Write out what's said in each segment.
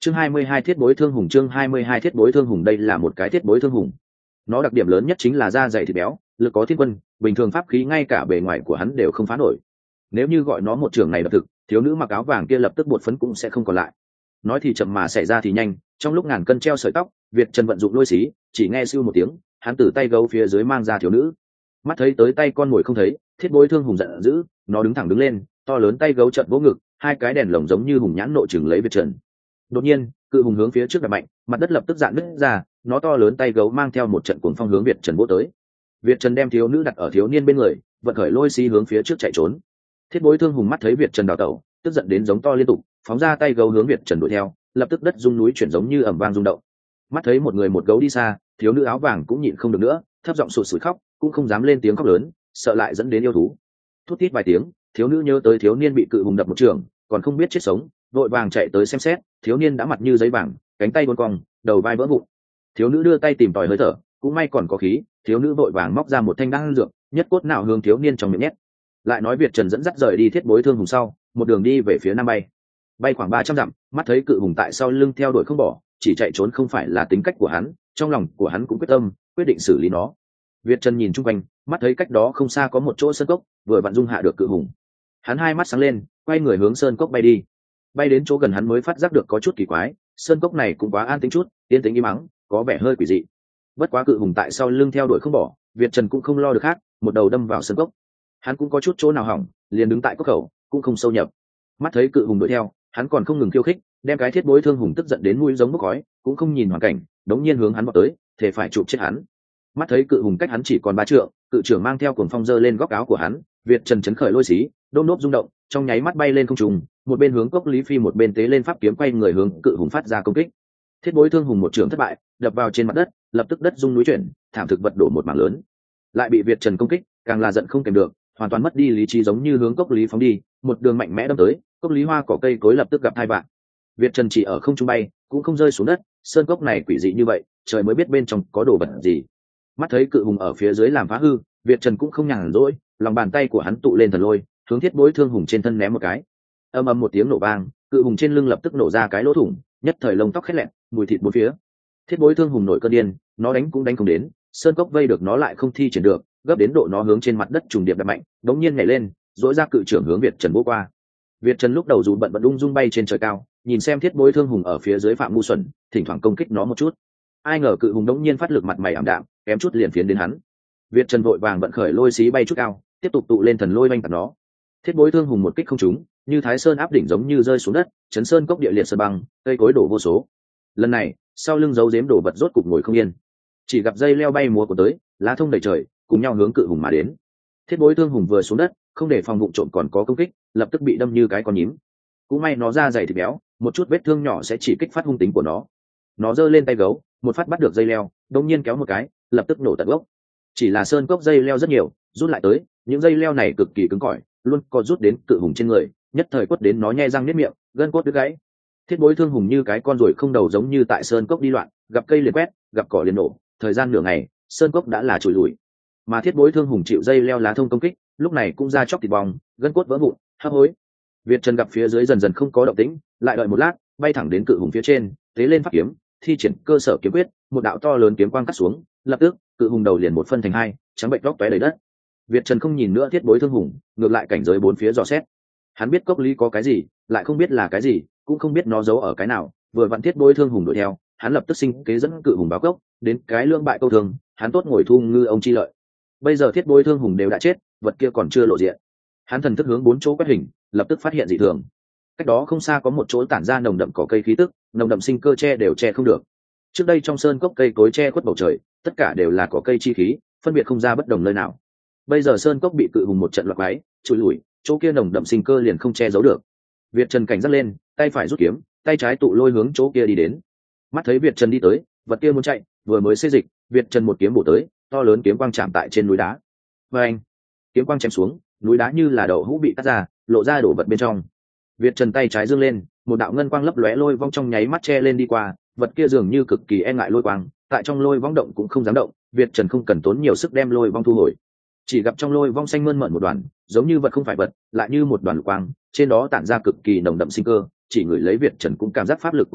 Chương 22 thiết bối thương hùng. Chương 22 thiết bối thương hùng. Đây là một cái thiết bối thương hùng. Nó đặc điểm lớn nhất chính là da dày thịt béo, lực có thiên quân, bình thường pháp khí ngay cả bề ngoài của hắn đều không phá nổi. Nếu như gọi nó một trường này đập thực, thiếu nữ mặc áo vàng kia lập tức bột phấn cũng sẽ không còn lại. Nói thì chậm mà xảy ra thì nhanh, trong lúc ngàn cân treo sợi tóc, Việt Trần vận dụng lôi xí, chỉ nghe siêu một tiếng, hắn từ tay gấu phía dưới mang ra thiếu nữ. Mắt thấy tới tay con mồi không thấy, thiết bối thương hùng giận dữ, nó đứng thẳng đứng lên, to lớn tay gấu chợt vỗ ngực, hai cái đèn lồng giống như hùng nhãn nộ chừng lấy Việt Trần. Đột nhiên, cự hùng hướng phía trước đập mạnh, mặt đất lập tức dạn nứt ra, nó to lớn tay gấu mang theo một trận cuồng phong hướng Việt Trần vỗ tới. Việt Trần đem thiếu nữ đặt ở thiếu niên bên người, vận khởi lôi xí hướng phía trước chạy trốn. Thiết bối thương hùng mắt thấy Việt Trần đào tẩu, tức giận đến giống to liên tục, phóng ra tay gấu hướng Việt Trần đuổi theo, lập tức đất rung núi chuyển giống như ầm vang rung động. Mắt thấy một người một gấu đi xa, thiếu nữ áo vàng cũng nhịn không được nữa, thấp giọng sụt sùi khóc, cũng không dám lên tiếng khóc lớn, sợ lại dẫn đến yêu thú. Thút thít vài tiếng, thiếu nữ nhớ tới thiếu niên bị cự hùng đập một trường, còn không biết chết sống, vội vàng chạy tới xem xét, thiếu niên đã mặt như giấy vàng, cánh tay cuốn cong, đầu vai vỡ vụn. Thiếu nữ đưa tay tìm tòi hơi thở, cũng may còn có khí, thiếu nữ vội vàng móc ra một thanh đan dược, nhất cốt nào hướng thiếu niên trong miệng nhét. Lại nói Việt Trần dẫn dắt rời đi thiết bối thương hùng sau, một đường đi về phía nam bay khoảng 300 dặm, mắt thấy cự hùng tại sau lưng theo đuổi không bỏ, chỉ chạy trốn không phải là tính cách của hắn, trong lòng của hắn cũng quyết tâm, quyết định xử lý nó. Việt Trần nhìn chung quanh, mắt thấy cách đó không xa có một chỗ sơn cốc, vừa vặn dung hạ được cự hùng. Hắn hai mắt sáng lên, quay người hướng sơn cốc bay đi. Bay đến chỗ gần hắn mới phát giác được có chút kỳ quái, sơn cốc này cũng quá an tĩnh chút, yên tĩnh im mắng, có vẻ hơi quỷ dị. Bất quá cự hùng tại sau lưng theo đuổi không bỏ, Việt Trần cũng không lo được khác, một đầu đâm vào sơn cốc. Hắn cũng có chút chỗ nào hỏng, liền đứng tại cốc khẩu, cũng không sâu nhập. Mắt thấy cự hùng đuổi theo, hắn còn không ngừng khiêu khích, đem cái thiết bối thương hùng tức giận đến mũi giống bốc khói, cũng không nhìn hoàn cảnh, đống nhiên hướng hắn vọt tới, thể phải chụp chết hắn. Mắt thấy cự hùng cách hắn chỉ còn 3 trượng, cự trưởng mang theo cuồng phong giơ lên góc áo của hắn, Việt Trần chấn khởi lôi xí, đôm nốt rung động, trong nháy mắt bay lên không trung, một bên hướng cốc Lý Phi một bên tế lên pháp kiếm quay người hướng cự hùng phát ra công kích. Thiết bối thương hùng một trường thất bại, đập vào trên mặt đất, lập tức đất rung núi chuyển, thảm thực vật đổ một mảng lớn. Lại bị Việt Trần công kích, càng là giận không kèm được, hoàn toàn mất đi lý trí giống như hướng cốc Lý phóng đi, một đường mạnh mẽ đâm tới, cốc Lý hoa cỏ cây cối lập tức gặp hai vạn. Việt Trần chỉ ở không trung bay, cũng không rơi xuống đất, sơn cốc này quỷ dị như vậy, trời mới biết bên trong có đồ vật gì. Mắt thấy cự hùng ở phía dưới làm phá hư, Việt Trần cũng không nhàn rỗi, lòng bàn tay của hắn tụ lên thần lôi, hướng thiết bối thương hùng trên thân ném một cái. Ầm ầm một tiếng nổ vang, cự hùng trên lưng lập tức nổ ra cái lỗ thủng, nhất thời lông tóc khét lẹn, mùi thịt bốn phía. Thiết bối thương hùng nổi cơn điên, nó đánh cũng đánh không đến, sơn cốc vây được nó lại không thi triển được, gấp đến độ nó hướng trên mặt đất trùng điệp đập mạnh, đống nhiên nhảy lên, dỗi ra cự trưởng hướng Việt Trần bố qua. Việt Trần lúc đầu dù bận ung dung bay trên trời cao, nhìn xem thiết bối thương hùng ở phía dưới phạm ngu xuẩn, thỉnh thoảng công kích nó một chút. Ai ngờ cự hùng đống nhiên phát lực mặt mày ảm đạm, kém chút liền phiến đến hắn. Việt Trần vội vàng vận khởi lôi xí bay chút cao, tiếp tục tụ lên thần lôi vanh tạt nó. Thiết bối thương hùng một kích không trúng, như Thái Sơn áp đỉnh giống như rơi xuống đất, chấn sơn cốc địa liệt sơn băng, cây cối đổ vô số. Lần này, sau lưng giấu giếm đổ vật rốt cục ngồi không yên, chỉ gặp dây leo bay múa của tới, lá thông đầy trời, cùng nhau hướng cự hùng mà đến. Thiết bối thương hùng vừa xuống đất, không để phòng vụ trộm còn có công kích, lập tức bị đâm như cái con nhím. Cũng may nó da dày thịt béo, một chút vết thương nhỏ sẽ chỉ kích phát hung tính của nó. Nó giơ lên tay gấu, một phát bắt được dây leo, đột nhiên kéo một cái, lập tức nổ tận gốc. Chỉ là sơn cốc dây leo rất nhiều, rút lại tới, những dây leo này cực kỳ cứng cỏi, luôn có rút đến cự hùng trên người, nhất thời quất đến nó nhe răng niết miệng, gân cốt đứt gãy. Thiết bối thương hùng như cái con ruồi không đầu giống như tại sơn cốc đi loạn, gặp cây liền quét, gặp cỏ liền nổ, thời gian nửa ngày, sơn cốc đã là trụi lùi. Mà thiết bối thương hùng chịu dây leo lá thông công kích, lúc này cũng ra chóc thịt bong, gân cốt vỡ vụn, hấp hối. Việt Trần gặp phía dưới dần dần không có động tĩnh, lại đợi một lát, bay thẳng đến cự hùng phía trên, tế lên pháp kiếm, thi triển cơ sở kiếm quyết, một đạo to lớn kiếm quang cắt xuống, lập tức cự hùng đầu liền một phân thành hai, trắng bệnh róc tóe đầy đất. Việt Trần không nhìn nữa thiết bối thương hùng, ngược lại cảnh giới bốn phía dò xét. Hắn biết cốc lý có cái gì, lại không biết là cái gì, cũng không biết nó giấu ở cái nào, vừa vặn thiết bối thương hùng đuổi theo, hắn lập tức sinh kế dẫn cự hùng báo cốc, đến cái lưỡng bại câu thương, hắn tốt ngồi thu ngư ông chi lợi. Bây giờ thiết bối thương hùng đều đã chết, vật kia còn chưa lộ diện. Hắn thần thức hướng bốn chỗ quét hình, lập tức phát hiện dị thường. Cách đó không xa có một chỗ tản ra nồng đậm cỏ cây khí tức, nồng đậm sinh cơ che đều che không được. Trước đây trong sơn cốc cây cối che khuất bầu trời, tất cả đều là cỏ cây chi khí, phân biệt không ra bất đồng nơi nào. Bây giờ sơn cốc bị cự hùng một trận loạt váy, trụi lủi, chỗ kia nồng đậm sinh cơ liền không che giấu được. Việt Trần cảnh giác lên, tay phải rút kiếm, tay trái tụ lôi hướng chỗ kia đi đến. Mắt thấy Việt Trần đi tới, vật kia muốn chạy, vừa mới xê dịch, Việt Trần một kiếm bổ tới, to lớn kiếm quang chạm tại trên núi đá. Và anh, kiếm quang chém xuống, núi đá như là đậu hũ bị cắt ra, lộ ra đổ vật bên trong. Việt Trần tay trái giương lên, một đạo ngân quang lấp lóe lôi vong trong nháy mắt che lên đi qua, vật kia dường như cực kỳ e ngại lôi quang, tại trong lôi vong động cũng không dám động. Việt Trần không cần tốn nhiều sức đem lôi vong thu hồi, chỉ gặp trong lôi vong xanh mơn mởn một đoàn, giống như vật không phải vật, lại như một đoàn quang, trên đó tản ra cực kỳ nồng đậm sinh cơ, chỉ người lấy Việt Trần cũng cảm giác pháp lực của quận,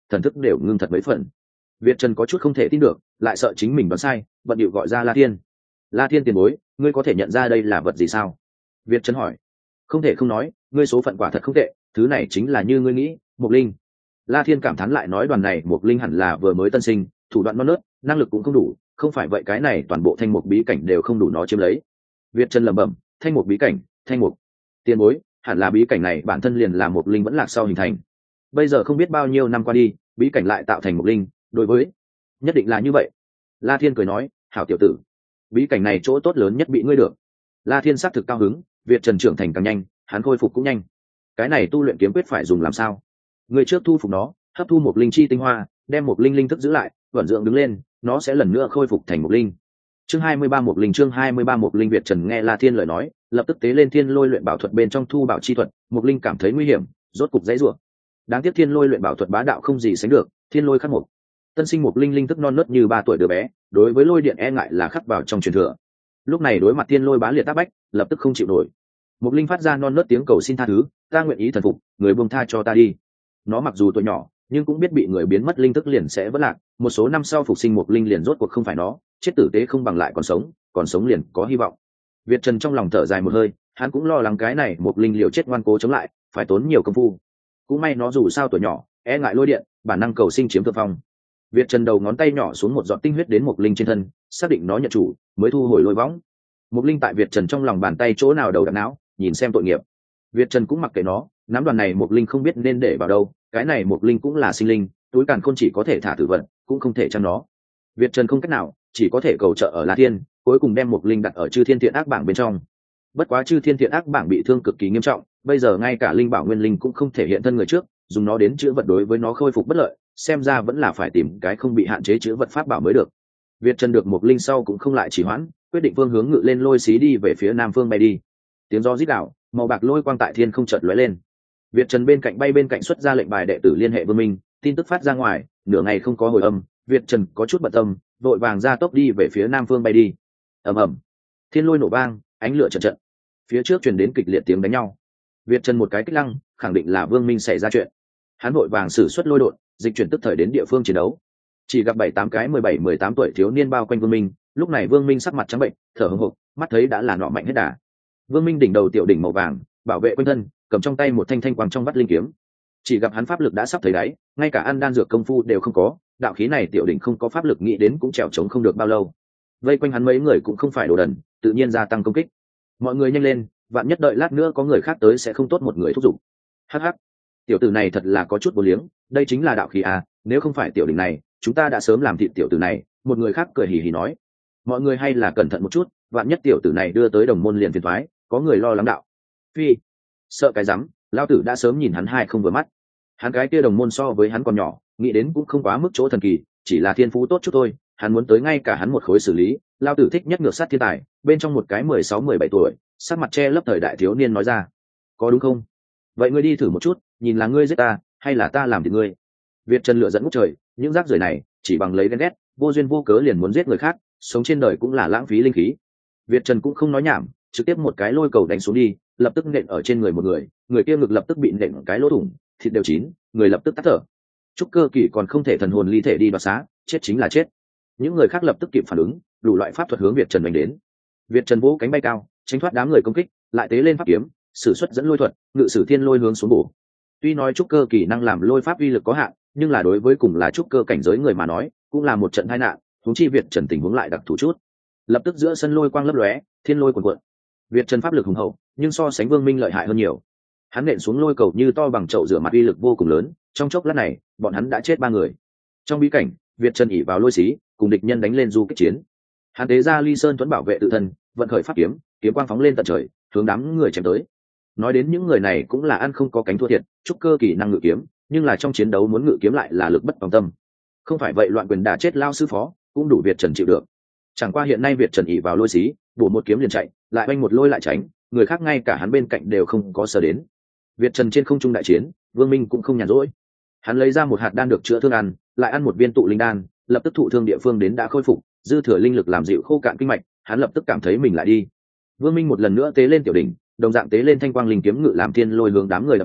thần thức đều ngưng thật mấy phần. Việt Trần có chút không thể tin được, lại sợ chính mình đoán sai, bận điệu gọi ra La Thiên. La Thiên tiền bối, ngươi có thể nhận ra đây là vật gì sao? Việt Trần hỏi. Không thể không nói, ngươi số phận quả thật không tệ, thứ này chính là như ngươi nghĩ, Mộc Linh. La Thiên cảm thán lại nói đoàn này Mộc Linh hẳn là vừa mới tân sinh, thủ đoạn non nớt, năng lực cũng không đủ, không phải vậy cái này toàn bộ thanh mục bí cảnh đều không đủ nó chiếm lấy. Việt Trần lẩm bẩm, thanh mục bí cảnh, thanh mục. Tiền bối, hẳn là bí cảnh này bản thân liền là Mộc Linh vẫn lạc sau hình thành. Bây giờ không biết bao nhiêu năm qua đi, bí cảnh lại tạo thành Mộc Linh, đối với nhất định là như vậy. La Thiên cười nói, hảo tiểu tử, bí cảnh này chỗ tốt lớn nhất bị ngươi được. La Thiên xác thực cao hứng, Việt Trần trưởng thành càng nhanh, hắn khôi phục cũng nhanh. Cái này tu luyện kiếm quyết phải dùng làm sao? Người trước thu phục nó, hấp thu một linh chi tinh hoa, đem một linh linh thức giữ lại, vận dưỡng đứng lên, nó sẽ lần nữa khôi phục thành một linh. Chương 23 một linh, chương 23 một linh. Việt Trần nghe La Thiên lời nói, lập tức tế lên Thiên Lôi luyện bảo thuật bên trong thu bảo chi thuật, một linh cảm thấy nguy hiểm, rốt cục dãy rủa. Đáng tiếc Thiên Lôi luyện bảo thuật bá đạo không gì sánh được, Thiên Lôi khắc một. Tân sinh một linh linh thức non nớt như 3 tuổi đứa bé, đối với lôi điện e ngại là khắc vào trong truyền thừa. Lúc này đối mặt Thiên Lôi bá liệt tác bách, lập tức không chịu nổi. Một linh phát ra non nớt tiếng cầu xin tha thứ, ta nguyện ý thần phục, người buông tha cho ta đi. Nó mặc dù tuổi nhỏ, nhưng cũng biết bị người biến mất linh thức liền sẽ vỡ lạc, một số năm sau phục sinh một linh liền rốt cuộc không phải nó, chết tử tế không bằng lại còn sống liền có hy vọng. Việt Trần trong lòng thở dài một hơi, hắn cũng lo lắng cái này một linh liều chết ngoan cố chống lại, phải tốn nhiều công phu. Cũng may nó dù sao tuổi nhỏ, e ngại lôi điện, bản năng cầu sinh chiếm thượng phong. Việt Trần đầu ngón tay nhỏ xuống một giọt tinh huyết đến một linh trên thân, xác định nó nhận chủ, mới thu hồi lôi võng. Một linh tại Việt Trần trong lòng bàn tay chỗ nào đầu đặt não, nhìn xem tội nghiệp. Việt Trần cũng mặc kệ nó, nắm đoàn này một linh không biết nên để vào đâu, cái này một linh cũng là sinh linh, túi càn khôn chỉ có thể thả tử vận, cũng không thể chăm nó. Việt Trần không cách nào, chỉ có thể cầu trợ ở La Thiên, cuối cùng đem một linh đặt ở Chư Thiên Thiện Ác bảng bên trong. Bất quá Chư Thiên Thiện Ác bảng bị thương cực kỳ nghiêm trọng, bây giờ ngay cả linh bảo nguyên linh cũng không thể hiện thân người trước, dùng nó đến chữa vật đối với nó khôi phục bất lợi, xem ra vẫn là phải tìm cái không bị hạn chế chữa vật pháp bảo mới được. Việt Trần được một linh sau cũng không lại chỉ hoãn, quyết định phương hướng ngự lên lôi xí đi về phía nam phương bay đi. Tiếng gió rít gào, màu bạc lôi quang tại thiên không chợt lóe lên. Việt Trần bên cạnh bay bên cạnh xuất ra lệnh bài đệ tử liên hệ Vương Minh, tin tức phát ra ngoài, nửa ngày không có hồi âm, Việt Trần có chút bận tâm, vội vàng ra tốc đi về phía nam phương bay đi. Ầm ầm, thiên lôi nổ vang, ánh lửa chợt chợt. Phía trước truyền đến kịch liệt tiếng đánh nhau. Việt Trần một cái kích lăng, khẳng định là Vương Minh xảy ra chuyện. Hắn vội vàng sử xuất lôi độn, dịch chuyển tức thời đến địa phương chiến đấu. Chỉ gặp 7-8 cái 17-18 tuổi thiếu niên bao quanh Vương Minh, lúc này Vương Minh sắc mặt trắng bệnh, thở hổn hộc, mắt thấy đã là nọ mạnh hết đà. Vương Minh đỉnh đầu tiểu đỉnh màu vàng, bảo vệ quanh thân, cầm trong tay một thanh thanh quang trong vắt linh kiếm. Chỉ gặp hắn pháp lực đã sắp thấy đáy, ngay cả ăn đan dược công phu đều không có, đạo khí này tiểu đỉnh không có pháp lực nghĩ đến cũng trèo trống không được bao lâu. Vây quanh hắn mấy người cũng không phải đồ đần, tự nhiên gia tăng công kích. Mọi người nhanh lên, vạn nhất đợi lát nữa có người khác tới sẽ không tốt một người thúc giục. Hắc hắc, tiểu tử này thật là có chút vô liếng, đây chính là đạo khí à, nếu không phải tiểu đỉnh này, chúng ta đã sớm làm thịt tiểu tử này. Một người khác cười hì hì nói. Mọi người hay là cẩn thận một chút, vạn nhất tiểu tử này đưa tới đồng môn liền phiền toái, có người lo lắng đạo. Phi, sợ cái rắm, lao tử đã sớm nhìn hắn hai không vừa mắt. Hắn cái kia đồng môn so với hắn còn nhỏ, nghĩ đến cũng không quá mức chỗ thần kỳ, chỉ là thiên phú tốt chút thôi, hắn muốn tới ngay cả hắn một khối xử lý. Lao tử thích nhất ngược sát thiên tài, bên trong một cái 16-17 tuổi, sắc mặt che lấp thời đại thiếu niên nói ra. Có đúng không? Vậy ngươi đi thử một chút, nhìn là ngươi giết ta hay là ta làm thì ngươi. Việt Trần lửa dẫn ngút trời, những rác rưởi này chỉ bằng lấy ghen ghét, vô duyên vô cớ liền muốn giết người khác, sống trên đời cũng là lãng phí linh khí. Việt Trần cũng không nói nhảm, trực tiếp một cái lôi cầu đánh xuống đi, lập tức nện ở trên người một người, người kia ngực lập tức bị nện cái lỗ thủng, thịt đều chín, người lập tức tắt thở. Trúc Cơ Kỳ còn không thể thần hồn ly thể đi đoạt xá, chết chính là chết. Những người khác lập tức kịp phản ứng, đủ loại pháp thuật hướng Việt Trần đánh đến. Việt Trần vỗ cánh bay cao, tránh thoát đám người công kích, lại tế lên pháp kiếm, sử xuất dẫn lôi thuật, ngự sử thiên lôi hướng xuống bổ. Tuy nói Trúc Cơ Kỳ năng làm lôi pháp uy lực có hạn, nhưng là đối với cùng là Trúc Cơ cảnh giới người mà nói, cũng là một trận tai nạn. Huống chi Việt Trần tình huống lại đặc thù chút, lập tức giữa sân lôi quang lấp lóe, thiên lôi cuồn cuộn. Việt Trần pháp lực hùng hậu, nhưng so sánh Vương Minh lợi hại hơn nhiều. Hắn nện xuống lôi cầu như to bằng chậu rửa mặt uy lực vô cùng lớn, trong chốc lát này, bọn hắn đã chết 3 người. Trong bí cảnh, Việt Trần ỉ vào lôi xí, cùng địch nhân đánh lên du kích chiến. Hắn tế ra Ly Sơn Tuấn bảo vệ tự thân, vận khởi pháp kiếm, kiếm quang phóng lên tận trời, hướng đám người chém tới. Nói đến những người này cũng là ăn không có cánh thua thiệt, Trúc Cơ Kỳ năng ngự kiếm, nhưng là trong chiến đấu muốn ngự kiếm lại là lực bất tòng tâm. Không phải vậy loạn quyền đả chết lao sư phó, cũng đủ Việt Trần chịu được. Chẳng qua hiện nay Việt Trần ỉ vào lôi xí, bổ một kiếm liền chạy, lại oanh một lôi lại tránh, người khác ngay cả hắn bên cạnh đều không có sở đến. Việt Trần trên không trung đại chiến, Vương Minh cũng không nhàn rỗi. Hắn lấy ra một hạt đan được chữa thương ăn, lại ăn một viên tụ linh đan, lập tức thụ thương địa phương đến đã khôi phục, dư thừa linh lực làm dịu khô cạn kinh mạch, hắn lập tức cảm thấy mình lại đi. Vương Minh một lần nữa tế lên tiểu đỉnh, đồng dạng tế lên thanh quang linh kiếm ngự làm thiên lôi hướng đám người đập tới,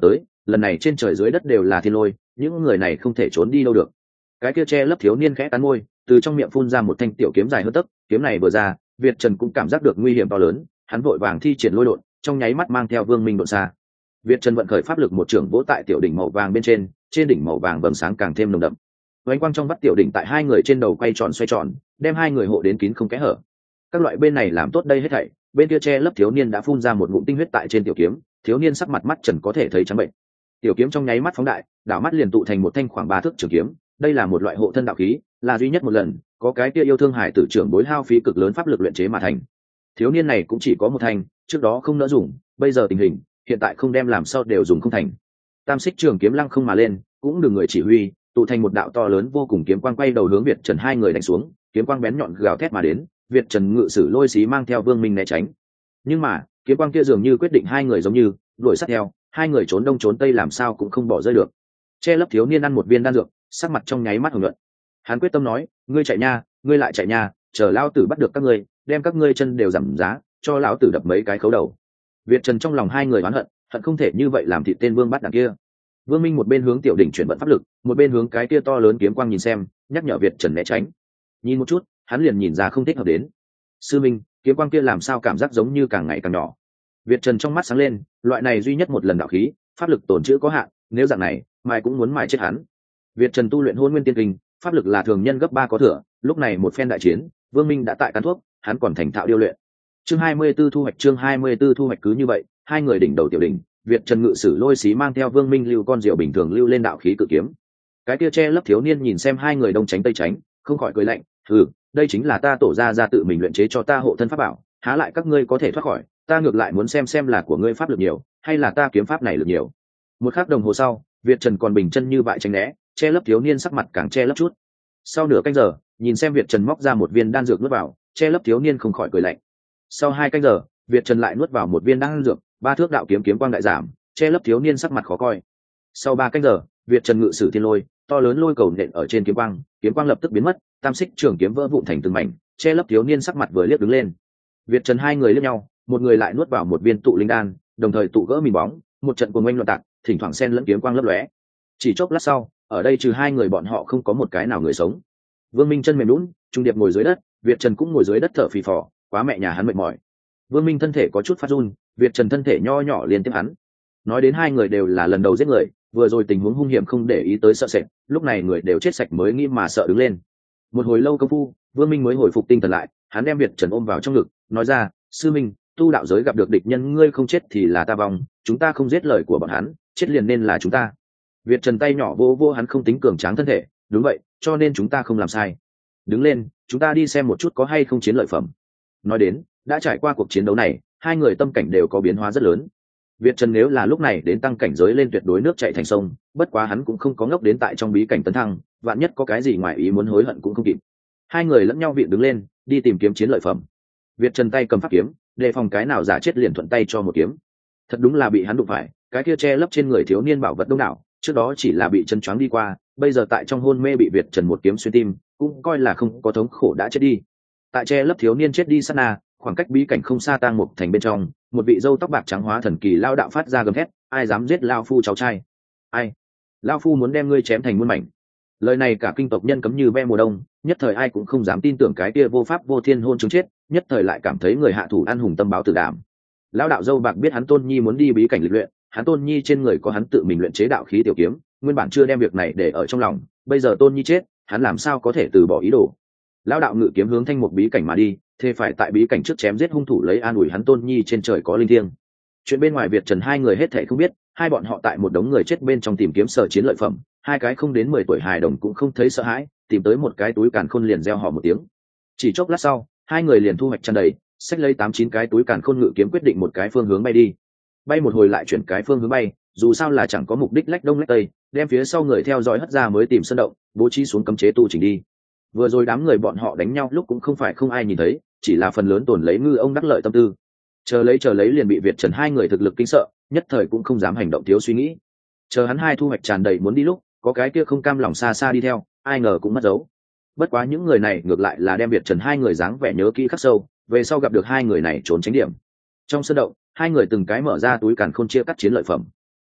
lần này trên trời dưới đất đều là thiên lôi, những người này không thể trốn đi đâu được. Cái kia che lấp thiếu niên khẽ cắn môi, từ trong miệng phun ra một thanh tiểu kiếm dài hơn tấc, kiếm này vừa ra, Việt Trần cũng cảm giác được nguy hiểm to lớn, hắn vội vàng thi triển lôi độn, trong nháy mắt mang theo Vương Minh độn xa. Việt Trần vận khởi pháp lực một trường vỗ tại tiểu đỉnh màu vàng bên trên đỉnh màu vàng vầng sáng càng thêm nồng đậm. Vành quang trong vắt tiểu đỉnh tại hai người trên đầu quay tròn xoay tròn, đem hai người hộ đến kín không kẽ hở. Các loại bên này làm tốt đây hết thảy, bên kia che lấp thiếu niên đã phun ra một ngụm tinh huyết tại trên tiểu kiếm, thiếu niên sắc mặt mắt trần có thể thấy trắng bệnh. Tiểu kiếm trong nháy mắt phóng đại, đảo mắt liền tụ thành một thanh khoảng 3 thước trường kiếm, đây là một loại hộ thân đạo khí, là duy nhất một lần có cái kia yêu thương hải tử trưởng bối hao phí cực lớn pháp lực luyện chế mà thành. Thiếu niên này cũng chỉ có một thanh, trước đó không nỡ dùng, bây giờ tình hình hiện tại không đem làm sao đều dùng không thành. Tam xích trường kiếm lăng không mà lên, cũng đừng người chỉ huy, tụ thành một đạo to lớn vô cùng kiếm quang quay đầu hướng Việt Trần hai người đánh xuống, kiếm quang bén nhọn gào thét mà đến, Việt Trần ngự sử lôi xí mang theo Vương Minh né tránh. Nhưng mà kiếm quang kia dường như quyết định hai người giống như đuổi sát theo, hai người trốn đông trốn tây làm sao cũng không bỏ rơi được. Che lấp thiếu niên ăn một viên đan dược, sắc mặt trong nháy mắt hồng nhuận. Hắn quyết tâm nói, ngươi chạy nha, ngươi lại chạy nha, chờ lão tử bắt được các ngươi, đem các ngươi chân đều giảm giá, cho lão tử đập mấy cái khấu đầu. Việt Trần trong lòng hai người oán hận, hận không thể như vậy làm thịt tên Vương bắt đằng kia. Vương Minh một bên hướng tiểu đỉnh chuyển vận pháp lực, một bên hướng cái kia to lớn kiếm quang nhìn xem, nhắc nhở Việt Trần né tránh. Nhìn một chút, hắn liền nhìn ra không thích hợp đến. Sư Minh, kiếm quang kia làm sao cảm giác giống như càng ngày càng nhỏ. Việt Trần trong mắt sáng lên, loại này duy nhất một lần đạo khí, pháp lực tổn trữ có hạn, nếu dạng này, mai cũng muốn mài chết hắn. Việt Trần tu luyện Hôn Nguyên Tiên Kinh, pháp lực là thường nhân gấp 3 có thừa, lúc này một phen đại chiến, Vương Minh đã tại cắn thuốc, hắn còn thành thạo điêu luyện. Chương 24 thu hoạch, chương 24 thu hoạch. Cứ như vậy, hai người đỉnh đầu tiểu đỉnh, Việt Trần ngự sử lôi xí mang theo Vương Minh lưu con diều bình thường lưu lên đạo khí cự kiếm. Cái kia che lấp thiếu niên nhìn xem hai người đông tránh tây tránh, không khỏi cười lạnh, đây chính là ta tổ ra tự mình luyện chế cho ta hộ thân pháp bảo, há lại các ngươi có thể thoát khỏi, ta ngược lại muốn xem là của ngươi pháp lực nhiều, hay là ta kiếm pháp này lực nhiều. Một khắc đồng hồ sau, Việt Trần còn bình chân như bại tránh né, che lấp thiếu niên sắc mặt càng che lấp chút. Sau nửa canh giờ, nhìn xem Việt Trần móc ra một viên đan dược nuốt vào, che lấp thiếu niên không khỏi cười lạnh. Sau 2 canh giờ, Việt Trần lại nuốt vào một viên đan dược, 3 thước đạo kiếm kiếm quang đại giảm, che lấp thiếu niên sắc mặt khó coi. Sau 3 canh giờ, Việt Trần ngự sử thiên lôi, to lớn lôi cầu nện ở trên kiếm quang lập tức biến mất, tam xích trường kiếm vỡ vụn thành từng mảnh, che lấp thiếu niên sắc mặt vừa liếc đứng lên. Việt Trần hai người liếc nhau, một người lại nuốt vào một viên tụ linh đan, đồng thời tụ gỡ mìn bóng, một trận cuồng oanh loạn tạc, thỉnh thoảng xen lẫn kiếm quang lấp lóe. Chỉ chốc lát sau, ở đây trừ hai người bọn họ không có một cái nào người sống. Vương Minh chân mềm nhũn, Trung Điệp ngồi dưới đất, Việt Trần cũng ngồi dưới đất thở phì phò, quá mẹ nhà hắn mệt mỏi. Vương Minh thân thể có chút phát run, Việt Trần thân thể nho nhỏ liên tiếp hắn. Nói đến hai người đều là lần đầu giết người, vừa rồi tình huống hung hiểm không để ý tới sợ sệt, lúc này người đều chết sạch mới nghĩ mà sợ đứng lên. Một hồi lâu công phu, Vương Minh mới hồi phục tinh thần lại, hắn đem Việt Trần ôm vào trong ngực, nói ra, sư minh, tu đạo giới gặp được địch nhân, ngươi không chết thì là ta vong, chúng ta không giết lời của bọn hắn, chết liền nên là chúng ta. Việt Trần tay nhỏ vô vô hắn không tính cường tráng thân thể, đúng vậy, cho nên chúng ta không làm sai. Đứng lên, chúng ta đi xem một chút có hay không chiến lợi phẩm. Nói đến, đã trải qua cuộc chiến đấu này, hai người tâm cảnh đều có biến hóa rất lớn. Việt Trần nếu là lúc này đến tăng cảnh giới lên tuyệt đối nước chảy thành sông, bất quá hắn cũng không có ngốc đến tại trong bí cảnh tấn thăng, vạn nhất có cái gì ngoài ý muốn hối hận cũng không kịp. Hai người lẫn nhau viện đứng lên, đi tìm kiếm chiến lợi phẩm. Việt Trần tay cầm pháp kiếm, đề phòng cái nào giả chết liền thuận tay cho một kiếm. Thật đúng là bị hắn đụng phải, cái kia che lấp trên người thiếu niên bảo vật đông đảo, trước đó chỉ là bị chân choáng đi qua, bây giờ tại trong hôn mê bị Việt Trần một kiếm xuyên tim, cũng coi là không có thống khổ đã chết đi. Tại che lấp thiếu niên chết đi sát na, khoảng cách bí cảnh không xa tang mục thành bên trong, một vị râu tóc bạc trắng hóa thần kỳ lao đạo phát ra gầm thét, ai dám giết lao phu cháu trai? Ai? Lao phu muốn đem ngươi chém thành muôn mảnh. Lời này cả kinh tộc nhân cấm như ve mùa đông, nhất thời ai cũng không dám tin tưởng cái kia vô pháp vô thiên hôn chứng chết, nhất thời lại cảm thấy người hạ thủ ăn hùng tâm báo tử đảm. Lao đạo dâu bạc biết hắn Tôn Nhi muốn đi bí cảnh lịch luyện, hắn Tôn Nhi trên người có hắn tự mình luyện chế đạo khí tiểu kiếm, nguyên bản chưa đem việc này để ở trong lòng, bây giờ Tôn Nhi chết, hắn làm sao có thể từ bỏ ý đồ. Lao đạo ngự kiếm hướng thanh một bí cảnh mà đi, thế phải tại bí cảnh trước chém giết hung thủ lấy an ủi hắn Tôn Nhi trên trời có linh thiêng. Chuyện bên ngoài Việt Trần hai người hết thảy không biết, hai bọn họ tại một đống người chết bên trong tìm kiếm sở chiến lợi phẩm, hai cái không đến 10 tuổi hài đồng cũng không thấy sợ hãi, tìm tới một cái túi càn khôn liền reo hò một tiếng. Chỉ chốc lát sau, hai người liền thu hoạch tràn đầy, xách lấy 8-9 cái túi càn khôn ngự kiếm quyết định một cái phương hướng bay đi. Bay một hồi lại chuyển cái phương hướng bay, dù sao là chẳng có mục đích lách đông lách tây, đem phía sau người theo dõi hất ra mới tìm sơn động, bố trí xuống cấm chế tu chỉnh đi. Vừa rồi đám người bọn họ đánh nhau lúc cũng không phải không ai nhìn thấy, chỉ là phần lớn tổn lấy ngư ông đắc lợi tâm tư. Chờ lấy liền bị Việt Trần hai người thực lực kinh sợ, nhất thời cũng không dám hành động thiếu suy nghĩ. Chờ hắn hai thu hoạch tràn đầy muốn đi lúc, có cái kia không cam lòng xa xa đi theo, ai ngờ cũng mất dấu. Bất quá những người này ngược lại là đem Việt Trần hai người dáng vẻ nhớ kỹ khắc sâu, về sau gặp được hai người này trốn tránh điểm. Trong sân động, hai người từng cái mở ra túi càn khôn chia cắt chiến lợi phẩm.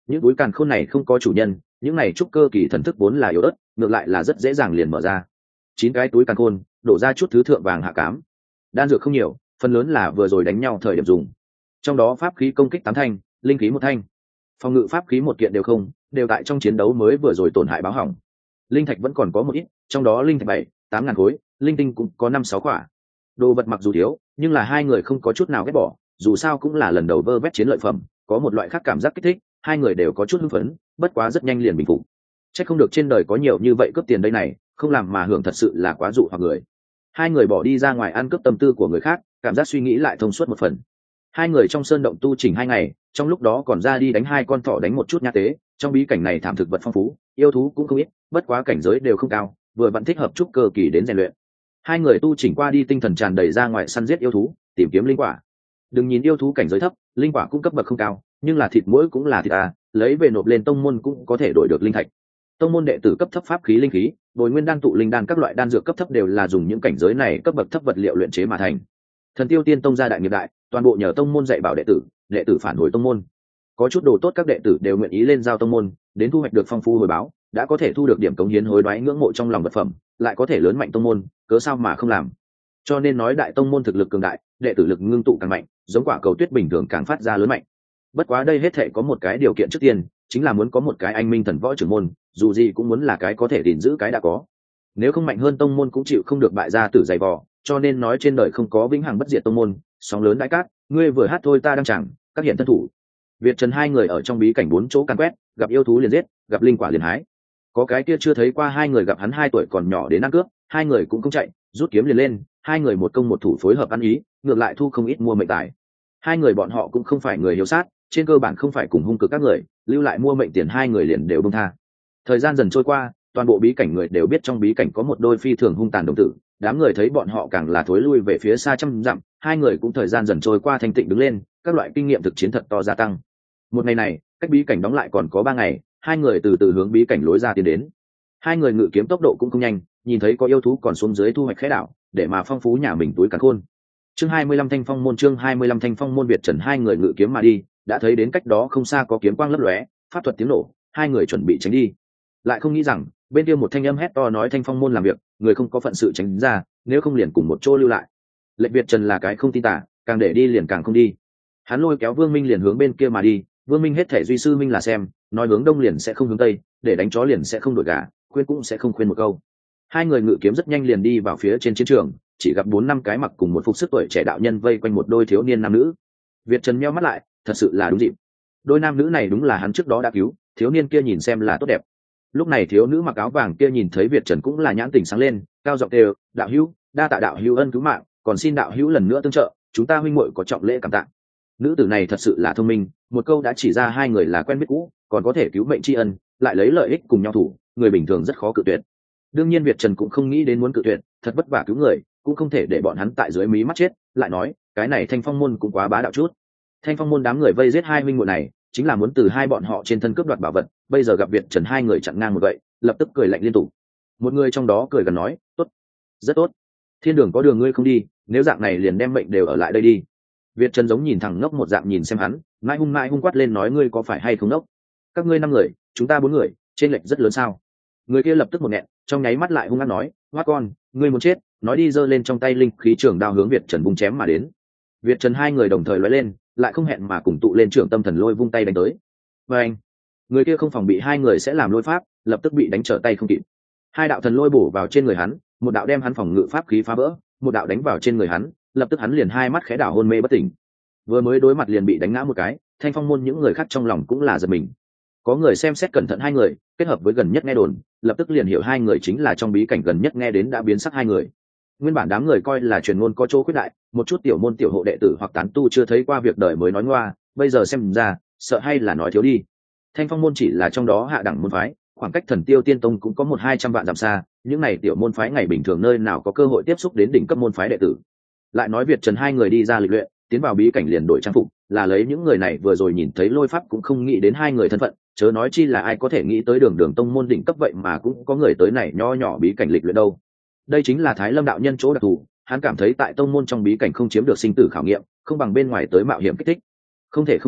những túi càn khôn này không có chủ nhân, những này trúc cơ kỳ thần thức vốn là yếu ớt, ngược lại là rất dễ dàng liền mở ra. 9 cái túi càn khôn đổ ra chút thứ thượng vàng hạ cám, đan dược không nhiều, phần lớn là vừa rồi đánh nhau thời điểm dùng. Trong đó pháp khí công kích 8 thanh, linh khí 1 thanh, phòng ngự pháp khí 1 kiện đều không, đều tại trong chiến đấu mới vừa rồi tổn hại báo hỏng. Linh thạch vẫn còn có một ít, trong đó linh thạch 7-8 ngàn khối, linh tinh cũng có 5-6 quả. Đồ vật mặc dù thiếu, nhưng là hai người không có chút nào ghét bỏ, dù sao cũng là lần đầu vơ vét chiến lợi phẩm, có một loại khác cảm giác kích thích, hai người đều có chút hưng phấn, bất quá rất nhanh liền bình phục. Chắc không được trên đời có nhiều như vậy cướp tiền đây này, không làm mà hưởng thật sự là quá dụ hoặc người. Hai người bỏ đi ra ngoài ăn cướp tâm tư của người khác, cảm giác suy nghĩ lại thông suốt một phần. Hai người trong sơn động tu chỉnh 2 ngày, trong lúc đó còn ra đi đánh 2 con thỏ đánh một chút nha tế. Trong bí cảnh này thảm thực vật phong phú, yêu thú cũng không ít, bất quá cảnh giới đều không cao, vừa vẫn thích hợp trúc cơ kỳ đến rèn luyện. Hai người tu chỉnh qua đi tinh thần tràn đầy ra ngoài săn giết yêu thú, tìm kiếm linh quả. Đừng nhìn yêu thú cảnh giới thấp, linh quả cũng cấp bậc không cao, nhưng là thịt mỗi cũng là thịt lấy về nộp lên tông môn cũng có thể đổi được linh thạch. Tông môn đệ tử cấp thấp pháp khí linh khí, bồi nguyên đan tụ linh đan các loại đan dược cấp thấp đều là dùng những cảnh giới này cấp bậc thấp vật liệu luyện chế mà thành. Thần Tiêu Tiên Tông gia đại nghiệp đại, toàn bộ nhờ tông môn dạy bảo đệ tử phản hồi tông môn. Có chút đồ tốt các đệ tử đều nguyện ý lên giao tông môn, đến thu hoạch được phong phú hồi báo, đã có thể thu được điểm cống hiến hối đoái ngưỡng mộ trong lòng vật phẩm, lại có thể lớn mạnh tông môn, cớ sao mà không làm. Cho nên nói đại tông môn thực lực cường đại, đệ tử lực ngưng tụ càng mạnh, giống quả cầu tuyết bình thường càng phát ra lớn mạnh. Bất quá đây hết thảy có một cái điều kiện trước tiên, chính là muốn có một cái anh minh thần võ trưởng môn, dù gì cũng muốn là cái có thể gìn giữ cái đã có. Nếu không mạnh hơn tông môn cũng chịu không được bại gia tử dày vò, cho nên nói trên đời không có vĩnh hằng bất diệt tông môn. Sóng lớn đại cát, ngươi vừa hát thôi ta đang chẳng, các hiện thân thủ. Việt Trần hai người ở trong bí cảnh 4 chỗ căn quét, gặp yêu thú liền giết, gặp linh quả liền hái. Có cái kia chưa thấy qua hai người gặp hắn 2 tuổi còn nhỏ đến ăn cướp, hai người cũng không chạy, rút kiếm liền lên, hai người một công một thủ phối hợp ăn ý, ngược lại thu không ít mua mệnh tài. Hai người bọn họ cũng không phải người hiếu sát, trên cơ bản không phải cùng hung cực các người, lưu lại mua mệnh tiền hai người liền đều buông tha. Thời gian dần trôi qua, toàn bộ bí cảnh người đều biết trong bí cảnh có một đôi phi thường hung tàn đồng tử, đám người thấy bọn họ càng là thối lui về phía xa trăm dặm. Hai người cũng thời gian dần trôi qua thanh tịnh đứng lên, các loại kinh nghiệm thực chiến thật to gia tăng. Một ngày này, cách bí cảnh đóng lại còn có 3 ngày, hai người từ từ hướng bí cảnh lối ra tiến đến. Hai người ngự kiếm tốc độ cũng không nhanh, nhìn thấy có yêu thú còn xuống dưới thu hoạch khẽ đảo, để mà phong phú nhà mình túi càn khôn. Chương 25 Thanh Phong môn, chương 25 Thanh Phong môn. Việt Trần hai người ngự kiếm mà đi, đã thấy đến cách đó không xa có kiếm quang lấp lóe, pháp thuật tiếng nổ, hai người chuẩn bị tránh đi. Lại không nghĩ rằng, bên kia một thanh âm hét to nói Thanh Phong môn làm việc, người không có phận sự tránh ra, nếu không liền cùng một chỗ lưu lại. Lệnh Việt Trần là cái không tin tả, càng để đi liền càng không đi. Hắn lôi kéo Vương Minh liền hướng bên kia mà đi, Vương Minh hết thể duy sư minh là xem, nói hướng đông liền sẽ không hướng tây, để đánh chó liền sẽ không đổi gà, khuyên cũng sẽ không khuyên một câu. Hai người ngự kiếm rất nhanh liền đi vào phía trên chiến trường, chỉ gặp 4-5 cái mặc cùng một phục sức tuổi trẻ đạo nhân vây quanh một đôi thiếu niên nam nữ. Việt Trần nheo mắt lại, thật sự là đúng dịp. Đôi nam nữ này đúng là hắn trước đó đã cứu, thiếu niên kia nhìn xem là tốt đẹp. Lúc này thiếu nữ mặc áo vàng kia nhìn thấy Việt Trần cũng là nhãn tình sáng lên, cao giọng kêu, đạo hữu, đa tạ đạo hữu ân cứu mạng, còn xin đạo hữu lần nữa tương trợ, chúng ta huynh muội có trọng lễ cảm tạ. Nữ tử này thật sự là thông minh, một câu đã chỉ ra hai người là quen biết cũ, còn có thể cứu mệnh tri ân, lại lấy lợi ích cùng nhau thủ, người bình thường rất khó cự tuyệt. Đương nhiên Việt Trần cũng không nghĩ đến muốn cự tuyệt, thật vất vả cứu người, cũng không thể để bọn hắn tại dưới mí mắt chết. Lại nói, cái này Thanh Phong môn cũng quá bá đạo chút. Thanh Phong môn đám người vây giết hai huynh muội này, chính là muốn từ hai bọn họ trên thân cướp đoạt bảo vật, bây giờ gặp Việt Trần hai người chặn ngang một vậy, lập tức cười lạnh liên tục. Một người trong đó cười gần nói, tốt, rất tốt, thiên đường có đường ngươi không đi, nếu dạng này liền đem mệnh đều ở lại đây đi. Việt Trần giống nhìn thằng ngốc một dạng nhìn xem hắn, mãi hung quát lên nói ngươi có phải hay không ngốc? Các ngươi 5 người, chúng ta 4 người, trên lệch rất lớn sao? Người kia lập tức một nghẹn, trong nháy mắt lại hung hăng nói, hoa con, ngươi muốn chết, nói đi giơ lên trong tay linh khí trường đao hướng Việt Trần vung chém mà đến. Việt Trần hai người đồng thời lóe lên, lại không hẹn mà cùng tụ lên trưởng tâm thần lôi vung tay đánh tới. Và anh, người kia không phòng bị hai người sẽ làm lôi pháp, lập tức bị đánh trở tay không kịp. Hai đạo thần lôi bổ vào trên người hắn, một đạo đem hắn phòng ngự pháp khí phá vỡ, một đạo đánh vào trên người hắn, lập tức hắn liền hai mắt khẽ đảo hôn mê bất tỉnh. Vừa mới đối mặt liền bị đánh ngã một cái, Thanh Phong môn những người khác trong lòng cũng là giật mình. Có người xem xét cẩn thận hai người, kết hợp với gần nhất nghe đồn, lập tức liền hiểu hai người chính là trong bí cảnh gần nhất nghe đến đã biến sắc hai người. Nguyên bản đám người coi là truyền ngôn có chỗ khuyết đại, một chút tiểu môn tiểu hộ đệ tử hoặc tán tu chưa thấy qua việc đời mới nói ngoa, bây giờ xem ra, sợ hay là nói thiếu đi. Thanh Phong môn chỉ là trong đó hạ đẳng môn phái, khoảng cách Thần Tiêu Tiên Tông cũng có 100-200 vạn dặm xa, những này tiểu môn phái ngày bình thường nơi nào có cơ hội tiếp xúc đến đỉnh cấp môn phái đệ tử. Lại nói Việt Trần hai người đi ra lịch luyện, tiến vào bí cảnh liền đổi trang phục, là lấy những người này vừa rồi nhìn thấy lôi pháp cũng không nghĩ đến hai người thân phận, chớ nói chi là ai có thể nghĩ tới đường tông môn đỉnh cấp vậy mà cũng có người tới này nho nhỏ bí cảnh lịch luyện đâu. Đây chính là Thái Lâm đạo nhân chỗ đặc thù, hắn cảm thấy tại tông môn trong bí cảnh không chiếm được sinh tử khảo nghiệm, không bằng bên ngoài tới mạo hiểm kích thích. Không thể không nói,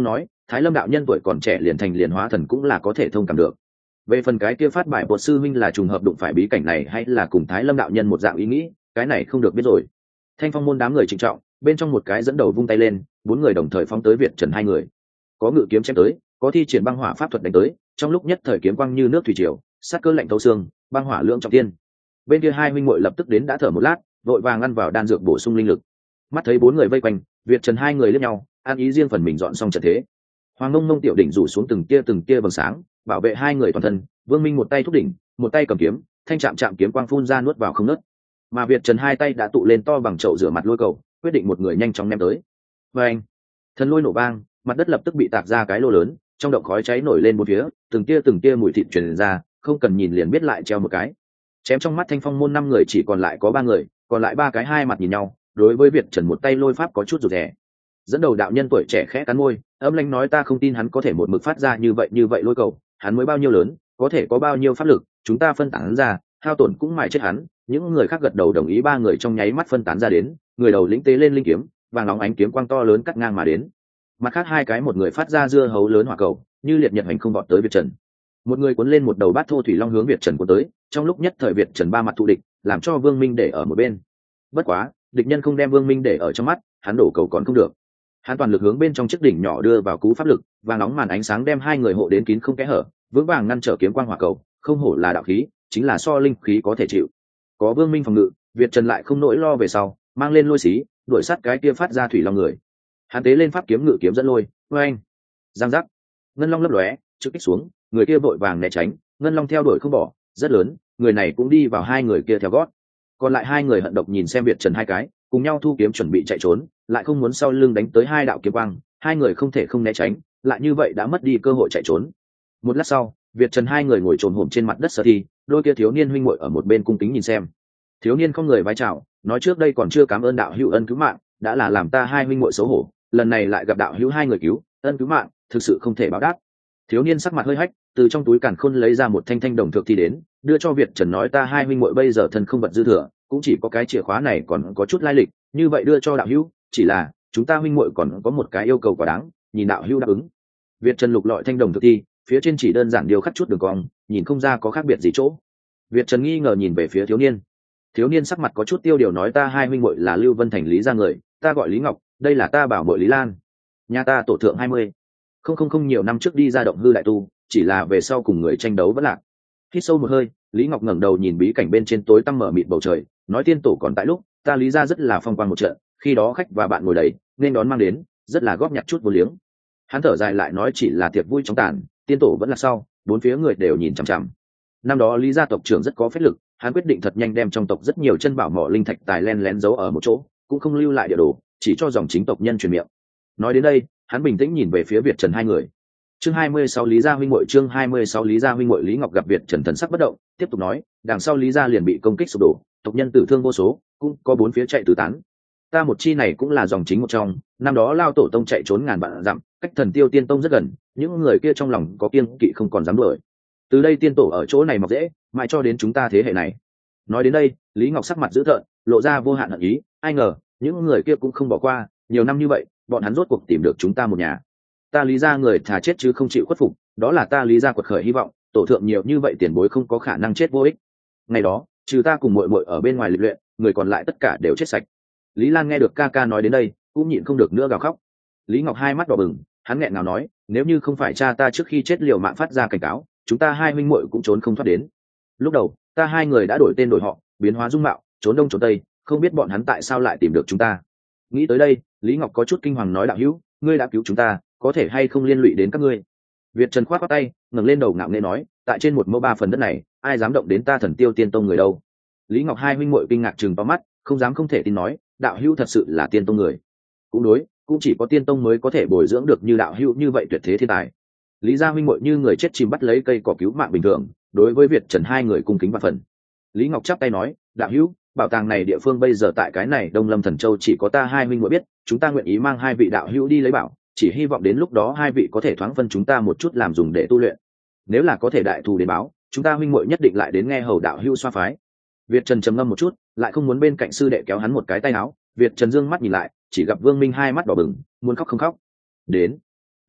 Thái Lâm đạo nhân tuổi còn trẻ liền thành liền hóa thần cũng là có thể thông cảm được. Về phần cái kia phát bài bột sư minh là trùng hợp đụng phải bí cảnh này hay là cùng Thái Lâm đạo nhân một dạng ý nghĩ, cái này không được biết rồi. Thanh Phong môn đám người trịnh trọng, bên trong một cái dẫn đầu vung tay lên, 4 người đồng thời phóng tới Việt Trần hai người. Có ngự kiếm chém tới, có thi triển băng hỏa pháp thuật đánh tới, trong lúc nhất thời kiếm quang như nước thủy triều, sát cơ lạnh thấu xương, băng hỏa lượng trọng thiên. Bên kia hai huynh muội lập tức đến đã thở một lát, vội vàng ăn vào đan dược bổ sung linh lực. Mắt thấy 4 người vây quanh, Việt Trần hai người liếc nhau, an ý riêng phần mình dọn xong trận thế. Hoàng Ngông Ngông tiểu đỉnh rủ xuống từng tia vầng sáng, bảo vệ hai người toàn thân. Vương Minh một tay thúc đỉnh, một tay cầm kiếm, thanh chạm chạm kiếm quang phun ra nuốt vào không ngớt. Mà Việt Trần hai tay đã tụ lên to bằng chậu rửa mặt lôi cầu, quyết định một người nhanh chóng ném tới. Và anh, thần lôi nổ vang, mặt đất lập tức bị tạc ra cái lô lớn, trong động khói cháy nổi lên bốn phía, từng tia mùi thịt truyền ra, không cần nhìn liền biết lại treo một cái. Chém trong mắt Thanh Phong môn 5 người chỉ còn lại có 3 người, còn lại 3 cái hai mặt nhìn nhau, đối với Việt Trần một tay lôi pháp có chút rụt rè. Dẫn đầu đạo nhân tuổi trẻ khẽ cắn môi, âm lãnh nói ta không tin hắn có thể một mực phát ra như vậy lôi cầu, hắn mới bao nhiêu lớn, có thể có bao nhiêu pháp lực, chúng ta phân tán hắn ra, hao tổn cũng mài chết hắn. Những người khác gật đầu đồng ý, 3 người trong nháy mắt phân tán ra đến, người đầu lĩnh tế lên linh kiếm, vàng nóng ánh kiếm quang to lớn cắt ngang mà đến. Mặt khác 2 cái, một người phát ra dưa hấu lớn hỏa cầu, như liệt nhật hành không vọt tới Việt Trần. Một người cuốn lên một đầu bát thô thủy long hướng Việt Trần cuốn tới, trong lúc nhất thời Việt Trần 3 mặt thụ địch, làm cho Vương Minh để ở một bên. Bất quá, địch nhân không đem Vương Minh để ở trong mắt, hắn đổ cầu còn không được. Hắn toàn lực hướng bên trong chiếc đỉnh nhỏ đưa vào cú pháp lực, vàng nóng màn ánh sáng đem 2 người hộ đến kín không kẽ hở, vững vàng ngăn trở kiếm quang hỏa cầu, không hổ là đạo khí, chính là so linh khí có thể chịu. Có Vương Minh phòng ngự, Việt Trần lại không nỗi lo về sau, mang lên lôi xí, đuổi sát cái kia phát ra thủy long người. Hắn tế lên pháp kiếm ngự kiếm dẫn lôi, oeng, giang giác, ngân long lấp lóe, trực kích xuống, người kia vội vàng né tránh, ngân long theo đuổi không bỏ, rất lớn, người này cũng đi vào 2 người kia theo gót. Còn lại 2 người hận độc nhìn xem Việt Trần 2 cái, cùng nhau thu kiếm chuẩn bị chạy trốn, lại không muốn sau lưng đánh tới 2 đạo kiếm quang, 2 người không thể không né tránh, lại như vậy đã mất đi cơ hội chạy trốn. Một lát sau, Việt Trần 2 người ngồi trồm hổm trên mặt đất sở thi, đôi kia thiếu niên huynh muội ở một bên cung kính nhìn xem. Thiếu niên không người vái chào, nói trước đây còn chưa cảm ơn đạo hữu ân cứu mạng, đã là làm ta 2 huynh muội xấu hổ, lần này lại gặp đạo hữu 2 người cứu, ân cứu mạng, thực sự không thể báo đáp. Thiếu niên sắc mặt hơi hách, từ trong túi càn khôn lấy ra một thanh thanh đồng thượng thi đến, đưa cho Việt Trần nói ta 2 huynh muội bây giờ thân không vật dư thừa, cũng chỉ có cái chìa khóa này còn có chút lai lịch, như vậy đưa cho đạo hữu, chỉ là chúng ta huynh muội còn có một cái yêu cầu quá đáng, nhìn đạo hữu đáp ứng. Việt Trần lục lọi thanh đồng thượng thi, phía trên chỉ đơn giản điều khắc chút đường cong, nhìn không ra có khác biệt gì chỗ. Việt Trần nghi ngờ nhìn về phía thiếu niên. Thiếu niên sắc mặt có chút tiêu điều nói ta 2 huynh muội là Lưu Vân thành Lý gia người, ta gọi Lý Ngọc, đây là ta bảo muội Lý Lan. Nhà ta tổ thượng 20. Không nhiều năm trước đi ra động hư đại tu, chỉ là về sau cùng người tranh đấu vẫn lạc. Hít sâu một hơi, Lý Ngọc ngẩng đầu nhìn bí cảnh bên trên tối tăm mở mịt bầu trời, nói tiên tổ còn tại lúc, ta Lý gia rất là phong quang một trận, khi đó khách và bạn ngồi đầy, nên đón mang đến, rất là góp nhặt chút vô liếng. Hắn thở dài lại nói chỉ là tiệc vui trong tàn, tiên tổ vẫn là sau, 4 phía người đều nhìn chằm chằm. Năm đó Lý gia tộc trưởng rất có phép lực, hắn quyết định thật nhanh đem trong tộc rất nhiều chân bảo mỏ linh thạch tài len lén giấu ở một chỗ, cũng không lưu lại địa đồ, chỉ cho dòng chính tộc nhân truyền miệng. Nói đến đây, hắn bình tĩnh nhìn về phía Việt Trần 2 người. Chương 26 Lý gia huynh muội, chương 26 Lý gia huynh muội. Lý Ngọc gặp Việt Trần thần sắc bất động, tiếp tục nói, đằng sau Lý gia liền bị công kích sụp đổ, tộc nhân tử thương vô số, cũng có 4 phía chạy tứ tán. Ta một chi này cũng là dòng chính một trong, năm đó lao tổ tông chạy trốn ngàn vạn dặm, cách Thần Tiêu Tiên Tông rất gần, những người kia trong lòng có kiêng kỵ không còn dám đuổi. Từ đây tiên tổ ở chỗ này mọc dễ, mãi cho đến chúng ta thế hệ này. Nói đến đây, Lý Ngọc sắc mặt dữ tợn, lộ ra vô hạn hận ý, ai ngờ, những người kia cũng không bỏ qua, nhiều năm như vậy, bọn hắn rốt cuộc tìm được chúng ta một nhà. Ta Lý gia người thà chết chứ không chịu khuất phục, đó là ta Lý gia quật khởi hy vọng, tổ thượng nhiều như vậy tiền bối không có khả năng chết vô ích. Ngày đó, trừ ta cùng muội muội ở bên ngoài lịch luyện, người còn lại tất cả đều chết sạch. Lý Lan nghe được ca ca nói đến đây, cũng nhịn không được nữa gào khóc. Lý Ngọc hai mắt đỏ bừng, hắn nghẹn ngào nói, nếu như không phải cha ta trước khi chết liều mạng phát ra cảnh cáo, chúng ta 2 huynh muội cũng trốn không thoát đến. Lúc đầu, ta 2 người đã đổi tên đổi họ, biến hóa dung mạo, trốn đông trốn tây, không biết bọn hắn tại sao lại tìm được chúng ta. Nghĩ tới đây, Lý Ngọc có chút kinh hoàng nói đạo hữu, ngươi đã cứu chúng ta, có thể hay không liên lụy đến các ngươi. Việt Trần khoát tay, ngẩng lên đầu ngạo nghễ nói, tại trên 1 mẫu 3 phần đất này, ai dám động đến ta Thần Tiêu Tiên Tông người đâu. Lý Ngọc 2 huynh muội kinh ngạc trừng to mắt, không dám không thể tin nói, đạo hữu thật sự là Tiên Tông người. Cũng đối, cũng chỉ có Tiên Tông mới có thể bồi dưỡng được như đạo hữu như vậy tuyệt thế thiên tài. Lý gia huynh muội như người chết chìm bắt lấy cây cỏ cứu mạng bình thường, đối với Việt Trần 2 người cung kính và phần. Lý Ngọc chắp tay nói, đạo hữu, bảo tàng này địa phương bây giờ tại cái này Đông Lâm Thần Châu chỉ có ta 2 huynh muội biết, chúng ta nguyện ý mang 2 vị đạo hữu đi lấy bảo, chỉ hy vọng đến lúc đó 2 vị có thể thoáng phân chúng ta một chút làm dùng để tu luyện. Nếu là có thể đại thù đến báo, chúng ta huynh muội nhất định lại đến nghe hầu đạo hữu xoa phái. Việt Trần trầm ngâm một chút, lại không muốn bên cạnh sư đệ kéo hắn một cái tay áo. Việt Trần dương mắt nhìn lại, chỉ gặp Vương Minh 2 mắt đỏ bừng, muốn khóc không khóc. Đến.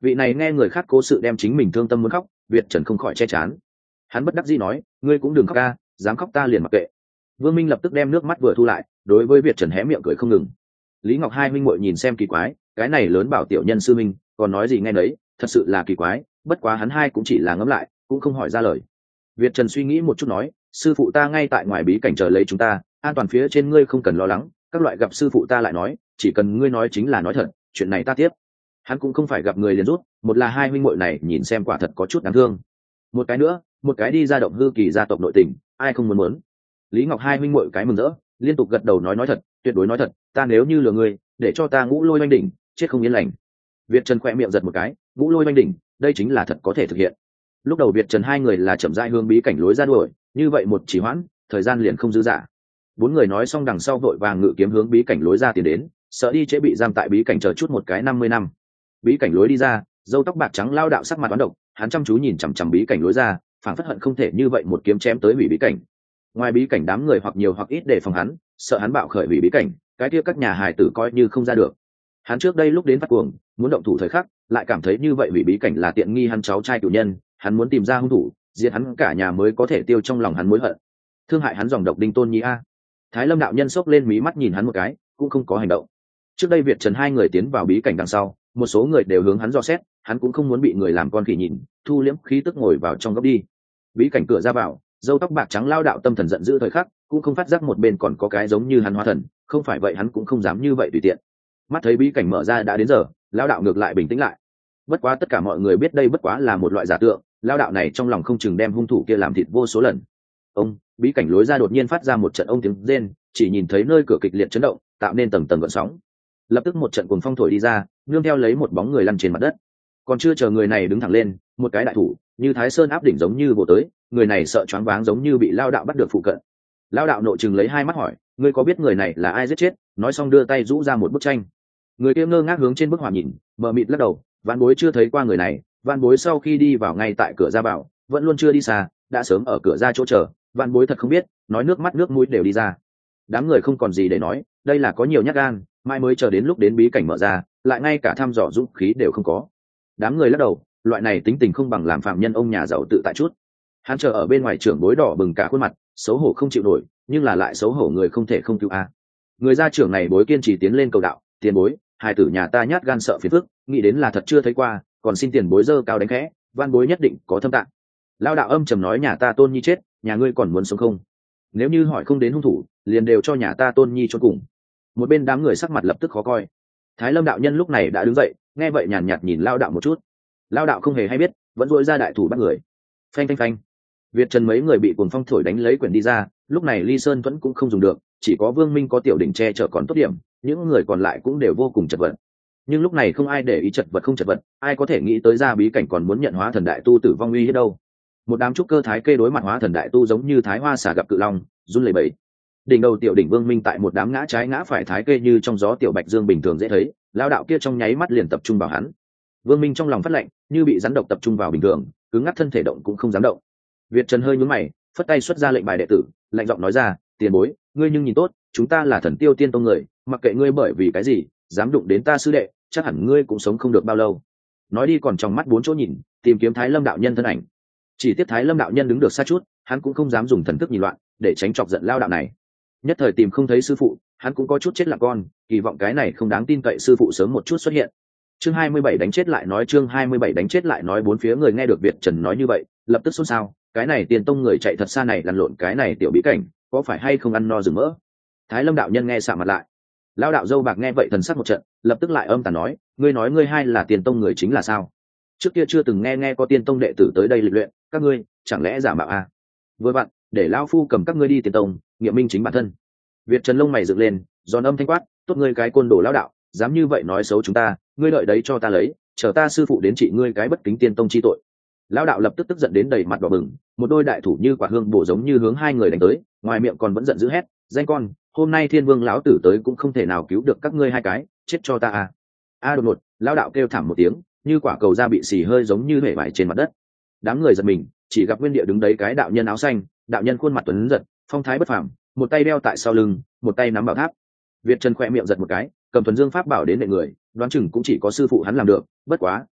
Vị này nghe người khác cố sự đem chính mình thương tâm muốn khóc, Việt Trần không khỏi che chán. Hắn bất đắc dĩ nói, ngươi cũng đừng khóc ca, dám khóc ta liền mặc kệ. Vương Minh lập tức đem nước mắt vừa thu lại, đối với Việt Trần hé miệng cười không ngừng. Lý Ngọc hai huynh muội nhìn xem kỳ quái, cái này lớn bảo tiểu nhân sư minh, còn nói gì nghe nấy, thật sự là kỳ quái, bất quá hắn hai cũng chỉ là ngẫm lại, cũng không hỏi ra lời. Việt Trần suy nghĩ một chút nói, sư phụ ta ngay tại ngoài bí cảnh chờ lấy chúng ta, an toàn phía trên ngươi không cần lo lắng, các loại gặp sư phụ ta lại nói, chỉ cần ngươi nói chính là nói thật, chuyện này ta tiếp. Hắn cũng không phải gặp người liền rút, một là hai huynh muội này nhìn xem quả thật có chút đáng thương, một cái nữa, một cái đi ra động hư kỳ gia tộc nội tình, ai không muốn. Lý Ngọc hai huynh muội cái mừng rỡ, liên tục gật đầu nói thật, tuyệt đối nói thật, ta nếu như lừa ngươi, để cho ta ngũ lôi oanh đỉnh, chết không yên lành. Việt Trần khẽ miệng giật một cái, ngũ lôi oanh đỉnh, đây chính là thật có thể thực hiện. Lúc đầu Việt Trần hai người là chậm rãi hướng bí cảnh lối ra đuổi, như vậy một chỉ hoãn, thời gian liền không dư dả. Bốn người nói xong đằng sau vội vàng ngự kiếm hướng bí cảnh lối ra tiến đến, sợ đi trễ bị giam tại bí cảnh chờ chút một cái 50 năm. Bí cảnh lối đi ra, râu tóc bạc trắng lao đạo sắc mặt toán độc, hắn chăm chú nhìn chằm chằm bí cảnh lối ra, phảng phất hận không thể như vậy một kiếm chém tới hủy bí cảnh. Ngoài bí cảnh đám người hoặc nhiều hoặc ít để phòng hắn, sợ hắn bạo khởi hủy bí cảnh, cái kia các nhà hài tử coi như không ra được. Hắn trước đây lúc đến phát cuồng, muốn động thủ thời khắc, lại cảm thấy như vậy hủy bí cảnh là tiện nghi hắn cháu trai chủ nhân, hắn muốn tìm ra hung thủ, diệt hắn cả nhà mới có thể tiêu trong lòng hắn mối hận. Thương hại hắn dòng độc đinh tôn nhi a. Thái Lâm đạo nhân sốc lên mí mắt nhìn hắn một cái, cũng không có hành động. Trước đây Việt Trần hai người tiến vào bí cảnh đằng sau, một số người đều hướng hắn dò xét, hắn cũng không muốn bị người làm con khỉ nhìn, thu liễm khí tức ngồi vào trong góc đi. Bí cảnh cửa ra vào, râu tóc bạc trắng lao đạo tâm thần giận dữ thời khắc, cũng không phát giác một bên còn có cái giống như hắn hóa thần, không phải vậy hắn cũng không dám như vậy tùy tiện. Mắt thấy bí cảnh mở ra đã đến giờ, lao đạo ngược lại bình tĩnh lại. Bất quá tất cả mọi người biết đây bất quá là một loại giả tượng, lao đạo này trong lòng không chừng đem hung thủ kia làm thịt vô số lần. Ông, bí cảnh lối ra đột nhiên phát ra một trận ông tiếng rên, chỉ nhìn thấy nơi cửa kịch liệt chấn động, tạo nên tầng tầng gợn sóng. Lập tức một trận cuồng phong thổi đi ra, nương theo lấy một bóng người lăn trên mặt đất. Còn chưa chờ người này đứng thẳng lên, một cái đại thủ như Thái Sơn áp đỉnh giống như vồ tới, người này sợ choáng váng giống như bị lao đạo bắt được phụ cận. Lao đạo nội chừng lấy hai mắt hỏi, ngươi có biết người này là ai giết chết? Nói xong đưa tay rũ ra một bức tranh. Người kia ngơ ngác hướng trên bức họa nhìn, mờ mịt lắc đầu, Vạn Bối chưa thấy qua người này, Vạn Bối sau khi đi vào ngay tại cửa ra vào, vẫn luôn chưa đi xa, đã sớm ở cửa ra chỗ chờ, Vạn Bối thật không biết, nói nước mắt nước mũi đều đi ra. Đám người không còn gì để nói, đây là có nhiều nhát gan, mai mới chờ đến lúc đến bí cảnh mở ra, lại ngay cả thăm dò dũng khí đều không có. Đám người lắc đầu, loại này tính tình không bằng làm phạm nhân ông nhà giàu tự tại chút. Hắn chờ ở bên ngoài trưởng bối đỏ bừng cả khuôn mặt, xấu hổ không chịu nổi, nhưng là lại xấu hổ người không thể không cứu a. Người gia trưởng này bối kiên trì tiến lên cầu đạo, tiền bối, hai tử nhà ta nhát gan sợ phiền phức, nghĩ đến là thật chưa thấy qua, còn xin tiền bối dơ cao đánh khẽ, van bối nhất định có thâm tạng. Lao đạo âm trầm nói, nhà ta tôn nhi chết, nhà ngươi còn muốn sống không? Nếu như hỏi không đến hung thủ, liền đều cho nhà ta tôn nhi cho cùng. Một bên đám người sắc mặt lập tức khó coi. Thái Lâm đạo nhân lúc này đã đứng dậy, nghe vậy nhàn nhạt nhìn lao đạo một chút. Lao đạo không hề hay biết, vẫn dội ra đại thủ bắt người. Phanh phanh phanh. Việt Trần mấy người bị cuồng phong thổi đánh lấy quyển đi ra, lúc này Ly Sơn vẫn cũng không dùng được, chỉ có Vương Minh có tiểu đỉnh che chở còn tốt điểm, những người còn lại cũng đều vô cùng chật vật. Nhưng lúc này không ai để ý chật vật không chật vật, ai có thể nghĩ tới ra bí cảnh còn muốn nhận hóa thần đại tu tử vong uy hiếp đâu. Một đám trúc cơ thái kê đối mặt hóa thần đại tu giống như thái hoa xả gặp cự long, run lẩy bẩy. Đỉnh đầu tiểu đỉnh Vương Minh tại một đám ngã trái ngã phải thái kê như trong gió tiểu bạch dương bình thường dễ thấy, lao đạo kia trong nháy mắt liền tập trung vào hắn. Vương Minh trong lòng phát lạnh, như bị rắn độc tập trung vào bình thường, cứng ngắc thân thể động cũng không dám động. Việt Trần hơi nhướng mày, phất tay xuất ra lệnh bài đệ tử, lạnh giọng nói ra, tiền bối, ngươi nhưng nhìn tốt, chúng ta là Thần Tiêu Tiên Tông người, mặc kệ ngươi bởi vì cái gì dám đụng đến ta sư đệ, chắc hẳn ngươi cũng sống không được bao lâu. Nói đi còn trong mắt bốn chỗ nhìn, tìm kiếm Thái Lâm đạo nhân thân ảnh. Chỉ tiếc Thái Lâm đạo nhân đứng được xa chút, hắn cũng không dám dùng thần thức nhìn loạn, để tránh chọc giận lao đạo này. Nhất thời tìm không thấy sư phụ, hắn cũng có chút chết lặng con, kỳ vọng cái này không đáng tin cậy sư phụ sớm một chút xuất hiện. Chương 27 đánh chết lại nói, chương 27 đánh chết lại nói, bốn phía người nghe được Việt Trần nói như vậy, lập tức xôn xao, cái này Tiền Tông người chạy thật xa này lăn lộn cái này tiểu bí cảnh, có phải hay không ăn no rừng mỡ? Thái Lâm đạo nhân nghe sạm mặt lại. Lão đạo dâu bạc nghe vậy thần sắc một trận, lập tức lại âm tàn nói, ngươi hai là Tiền Tông người chính là sao? Trước kia chưa từng nghe có Tiền Tông đệ tử tới đây lịch luyện, các ngươi chẳng lẽ giả mạo à? Vừa vặn, để lão phu cầm các ngươi đi Tiền Tông, nghiệm minh chính bản thân. Việt Trần lông mày dựng lên, giòn âm thanh quát, tốt ngươi cái côn đồ lão đạo, dám như vậy nói xấu chúng ta, ngươi đợi đấy cho ta lấy, chờ ta sư phụ đến trị ngươi cái bất kính Tiên Tông chi tội. Lão đạo lập tức tức giận đến đầy mặt đỏ bừng, một đôi đại thủ như quả hương bổ giống như hướng hai người đánh tới, ngoài miệng còn vẫn giận dữ hét, danh con, hôm nay Thiên Vương lão tử tới cũng không thể nào cứu được các ngươi hai cái, chết cho ta à. A đột ngột, lão đạo kêu thảm một tiếng, như quả cầu da bị xì hơi giống như hể vải trên mặt đất. Đám người giật mình, chỉ gặp nguyên địa đứng đấy cái đạo nhân áo xanh, đạo nhân khuôn mặt tuấn giật, phong thái bất phàm, một tay đeo tại sau lưng, một tay nắm bảo tháp. Việt Trần khẽ miệng giật một cái, cầm thuần dương pháp bảo đến nệ người, đoán chừng cũng chỉ có sư phụ hắn làm được, bất quá,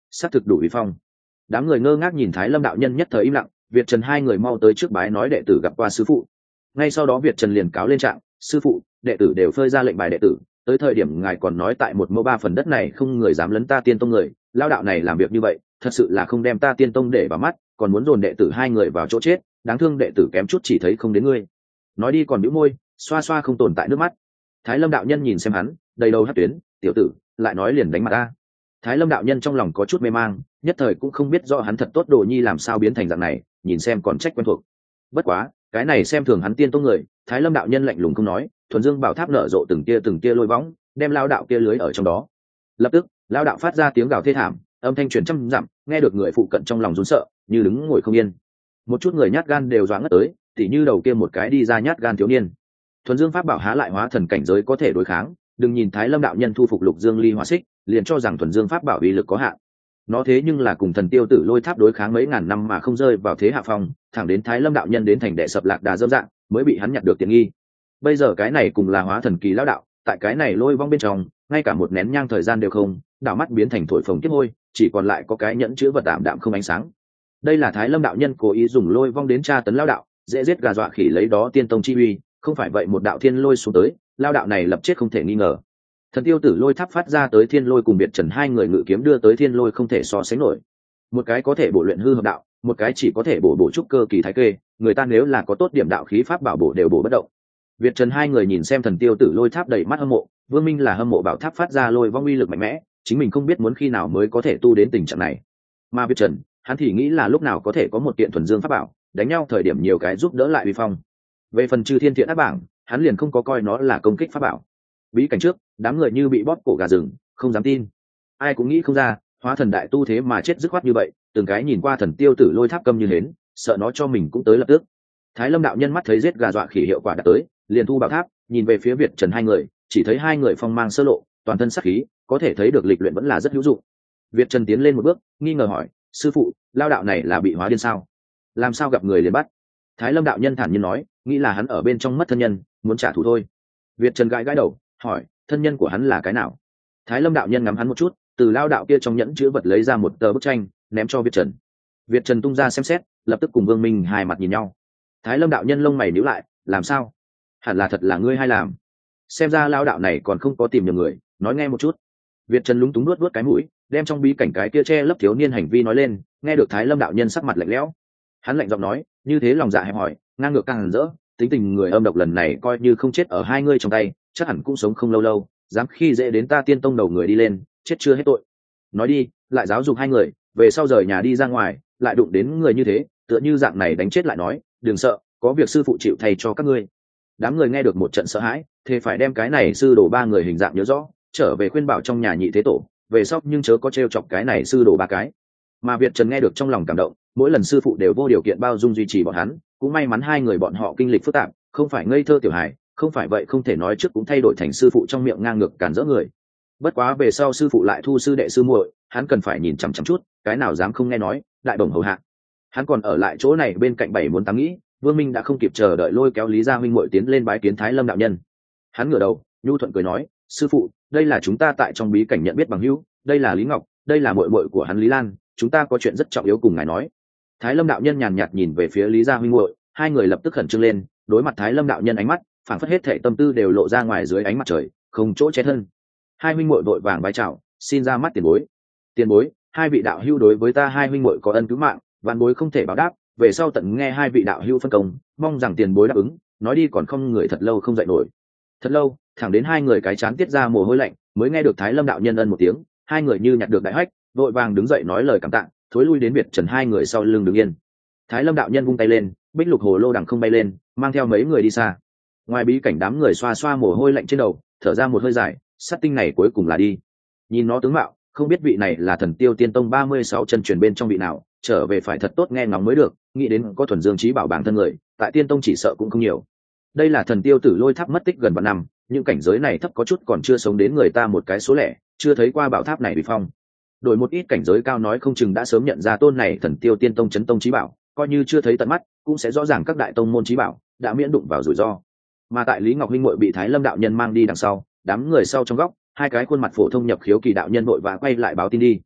xác thực đủ uy phong. Đám người ngơ ngác nhìn Thái Lâm đạo nhân nhất thời im lặng. Việt Trần hai người mau tới trước bái nói đệ tử gặp qua sư phụ. Ngay sau đó Việt Trần liền cáo lên trạng: sư phụ, đệ tử đều phơi ra lệnh bài đệ tử, tới thời điểm ngài còn nói tại 1 mẫu 3 phần đất này không người dám lấn ta Tiên Tông người, lao đạo này làm việc như vậy thật sự là không đem ta Tiên Tông để vào mắt, còn muốn dồn đệ tử hai người vào chỗ chết, đáng thương đệ tử kém chút chỉ thấy không đến ngươi. Nói đi còn bĩu môi, xoa xoa không tồn tại nước mắt. Thái Lâm đạo nhân nhìn xem hắn, đầy đầu hất tuyến: tiểu tử lại nói liền đánh mặt ta. Thái Lâm đạo nhân trong lòng có chút mê mang, nhất thời cũng không biết rõ hắn thật tốt đồ nhi làm sao biến thành dạng này, nhìn xem còn trách quen thuộc. Bất quá cái này xem thường hắn Tiên Tông người, Thái Lâm đạo nhân lạnh lùng không nói. Thuần Dương Bảo Tháp nở rộ từng tia lôi võng, đem lao đạo kia lưới ở trong đó. Lập tức lao đạo phát ra tiếng gào thê thảm, âm thanh truyền trăm dặm, nghe được người phụ cận trong lòng run sợ, như đứng ngồi không yên. Một chút người nhát gan đều doáng ngất tới, tỉ như đầu kia một cái đi ra nhát gan thiếu niên. Thuần Dương pháp bảo há lại hóa thần cảnh giới có thể đối kháng, đừng nhìn Thái Lâm đạo nhân thu phục Lục Dương Ly Hỏa Xích, liền cho rằng Thuần Dương pháp bảo uy lực có hạn. Nó thế nhưng là cùng Thần Tiêu Tử Lôi Tháp đối kháng mấy ngàn năm mà không rơi vào thế hạ phong, thẳng đến Thái Lâm đạo nhân đến thành đệ sập lạc đà dâm dạng, mới bị hắn nhặt được tiện nghi. Bây giờ cái này cùng là hóa thần kỳ lão đạo, tại cái này lôi vong bên trong, ngay cả một nén nhang thời gian đều không, đảo mắt biến thành thổi phồng kiếp hôi, chỉ còn lại có cái nhẫn chứa vật tạm đạm không ánh sáng. Đây là Thái Lâm đạo nhân cố ý dùng lôi vong đến tra tấn lão đạo, dễ giết gà dọa khỉ lấy đó Tiên Tông chi uy, không phải vậy một đạo thiên lôi xuống tới, lão đạo này lập chết không thể nghi ngờ. Thần Tiêu Tử Lôi Tháp phát ra tới thiên lôi cùng Biệt Trần hai người ngự kiếm đưa tới thiên lôi không thể so sánh nổi. Một cái có thể bổ luyện hư hợp đạo, một cái chỉ có thể bổ trúc cơ kỳ thái kê, người ta nếu là có tốt điểm đạo khí pháp bảo bổ đều bổ bất động. Việt Trần hai người nhìn xem Thần Tiêu Tử Lôi Tháp đầy mắt hâm mộ, Vương Minh là hâm mộ bảo tháp phát ra lôi vong uy lực mạnh mẽ, chính mình không biết muốn khi nào mới có thể tu đến tình trạng này. Mà Việt Trần, hắn thì nghĩ là lúc nào có thể có một kiện thuần dương pháp bảo, đánh nhau thời điểm nhiều cái giúp đỡ lại uy phong. Về phần Chư Thiên Thiện Ác bảng, hắn liền không có coi nó là công kích pháp bảo. Bí cảnh trước, đám người như bị bóp cổ gà rừng, không dám tin. Ai cũng nghĩ không ra, hóa thần đại tu thế mà chết dứt khoát như vậy, từng cái nhìn qua Thần Tiêu Tử Lôi Tháp câm như hến, sợ nó cho mình cũng tới lập tức. Thái Lâm đạo nhân mắt thấy giết gà dọa khỉ hiệu quả đã tới, liền thu bảo tháp, nhìn về phía Việt Trần hai người, chỉ thấy hai người phong mang sơ lộ, toàn thân sắc khí, có thể thấy được lịch luyện vẫn là rất hữu dụng. Việt Trần tiến lên một bước, nghi ngờ hỏi: sư phụ, lao đạo này là bị hóa điên sao? Làm sao gặp người liền bắt? Thái Lâm đạo nhân thản nhiên nói: nghĩ là hắn ở bên trong mất thân nhân, muốn trả thù thôi. Việt Trần gãi gãi đầu, hỏi: thân nhân của hắn là cái nào? Thái Lâm đạo nhân ngắm hắn một chút, từ lao đạo kia trong nhẫn chứa vật lấy ra một tờ bức tranh, ném cho Việt Trần. Việt Trần tung ra xem xét, lập tức cùng Vương Minh hai mặt nhìn nhau. Thái Lâm đạo nhân lông mày nhíu lại: làm sao? Hẳn là thật là ngươi hay làm? Xem ra lao đạo này còn không có tìm nhầm người, nói nghe một chút. Việt Trần lúng túng nuốt cái mũi, đem trong bí cảnh cái kia che lấp thiếu niên hành vi nói lên. Nghe được Thái Lâm đạo nhân sắc mặt lạnh lẽo, hắn lạnh giọng nói: như thế lòng dạ hẹp hòi, ngang ngược càng rỡ, tính tình người âm độc lần này coi như không chết ở hai ngươi trong tay, chắc hẳn cũng sống không lâu lâu, dám khi dễ đến ta Tiên Tông đầu người đi lên, chết chưa hết tội. Nói đi, lại giáo dục hai người, về sau rời nhà đi ra ngoài, lại đụng đến người như thế, tựa như dạng này đánh chết lại nói, đừng sợ, có việc sư phụ chịu thầy cho các ngươi. Đám người nghe được một trận sợ hãi, thế phải đem cái này sư đồ ba người hình dạng nhớ rõ, trở về khuyên bảo trong nhà nhị thế tổ, về sau nhưng chớ có trêu chọc cái này sư đồ ba cái. Mà Việt Trần nghe được trong lòng cảm động, mỗi lần sư phụ đều vô điều kiện bao dung duy trì bọn hắn, cũng may mắn hai người bọn họ kinh lịch phức tạp, không phải ngây thơ tiểu hài, không phải vậy không thể nói trước cũng thay đổi thành sư phụ trong miệng ngang ngược cản rỡ người. Bất quá về sau sư phụ lại thu sư đệ sư muội, hắn cần phải nhìn chằm chằm chút, cái nào dám không nghe nói, đại bổng hầu hạ. Hắn còn ở lại chỗ này bên cạnh bảy muốn tám nghĩ, Vương Minh đã không kịp chờ đợi lôi kéo Lý Gia huynh muội tiến lên bái kiến Thái Lâm đạo nhân. Hắn ngửa đầu, nhu thuận cười nói: sư phụ, đây là chúng ta tại trong bí cảnh nhận biết bằng hữu, đây là Lý Ngọc, đây là muội muội của hắn Lý Lan, chúng ta có chuyện rất trọng yếu cùng ngài nói. Thái Lâm đạo nhân nhàn nhạt nhìn về phía Lý Gia huynh muội, hai người lập tức khẩn trương lên, đối mặt Thái Lâm đạo nhân ánh mắt, phảng phất hết thảy tâm tư đều lộ ra ngoài dưới ánh mặt trời, không chỗ che thân. Hai huynh muội vội vàng bái chào, xin ra mắt tiền bối. Tiền bối, hai vị đạo hữu đối với ta hai huynh muội có ân cứu mạng, vạn bối không thể báo đáp, về sau tận nghe hai vị đạo hữu phân công, mong rằng tiền bối đáp ứng. Nói đi còn không người thật lâu không dậy nổi. Thật lâu, thẳng đến hai người cái chán tiết ra mồ hôi lạnh, mới nghe được Thái Lâm đạo nhân ân một tiếng, hai người như nhặt được đại hách, vội vàng đứng dậy nói lời cảm tạ, thối lui đến Việt Trần hai người sau lưng đứng yên. Thái Lâm đạo nhân vung tay lên, bích lục hồ lô đằng không bay lên, mang theo mấy người đi xa. Ngoài bí cảnh đám người xoa xoa mồ hôi lạnh trên đầu, thở ra một hơi dài, sát tinh này cuối cùng là đi. Nhìn nó tướng mạo, không biết vị này là Thần Tiêu Tiên Tông 36 chân truyền bên trong vị nào, trở về phải thật tốt nghe ngóng mới được, nghĩ đến có thuần dương chí bảo bản thân người, tại Tiên Tông chỉ sợ cũng không nhiều. Đây là Thần Tiêu Tử Lôi Tháp mất tích gần vạn năm, những cảnh giới này thấp có chút còn chưa sống đến người ta một cái số lẻ, chưa thấy qua bảo tháp này bị phong. Đổi một ít cảnh giới cao nói không chừng đã sớm nhận ra tôn này Thần Tiêu Tiên Tông chấn tông chí bảo, coi như chưa thấy tận mắt, cũng sẽ rõ ràng các đại tông môn chí bảo đã miễn đụng vào rủi ro. Mà tại Lý Ngọc huynh muội bị Thái Lâm đạo nhân mang đi đằng sau, đám người sau trong góc, hai cái khuôn mặt phổ thông nhập khiếu kỳ đạo nhân vội vã quay lại báo tin đi.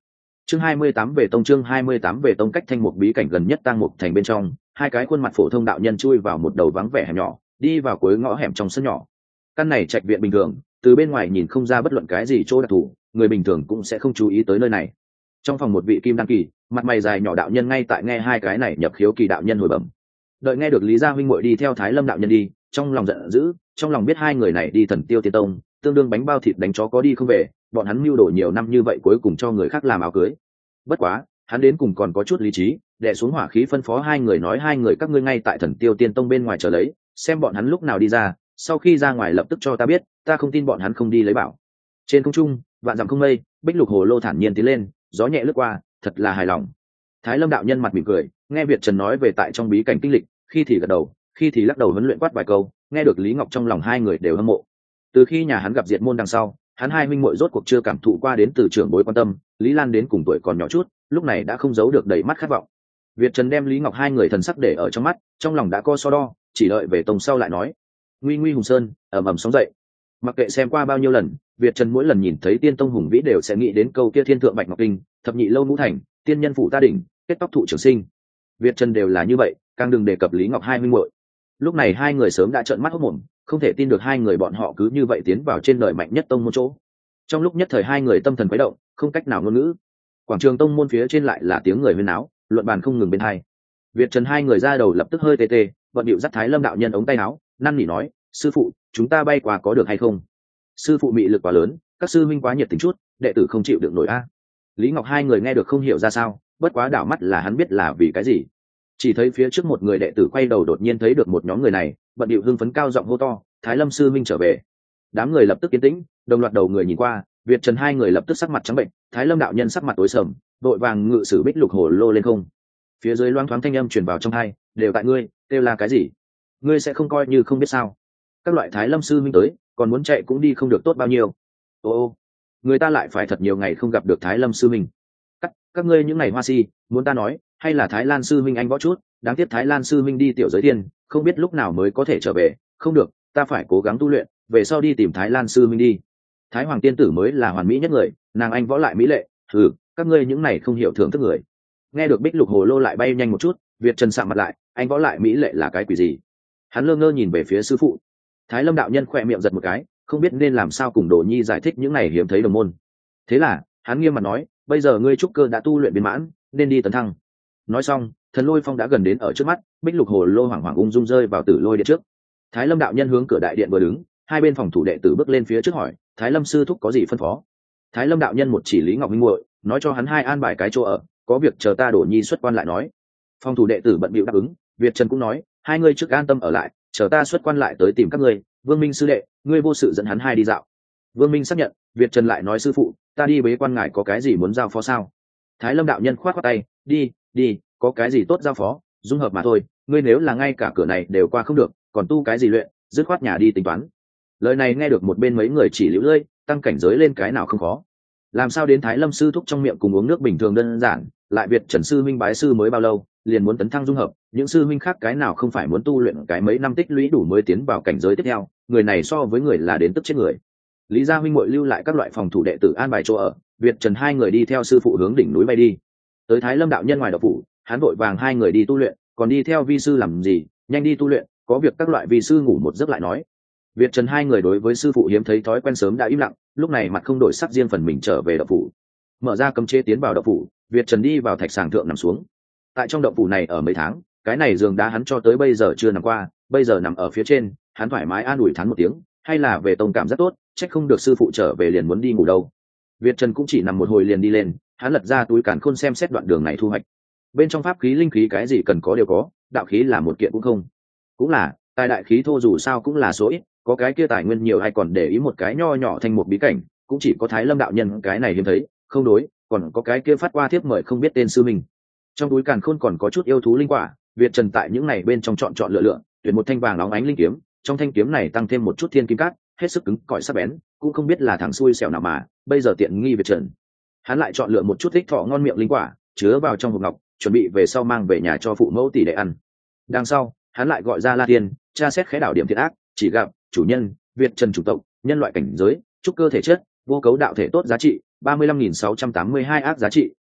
Chương 28 về tông. Chương 28 về tông. Cách thanh mục bí cảnh gần nhất tang mục thành bên trong, hai cái khuôn mặt phổ thông đạo nhân chui vào một đầu vắng vẻ hẻm nhỏ, đi vào cuối ngõ hẻm trong sân nhỏ. Căn này trạch viện bình thường, từ bên ngoài nhìn không ra bất luận cái gì chỗ đặc thù, người bình thường cũng sẽ không chú ý tới nơi này. Trong phòng một vị kim đăng kỳ, mặt mày dài nhỏ đạo nhân ngay tại nghe hai cái này nhập khiếu kỳ đạo nhân hồi bẩm. Đợi nghe được Lý Gia huynh muội đi theo Thái Lâm đạo nhân đi, trong lòng giận dữ, trong lòng biết hai người này đi Thần Tiêu Tiên Tông, tương đương bánh bao thịt đánh chó có đi không về, bọn hắn mưu đồ nhiều năm như vậy cuối cùng cho người khác làm áo cưới. Bất quá, hắn đến cùng còn có chút lý trí, đè xuống hỏa khí phân phó hai người nói hai người các ngươi ngay tại Thần Tiêu Tiên Tông bên ngoài chờ lấy, xem bọn hắn lúc nào đi ra, sau khi ra ngoài lập tức cho ta biết, ta không tin bọn hắn không đi lấy bảo. Trên không trung, vạn dặm không mây, Bích Lục Hồ Lô thản nhiên tiến lên, gió nhẹ lướt qua, thật là hài lòng. Thái Lâm đạo nhân mặt mỉm cười, nghe Việt Trần nói về tại trong bí cảnh kinh lịch, khi thì gật đầu, khi thì lắc đầu huấn luyện quát vài câu, nghe được Lý Ngọc trong lòng hai người đều hâm mộ. Từ khi nhà hắn gặp diệt môn đằng sau, hắn hai huynh muội rốt cuộc chưa cảm thụ qua đến từ trưởng bối quan tâm, Lý Lan đến cùng tuổi còn nhỏ chút, lúc này đã không giấu được đầy mắt khát vọng. Việt Trần đem Lý Ngọc hai người thần sắc để ở trong mắt, trong lòng đã co so đo, chỉ đợi về tông sau lại nói. Nguy nguy hùng sơn, ầm ầm sóng dậy. Mặc kệ xem qua bao nhiêu lần, Việt Trần mỗi lần nhìn thấy tiên tông hùng vĩ đều sẽ nghĩ đến câu kia thiên thượng bạch ngọc kinh, thập nhị lâu ngũ thành, tiên nhân phụ ta đỉnh, kết tóc thụ trường sinh. Việt Trần đều là như vậy, càng đừng đề cập Lý Ngọc hai huynh muội. Lúc này hai người sớm đã trợn mắt hốt mồm, không thể tin được hai người bọn họ cứ như vậy tiến vào trên đời mạnh nhất tông môn chỗ. Trong lúc nhất thời hai người tâm thần quấy động, không cách nào ngôn ngữ. Quảng trường tông môn phía trên lại là tiếng người huyên náo, luận bàn không ngừng bên hai. Việt Trần hai người ra đầu lập tức hơi tê tê, vận điệu dắt Thái Lâm đạo nhân ống tay áo, năn nỉ nói, sư phụ, chúng ta bay qua có được hay không? Sư phụ mị lực quá lớn, các sư minh quá nhiệt tình chút, đệ tử không chịu được nổi a. Lý Ngọc hai người nghe được không hiểu ra sao, bất quá đảo mắt là hắn biết là vì cái gì. Chỉ thấy phía trước một người đệ tử quay đầu đột nhiên thấy được một nhóm người này, vận điệu hưng phấn cao giọng hô to, Thái Lâm sư minh trở về. Đám người lập tức yên tĩnh, đồng loạt đầu người nhìn qua, Việt Trần hai người lập tức sắc mặt trắng bệnh, Thái Lâm đạo nhân sắc mặt tối sầm, đội vàng ngự sử Bích Lục Hồ Lô lên không. Phía dưới loáng thoáng thanh âm truyền vào trong tai, đều tại ngươi, kêu là cái gì? Ngươi sẽ không coi như không biết sao? Các loại Thái Lâm sư minh tới, còn muốn chạy cũng đi không được tốt bao nhiêu. Ô, người ta lại phải thật nhiều ngày không gặp được Thái Lâm sư minh. Các ngươi những ngày hoa si, muốn ta nói, hay là Thái Lan sư minh anh võ chút, đáng tiếc Thái Lan sư minh đi tiểu giới thiên, không biết lúc nào mới có thể trở về, không được, ta phải cố gắng tu luyện, về sau đi tìm Thái Lan sư minh đi. Thái Hoàng tiên tử mới là hoàn mỹ nhất người, nàng anh võ lại mỹ lệ, các ngươi những này không hiểu thưởng thức người. Nghe được Bích Lục Hồ Lô lại bay nhanh một chút, Việt Trần sạm mặt lại, anh võ lại mỹ lệ là cái quỷ gì? Hắn lơ ngơ nhìn về phía sư phụ. Thái Lâm đạo nhân khỏe miệng giật một cái, không biết nên làm sao cùng Đồ Nhi giải thích những này hiếm thấy đồng môn. Thế là, hắn nghiêm mặt nói, bây giờ ngươi trúc cơ đã tu luyện viên mãn, nên đi tấn thăng. Nói xong, Thần Lôi Phong đã gần đến ở trước mắt, Bích Lục Hồ Lô hoảng hoảng ung dung rơi vào Tử Lôi điện trước. Thái Lâm đạo nhân hướng cửa đại điện vừa đứng, hai bên phòng thủ đệ tử bước lên phía trước hỏi, Thái Lâm sư thúc có gì phân phó? Thái Lâm đạo nhân một chỉ Lý Ngọc minh muội, nói cho hắn hai an bài cái chỗ ở, có việc chờ ta Đồ Nhi xuất quan lại nói. Phòng thủ đệ tử bận bịu đáp ứng, Việt Trần cũng nói, hai ngươi trước an tâm ở lại, chờ ta xuất quan lại tới tìm các ngươi. Vương Minh sư đệ, ngươi vô sự dẫn hắn hai đi dạo. Vương Minh xác nhận, Việt Trần lại nói sư phụ, ta đi bế quan ngài có cái gì muốn giao phó sao? Thái Lâm đạo nhân khoát khoát tay, đi, có cái gì tốt giao phó, dung hợp mà thôi, ngươi nếu là ngay cả cửa này đều qua không được, còn tu cái gì luyện, dứt khoát nhà đi tính toán. Lời này nghe được một bên mấy người chỉ liễu lơi, tăng cảnh giới lên cái nào không khó. Làm sao đến Thái Lâm sư thúc trong miệng cùng uống nước bình thường đơn giản, lại Việt Trần sư minh bái sư mới bao lâu, liền muốn tấn thăng dung hợp, những sư minh khác cái nào không phải muốn tu luyện cái mấy năm tích lũy đủ mới tiến vào cảnh giới tiếp theo, người này so với người là đến tức chết người. Lý Gia huynh muội lưu lại các loại phòng thủ đệ tử an bài chỗ ở, Việt Trần hai người đi theo sư phụ hướng đỉnh núi bay đi. Tới Thái Lâm đạo nhân ngoài đạo phủ, hắn vội vàng hai người đi tu luyện, còn đi theo vi sư làm gì, nhanh đi tu luyện, có việc các loại vi sư ngủ một giấc lại nói. Việt Trần hai người đối với sư phụ hiếm thấy thói quen sớm đã im lặng, lúc này mặt không đổi sắc riêng phần mình trở về đạo phủ. Mở ra cấm chế tiến vào đạo phủ, Việt Trần đi vào thạch sàng thượng nằm xuống. Tại trong đạo phủ này ở mấy tháng, cái này giường đá hắn cho tới bây giờ chưa nằm qua, bây giờ nằm ở phía trên, hắn thoải mái an ủi thán một tiếng, hay là về tông cảm rất tốt, trách không được sư phụ trở về liền muốn đi ngủ đâu. Việt Trần cũng chỉ nằm một hồi liền đi lên, hắn lật ra túi càn khôn xem xét đoạn đường này thu hoạch. Bên trong pháp khí linh khí cái gì cần có đều có, đạo khí là một kiện cũng không. Cũng là, tài đại khí thô dù sao cũng là số ít, có cái kia tài nguyên nhiều hay còn để ý một cái nho nhỏ thành một bí cảnh, cũng chỉ có Thái Lâm đạo nhân cái này hiếm thấy, không đối, còn có cái kia phát qua thiếp mời không biết tên sư mình. Trong túi càn khôn còn có chút yêu thú linh quả, Việt Trần tại những này bên trong chọn lựa, tuyển một thanh vàng óng ánh linh kiếm, trong thanh kiếm này tăng thêm một chút thiên kim cát, hết sức cứng cỏi sắc bén, cũng không biết là thằng xui xẻo nào mà, bây giờ tiện nghi Việt Trần. Hắn lại chọn lựa một chút thích thọ ngon miệng linh quả, chứa vào trong hộp ngọc, chuẩn bị về sau mang về nhà cho phụ mẫu tỷ đệ ăn. Đằng sau, hắn lại gọi ra La Tiên, tra xét khế đảo điểm thiện ác, chỉ gặp chủ nhân, Việt Trần chủng tộc, nhân loại cảnh giới, trúc cơ thể chất, vô cấu đạo thể tốt giá trị 35.682 ác giá trị,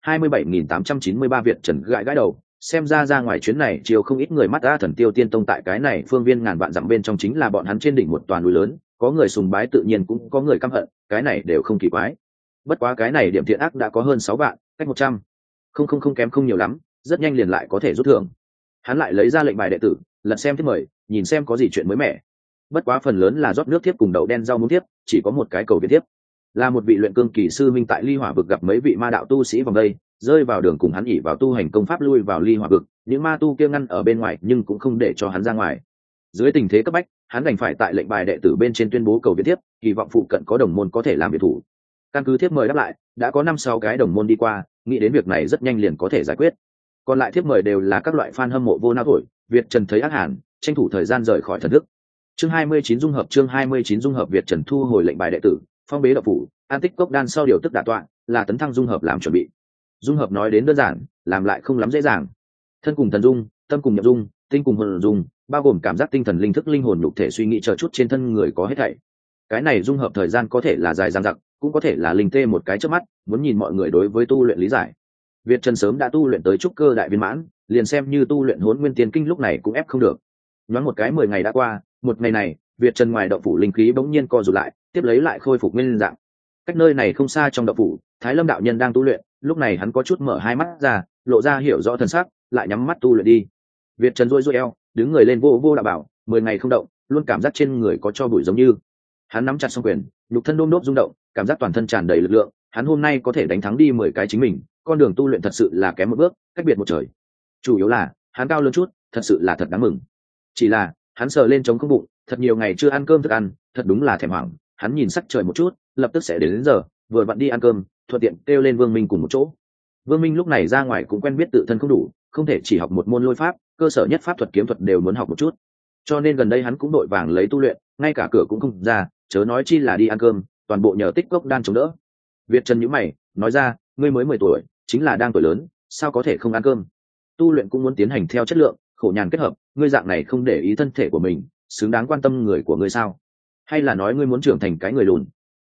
27.893 Việt Trần gãi gãi đầu, xem ra ngoài chuyến này chiều không ít người mắt ra. Thần Tiêu Tiên Tông tại cái này phương viên ngàn vạn dặm bên trong chính là bọn hắn trên đỉnh một toàn núi lớn, có người sùng bái tự nhiên cũng có người căm hận, cái này đều không kỳ quái. Bất quá cái này điểm thiện ác đã có hơn 6 vạn, cách 100. Không kém không nhiều lắm, rất nhanh liền lại có thể rút thưởng. Hắn lại lấy ra lệnh bài đệ tử, lật xem thiếp mời, nhìn xem có gì chuyện mới mẻ. Bất quá phần lớn là rót nước thiếp cùng đậu đen rau muống thiếp, chỉ có một cái cầu viện thiếp. Là một vị luyện cương kỳ sư minh tại Ly Hỏa vực gặp mấy vị ma đạo tu sĩ vòng đây, rơi vào đường cùng hắn ỉ vào tu hành công pháp lui vào Ly Hỏa vực, những ma tu kia ngăn ở bên ngoài nhưng cũng không để cho hắn ra ngoài. Dưới tình thế cấp bách, hắn đành phải tại lệnh bài đệ tử bên trên tuyên bố cầu viện thiếp, kỳ vọng phụ cận có đồng môn có thể làm việc thủ. Căn cứ thiếp mời đáp lại, đã có 5-6 cái đồng môn đi qua, nghĩ đến việc này rất nhanh liền có thể giải quyết. Còn lại thiếp mời đều là các loại fan hâm mộ vô não thổi, Việt Trần thấy ác hàn, tranh thủ thời gian rời khỏi thần thức. Chương 29 dung hợp, chương 29 dung hợp. Việt Trần thu hồi lệnh bài đệ tử, phong bế độc phủ, an tích cốc đan sau điều tức đả tọa, là tấn thăng dung hợp làm chuẩn bị. Dung hợp nói đến đơn giản, làm lại không lắm dễ dàng. Thân cùng thần dung, tâm cùng nhập dung, tinh cùng hồn dung, bao gồm cảm giác tinh thần, linh thức, linh hồn, nhục thể, suy nghĩ chờ chút trên thân người có hết thảy. Cái này dung hợp thời gian có thể là dài dằng dặc, cũng có thể là linh tê một cái chớp mắt, muốn nhìn mọi người đối với tu luyện lý giải. Việt Trần sớm đã tu luyện tới trúc cơ đại viên mãn, liền xem như tu luyện Hỗn Nguyên Tiên Kinh lúc này cũng ép không được. Nhoáng một cái 10 ngày đã qua, một ngày này, Việt Trần ngoài động phủ linh khí bỗng nhiên co rụt lại, tiếp lấy lại khôi phục nguyên dạng. Cách nơi này không xa trong động phủ, Thái Lâm đạo nhân đang tu luyện, lúc này hắn có chút mở hai mắt ra, lộ ra hiểu rõ thần sắc, lại nhắm mắt tu luyện đi. Việt Trần duỗi eo, đứng người lên vô vô đạo bảo, 10 ngày không động, luôn cảm giác trên người có cho bụi giống như. Hắn nắm chặt song quyền, nhục thân đôm đốp rung động, cảm giác toàn thân tràn đầy lực lượng, hắn hôm nay có thể đánh thắng đi 10 cái chính mình, con đường tu luyện thật sự là kém một bước, cách biệt một trời. Chủ yếu là, hắn cao lớn chút, thật sự là thật đáng mừng. Chỉ là, hắn sờ lên trống không bụng, thật nhiều ngày chưa ăn cơm thức ăn, thật đúng là thèm hoảng. Hắn nhìn sắc trời một chút, lập tức sẽ đến giờ, vừa vặn đi ăn cơm, thuận tiện kêu lên Vương Minh cùng một chỗ. Vương Minh lúc này ra ngoài cũng quen biết tự thân không đủ, không thể chỉ học một môn lôi pháp, cơ sở nhất pháp thuật kiếm thuật đều muốn học một chút. Cho nên gần đây hắn cũng đội vàng lấy tu luyện, ngay cả cửa cũng không ra, chớ nói chi là đi ăn cơm, toàn bộ nhờ tích cốc đan chống đỡ. Việt Trần nhíu mày, nói ra, ngươi mới 10 tuổi, chính là đang tuổi lớn, sao có thể không ăn cơm? Tu luyện cũng muốn tiến hành theo chất lượng, khổ nhàn kết hợp, ngươi dạng này không để ý thân thể của mình, xứng đáng quan tâm người của ngươi sao? Hay là nói ngươi muốn trưởng thành cái người lùn?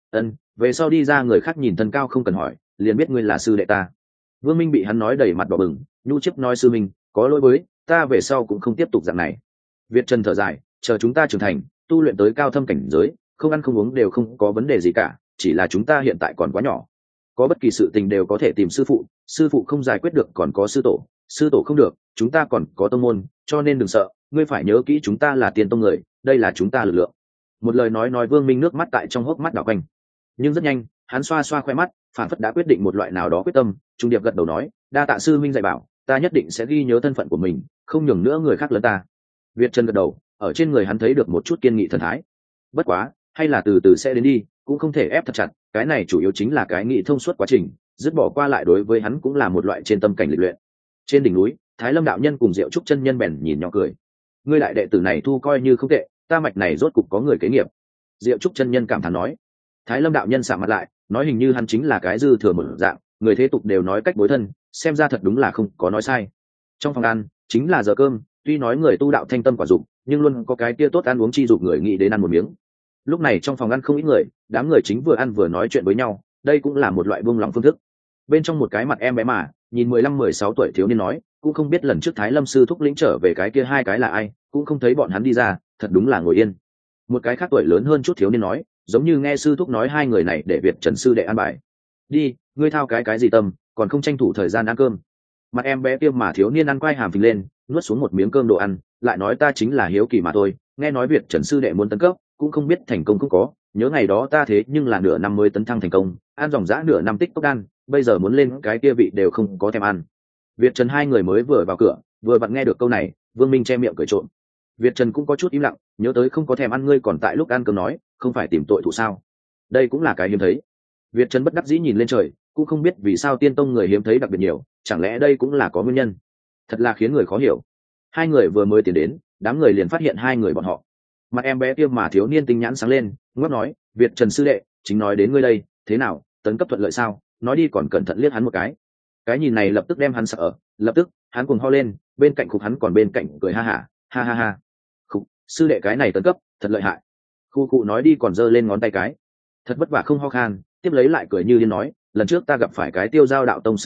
Về sau đi ra người khác nhìn thân cao không cần hỏi, liền biết ngươi là sư đệ ta. Vương Minh bị hắn nói đầy mặt đỏ bừng, nhu chấp nói sư minh, có lỗi với ta, về sau cũng không tiếp tục dạng này. Việt Trần thở dài, chờ chúng ta trưởng thành, tu luyện tới cao thâm cảnh giới, không ăn không uống đều không có vấn đề gì cả, chỉ là chúng ta hiện tại còn quá nhỏ. Có bất kỳ sự tình đều có thể tìm sư phụ không giải quyết được còn có sư tổ không được, chúng ta còn có tông môn, cho nên đừng sợ, ngươi phải nhớ kỹ chúng ta là tiên tông người, đây là chúng ta lực lượng. Một lời nói Vương Minh nước mắt tại trong hốc mắt đảo quanh, nhưng rất nhanh hắn xoa xoa khoe mắt, phản phất đã quyết định một loại nào đó quyết tâm, trung điệp gật đầu nói, đa tạ sư minh dạy bảo, ta nhất định sẽ ghi nhớ thân phận của mình, không nhường nữa người khác lớn ta. Việt Trần gật đầu, ở trên người hắn thấy được một chút kiên nghị thần thái. Bất quá, hay là từ từ sẽ đến đi, cũng không thể ép thật chặt, cái này chủ yếu chính là cái nghị thông suốt quá trình, dứt bỏ qua lại đối với hắn cũng là một loại trên tâm cảnh lịch luyện. Trên đỉnh núi, Thái Lâm đạo nhân cùng Diệu Trúc chân nhân bèn nhìn nhỏ cười. Ngươi đại đệ tử này thu coi như không tệ, ta mạch này rốt cục có người kế nghiệp. Diệu Trúc chân nhân cảm thán nói. Thái Lâm đạo nhân sạm mặt lại, nói hình như hắn chính là cái dư thừa một dạng, người thế tục đều nói cách bối thân, xem ra thật đúng là không có nói sai. Trong phòng ăn, chính là giờ cơm, tuy nói người tu đạo thanh tâm quả dục, nhưng luôn có cái kia tốt ăn uống chi dục người nghĩ đến ăn một miếng. Lúc này trong phòng ăn không ít người, đám người chính vừa ăn vừa nói chuyện với nhau, đây cũng là một loại buông lỏng phương thức. Bên trong một cái mặt em bé mà, nhìn 15-16 tuổi thiếu niên nói, cũng không biết lần trước Thái Lâm sư thúc lĩnh trở về cái kia hai cái là ai, cũng không thấy bọn hắn đi ra, thật đúng là ngồi yên. Một cái khác tuổi lớn hơn chút thiếu niên nói, giống như nghe sư thúc nói hai người này để Việt Trần sư đệ ăn bài. Đi, ngươi thao cái gì tâm, còn không tranh thủ thời gian ăn cơm. Mặt em bé kia mà thiếu niên ăn quay hàm phình lên, nuốt xuống một miếng cơm đồ ăn, lại nói ta chính là hiếu kỳ mà thôi, nghe nói Việt Trần sư đệ muốn tấn cấp, cũng không biết thành công không có, nhớ ngày đó ta thế nhưng là nửa năm mới tấn thăng thành công, ăn dòng dã nửa năm tích cốc đan, bây giờ muốn lên cái kia vị đều không có thèm ăn. Việt Trần hai người mới vừa vào cửa, vừa vặn nghe được câu này, Vương Minh che miệng cười trộm. Việt Trần cũng có chút im lặng, nhớ tới không có thèm ăn ngươi còn tại lúc ăn cơm nói, không phải tìm tội thủ sao? Đây cũng là cái hiếm thấy. Việt Trần bất đắc dĩ nhìn lên trời, cũng không biết vì sao tiên tông người hiếm thấy đặc biệt nhiều, chẳng lẽ đây cũng là có nguyên nhân? Thật là khiến người khó hiểu. Hai người vừa mới tiến đến, đám người liền phát hiện hai người bọn họ. Mặt em bé kia mà thiếu niên tinh nhãn sáng lên, ngóc nói, Việt Trần sư đệ, chính nói đến ngươi đây, thế nào, tấn cấp thuận lợi sao? Nói đi còn cẩn thận liếc hắn một cái. Cái nhìn này lập tức đem hắn sợ, lập tức hắn cuồng ho lên, bên cạnh khúc hắn còn bên cạnh cười ha ha. Khúc, sư đệ cái này tấn cấp, thật lợi hại. Khu cụ nói đi còn giơ lên ngón tay cái. Thật vất vả không ho khan, tiếp lấy lại cười như điên nói, lần trước ta gặp phải cái Tiêu Giao đạo tông sư mình,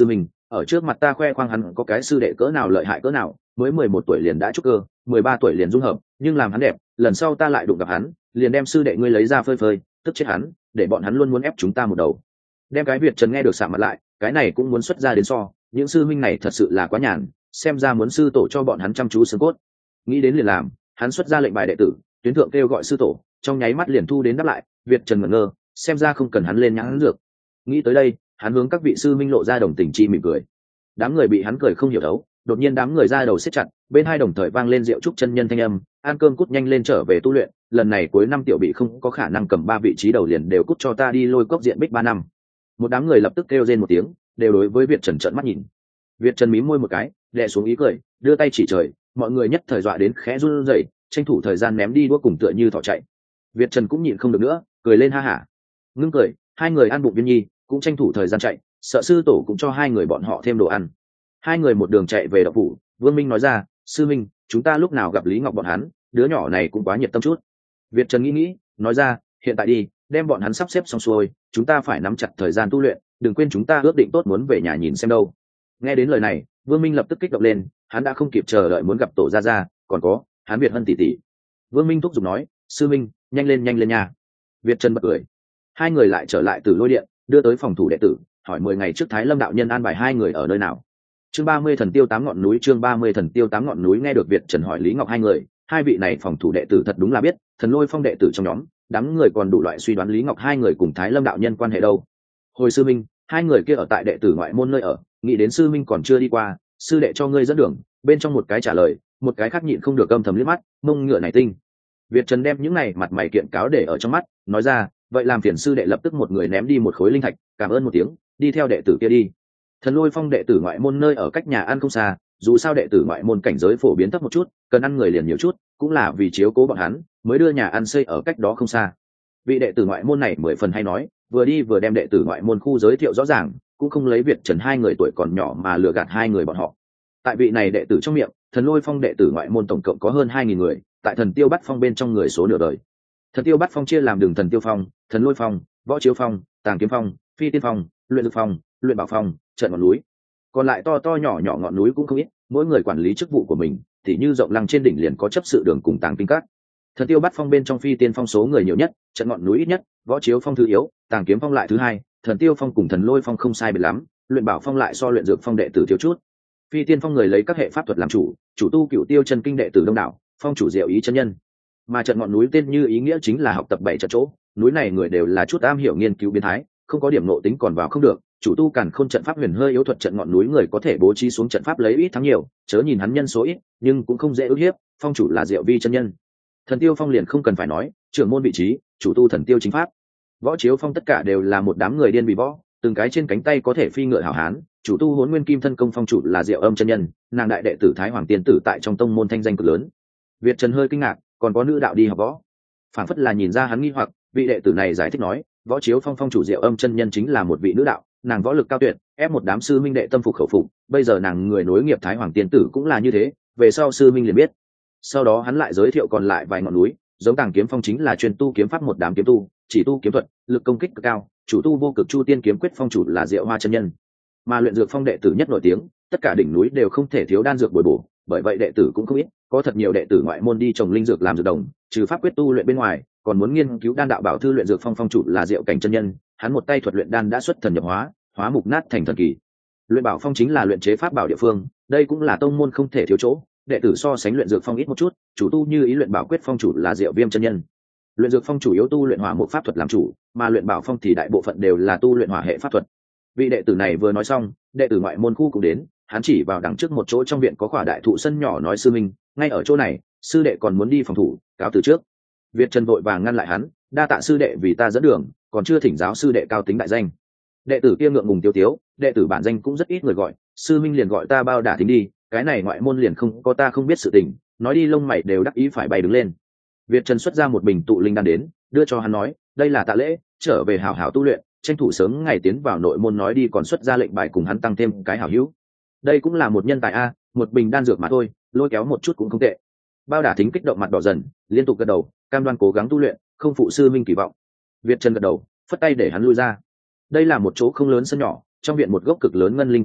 ở trước mặt ta khoe khoang hắn có cái sư đệ cỡ nào lợi hại cỡ nào, mới 11 tuổi liền đã trúc cơ, 13 tuổi liền dung hợp, nhưng làm hắn đẹp, lần sau ta lại đụng gặp hắn, liền đem sư đệ ngươi lấy ra phơi phơi, tức chết hắn, để bọn hắn luôn muốn ép chúng ta một đầu. Đem cái Việt Trần nghe được sạm mặt lại, cái này cũng muốn xuất ra đến so, những sư huynh này thật sự là quá nhàn, xem ra muốn sư tổ cho bọn hắn chăm chú xương cốt. Nghĩ đến liền làm, hắn xuất ra lệnh bài đệ tử, tuyến thượng kêu gọi sư tổ, trong nháy mắt liền thu đến đáp lại. Việt Trần ngẩn ngơ, xem ra không cần hắn lên nhãn dược. Nghĩ tới đây, hắn hướng các vị sư minh lộ ra đồng tình chi mỉm cười. Đám người bị hắn cười không hiểu đấu, đột nhiên đám người ra đầu siết chặt, bên hai đồng thời vang lên Diệu Trúc chân nhân thanh âm, ăn cơm cút nhanh lên trở về tu luyện, lần này cuối năm tiểu bị không có khả năng cầm 3 vị trí đầu liền đều cút cho ta đi lôi cốc diện bích 3 năm. Một đám người lập tức kêu rên một tiếng, đều đối với Việt Trần trợn mắt nhìn. Việt Trần mím môi một cái, đè xuống ý cười, đưa tay chỉ trời, mọi người nhất thời dọa đến khẽ run rẩy, tranh thủ thời gian ném đi đũa cùng tựa như thỏ chạy. Việt Trần cũng nhịn không được nữa, cười lên ha hả. Ngưng cười, hai người ăn bụng viên nhi, cũng tranh thủ thời gian chạy, sợ sư tổ cũng cho hai người bọn họ thêm đồ ăn. Hai người một đường chạy về động phủ, Vương Minh nói ra, sư minh, chúng ta lúc nào gặp Lý Ngọc bọn hắn, đứa nhỏ này cũng quá nhiệt tâm chút. Việt Trần nghĩ, nói ra, hiện tại đi, đem bọn hắn sắp xếp xong xuôi, chúng ta phải nắm chặt thời gian tu luyện, đừng quên chúng ta ước định tốt muốn về nhà nhìn xem đâu. Nghe đến lời này, Vương Minh lập tức kích động lên, hắn đã không kịp chờ đợi muốn gặp tổ gia gia, còn có, hắn Việt Hân tỷ tỷ. Vương Minh thúc giục nói, sư minh, nhanh lên nha. Việt Trần bật cười. Hai người lại trở lại Tử Lôi Điện, đưa tới phòng thủ đệ tử, hỏi 10 ngày trước Thái Lâm đạo nhân an bài hai người ở nơi nào. Chương 30 thần tiêu 8 ngọn núi, chương 30 thần tiêu 8 ngọn núi. Nghe được Việt Trần hỏi Lý Ngọc hai người, hai vị này phòng thủ đệ tử thật đúng là biết, Thần Lôi Phong đệ tử trong nhóm, đám người còn đủ loại suy đoán Lý Ngọc hai người cùng Thái Lâm đạo nhân quan hệ đâu. Hồi sư minh, hai người kia ở tại đệ tử ngoại môn nơi ở, nghĩ đến sư minh còn chưa đi qua, sư đệ cho ngươi dẫn đường. Bên trong một cái trả lời, một cái khác nhịn không được âm thầm liếc mắt, mông ngựa này tinh. Việt Trần đem những này mặt mày kiện cáo để ở trong mắt, nói ra, vậy làm phiền sư đệ lập tức một người ném đi một khối linh thạch, cảm ơn một tiếng, đi theo đệ tử kia đi. Thần Lôi Phong đệ tử ngoại môn nơi ở cách nhà ăn không xa, dù sao đệ tử ngoại môn cảnh giới phổ biến thấp một chút, cần ăn người liền nhiều chút, cũng là vì chiếu cố bọn hắn, mới đưa nhà ăn xây ở cách đó không xa. Vị đệ tử ngoại môn này 10 phần hay nói, vừa đi vừa đem đệ tử ngoại môn khu giới thiệu rõ ràng, cũng không lấy Việt Trần hai người tuổi còn nhỏ mà lừa gạt hai người bọn họ. Tại vị này đệ tử trong miệng, Thần Lôi Phong đệ tử ngoại môn tổng cộng có hơn 2000 người, tại Thần Tiêu Bát Phong bên trong người số nửa đời. Thần Tiêu Bát Phong chia làm đường Thần Tiêu Phong, Thần Lôi Phong, Võ Chiếu Phong, Tàng Kiếm Phong, Phi Tiên Phong, Luyện Dược Phong, Luyện Bảo Phong, Trận Ngọn Núi. Còn lại to to nhỏ nhỏ ngọn núi cũng không ít, mỗi người quản lý chức vụ của mình, thì như Rộng Lăng trên đỉnh liền có chấp sự đường cùng Tàng Kinh Các. Thần Tiêu Bát Phong bên trong Phi Tiên Phong số người nhiều nhất, Trận Ngọn Núi ít nhất, Võ Chiếu Phong thứ yếu, Tàng Kiếm Phong lại thứ hai, Thần Tiêu Phong cùng Thần Lôi Phong không sai biệt lắm, Luyện Bảo Phong lại so Luyện Dược Phong đệ tử thiếu chút. Phi Tiên Phong người lấy các hệ pháp thuật làm chủ, chủ tu Cửu Tiêu chân kinh đệ tử đông đảo, phong chủ Diệu Ý chân nhân. Mà Trận Ngọn Núi tên như ý nghĩa chính là học tập 7 trận chỗ, núi này người đều là chút am hiểu nghiên cứu biến thái, không có điểm nộ tính còn vào không được, chủ tu Càn Khôn trận pháp huyền hơi yếu thuật. Trận Ngọn Núi người có thể bố trí xuống trận pháp lấy ít thắng nhiều, chớ nhìn hắn nhân số ít, nhưng cũng không dễ ức hiếp, phong chủ là Diệu Vi chân nhân. Thần Tiêu Phong liền không cần phải nói, trưởng môn vị trí, chủ tu Thần Tiêu chính pháp. Võ Chiếu Phong tất cả đều là một đám người điên vì võ, từng cái trên cánh tay có thể phi ngựa hảo hán, chủ tu Hỗn Nguyên Kim Thân Công phong chủ là Diệu Âm chân nhân, nàng đại đệ tử Thái Hoàng tiên tử tại trong tông môn thanh danh cực lớn. Việt Trần hơi kinh ngạc, còn có nữ đạo đi học võ. Phản phất là nhìn ra hắn nghi hoặc, vị đệ tử này giải thích nói, Võ Chiếu Phong phong chủ Diệu Âm chân nhân chính là một vị nữ đạo, nàng võ lực cao tuyệt, ép một đám sư minh đệ tâm phục khẩu phục, bây giờ nàng người nối nghiệp Thái Hoàng tiên tử cũng là như thế, về sau sư minh liền biết. Sau đó hắn lại giới thiệu còn lại vài ngọn núi, giống Tàng Kiếm Phong chính là chuyên tu kiếm pháp một đám kiếm tu, chỉ tu kiếm thuật, lực công kích cực cao, chủ tu Vô Cực Chu Tiên kiếm quyết phong chủ là Diệu Hoa chân nhân. Mà Luyện Dược Phong đệ tử nhất nổi tiếng, tất cả đỉnh núi đều không thể thiếu đan dược bồi bổ, bởi vậy đệ tử cũng không ít, có thật nhiều đệ tử ngoại môn đi trồng linh dược làm dược đồng, trừ pháp quyết tu luyện bên ngoài, còn muốn nghiên cứu đan đạo bảo thư. Luyện Dược Phong phong chủ là Diệu Cảnh chân nhân, hắn một tay thuật luyện đan đã xuất thần nhập hóa, hóa mục nát thành thần kỳ. Luyện Bảo Phong chính là luyện chế pháp bảo địa phương, đây cũng là tông môn không thể thiếu chỗ, đệ tử so sánh Luyện Dược Phong ít một chút, chủ tu như ý luyện bảo quyết phong chủ là Diệu Viêm chân nhân. Luyện Dược Phong chủ yếu tu luyện hỏa mục pháp thuật làm chủ, mà Luyện Bảo Phong thì đại bộ phận đều là tu luyện hỏa hệ pháp thuật. Vị đệ tử này vừa nói xong, đệ tử ngoại môn khu cũng đến, hắn chỉ vào đằng trước một chỗ trong viện có khỏa đại thụ sân nhỏ nói, sư minh, ngay ở chỗ này, sư đệ còn muốn đi phòng thủ, cáo từ trước. Việt Trần vội vàng ngăn lại hắn, đa tạ sư đệ vì ta dẫn đường, còn chưa thỉnh giáo sư đệ cao tính đại danh. Đệ tử kia ngượng ngùng tiêu tiếu, đệ tử bản danh cũng rất ít người gọi, sư minh liền gọi ta Bao Đả Thính đi, cái này ngoại môn liền không có ta không biết sự tình. Nói đi lông mày đều đắc ý phải bay đứng lên. Việt Trần xuất ra một bình tụ linh đan đến, đưa cho hắn nói, đây là tạ lễ, trở về hảo hảo tu luyện, tranh thủ sớm ngày tiến vào nội môn. Nói đi còn xuất ra lệnh bài cùng hắn tăng thêm cái hảo hữu. Đây cũng là một nhân tài a, một bình đan dược mà thôi, lôi kéo một chút cũng không tệ. Bao Đả Thính kích động mặt đỏ dần, liên tục gật đầu, cam đoan cố gắng tu luyện, không phụ sư minh kỳ vọng. Việt Trần gật đầu, phất tay để hắn lui ra. Đây là một chỗ không lớn sân nhỏ, trong viện một gốc cực lớn ngân linh quả thụ,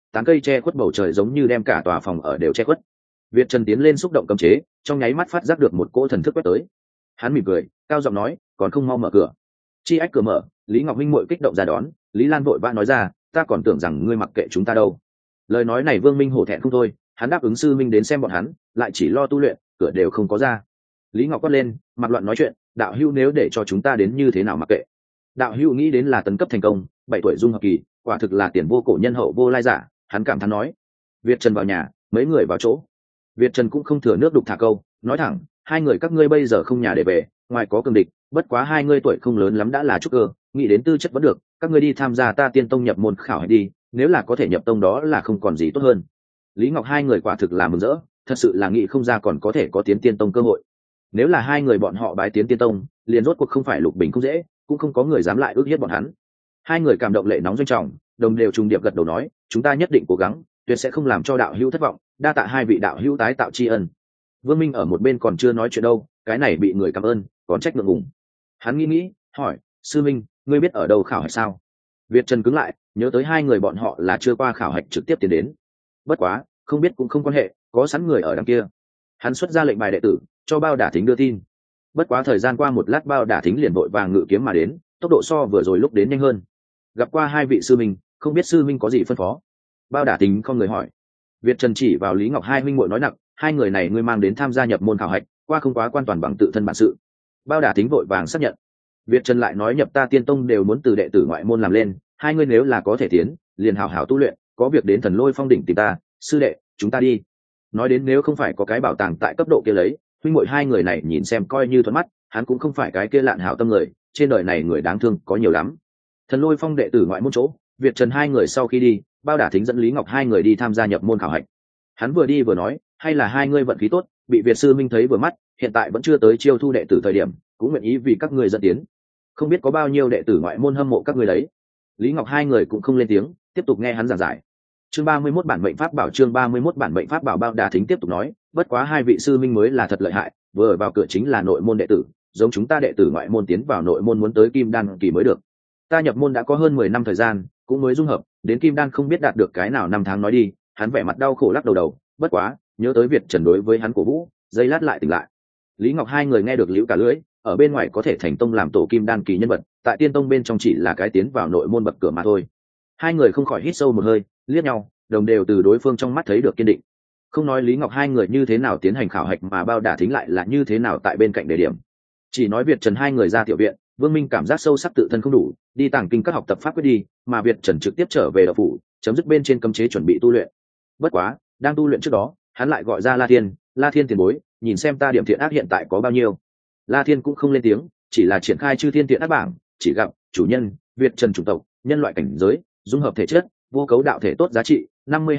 tán cây che khuất bầu trời giống như đem cả tòa phòng ở đều che khuất. Việt Trần tiến lên xúc động cấm chế, trong nháy mắt phát giác được một cỗ thần thức quét tới. Hắn mỉm cười, cao giọng nói, còn không mau mở cửa. Chi ách cửa mở, Lý Ngọc Minh muội kích động ra đón, Lý Lan vội vã nói ra, ta còn tưởng rằng ngươi mặc kệ chúng ta đâu. Lời nói này Vương Minh hổ thẹn không thôi, hắn đáp ứng sư minh đến xem bọn hắn, lại chỉ lo tu luyện, cửa đều không có ra. Lý Ngọc quát lên, mặc loạn nói chuyện, đạo hữu nếu để cho chúng ta đến như thế nào mặc kệ. Đạo hữu nghĩ đến là tấn cấp thành công, 7 tuổi dung hợp kỳ, quả thực là tiền vô cổ nhân hậu vô lai giả, hắn cảm thán nói. Việt Trần vào nhà, mấy người vào chỗ. Việt Trần cũng không thừa nước đục thả câu, nói thẳng, hai người các ngươi bây giờ không nhà để về, ngoài có cường địch, bất quá hai ngươi tuổi không lớn lắm đã là trúc cơ, nghĩ đến tư chất vẫn được, các ngươi đi tham gia ta tiên tông nhập môn khảo hạch đi, nếu là có thể nhập tông đó là không còn gì tốt hơn. Lý Ngọc hai người quả thực là mừng rỡ, thật sự là nghĩ không ra còn có thể có tiến tiên tông cơ hội. Nếu là hai người bọn họ bái tiến tiên tông, liền rốt cuộc không phải lục bình không dễ, cũng không có người dám lại ước hiếp bọn hắn. Hai người cảm động lệ nóng doanh trọng, đồng đều trùng điệp gật đầu nói, chúng ta nhất định cố gắng, tuyệt sẽ không làm cho đạo hữu thất vọng, đa tạ hai vị đạo hữu tái tạo tri ân. Vương Minh ở một bên còn chưa nói chuyện đâu, cái này bị người cảm ơn, còn trách ngượng ngùng. Hắn nghĩ, hỏi, sư minh, ngươi biết ở đâu khảo hạch sao? Việt Trần cứng lại, nhớ tới hai người bọn họ là chưa qua khảo hạch trực tiếp tiến đến. Bất quá, không biết cũng không quan hệ, có sẵn người ở đằng kia. Hắn xuất ra lệnh bài đệ tử, cho Bao Đả Thính đưa tin. Bất quá thời gian qua một lát, Bao Đả Thính liền vội vàng ngự kiếm mà đến, tốc độ so vừa rồi lúc đến nhanh hơn. Gặp qua hai vị sư minh, không biết sư minh có gì phân phó? Bao Đả Thính không người hỏi. Việt Trần chỉ vào Lý Ngọc hai huynh muội nói nặng, hai người này ngươi mang đến tham gia nhập môn khảo hạch, qua không quá quan toàn bằng tự thân bản sự. Bao Đả Thính vội vàng xác nhận. Việt Trần lại nói nhập ta tiên tông đều muốn từ đệ tử ngoại môn làm lên, hai ngươi nếu là có thể tiến, liền hảo hảo tu luyện, có việc đến Thần Lôi Phong đỉnh tìm ta, sư đệ, chúng ta đi. Nói đến nếu không phải có cái bảo tàng tại cấp độ kia lấy, huynh muội hai người này nhìn xem coi như thuận mắt, hắn cũng không phải cái kia lạn hảo tâm người, trên đời này người đáng thương có nhiều lắm. Thần Lôi Phong đệ tử ngoại môn chỗ, Việt Trần hai người sau khi đi, Bao Đả Thính dẫn Lý Ngọc hai người đi tham gia nhập môn khảo hạch. Hắn vừa đi vừa nói, hay là hai ngươi vận khí tốt, bị Việt sư minh thấy vừa mắt, hiện tại vẫn chưa tới chiêu thu đệ tử thời điểm, cũng nguyện ý vì các ngươi dẫn tiến. Không biết có bao nhiêu đệ tử ngoại môn hâm mộ các ngươi đấy. Lý Ngọc hai người cũng không lên tiếng, tiếp tục nghe hắn giảng giải. Chương 31 bản mệnh pháp bảo, chương 31 bản mệnh pháp bảo. Bao Đả Thính tiếp tục nói, bất quá hai vị sư minh mới là thật lợi hại, vừa vào cửa chính là nội môn đệ tử, giống chúng ta đệ tử ngoại môn tiến vào nội môn muốn tới kim đan kỳ mới được. Ta nhập môn đã có hơn 10 năm thời gian, cũng mới dung hợp, đến kim đan không biết đạt được cái nào năm tháng nói đi. Hắn vẻ mặt đau khổ lắc đầu, bất quá, nhớ tới Việt Trần đối với hắn cổ vũ, giây lát lại tỉnh lại. Lý Ngọc hai người nghe được liễu cả lưỡi, ở bên ngoài có thể thành tông làm tổ kim đan kỳ nhân vật, tại tiên tông bên trong chỉ là cái tiến vào nội môn bậc cửa mà thôi. Hai người không khỏi hít sâu một hơi, liếc nhau, đồng đều từ đối phương trong mắt thấy được kiên định. Không nói Lý Ngọc hai người như thế nào tiến hành khảo hạch mà Bao Đả Thính lại là như thế nào tại bên cạnh đề điểm. Chỉ nói Việt Trần hai người ra tiểu viện, Vương Minh cảm giác sâu sắc tự thân không đủ, đi tàng kinh các học tập pháp quyết đi, mà Việt Trần trực tiếp trở về đạo phủ, chấm dứt bên trên cấm chế chuẩn bị tu luyện. Bất quá, đang tu luyện trước đó, hắn lại gọi ra La Thiên tiền bối, nhìn xem ta điểm thiện ác hiện tại có bao nhiêu. La Thiên cũng không lên tiếng, chỉ là triển khai chư thiên thiện ác bảng, chỉ gặp chủ nhân Việt Trần chủng tộc, nhân loại cảnh giới, dung hợp thể chất, vô cấu đạo thể tốt giá trị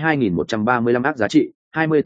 52.135 ác giá trị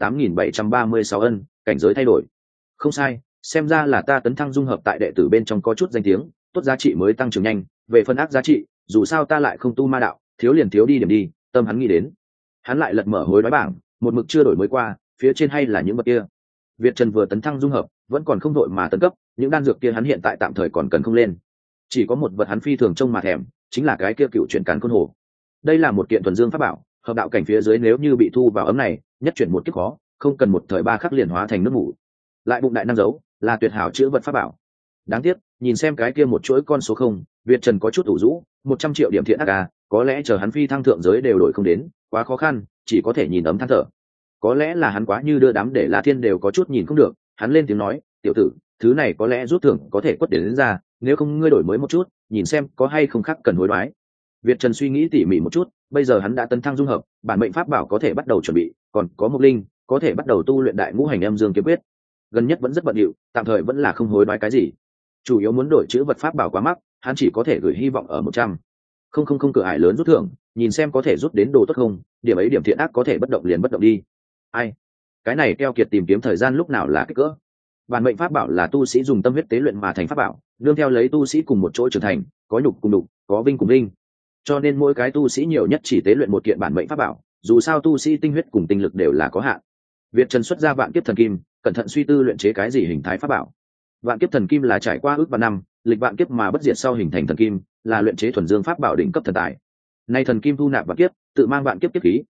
28.736 ân, cảnh giới thay đổi. Không sai, xem ra là ta tấn thăng dung hợp tại đệ tử bên trong có chút danh tiếng, tốt giá trị mới tăng trưởng nhanh, về phân ác giá trị, dù sao ta lại không tu ma đạo, thiếu liền thiếu đi điểm đi, tâm hắn nghĩ đến. Hắn lại lật mở hối đoái bảng, một mực chưa đổi mới qua, phía trên hay là những vật kia. Việt Trần vừa tấn thăng dung hợp, vẫn còn không đội mà tấn cấp, những đan dược kia hắn hiện tại tạm thời còn cần không lên. Chỉ có một vật hắn phi thường trông mà thèm, chính là cái kia cựu chuyển càn khôn hồ. Đây là một kiện thuần dương pháp bảo, hợp đạo cảnh phía dưới nếu như bị thu vào ấm này, nhất chuyển một kiếp khó, không cần một thời ba khắc liền hóa thành nước mủ. Lại bụng đại năng giấu, là tuyệt hảo chữa vật pháp bảo. Đáng tiếc, nhìn xem cái kia một chuỗi con số không, Việt Trần có chút ủ rũ, 100 triệu điểm thiện ác à, có lẽ chờ hắn phi thăng thượng giới đều đổi không đến, quá khó khăn, chỉ có thể nhìn ấm than thở. Có lẽ là hắn quá như đưa đám để La Thiên đều có chút nhìn không được, hắn lên tiếng nói, tiểu tử, thứ này có lẽ rút thưởng có thể quất đến ra, nếu không ngươi đổi mới một chút, nhìn xem có hay không khác cần hối đoái. Việt Trần suy nghĩ tỉ mỉ một chút, bây giờ hắn đã tấn thăng dung hợp, bản mệnh pháp bảo có thể bắt đầu chuẩn bị, còn có Mộc Linh, có thể bắt đầu tu luyện đại ngũ hành âm dương kiếm quyết. Gần nhất vẫn rất bận rộn, tạm thời vẫn là không hối đoái cái gì. Chủ yếu muốn đổi chữ vật pháp bảo quá mắc, hắn chỉ có thể gửi hy vọng ở 100. Không cửa ải lớn rút thưởng, nhìn xem có thể rút đến đồ tốt không, điểm ấy điểm thiện ác có thể bất động liền bất động đi. Ai? Cái này keo kiệt tìm kiếm thời gian lúc nào là kích cỡ. Bản mệnh pháp bảo là tu sĩ dùng tâm huyết tế luyện mà thành pháp bảo, nương theo lấy tu sĩ cùng một chỗ trưởng thành, có nhục cùng đục, có vinh cùng linh. Cho nên mỗi cái tu sĩ nhiều nhất chỉ tế luyện một kiện bản mệnh pháp bảo, dù sao tu sĩ tinh huyết cùng tinh lực đều là có hạn. Việt Trần xuất ra vạn kiếp thần kim, cẩn thận suy tư luyện chế cái gì hình thái pháp bảo. Vạn kiếp thần kim là trải qua ước vạn năm, lịch vạn kiếp mà bất diệt sau hình thành thần kim, là luyện chế thuần dương pháp bảo đỉnh cấp thần tài. Nay thần kim thu nạp vạn kiếp, tự mang vạn kiếp kiếp khí,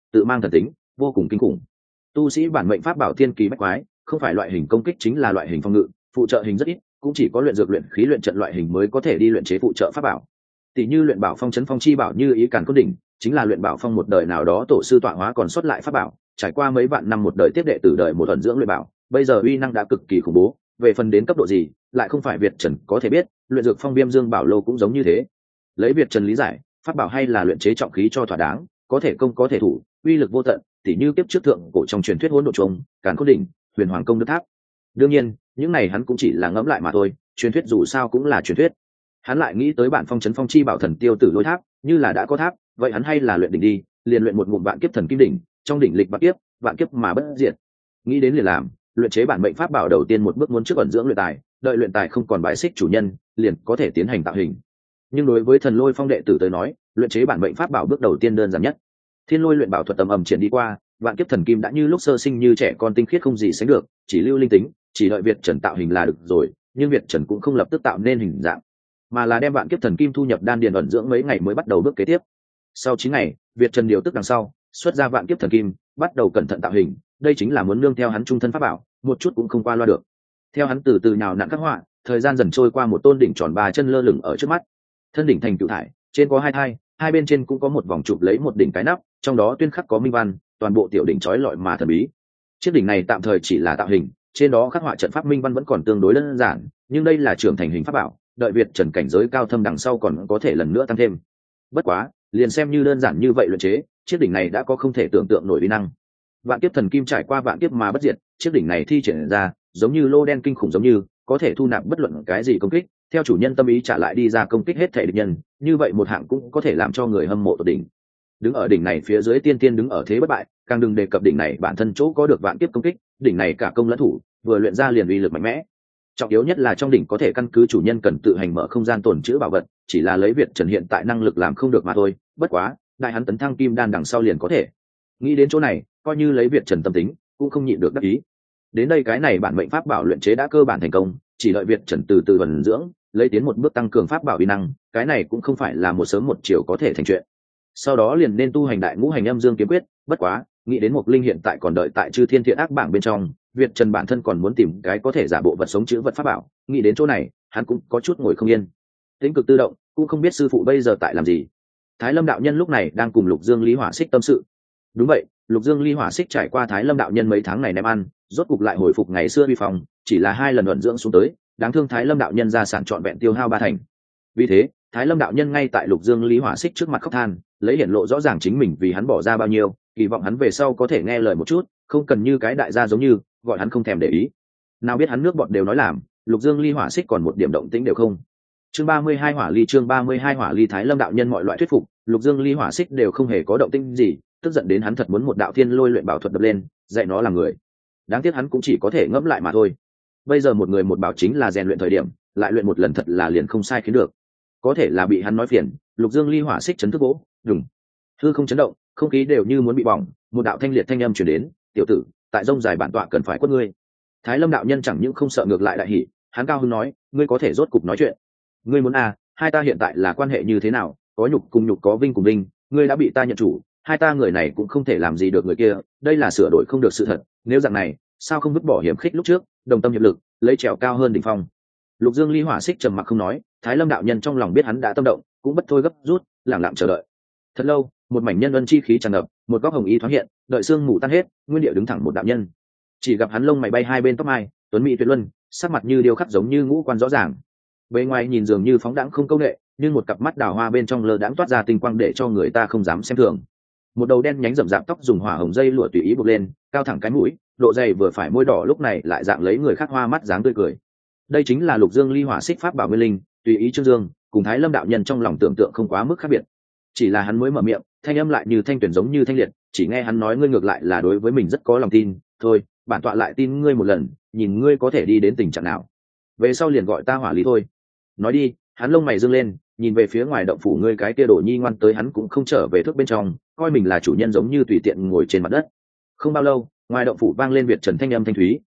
tự mang thần tính, vô cùng kinh khủng. Tu sĩ bản mệnh pháp bảo thiên kỳ bách quái, không phải loại hình công kích chính là loại hình phòng ngự, phụ trợ hình rất ít, cũng chỉ có luyện dược luyện khí luyện trận loại hình mới có thể đi luyện chế phụ trợ pháp bảo. Tỷ như luyện bảo phong chấn phong chi bảo như ý càn cốt đỉnh, chính là luyện bảo phong một đời nào đó tổ sư tọa hóa còn xuất lại pháp bảo, trải qua mấy vạn năm một đời tiếp đệ tử đời một thuần dưỡng luyện bảo, bây giờ uy năng đã cực kỳ khủng bố, về phần đến cấp độ gì, lại không phải Việt Trần có thể biết, luyện dược phong Viêm Dương Bảo Lô cũng giống như thế. Lấy Việt Trần lý giải, pháp bảo hay là luyện chế trọng khí cho thỏa đáng, có thể công có thể thủ, uy lực vô tận, tỉ như kiếp trước thượng cổ trong truyền thuyết hỗn độn trùng, càn khôn đỉnh, huyền hoàng công đức tháp. Đương nhiên, những này hắn cũng chỉ là ngẫm lại mà thôi, truyền thuyết dù sao cũng là truyền thuyết. Hắn lại nghĩ tới bản phong trấn phong chi bảo thần tiêu tử lôi tháp, như là đã có tháp, vậy hắn hay là luyện đỉnh đi, liền luyện một ngụm vạn kiếp thần kim đỉnh, trong đỉnh lịch bạc kiếp, vạn kiếp mà bất diệt. Nghĩ đến liền làm, luyện chế bản mệnh pháp bảo đầu tiên một bước muốn trước ẩn dưỡng luyện tài, đợi luyện tài không còn bãi xích chủ nhân, liền có thể tiến hành tạo hình. Nhưng đối với thần lôi phong đệ tử tới nói, luyện chế bản mệnh pháp bảo bước đầu tiên đơn giản nhất. Thiên lôi luyện bảo thuật ầm triển đi qua, vạn kiếp thần kim đã như lúc sơ sinh như trẻ con tinh khiết không gì sánh được, chỉ lưu linh tính, chỉ đợi Việt Trần tạo hình là được rồi, nhưng Việt Trần cũng không lập tức tạo nên hình dạng, mà là đem vạn kiếp thần kim thu nhập đan điền ẩn dưỡng mấy ngày mới bắt đầu bước kế tiếp. Sau 9 ngày, Việt Trần điều tức đằng sau, xuất ra vạn kiếp thần kim, bắt đầu cẩn thận tạo hình, đây chính là muốn nương theo hắn trung thân pháp bảo, một chút cũng không qua loa được. Theo hắn từ từ nhào nặn các họa, thời gian dần trôi qua, một tôn đỉnh tròn 3 chân lơ lửng ở trước mắt. Thân đỉnh thành cựu thải, trên có hai thai, hai bên trên cũng có một vòng chụp lấy một đỉnh cái nắp, trong đó tuyên khắc có minh văn, toàn bộ tiểu đỉnh trói lọi mà thần bí. Chiếc đỉnh này tạm thời chỉ là tạo hình, trên đó khắc họa trận pháp minh văn vẫn còn tương đối đơn giản, nhưng đây là trưởng thành hình pháp bảo, đợi Việt Trần cảnh giới cao thâm đằng sau còn có thể lần nữa tăng thêm. Bất quá, liền xem như đơn giản như vậy luyện chế, chiếc đỉnh này đã có không thể tưởng tượng nổi uy năng. Vạn kiếp thần kim trải qua vạn kiếp mà bất diệt, chiếc đỉnh này thi triển ra, giống như lô đen kinh khủng, giống như có thể thu nạp bất luận cái gì công kích, theo chủ nhân tâm ý trả lại đi ra công kích hết thể địch nhân, như vậy một hạng cũng có thể làm cho người hâm mộ tột đỉnh. Đứng ở đỉnh này phía dưới tiên tiên đứng ở thế bất bại, càng đừng đề cập đỉnh này bản thân chỗ có được vạn kiếp công kích, đỉnh này cả công lẫn thủ, vừa luyện ra liền uy lực mạnh mẽ. Trọng yếu nhất là trong đỉnh có thể căn cứ chủ nhân cần tự hành mở không gian tồn trữ bảo vật, chỉ là lấy Việt Trần hiện tại năng lực làm không được mà thôi, bất quá, đại hắn tấn thăng kim đan đằng sau liền có thể. Nghĩ đến chỗ này, coi như lấy Việt Trần tâm tính, cũng không nhịn được đắc ý. Đến đây cái này bản mệnh pháp bảo luyện chế đã cơ bản thành công, chỉ đợi Việt Trần từ từ vận dưỡng, lấy tiến một bước tăng cường pháp bảo uy năng, cái này cũng không phải là một sớm một chiều có thể thành chuyện. Sau đó liền nên tu hành đại ngũ hành âm dương kiếm quyết, bất quá, nghĩ đến Mộc Linh hiện tại còn đợi tại Chư Thiên Thiện Ác bảng bên trong, Việt Trần bản thân còn muốn tìm cái có thể giả bộ vật sống chữ vật pháp bảo, nghĩ đến chỗ này, hắn cũng có chút ngồi không yên. Tĩnh cực tự động, cũng không biết sư phụ bây giờ tại làm gì. Thái Lâm đạo nhân lúc này đang cùng Lục Dương Ly Hỏa Xích tâm sự. Đúng vậy, Lục Dương Ly Hỏa Xích trải qua Thái Lâm đạo nhân mấy tháng này ném ăn, rốt cục lại hồi phục ngày xưa uy phong, chỉ là 2 lần luận dưỡng xuống tới, đáng thương Thái Lâm đạo nhân gia sản trọn vẹn tiêu hao 3 thành. Vì thế, Thái Lâm đạo nhân ngay tại Lục Dương Ly Hỏa Xích trước mặt khóc than, lấy hiển lộ rõ ràng chính mình vì hắn bỏ ra bao nhiêu, kỳ vọng hắn về sau có thể nghe lời một chút, không cần như cái đại gia giống như, gọi hắn không thèm để ý. Nào biết hắn nước bọn đều nói làm, Lục Dương Ly Hỏa Xích còn một điểm động tĩnh đều không. Chương 32 Hỏa Ly, chương 32 Hỏa Ly. Thái Lâm đạo nhân mọi loại thuyết phục, Lục Dương Ly Hỏa Xích đều không hề có động tĩnh gì, tức giận đến hắn thật muốn một đạo thiên lôi luyện bảo thuật đập lên, dạy nó làm người. Đáng tiếc hắn cũng chỉ có thể ngẫm lại mà thôi. Bây giờ một người một bảo chính là rèn luyện thời điểm, lại luyện một lần thật là liền không sai khiến được. Có thể là bị hắn nói phiền, Lục Dương Ly Hỏa Xích chấn thức vỗ, đùng, hư không chấn động, không khí đều như muốn bị bỏng, một đạo thanh liệt thanh âm truyền đến, "Tiểu tử, tại rông dài bản tọa cần phải quất ngươi." Thái Lâm đạo nhân chẳng những không sợ ngược lại đại hỉ, hắn cao hứng nói, "Ngươi có thể rốt cục nói chuyện. Ngươi muốn à, hai ta hiện tại là quan hệ như thế nào, có nhục cùng nhục, có vinh cùng vinh, ngươi đã bị ta nhận chủ, hai ta người này cũng không thể làm gì được người kia, đây là sửa đổi không được sự thật, nếu dạng này, sao không vứt bỏ hiểm khích lúc trước, đồng tâm hiệp lực, lấy trèo cao hơn đỉnh phong." Lục Dương Ly Hỏa Xích trầm mặc không nói, Thái Lâm đạo nhân trong lòng biết hắn đã tâm động, cũng bất thôi gấp rút, lặng lặng chờ đợi. Thật lâu, một mảnh nhân ân chi khí tràn ngập, một góc hồng y thoáng hiện, đợi sương mù tan hết, nguyên địa đứng thẳng một đạo nhân. Chỉ gặp hắn lông mày bay hai bên tóc mai, tuấn mỹ tuyệt luân, sắc mặt như điêu khắc giống như ngũ quan rõ ràng. Bề ngoài nhìn dường như phóng đãng không câu nệ, nhưng một cặp mắt đào hoa bên trong lơ đãng toát ra tinh quang để cho người ta không dám xem thường. Một đầu đen nhánh rậm rạp tóc dùng hỏa hồng dây lụa tùy ý buộc lên, cao thẳng cái mũi, độ dày vừa phải, môi đỏ lúc này lại dạng lấy người khác hoa mắt dáng tươi cười. Đây chính là Lục Dương Ly Hỏa Xích pháp bảo nguyên linh, tùy ý trương dương, cùng Thái Lâm đạo nhân trong lòng tưởng tượng không quá mức khác biệt. Chỉ là hắn mới mở miệng, thanh âm lại như thanh tuyển giống như thanh liệt, chỉ nghe hắn nói, "Ngươi ngược lại là đối với mình rất có lòng tin, thôi, bản tọa lại tin ngươi một lần, nhìn ngươi có thể đi đến tình trạng nào. Về sau liền gọi ta Hỏa Ly thôi." Nói đi, hắn lông mày dương lên, nhìn về phía ngoài động phủ, ngươi cái kia Đồ Nhi ngoan tới hắn cũng không trở về thước bên trong, coi mình là chủ nhân giống như tùy tiện ngồi trên mặt đất. Không bao lâu, ngoài động phủ vang lên Việt Trần thanh âm thanh thúy,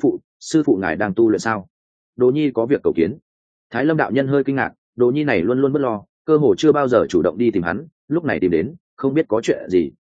sư phụ ngài đang tu luyện sao? Đồ Nhi có việc cầu kiến." Thái Lâm đạo nhân hơi kinh ngạc, Đồ Nhi này luôn luôn bất lo, cơ hồ chưa bao giờ chủ động đi tìm hắn, lúc này tìm đến, không biết có chuyện gì.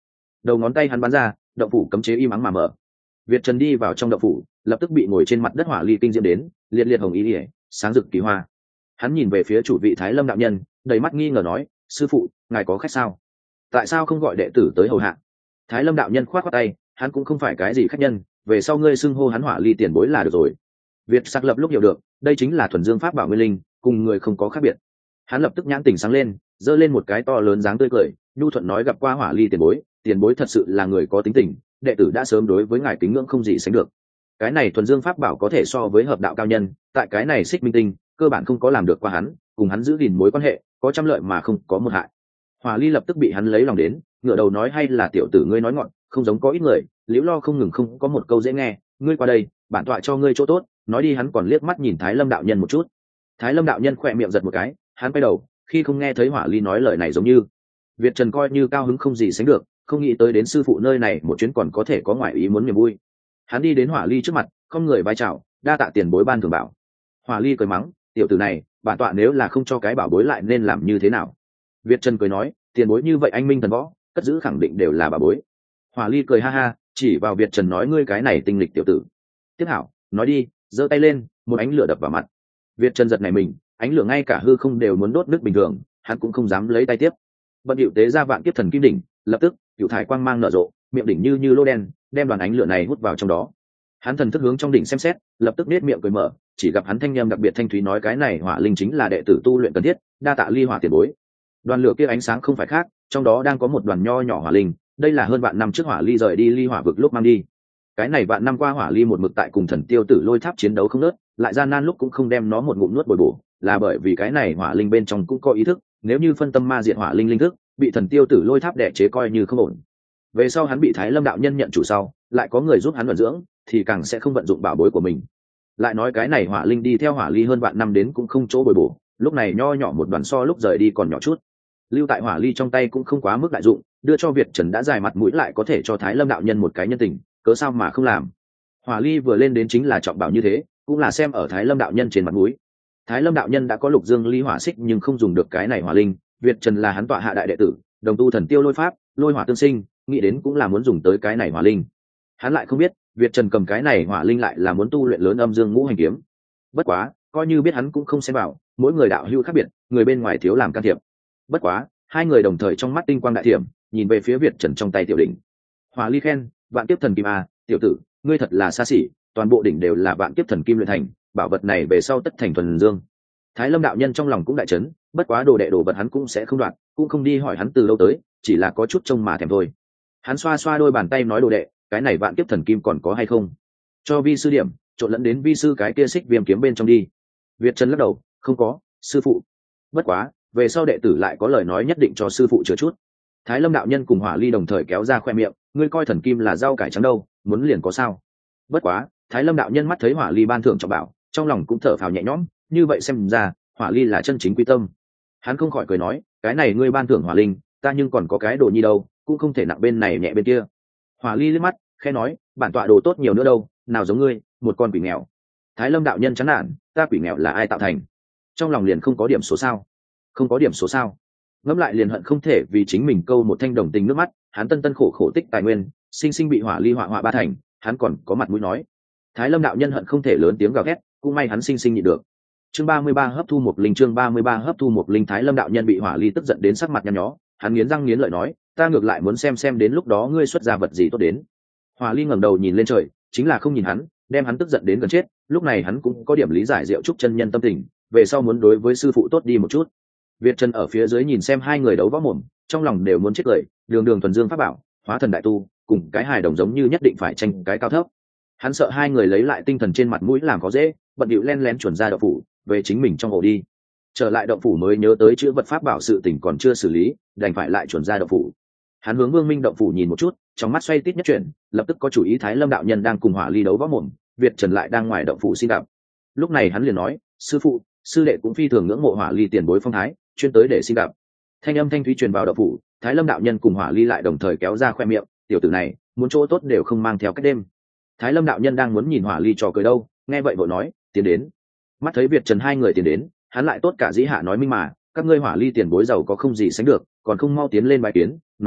đầu ngón tay hắn bắn ra, động phủ cấm chế im ắng mà mở. Việt Trần đi vào trong động phủ, lập tức bị ngồi trên mặt đất hỏa ly kinh diễm đến, liệt liệt hồng ý ỉa, sáng rực kỳ hoa. Hắn nhìn về phía chủ vị Thái Lâm đạo nhân, đầy mắt nghi ngờ nói: sư phụ, ngài có khách sao? Tại sao không gọi đệ tử tới hầu hạ? Thái Lâm đạo nhân khoát khoát tay, hắn cũng không phải cái gì khách nhân, về sau ngươi xưng hô hắn hỏa ly tiền bối là được rồi. Việt Sắc lập lúc hiểu được, đây chính là thuần dương pháp bảo nguyên linh, cùng người không có khác biệt. Hắn lập tức nhãn tình sáng lên, giơ lên một cái to lớn dáng tươi cười, nhu thuận nói: gặp qua hỏa ly tiền bối thật sự là người có tính tình, đệ tử đã sớm đối với ngài kính ngưỡng không gì sánh được. Cái này thuần dương pháp bảo có thể so với hợp đạo cao nhân, tại cái này xích minh tinh cơ bản không có làm được qua hắn, cùng hắn giữ gìn mối quan hệ có trăm lợi mà không có một hại. Hỏa ly lập tức bị hắn lấy lòng đến, ngửa đầu nói: hay là tiểu tử ngươi nói ngọn, không giống có ít người liễu lo không ngừng, không có một câu dễ nghe. Ngươi qua đây, bản tọa cho ngươi chỗ tốt. Nói đi, hắn còn liếc mắt nhìn Thái Lâm đạo nhân một chút. Thái Lâm đạo nhân khỏe miệng giật một cái, hắn quay đầu, khi không nghe thấy hỏa ly nói lời này giống như Việt Trần coi như cao hứng không gì sánh được, không nghĩ tới đến sư phụ nơi này một chuyến còn có thể có ngoại ý muốn niềm vui. Hắn đi đến hỏa ly trước mặt, không người vai chào, đa tạ tiền bối ban thưởng bảo. Hỏa ly cười mắng: tiểu tử này, bản tọa nếu là không cho cái bảo bối lại nên làm như thế nào? Việt Trần cười nói: tiền bối như vậy anh minh thần võ, cất giữ khẳng định đều là bảo bối. Hỏa ly cười ha ha, chỉ vào Việt Trần nói: ngươi cái này tinh lịch tiểu tử. Tiếp hảo, nói đi. Giơ tay lên, một ánh lửa đập vào mặt. Việt Trần giật này mình, ánh lửa ngay cả hư không đều muốn đốt nước bình thường, hắn cũng không dám lấy tay tiếp. Bận điệu tế ra vạn kiếp thần kim đỉnh, lập tức cựu thải quang mang nở rộ, miệng đỉnh như lô đen, đem đoàn ánh lửa này hút vào trong đó. Hắn thần thức hướng trong đỉnh xem xét, lập tức nét miệng cười mở, chỉ gặp hắn thanh âm đặc biệt thanh thúy nói: cái này hỏa linh chính là đệ tử tu luyện cần thiết, đa tạ ly hỏa tiền bối. Đoàn lửa kia ánh sáng không phải khác, trong đó đang có một đoàn nho nhỏ hỏa linh, đây là hơn vạn năm trước hỏa ly rời đi ly hỏa vực lúc mang đi. Cái này vạn năm qua hỏa ly một mực tại cùng thần tiêu tử lôi tháp chiến đấu không nớt, lại gian nan lúc cũng không đem nó một ngụm nuốt bồi bổ, là bởi vì cái này hỏa linh bên trong cũng có ý thức, nếu như phân tâm ma diệt hỏa linh linh thức, bị thần tiêu tử lôi tháp đẻ chế coi như không ổn. Về sau hắn bị Thái Lâm đạo nhân nhận chủ sau, lại có người giúp hắn vận dưỡng, thì càng sẽ không vận dụng bảo bối của mình. Lại nói cái này hỏa linh đi theo hỏa ly hơn vạn năm đến cũng không chỗ bồi bổ, lúc này nho nhỏ một đoàn so lúc rời đi còn nhỏ chút, lưu tại hỏa ly trong tay cũng không quá mức đại dụng, đưa cho Việt Trần đã dài mặt mũi lại có thể cho Thái Lâm đạo nhân một cái nhân tình, cớ sao mà không làm. Hỏa ly vừa lên đến chính là trọng bảo như thế, cũng là xem ở Thái Lâm đạo nhân trên mặt mũi. Thái Lâm đạo nhân đã có lục dương ly hỏa xích nhưng không dùng được cái này hỏa linh, Việt Trần là hắn tọa hạ đại đệ tử, đồng tu thần tiêu lôi pháp, lôi hỏa tương sinh, nghĩ đến cũng là muốn dùng tới cái này hỏa linh. Hắn lại không biết Việt Trần cầm cái này hỏa linh lại là muốn tu luyện lớn âm dương ngũ hành kiếm. Bất quá coi như biết hắn cũng không xem vào, mỗi người đạo hữu khác biệt, người bên ngoài thiếu làm can thiệp. Bất quá hai người đồng thời trong mắt tinh quang đại thiểm, nhìn về phía Việt Trần trong tay tiểu đỉnh. Hỏa ly khen: vạn kiếp thần kim a, tiểu tử ngươi thật là xa xỉ, toàn bộ đỉnh đều là vạn kiếp thần kim luyện thành, bảo vật này về sau tất thành thuần dương. Thái Lâm đạo nhân trong lòng cũng đại chấn, bất quá đồ đệ đồ vật hắn cũng sẽ không đoạt, cũng không đi hỏi hắn từ đâu tới, chỉ là có chút trông mà thèm thôi. Hắn xoa xoa đôi bàn tay nói: đồ đệ, cái này vạn kiếp thần kim còn có hay không? Cho vi sư điểm, trộn lẫn đến vi sư cái kia xích viêm kiếm bên trong đi. Việt Trần lắc đầu: không có, sư phụ. Bất quá về sau đệ tử lại có lời nói nhất định cho sư phụ chữa chút. Thái Lâm đạo nhân cùng hỏa ly đồng thời kéo ra khoe miệng: ngươi coi thần kim là rau cải trắng đâu, muốn liền có sao? Bất quá Thái Lâm đạo nhân mắt thấy hỏa ly ban thưởng trọng bảo, trong lòng cũng thở phào nhẹ nhõm, như vậy xem ra hỏa ly là chân chính quy tâm. Hắn không khỏi cười nói: cái này ngươi ban thưởng hỏa linh, ta nhưng còn có cái đồ nhi đâu, cũng không thể nặng bên này nhẹ bên kia. Hỏa ly liếc mắt khẽ nói: bản tọa đồ tốt nhiều nữa đâu, nào giống ngươi một con quỷ nghèo. Thái Lâm đạo nhân chán nản: ta quỷ nghèo là ai tạo thành? Trong lòng liền không có điểm số sao? Không có điểm số sao? Ngẫm lại liền hận không thể vì chính mình câu một thanh đồng tình nước mắt. Hắn tân tân khổ khổ tích tài nguyên, sinh sinh bị hỏa ly họa ba thành, hắn còn có mặt mũi nói. Thái Lâm đạo nhân hận không thể lớn tiếng gào thét, cũng may hắn sinh sinh nhịn được. Chương 33 hấp thu một linh, chương 33 hấp thu một linh. Thái Lâm đạo nhân bị hỏa ly tức giận đến sắc mặt nhăn nhó, hắn nghiến răng nghiến lợi nói: ta ngược lại muốn xem đến lúc đó ngươi xuất ra vật gì tốt đến. Hỏa ly ngẩng đầu nhìn lên trời, chính là không nhìn hắn, đem hắn tức giận đến gần chết. Lúc này hắn cũng có điểm lý giải Diệu Trúc chân nhân tâm tình, về sau muốn đối với sư phụ tốt đi một chút. Việt Trần ở phía dưới nhìn xem hai người đấu võ mồm, trong lòng đều muốn chết cười, đường đường thuần dương pháp bảo, hóa thần đại tu, cùng cái hài đồng giống như nhất định phải tranh cái cao thấp. Hắn sợ hai người lấy lại tinh thần trên mặt mũi làm khó dễ, bận điệu len lén chuẩn ra động phủ, về chính mình trong ổ đi. Trở lại động phủ mới nhớ tới chữ vật pháp bảo sự tình còn chưa xử lý, đành phải lại chuẩn ra động phủ. Hắn hướng Vương Minh động phủ nhìn một chút, trong mắt xoay tít nhất chuyển, lập tức có chủ ý Thái Lâm đạo nhân đang cùng hỏa ly đấu võ mồm, Việt Trần lại đang ngoài động phủ xin gặp. Lúc này hắn liền nói: sư phụ, sư đệ cũng phi thường ngưỡng mộ hỏa ly tiền bối phong thái, chuyên tới để xin gặp. Thanh âm thanh thúy truyền vào động phủ, Thái Lâm đạo nhân cùng hỏa ly lại đồng thời kéo ra khoe miệng: tiểu tử này muốn chỗ tốt đều không mang theo cách đêm. Thái Lâm đạo nhân đang muốn nhìn hỏa ly trò cười đâu, nghe vậy vội nói: tiến đến. Mắt thấy Việt Trần hai người tiến đến, hắn lại tốt cả dĩ hạ nói minh mà: các ngươi hỏa ly tiền bối giàu có không gì sánh được, còn không mau tiến lên bài kiến, nói đi,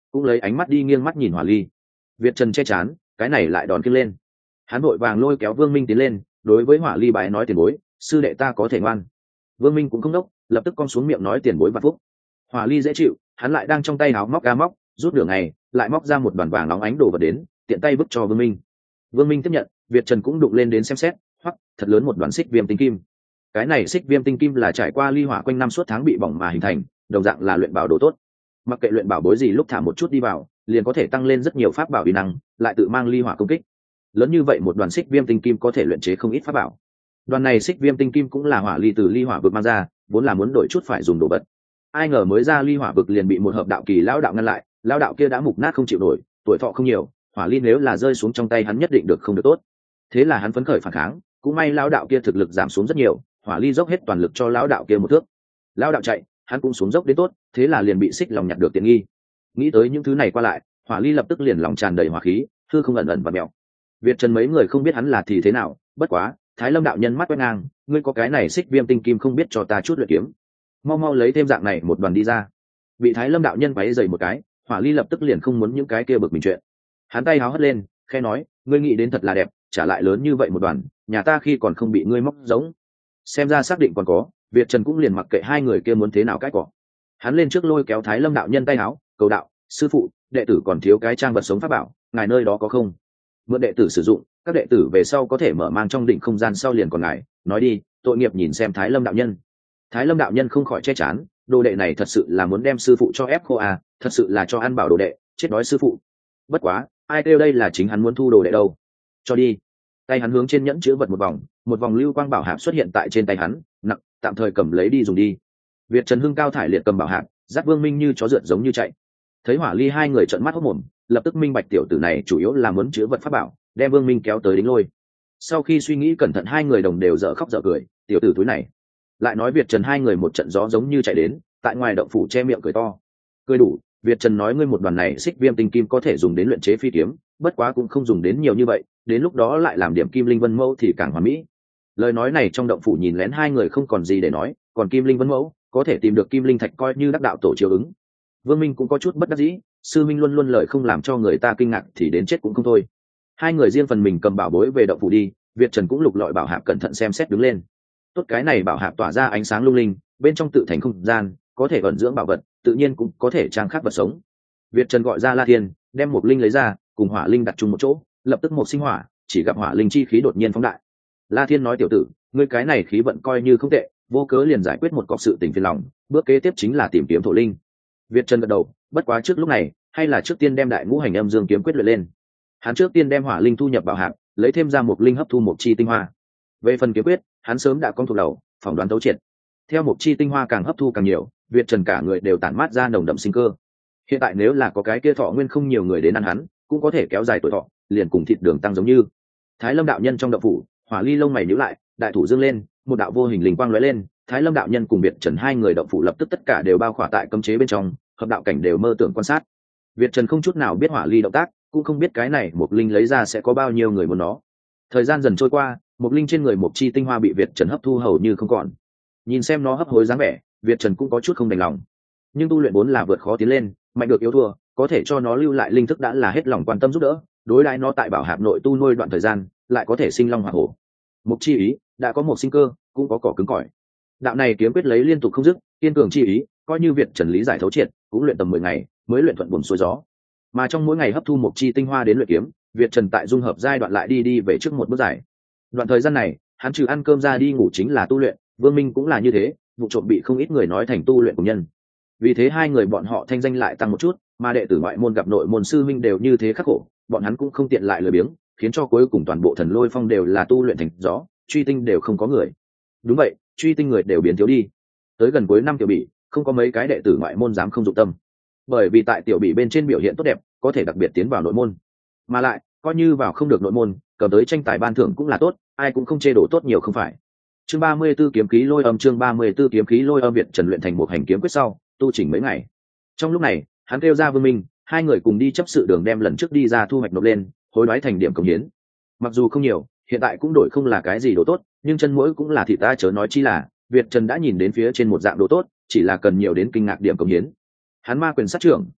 cũng lấy ánh mắt đi nghiêng mắt nhìn Hỏa Ly. Việt Trần che chán, cái này lại đòn kiêng lên. Hắn vội vàng lôi kéo Vương Minh tiến lên, đối với Hỏa Ly bái nói tiền bối, sư đệ ta có thể ngoan. Vương Minh cũng không đốc, lập tức cong xuống miệng nói tiền bối vạn phúc. Hỏa Ly dễ chịu, hắn lại đang trong tay áo móc ga móc, rút đường này, lại móc ra một đoàn vàng nóng ánh đồ vật đến, tiện tay vứt cho Vương Minh. Vương Minh tiếp nhận, Việt Trần cũng đụng lên đến xem xét, hoặc thật lớn một đoàn xích viêm tinh kim. Cái này xích viêm tinh kim là trải qua ly hỏa quanh năm suốt tháng bị bỏng mà hình thành, đồng dạng là luyện bảo đồ tốt. Mặc kệ luyện bảo bối gì lúc thả một chút đi vào, liền có thể tăng lên rất nhiều pháp bảo uy năng, lại tự mang ly hỏa công kích. Lớn như vậy một đoàn xích viêm tinh kim có thể luyện chế không ít pháp bảo. Đoàn này xích viêm tinh kim cũng là hỏa ly từ ly hỏa vực mang ra, vốn là muốn đổi chút phải dùng đồ vật. Ai ngờ mới ra ly hỏa vực liền bị một hợp đạo kỳ lão đạo ngăn lại, lão đạo kia đã mục nát không chịu nổi, tuổi thọ không nhiều, hỏa ly nếu là rơi xuống trong tay hắn nhất định được không được tốt. Thế là hắn phấn khởi phản kháng, cũng may lão đạo kia thực lực giảm xuống rất nhiều, hỏa ly dốc hết toàn lực cho lão đạo kia một thước. Lão đạo chạy, hắn cũng xuống dốc đến tốt, thế là liền bị xích lòng nhặt được tiện nghi. Nghĩ tới những thứ này qua lại, hỏa ly lập tức liền lòng tràn đầy hỏa khí, hư không ẩn ẩn và mèo. Việt Trần mấy người không biết hắn là thì thế nào, bất quá Thái Lâm đạo nhân mắt quét ngang, ngươi có cái này xích viêm tinh kim không biết cho ta chút luyện kiếm, mau mau lấy thêm dạng này một đoàn đi ra. Bị Thái Lâm đạo nhân váy dày một cái, hỏa ly lập tức liền không muốn những cái kia bực mình chuyện. Hắn tay háo hất lên, khẽ nói, ngươi nghĩ đến thật là đẹp, trả lại lớn như vậy một đoàn, nhà ta khi còn không bị ngươi móc giống. Xem ra xác định còn có, Việt Trần cũng liền mặc kệ hai người kia muốn thế nào cãi cọ. Hắn lên trước lôi kéo Thái Lâm đạo nhân tay áo, cầu đạo, sư phụ, đệ tử còn thiếu cái trang vật sống pháp bảo, ngài nơi đó có không? Mượn đệ tử sử dụng, các đệ tử về sau có thể mở mang trong đỉnh không gian sau liền còn ngài, nói đi, tội nghiệp nhìn xem Thái Lâm đạo nhân. Thái Lâm đạo nhân không khỏi che chán, đồ đệ này thật sự là muốn đem sư phụ cho ép khô à, thật sự là cho ăn bảo đồ đệ, chết đói sư phụ. Bất quá, ai kêu đây là chính hắn muốn thu đồ đệ đâu. Cho đi. Tay hắn hướng trên nhẫn chứa vật một vòng lưu quang bảo hạp xuất hiện tại trên tay hắn, nặng, tạm thời cầm lấy đi dùng đi. Việt Trần hưng cao thải liệt cầm bảo hạp, dắt Vương Minh như chó rượt giống như chạy. Thấy Hỏa Ly hai người trợn mắt hốt mồm, lập tức minh bạch tiểu tử này chủ yếu là muốn chứa vật pháp bảo, đem Vương Minh kéo tới đính lôi. Sau khi suy nghĩ cẩn thận hai người đồng đều dở khóc dở cười, tiểu tử túi này. Lại nói Việt Trần hai người một trận gió giống như chạy đến, tại ngoài động phủ che miệng cười to. Cười đủ, Việt Trần nói ngươi một đoàn này xích viêm tinh kim có thể dùng đến luyện chế phi kiếm, bất quá cũng không dùng đến nhiều như vậy, đến lúc đó lại làm điểm kim linh vân mẫu thì càng hoàn mỹ. Lời nói này trong động phủ nhìn lén hai người không còn gì để nói, còn kim linh vân mẫu có thể tìm được kim linh thạch coi như đắc đạo tổ chiếu ứng. Vương Minh cũng có chút bất đắc dĩ, sư minh luôn luôn lời không làm cho người ta kinh ngạc thì đến chết cũng không thôi. Hai người riêng phần mình cầm bảo bối về động phủ đi, Việt Trần cũng lục lọi bảo hạp cẩn thận xem xét đứng lên. Tốt, cái này bảo hạp tỏa ra ánh sáng lung linh, bên trong tự thành không gian, có thể ẩn dưỡng bảo vật, tự nhiên cũng có thể trang khắc vật sống. Việt Trần gọi ra La Thiên, đem một linh lấy ra, cùng hỏa linh đặt chung một chỗ, lập tức một sinh hỏa, chỉ gặp hỏa linh chi khí đột nhiên phóng đại. La Thiên nói tiểu tử, ngươi cái này khí vận coi như không tệ, vô cớ liền giải quyết một cọc sự tình phiền lòng, bước kế tiếp chính là tìm kiếm thổ linh. Việt Trần gật đầu, bất quá trước lúc này, hay là trước tiên đem đại ngũ hành âm dương kiếm quyết luyện lên. Hắn trước tiên đem hỏa linh thu nhập bảo hạp, lấy thêm ra một linh hấp thu một chi tinh hoa. Về phần kiếm quyết, hắn sớm đã có thuộc đầu, phỏng đoán thấu triệt. Theo một chi tinh hoa càng hấp thu càng nhiều, Việt Trần cả người đều tản mát ra nồng đậm sinh cơ. Hiện tại nếu là có cái kia thọ nguyên không nhiều người đến ăn hắn, cũng có thể kéo dài tuổi thọ, liền cùng thịt đường tăng giống như. Thái Lâm đạo nhân trong động phủ, Hỏa Ly lông mày nhíu lại, đại thủ dương lên, một đạo vô hình linh quang lóe lên, Thái Lâm đạo nhân cùng Việt Trần hai người động phủ lập tức tất cả đều bao khỏa tại cấm chế bên trong, hợp đạo cảnh đều mơ tưởng quan sát. Việt Trần không chút nào biết Hỏa Ly động tác, cũng không biết cái này một linh lấy ra sẽ có bao nhiêu người muốn nó. Thời gian dần trôi qua, một linh trên người một chi tinh hoa bị Việt Trần hấp thu hầu như không còn. Nhìn xem nó hấp hối dáng vẻ, Việt Trần cũng có chút không đành lòng. Nhưng tu luyện vốn là vượt khó tiến lên, mạnh được yếu thua, có thể cho nó lưu lại linh thức đã là hết lòng quan tâm giúp đỡ, đối đãi nó tại bảo hạp nội tu nuôi đoạn thời gian, lại có thể sinh long hỏa hổ. Mục chi ý đã có một sinh cơ, cũng có cỏ cứng cỏi. Đạo này kiếm quyết lấy liên tục không dứt, kiên cường chi ý, coi như Việt Trần lý giải thấu triệt, cũng luyện tầm 10 ngày mới luyện thuận buồm xuôi gió. Mà trong mỗi ngày hấp thu một chi tinh hoa đến luyện kiếm, Việt Trần tại dung hợp giai đoạn lại đi về trước một bước dài. Đoạn thời gian này, hắn trừ ăn cơm ra đi ngủ chính là tu luyện, Vương Minh cũng là như thế, vụ trộm bị không ít người nói thành tu luyện của nhân. Vì thế hai người bọn họ thanh danh lại tăng một chút, mà đệ tử ngoại môn gặp nội môn sư minh đều như thế khắc khổ, bọn hắn cũng không tiện lại lười biếng, khiến cho cuối cùng toàn bộ Thần Lôi Phong đều là tu luyện thành gió, truy tinh đều không có người. Đúng vậy, truy tinh người đều biến thiếu đi. Tới gần cuối năm tiểu bị, không có mấy cái đệ tử ngoại môn dám không dụng tâm, bởi vì tại tiểu bị bên trên biểu hiện tốt đẹp, có thể đặc biệt tiến vào nội môn. Mà lại, coi như vào không được nội môn, cầm tới tranh tài ban thưởng cũng là tốt, ai cũng không chê đổ tốt nhiều không phải. Chương 34 kiếm khí lôi âm, chương 34 kiếm khí lôi âm. Việt Trần luyện thành một hành kiếm quyết sau, tu chỉnh mấy ngày. Trong lúc này, hắn kêu ra Vương Minh, hai người cùng đi chấp sự đường đem lần trước đi ra thu hoạch nộp lên, hối đoái thành điểm cống hiến. Mặc dù không nhiều, hiện tại cũng đổi không là cái gì đồ tốt, nhưng chân mũi cũng là thịt ta chớ nói chi là, Việt Trần đã nhìn đến phía trên một dạng đồ tốt, chỉ là cần nhiều đến kinh ngạc điểm cống hiến. Hắn ma quyền sát trưởng,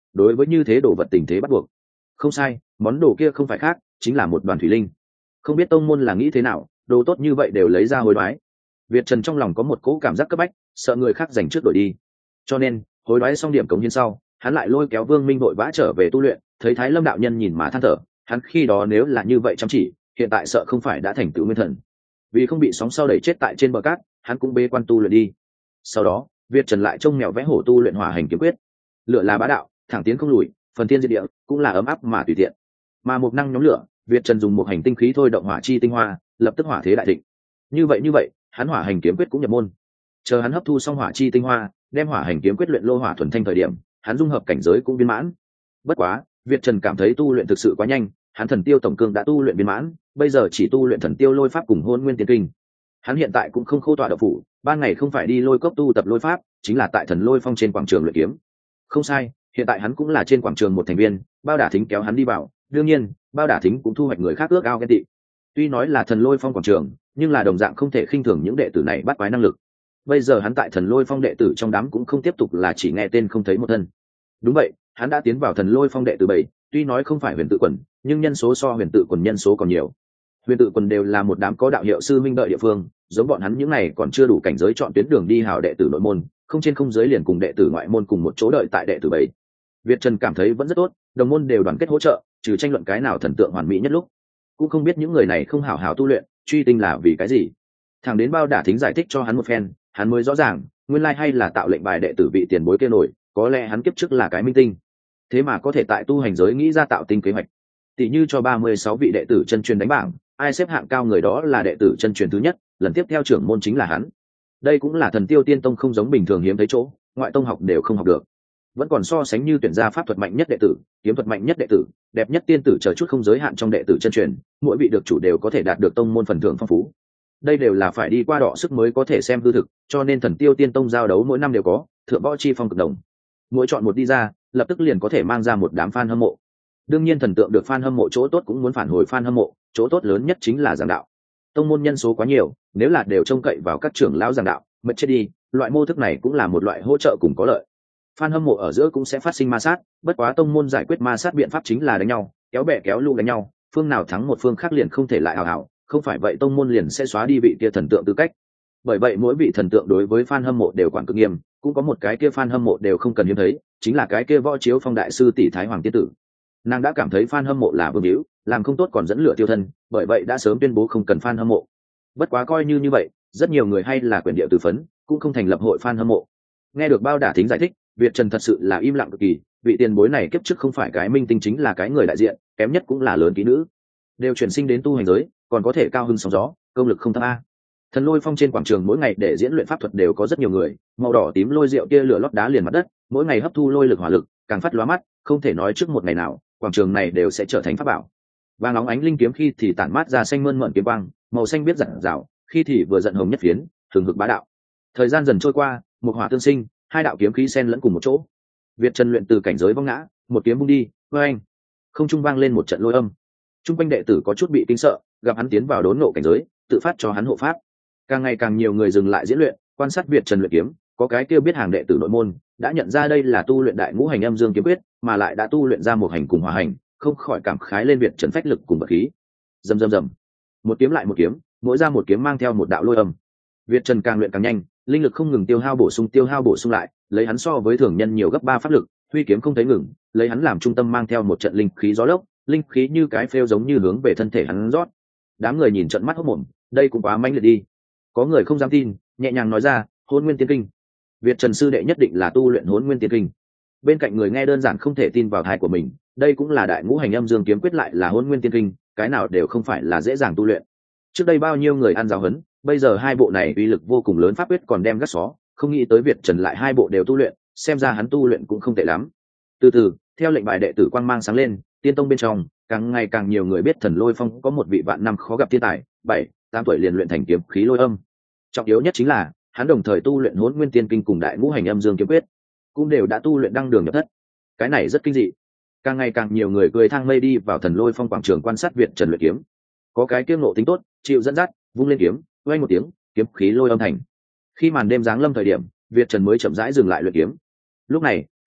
đối với như thế đồ vật tình thế bắt buộc. Không sai, món đồ kia không phải khác, chính là một đoàn thủy linh. Không biết tông môn là nghĩ thế nào, đồ tốt như vậy đều lấy ra hối đoái. Việt Trần trong lòng có một cỗ cảm giác cấp bách, sợ người khác giành trước đổi đi, cho nên hối đoái xong điểm cống hiến sau, hắn lại lôi kéo Vương Minh vội vã trở về tu luyện. Thấy Thái Lâm đạo nhân nhìn mà than thở, hắn khi đó nếu là như vậy chăm chỉ, hiện tại sợ không phải đã thành tựu nguyên thần. Vì không bị sóng sau đẩy chết tại trên bờ cát, hắn cũng bế quan tu luyện đi. Sau đó Việt Trần lại trông mèo vẽ hổ tu luyện hỏa hành kiếm quyết. Lửa là bá đạo, thẳng tiến không lùi, phần thiên diệt địa, cũng là ấm áp mà tùy tiện. Mà mục năng nhóm lửa, Việt Trần dùng một hành tinh khí thôi động hỏa chi tinh hoa, lập tức hỏa thế đại thịnh. Như vậy hắn hỏa hành kiếm quyết cũng nhập môn. Chờ hắn hấp thu xong hỏa chi tinh hoa, đem hỏa hành kiếm quyết luyện lô hỏa thuần thanh thời điểm, hắn dung hợp cảnh giới cũng viên mãn. Bất quá Việt Trần cảm thấy tu luyện thực sự quá nhanh, hắn thần tiêu tổng cương đã tu luyện viên mãn, bây giờ chỉ tu luyện thần tiêu lôi pháp cùng hôn nguyên tiên kinh. Hắn hiện tại cũng không khô tọa đậu phủ, ban ngày không phải đi lôi cốc tu tập lôi pháp, chính là tại thần lôi phong trên quảng trường luyện kiếm. Không sai, hiện tại hắn cũng là trên quảng trường một thành viên, Bao Đả Thính kéo hắn đi vào, đương nhiên Bao Đả Thính cũng thu hoạch người khác ước ao ghen tị. Tuy nói là thần lôi phong quảng trường, nhưng là đồng dạng không thể khinh thường những đệ tử này bắt quái năng lực. Bây giờ hắn tại thần lôi phong đệ tử trong đám cũng không tiếp tục là chỉ nghe tên không thấy một thân. Đúng vậy, hắn đã tiến vào thần lôi phong đệ tử 7, tuy nói không phải huyền tự quần, nhưng nhân số so huyền tự quần nhân số còn nhiều. Huyền tự quần đều là một đám có đạo hiệu sư minh đợi địa phương, giống bọn hắn những này còn chưa đủ cảnh giới chọn tuyến đường đi hào đệ tử nội môn, không trên không dưới liền cùng đệ tử ngoại môn cùng một chỗ đợi tại đệ tử 7. Việt Trần cảm thấy vẫn rất tốt, đồng môn đều đoàn kết hỗ trợ, trừ tranh luận cái nào thần tượng hoàn mỹ nhất lúc. Cũng không biết những người này không hảo hảo tu luyện, truy tinh là vì cái gì. Thằng đến Bao Đả Thính giải thích cho hắn một phen, hắn mới rõ ràng, nguyên lai hay là tạo lệnh bài đệ tử vị tiền bối kia nổi, có lẽ hắn kiếp trước là cái minh tinh. Thế mà có thể tại tu hành giới nghĩ ra tạo tinh kế hoạch. Tỷ như cho 36 vị đệ tử chân truyền đánh bảng, ai xếp hạng cao người đó là đệ tử chân truyền thứ nhất, lần tiếp theo trưởng môn chính là hắn. Đây cũng là thần tiêu tiên tông không giống bình thường hiếm thấy chỗ, ngoại tông học đều không học được. Vẫn còn so sánh như tuyển ra pháp thuật mạnh nhất đệ tử, kiếm thuật mạnh nhất đệ tử, đẹp nhất tiên tử chờ chút không giới hạn trong đệ tử chân truyền, mỗi vị được chủ đều có thể đạt được tông môn phần thưởng phong phú. Đây đều là phải đi qua đọ sức mới có thể xem hư thực, cho nên thần tiêu tiên tông giao đấu mỗi năm đều có thượng võ chi phong cực đồng. Mỗi chọn một đi ra, lập tức liền có thể mang ra một đám fan hâm mộ. Đương nhiên thần tượng được fan hâm mộ chỗ tốt cũng muốn phản hồi fan hâm mộ, chỗ tốt lớn nhất chính là giảng đạo. Tông môn nhân số quá nhiều, nếu là đều trông cậy vào các trưởng lão giảng đạo, mất chết đi, loại mô thức này cũng là một loại hỗ trợ cùng có lợi. Fan hâm mộ ở giữa cũng sẽ phát sinh ma sát, bất quá tông môn giải quyết ma sát biện pháp chính là đánh nhau, kéo bè kéo lũ đánh nhau, phương nào thắng một phương khác liền không thể lại hào hào, không phải vậy tông môn liền sẽ xóa đi vị kia thần tượng tư cách. Bởi vậy mỗi vị thần tượng đối với fan hâm mộ đều quản cực nghiêm, cũng có một cái kia fan hâm mộ đều không cần hiếm thấy, chính là cái kia Võ Chiếu Phong đại sư tỷ Thái Hoàng tiên tử. Nàng đã cảm thấy fan hâm mộ là vương hữu, làm không tốt còn dẫn lửa tiêu thân, bởi vậy đã sớm tuyên bố không cần fan hâm mộ. Bất quá coi như vậy, rất nhiều người hay là quyền địa từ phấn, cũng không thành lập hội fan hâm mộ. Nghe được Bao Đả Thính giải thích, Việt Trần thật sự là im lặng cực kỳ, vị tiền bối này kiếp trước không phải cái minh tinh chính là cái người đại diện, kém nhất cũng là lớn kỹ nữ, đều chuyển sinh đến tu hành giới, còn có thể cao hưng sóng gió, công lực không thấp a. Thần lôi phong trên quảng trường mỗi ngày để diễn luyện pháp thuật đều có rất nhiều người, màu đỏ tím lôi rượu kia lửa lót đá liền mặt đất, mỗi ngày hấp thu lôi lực hỏa lực, càng phát lóa mắt, không thể nói trước một ngày nào, quảng trường này đều sẽ trở thành pháp bảo. Vàng óng ánh linh kiếm khi thì tản mát ra xanh mơn mởn kiếm quang, màu xanh biết rạng rào, khi thì vừa giận hồng nhất phiến, thường hực bá đạo. Thời gian dần trôi qua, một hỏa tương sinh, hai đạo kiếm khí xen lẫn cùng một chỗ. Việt Trần luyện từ cảnh giới vong ngã, một kiếm vung đi, oeng, không trung vang lên một trận lôi âm. Trung quanh đệ tử có chút bị kinh sợ, gặp hắn tiến vào đốn ngộ cảnh giới, tự phát cho hắn hộ pháp. Càng ngày càng nhiều người dừng lại diễn luyện, quan sát Việt Trần luyện kiếm, có cái kia biết hàng đệ tử nội môn đã nhận ra đây là tu luyện đại ngũ hành âm dương kiếm quyết, mà lại đã tu luyện ra một hành cùng hòa hành, không khỏi cảm khái lên Việt Trần phách lực cùng vật khí. Rầm rầm rầm, một kiếm lại một kiếm, mỗi ra một kiếm mang theo một đạo lôi âm. Việt Trần càng luyện càng nhanh, linh lực không ngừng tiêu hao bổ sung lại, lấy hắn so với thường nhân nhiều gấp 3 pháp lực, huy kiếm không thấy ngừng, lấy hắn làm trung tâm mang theo một trận linh khí gió lốc, linh khí như cái phêu giống như hướng về thân thể hắn rót. Đám người nhìn trận mắt hốt mồm, đây cũng quá mãnh liệt đi. Có người không dám tin, nhẹ nhàng nói ra, Hỗn Nguyên Tiên Kinh. Việt Trần sư đệ nhất định là tu luyện Hỗn Nguyên Tiên Kinh. Bên cạnh người nghe đơn giản không thể tin vào tai của mình, đây cũng là đại ngũ hành âm dương kiếm quyết lại là Hỗn Nguyên Tiên Kinh, cái nào đều không phải là dễ dàng tu luyện. Trước đây bao nhiêu người ăn giáo huấn, bây giờ hai bộ này uy lực vô cùng lớn pháp quyết còn đem gắt xó, không nghĩ tới Việt Trần lại hai bộ đều tu luyện, xem ra hắn tu luyện cũng không tệ lắm. Từ từ, theo lệnh bài đệ tử quang mang sáng lên, tiên tông bên trong càng ngày càng nhiều người biết Thần Lôi Phong có một vị vạn năm khó gặp thiên tài, 7-8 tuổi liền luyện thành kiếm khí lôi âm. Trọng yếu nhất chính là hắn đồng thời tu luyện Hỗn Nguyên Tiên Kinh cùng đại ngũ hành âm dương kiếm quyết, cũng đều đã tu luyện đăng đường nhập thất. Cái này rất kinh dị. Càng ngày càng nhiều người cười thang mây đi vào Thần Lôi Phong quảng trường quan sát Việt Trần luyện kiếm. Có cái kiêng nộ tính tốt, chịu dẫn dắt, vung lên kiếm, vang một tiếng, kiếm khí lôi âm thành. Khi màn đêm giáng lâm thời điểm, Việt Trần mới chậm rãi dừng lại luyện kiếm. Lúc này,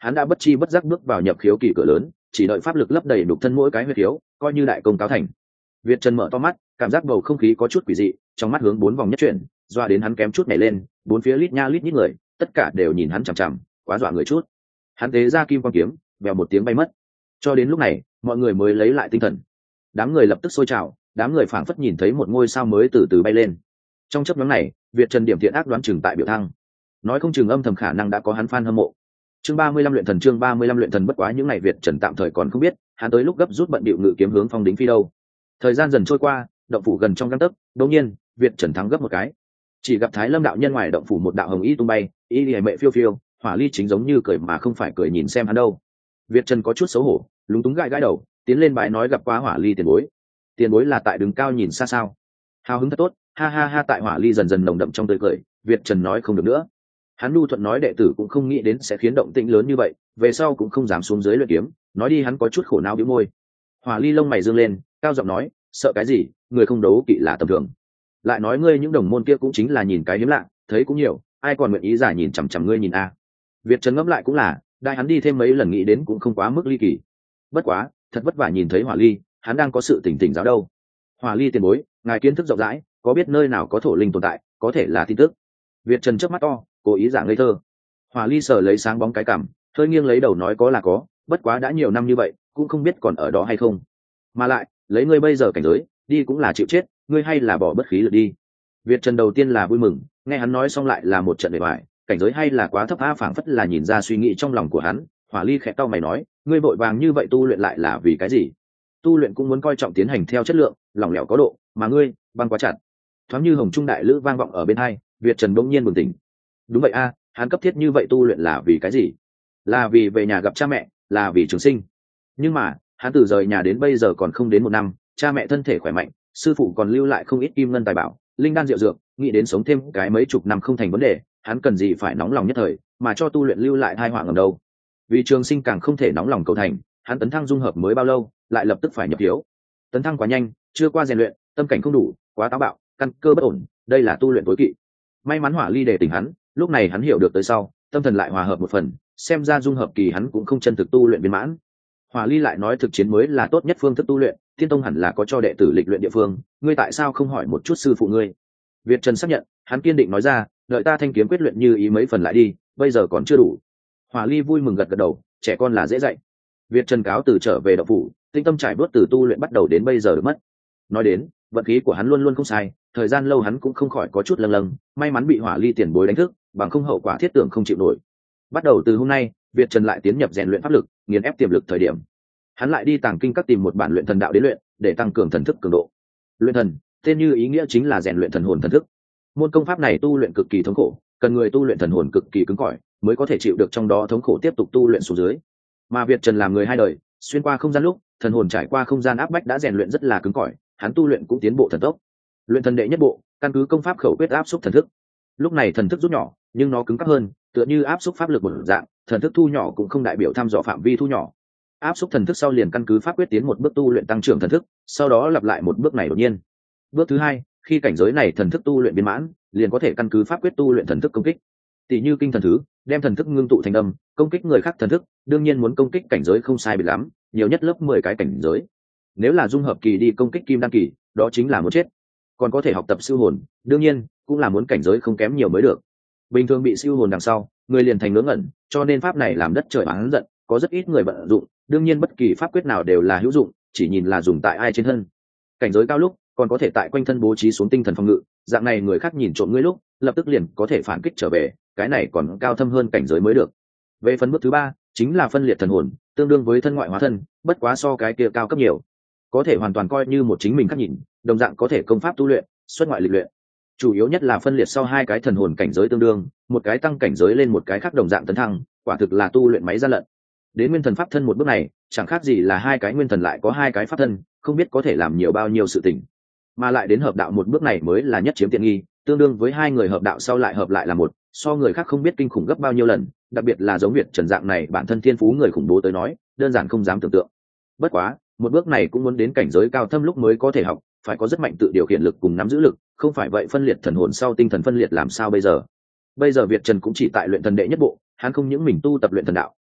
hắn đã bất chi bất giác bước vào nhập khiếu kỳ cửa lớn, chỉ đợi pháp lực lấp đầy đục thân mỗi cái huyết khiếu, coi như đại công cáo thành. Việt Trần mở to mắt, cảm giác bầu không khí có chút quỷ dị, trong mắt hướng bốn vòng nhất chuyển, doa đến hắn kém chút nhảy lên, bốn phía lít nha lít nhít người, tất cả đều nhìn hắn chằm chằm, quá dọa người chút. Hắn tế ra kim quang kiếm, vèo một tiếng bay mất. Cho đến lúc này, mọi người mới lấy lại tinh thần. Đám người lập tức sôi trào, đám người phảng phất nhìn thấy một ngôi sao mới từ từ bay lên. Trong chớp nhoáng này, Việt Trần điểm thiện ác đoán chừng tại biểu thăng, nói không chừng âm thầm khả năng đã có hắn fan hâm mộ. Chương 35 luyện thần, chương 35 luyện thần. Bất quá những ngày Việt Trần tạm thời còn không biết, hắn tới lúc gấp rút bận bịu ngự kiếm hướng Phong Đính Phi đâu. Thời gian dần trôi qua, động phủ gần trong gang tấc, đột nhiên, Việt Trần thắng gấp một cái. Chỉ gặp Thái Lâm đạo nhân ngoài động phủ một đạo hồng y tung bay, y liễu mệ phiêu phiêu, Hỏa Ly chính giống như cười mà không phải cười nhìn xem hắn đâu. Việt Trần có chút xấu hổ, lúng túng gãi gãi đầu, tiến lên bái nói gặp qua Hỏa Ly tiền bối. Tiền bối là tại đứng cao nhìn xa sao? Hào hứng thật tốt, ha ha ha. Tại Hỏa Ly dần dần nồng đậm trong tươi cười, Việt Trần nói không được nữa. Hắn nhu thuận nói đệ tử cũng không nghĩ đến sẽ khiến động tĩnh lớn như vậy, về sau cũng không dám xuống dưới luyện kiếm. Nói đi hắn có chút khổ não bĩu môi. Hỏa Ly lông mày dương lên, cao giọng nói, sợ cái gì, người không đấu kỵ là tầm thường. Lại nói ngươi những đồng môn kia cũng chính là nhìn cái hiếm lạ, thấy cũng nhiều, ai còn nguyện ý giả nhìn chằm chằm ngươi nhìn a. Việt Trần ngẫm lại cũng là, đại hắn đi thêm mấy lần nghĩ đến cũng không quá mức ly kỳ. Bất quá, thật vất vả nhìn thấy Hỏa Ly, hắn đang có sự tỉnh tỉnh giáo đâu. Hỏa Ly tiền bối, ngài kiến thức rộng rãi, có biết nơi nào có thổ linh tồn tại, có thể là tin tức. Việt Trần chớp mắt to, cố ý giả ngây thơ. Hỏa Ly sờ lấy sáng bóng cái cằm, hơi nghiêng lấy đầu nói có là có, bất quá đã nhiều năm như vậy, cũng không biết còn ở đó hay không. Mà lại, lấy ngươi bây giờ cảnh giới, đi cũng là chịu chết, ngươi hay là bỏ bất khí lực đi. Việt Trần đầu tiên là vui mừng, nghe hắn nói xong lại là một trận bề bại, cảnh giới hay là quá thấp a, phảng phất là nhìn ra suy nghĩ trong lòng của hắn. Hỏa Ly khẽ cau mày nói, ngươi vội vàng như vậy tu luyện lại là vì cái gì? Tu luyện cũng muốn coi trọng tiến hành theo chất lượng, lỏng lẻo có độ, mà ngươi băng quá chặt. Thoáng như hồng trung đại lữ vang vọng ở bên hai, Việt Trần bỗng nhiên bừng tỉnh. Đúng vậy a, hắn cấp thiết như vậy tu luyện là vì cái gì? Là vì về nhà gặp cha mẹ, là vì trường sinh. Nhưng mà hắn từ rời nhà đến bây giờ còn không đến một năm, cha mẹ thân thể khỏe mạnh, sư phụ còn lưu lại không ít kim ngân tài bảo, linh đan diệu dược, nghĩ đến sống thêm cái mấy chục năm không thành vấn đề, hắn cần gì phải nóng lòng nhất thời, mà cho tu luyện lưu lại tai họa ngầm đâu. Vì trường sinh càng không thể nóng lòng cầu thành, hắn tấn thăng dung hợp mới bao lâu, lại lập tức phải nhập thiếu. Tấn thăng quá nhanh, chưa qua rèn luyện, tâm cảnh không đủ, quá táo bạo, căn cơ bất ổn, đây là tu luyện tối kỵ. May mắn Hỏa Ly để tỉnh hắn, lúc này hắn hiểu được tới sau, tâm thần lại hòa hợp một phần, xem ra dung hợp kỳ hắn cũng không chân thực tu luyện viên mãn. Hỏa Ly lại nói thực chiến mới là tốt nhất phương thức tu luyện, Thiên Tông hẳn là có cho đệ tử lịch luyện địa phương, ngươi tại sao không hỏi một chút sư phụ ngươi? Việt Trần xác nhận, hắn kiên định nói ra, đợi ta thanh kiếm quyết luyện như ý mấy phần lại đi, bây giờ còn chưa đủ. Hỏa Ly vui mừng gật gật đầu, trẻ con là dễ dạy. Việt Trần cáo từ trở về động phủ, tinh tâm trải bước từ tu luyện bắt đầu đến bây giờ được mất. Nói đến, vận khí của hắn luôn luôn không sai, thời gian lâu hắn cũng không khỏi có chút lâng lâng, may mắn bị Hỏa Ly tiền bối đánh thức, bằng không hậu quả thiết tưởng không chịu nổi. Bắt đầu từ hôm nay, Việt Trần lại tiến nhập rèn luyện pháp lực, nghiền ép tiềm lực thời điểm. Hắn lại đi tàng kinh các tìm một bản luyện thần đạo đến luyện, để tăng cường thần thức cường độ. Luyện thần, tên như ý nghĩa chính là rèn luyện thần hồn thần thức. Môn công pháp này tu luyện cực kỳ thống khổ, cần người tu luyện thần hồn cực kỳ cứng cỏi, mới có thể chịu được trong đó thống khổ tiếp tục tu luyện xuống dưới. Mà Việt Trần làm người hai đời, xuyên qua không gian lúc, thần hồn trải qua không gian áp bách đã rèn luyện rất là cứng cỏi, hắn tu luyện cũng tiến bộ thần tốc. Luyện thần đệ nhất bộ, căn cứ công pháp khẩu quyết áp xúc thần thức. Lúc này thần thức rút nhỏ, nhưng nó cứng cáp hơn, tựa như áp xúc pháp lực một dạng, thần thức thu nhỏ cũng không đại biểu thăm dò phạm vi thu nhỏ. Áp xúc thần thức sau liền căn cứ pháp quyết tiến một bước tu luyện tăng trưởng thần thức, sau đó lặp lại một bước này đột nhiên. Bước thứ hai, khi cảnh giới này thần thức tu luyện viên mãn, liền có thể căn cứ pháp quyết tu luyện thần thức công kích. Tỷ như kinh thần thứ, đem thần thức ngưng tụ thành âm, công kích người khác thần thức, đương nhiên muốn công kích cảnh giới không sai biệt lắm, nhiều nhất lớp 10 cái cảnh giới. Nếu là dung hợp kỳ đi công kích kim đan kỳ, đó chính là muốn chết. Còn có thể học tập siêu hồn, đương nhiên cũng là muốn cảnh giới không kém nhiều mới được. Bình thường bị siêu hồn đằng sau, người liền thành ngớ ngẩn, cho nên pháp này làm đất trời oán giận, có rất ít người vận dụng, đương nhiên bất kỳ pháp quyết nào đều là hữu dụng, chỉ nhìn là dùng tại ai trên thân. Cảnh giới cao lúc, còn có thể tại quanh thân bố trí xuống tinh thần phòng ngự, dạng này người khác nhìn trộm ngươi lúc, lập tức liền có thể phản kích trở về, cái này còn cao thâm hơn cảnh giới mới được. Về phần bước thứ ba, chính là phân liệt thần hồn, tương đương với thân ngoại hóa thân, bất quá so cái kia cao cấp nhiều, có thể hoàn toàn coi như một chính mình khác nhìn, đồng dạng có thể công pháp tu luyện, xuất ngoại lịch luyện. Chủ yếu nhất là phân liệt sau hai cái thần hồn cảnh giới tương đương, một cái tăng cảnh giới lên một cái khác đồng dạng tấn thăng, quả thực là tu luyện máy gian lận. Đến nguyên thần pháp thân một bước này, chẳng khác gì là hai cái nguyên thần lại có hai cái pháp thân, không biết có thể làm nhiều bao nhiêu sự tình. Mà lại đến hợp đạo một bước này mới là nhất chiếm tiện nghi, tương đương với hai người hợp đạo sau lại hợp lại là một, so người khác không biết kinh khủng gấp bao nhiêu lần, đặc biệt là giống Việt Trần dạng này bản thân thiên phú người khủng bố tới nói, đơn giản không dám tưởng tượng. Bất quá, một bước này cũng muốn đến cảnh giới cao thâm lúc mới có thể học, phải có rất mạnh tự điều khiển lực cùng nắm giữ lực, không phải vậy phân liệt thần hồn sau tinh thần phân liệt làm sao bây giờ? Bây giờ Việt Trần cũng chỉ tại luyện thần đệ nhất bộ, hắn không những mình tu tập luyện thần đạo,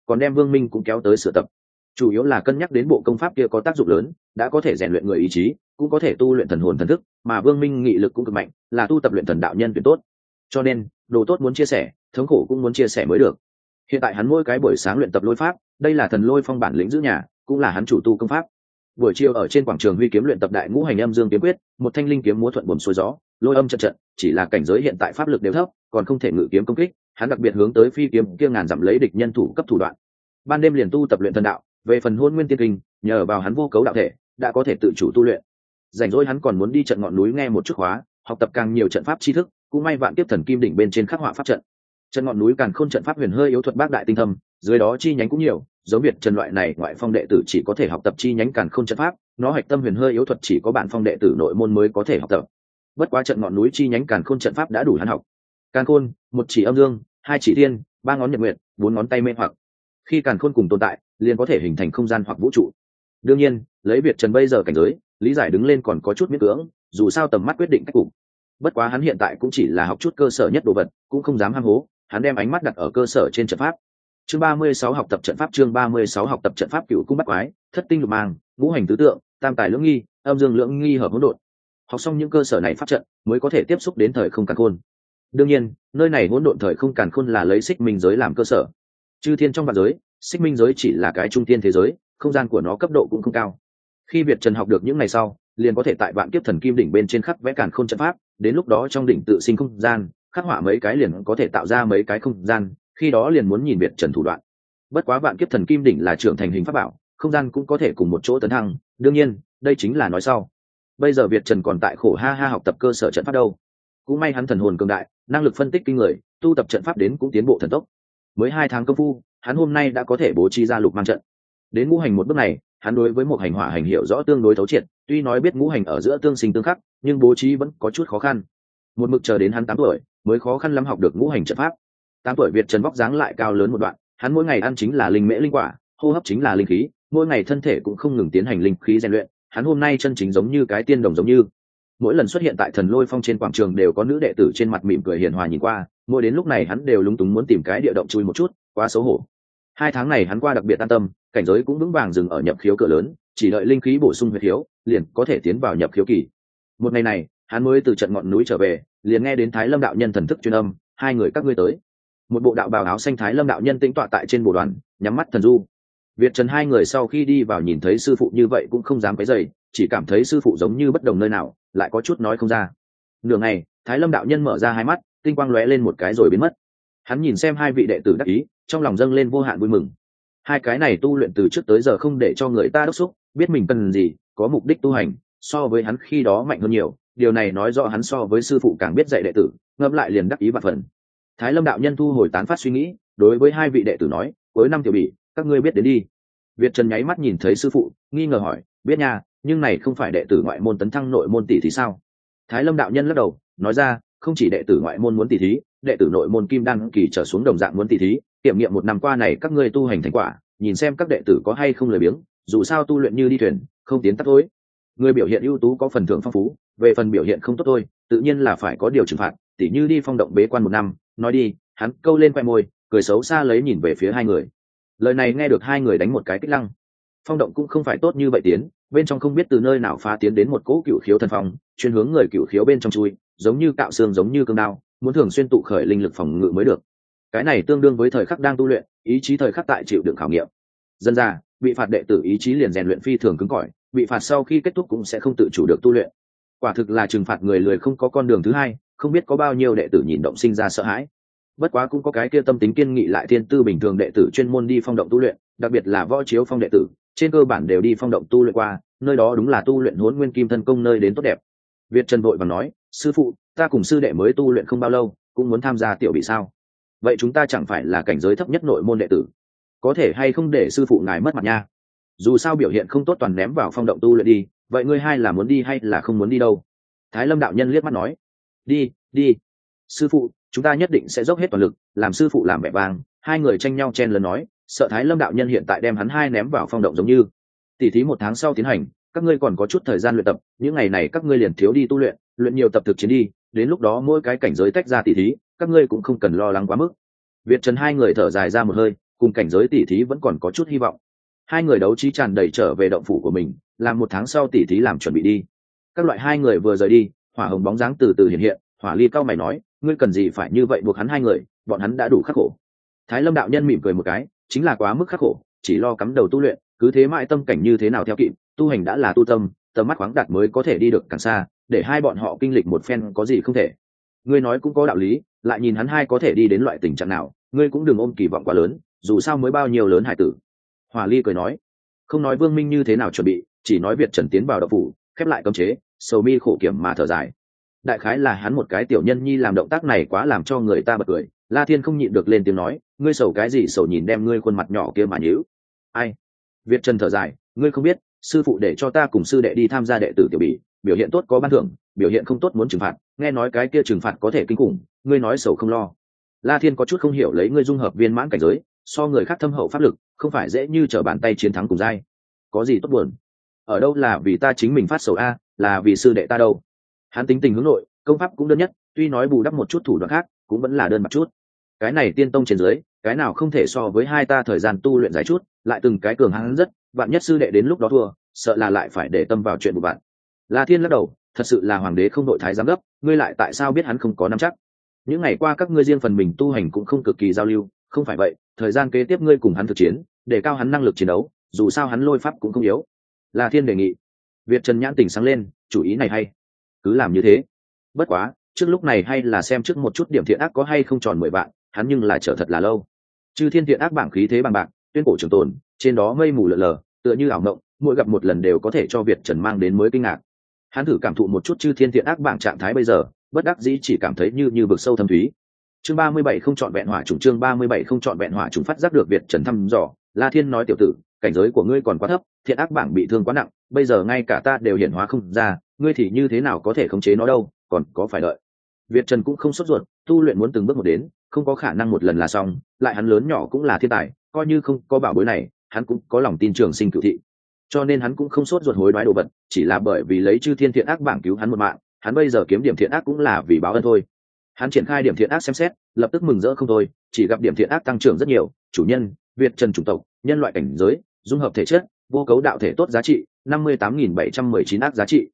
còn đem Vương Minh cũng kéo tới sửa tập. Chủ yếu là cân nhắc đến bộ công pháp kia có tác dụng lớn, đã có thể rèn luyện người ý chí, cũng có thể tu luyện thần hồn thần thức, mà Vương Minh nghị lực cũng cực mạnh, là tu tập luyện thần đạo nhân tuyệt tốt. Cho nên, đồ tốt muốn chia sẻ, thống khổ cũng muốn chia sẻ mới được. Hiện tại hắn mỗi cái buổi sáng luyện tập lôi pháp, đây là thần lôi phong bản lĩnh giữ nhà, cũng là hắn chủ tu công pháp. Buổi chiều ở trên quảng trường huy kiếm luyện tập đại ngũ hành âm dương kiếm quyết, một thanh linh kiếm múa thuận buồm xuôi gió, lôi âm trận trận, chỉ là cảnh giới hiện tại pháp lực đều thấp, còn không thể ngự kiếm công kích, hắn đặc biệt hướng tới phi kiếm kia ngàn dặm lấy địch nhân thủ cấp thủ đoạn. Ban đêm liền tu tập luyện thần đạo, về phần hôn nguyên tiên kinh, nhờ vào hắn vô cấu đạo thể, đã có thể tự chủ tu luyện. Rảnh rỗi hắn còn muốn đi trận ngọn núi nghe một chút khóa, học tập càng nhiều trận pháp tri thức, cũng may vạn kiếp thần kim đỉnh bên trên khắc họa pháp trận. Trận ngọn núi Càn Khôn trận pháp huyền hơi yếu thuật bác đại tinh thâm, dưới đó chi nhánh cũng nhiều, giống Việt Trần loại này ngoại phong đệ tử chỉ có thể học tập chi nhánh Càn Khôn trận pháp, nó hạch tâm huyền hơi yếu thuật chỉ có bản phong đệ tử nội môn mới có thể học tập. Bất quá trận ngọn núi chi nhánh Càn Khôn trận pháp đã đủ hắn học. Càn Khôn, một chỉ âm dương, hai chỉ thiên, ba ngón nhật nguyệt, bốn ngón tay mê hoặc. Khi Càn Khôn cùng tồn tại, liền có thể hình thành không gian hoặc vũ trụ. Đương nhiên, lấy Việt Trần bây giờ cảnh giới, lý giải đứng lên còn có chút miễn cưỡng, dù sao tầm mắt quyết định cách cục. Bất quá hắn hiện tại cũng chỉ là học chút cơ sở nhất đồ vật, cũng không dám ham hố, hắn đem ánh mắt đặt ở cơ sở trên trận pháp. Chương 36 học tập trận pháp, chương 36 học tập trận pháp cửu cung bắt quái, thất tinh lục mang, ngũ hành tứ tượng, tam tài lưỡng nghi, âm dương lưỡng nghi hợp hỗn độn. Học xong những cơ sở này pháp trận, mới có thể tiếp xúc đến thời không càn khôn. Đương nhiên, nơi này hỗn độn thời không càn khôn là lấy xích minh giới làm cơ sở. Chư thiên trong vạn giới, xích minh giới chỉ là cái trung tiên thế giới, không gian của nó cấp độ cũng không cao. Khi Việt Trần học được những ngày sau, liền có thể tại vạn kiếp thần kim đỉnh bên trên khắc vẽ càn khôn trận pháp, đến lúc đó trong đỉnh tự sinh không gian, khắc họa mấy cái liền có thể tạo ra mấy cái không gian, khi đó liền muốn nhìn Việt Trần thủ đoạn. Bất quá vạn kiếp thần kim đỉnh là trưởng thành hình pháp bảo, không gian cũng có thể cùng một chỗ tấn thăng, đương nhiên, đây chính là nói sau. Bây giờ Việt Trần còn tại khổ ha ha học tập cơ sở trận pháp đâu. Cũng may hắn thần hồn cường đại, năng lực phân tích kinh người, tu tập trận pháp đến cũng tiến bộ thần tốc. Mới 2 tháng công phu, hắn hôm nay đã có thể bố trí ra lục mang trận. Đến ngũ hành một bước này, hắn đối với một hành hỏa hành hiểu rõ tương đối thấu triệt, tuy nói biết ngũ hành ở giữa tương sinh tương khắc, nhưng bố trí vẫn có chút khó khăn. Một mực chờ đến hắn 8 tuổi, mới khó khăn lắm học được ngũ hành trận pháp. 8 tuổi Việt Trần vóc dáng lại cao lớn một đoạn, hắn mỗi ngày ăn chính là linh mễ linh quả, hô hấp chính là linh khí, mỗi ngày thân thể cũng không ngừng tiến hành linh khí rèn luyện, hắn hôm nay chân chính giống như cái tiên đồng giống như. Mỗi lần xuất hiện tại Thần Lôi Phong trên quảng trường đều có nữ đệ tử trên mặt mỉm cười hiền hòa nhìn qua, mỗi đến lúc này hắn đều lúng túng muốn tìm cái địa động chui một chút, quá xấu hổ. 2 tháng này hắn qua đặc biệt an tâm, cảnh giới cũng vững vàng dừng ở nhập khiếu cửa lớn, chỉ đợi linh khí bổ sung huyết khiếu, liền có thể tiến vào nhập khiếu kỳ. Một ngày này, hắn mới từ trận ngọn núi trở về, liền nghe đến Thái Lâm đạo nhân thần thức truyền âm, hai người các ngươi tới. Một bộ đạo bào áo xanh Thái Lâm đạo nhân tĩnh tọa tại trên bồ đoàn, nhắm mắt thần du. Việt Trần hai người sau khi đi vào nhìn thấy sư phụ như vậy cũng không dám cái dày, chỉ cảm thấy sư phụ giống như bất đồng nơi nào, lại có chút nói không ra. Nửa ngày, Thái Lâm đạo nhân mở ra hai mắt, tinh quang lóe lên một cái rồi biến mất. Hắn nhìn xem hai vị đệ tử đắc ý, trong lòng dâng lên vô hạn vui mừng. Hai cái này tu luyện từ trước tới giờ không để cho người ta đốc xúc, biết mình cần gì, có mục đích tu hành, so với hắn khi đó mạnh hơn nhiều, điều này nói rõ hắn so với sư phụ càng biết dạy đệ tử, ngẫm lại liền đắc ý vạn phần. Thái Lâm đạo nhân thu hồi tán phát suy nghĩ, đối với hai vị đệ tử nói, cuối năm tiểu bỉ, các ngươi biết đến đi. Việt Trần nháy mắt nhìn thấy sư phụ, nghi ngờ hỏi, biết nha, nhưng này không phải đệ tử ngoại môn tấn thăng nội môn tỷ thì sao? Thái Lâm đạo nhân lắc đầu, nói ra, không chỉ đệ tử ngoại môn muốn tỷ thí, đệ tử nội môn kim đan kỳ trở xuống đồng dạng muốn tỷ thí, kiểm nghiệm 1 năm qua này các ngươi tu hành thành quả, nhìn xem các đệ tử có hay không lười biếng, dù sao tu luyện như đi thuyền, không tiến tắt tối. Người biểu hiện ưu tú có phần thưởng phong phú, về phần biểu hiện không tốt thôi, tự nhiên là phải có điều trừng phạt, tỉ như đi phong động bế quan 1 năm, nói đi, hắn câu lên khoe môi, cười xấu xa lấy nhìn về phía hai người. Lời này nghe được hai người đánh một cái kích lăng. Phong động cũng không phải tốt như vậy tiến, bên trong không biết từ nơi nào phá tiến đến một cỗ cựu khiếu thần phong, chuyên hướng người cựu khiếu bên trong chui, giống như cạo xương giống như cương đao, muốn thường xuyên tụ khởi linh lực phòng ngự mới được. Cái này tương đương với thời khắc đang tu luyện, ý chí thời khắc tại chịu đựng khảo nghiệm. Dân ra, bị phạt đệ tử ý chí liền rèn luyện phi thường cứng cỏi, bị phạt sau khi kết thúc cũng sẽ không tự chủ được tu luyện. Quả thực là trừng phạt người lười không có con đường thứ hai, không biết có bao nhiêu đệ tử nhìn động sinh ra sợ hãi. Bất quá cũng có cái kia tâm tính kiên nghị lại thiên tư bình thường đệ tử chuyên môn đi phong động tu luyện, đặc biệt là võ chiếu phong đệ tử, trên cơ bản đều đi phong động tu luyện qua, nơi đó đúng là tu luyện Hỗn Nguyên Kim Thân công nơi đến tốt đẹp. Việt Trần vội vàng nói, sư phụ, ta cùng sư đệ mới tu luyện không bao lâu, cũng muốn tham gia tiểu bị sao? Vậy chúng ta chẳng phải là cảnh giới thấp nhất nội môn đệ tử, có thể hay không để sư phụ ngài mất mặt nha? Dù sao biểu hiện không tốt toàn ném vào phong động tu luyện đi, vậy ngươi hai là muốn đi hay là không muốn đi đâu? Thái Lâm đạo nhân liếc mắt nói, đi, đi, sư phụ, chúng ta nhất định sẽ dốc hết toàn lực, làm sư phụ làm vẻ vang. Hai người tranh nhau chen lớn nói, sợ Thái Lâm đạo nhân hiện tại đem hắn hai ném vào phong động giống như. Tỉ thí 1 tháng sau tiến hành, các ngươi còn có chút thời gian luyện tập, những ngày này các ngươi liền thiếu đi tu luyện, luyện nhiều tập thực chiến đi, đến lúc đó mỗi cái cảnh giới tách ra tỉ thí, các ngươi cũng không cần lo lắng quá mức. Việt Trần hai người thở dài ra một hơi, cùng cảnh giới tỉ thí vẫn còn có chút hy vọng. Hai người đấu trí tràn đầy trở về động phủ của mình, làm một tháng sau tỉ thí làm chuẩn bị đi. Các loại hai người vừa rời đi, Hỏa Hồng bóng dáng từ từ hiện hiện. Hỏa Ly cao mày nói, ngươi cần gì phải như vậy buộc hắn hai người, bọn hắn đã đủ khắc khổ. Thái Lâm đạo nhân mỉm cười một cái, chính là quá mức khắc khổ, chỉ lo cắm đầu tu luyện, cứ thế mãi tâm cảnh như thế nào theo kịp, tu hành đã là tu tâm, tầm mắt khoáng đạt mới có thể đi được càng xa, để hai bọn họ kinh lịch một phen có gì không thể. Ngươi nói cũng có đạo lý, lại nhìn hắn hai có thể đi đến loại tình trạng nào, ngươi cũng đừng ôm kỳ vọng quá lớn, dù sao mới bao nhiêu lớn hải tử. Hỏa Ly cười nói, không nói Vương Minh như thế nào chuẩn bị, chỉ nói Việt Trần tiến vào động phủ, khép lại cấm chế, sầu mi khổ kiểm mà thở dài. Đại khái là hắn một cái tiểu nhân nhi làm động tác này quá làm cho người ta bật cười. La Thiên không nhịn được lên tiếng nói, ngươi sầu cái gì sầu, nhìn đem ngươi khuôn mặt nhỏ kia mà nhíu. Ai? Việt Trần thở dài, ngươi không biết, sư phụ để cho ta cùng sư đệ đi tham gia đệ tử tiểu bỉ, biểu hiện tốt có ban thưởng, biểu hiện không tốt muốn trừng phạt, nghe nói cái kia trừng phạt có thể kinh khủng, ngươi nói sầu không lo. La Thiên có chút không hiểu, lấy ngươi dung hợp viên mãn cảnh giới, so người khác thâm hậu pháp lực, không phải dễ như trở bàn tay chiến thắng cùng giai. Có gì tốt buồn? Ở đâu là vì ta chính mình phát sầu a, là vì sư đệ ta đâu. Hắn tính tình hướng nội, công pháp cũng đơn nhất, tuy nói bù đắp một chút thủ đoạn khác, cũng vẫn là đơn bạc chút. Cái này tiên tông trên dưới, cái nào không thể so với hai ta thời gian tu luyện dài chút, lại từng cái cường hắn rất, vạn nhất sư đệ đến lúc đó thua, sợ là lại phải để tâm vào chuyện của bạn. La Thiên lắc đầu, thật sự là hoàng đế không đội thái giám gấp, ngươi lại tại sao biết hắn không có nắm chắc? Những ngày qua các ngươi riêng phần mình tu hành cũng không cực kỳ giao lưu, không phải vậy, thời gian kế tiếp ngươi cùng hắn thực chiến, để cao hắn năng lực chiến đấu, dù sao hắn lôi pháp cũng không yếu. La Thiên đề nghị. Việt Trần nhãn tỉnh sáng lên, chủ ý này hay, cứ làm như thế. Bất quá, trước lúc này hay là xem trước một chút điểm thiện ác có hay không tròn 10 vạn, hắn nhưng là chờ thật là lâu. Chư thiên thiện ác bảng khí thế bằng bạc, tuyên cổ trường tồn, trên đó mây mù lờ lờ, tựa như ảo mộng, mỗi gặp một lần đều có thể cho Việt Trần mang đến mới kinh ngạc. Hắn thử cảm thụ một chút chư thiên thiện ác bảng trạng thái bây giờ, bất đắc dĩ chỉ cảm thấy như vực sâu thâm thúy. Chương 37 không chọn vẹn hỏa trùng, chương 37 không chọn vẹn hỏa trùng, phát giác được Việt Trần thăm dò, La Thiên nói, tiểu tử, cảnh giới của ngươi còn quá thấp, thiện ác bảng bị thương quá nặng, bây giờ ngay cả ta đều hiển hóa không ra, ngươi thì như thế nào có thể khống chế nó đâu, còn có phải đợi. Việt Trần cũng không sốt ruột, tu luyện muốn từng bước một đến, không có khả năng một lần là xong, lại hắn lớn nhỏ cũng là thiên tài, coi như không có bảo bối này, hắn cũng có lòng tin trường sinh cửu thị. Cho nên hắn cũng không sốt ruột hối đoái đồ vật, chỉ là bởi vì lấy chư thiên thiện ác bảng cứu hắn một mạng, hắn bây giờ kiếm điểm thiện ác cũng là vì báo ân thôi. Hắn triển khai điểm thiện ác xem xét, lập tức mừng rỡ không thôi, chỉ gặp điểm thiện ác tăng trưởng rất nhiều, chủ nhân, Việt Trần chủng tộc, nhân loại cảnh giới, dung hợp thể chất, vô cấu đạo thể tốt giá trị, 58.719 ác giá trị,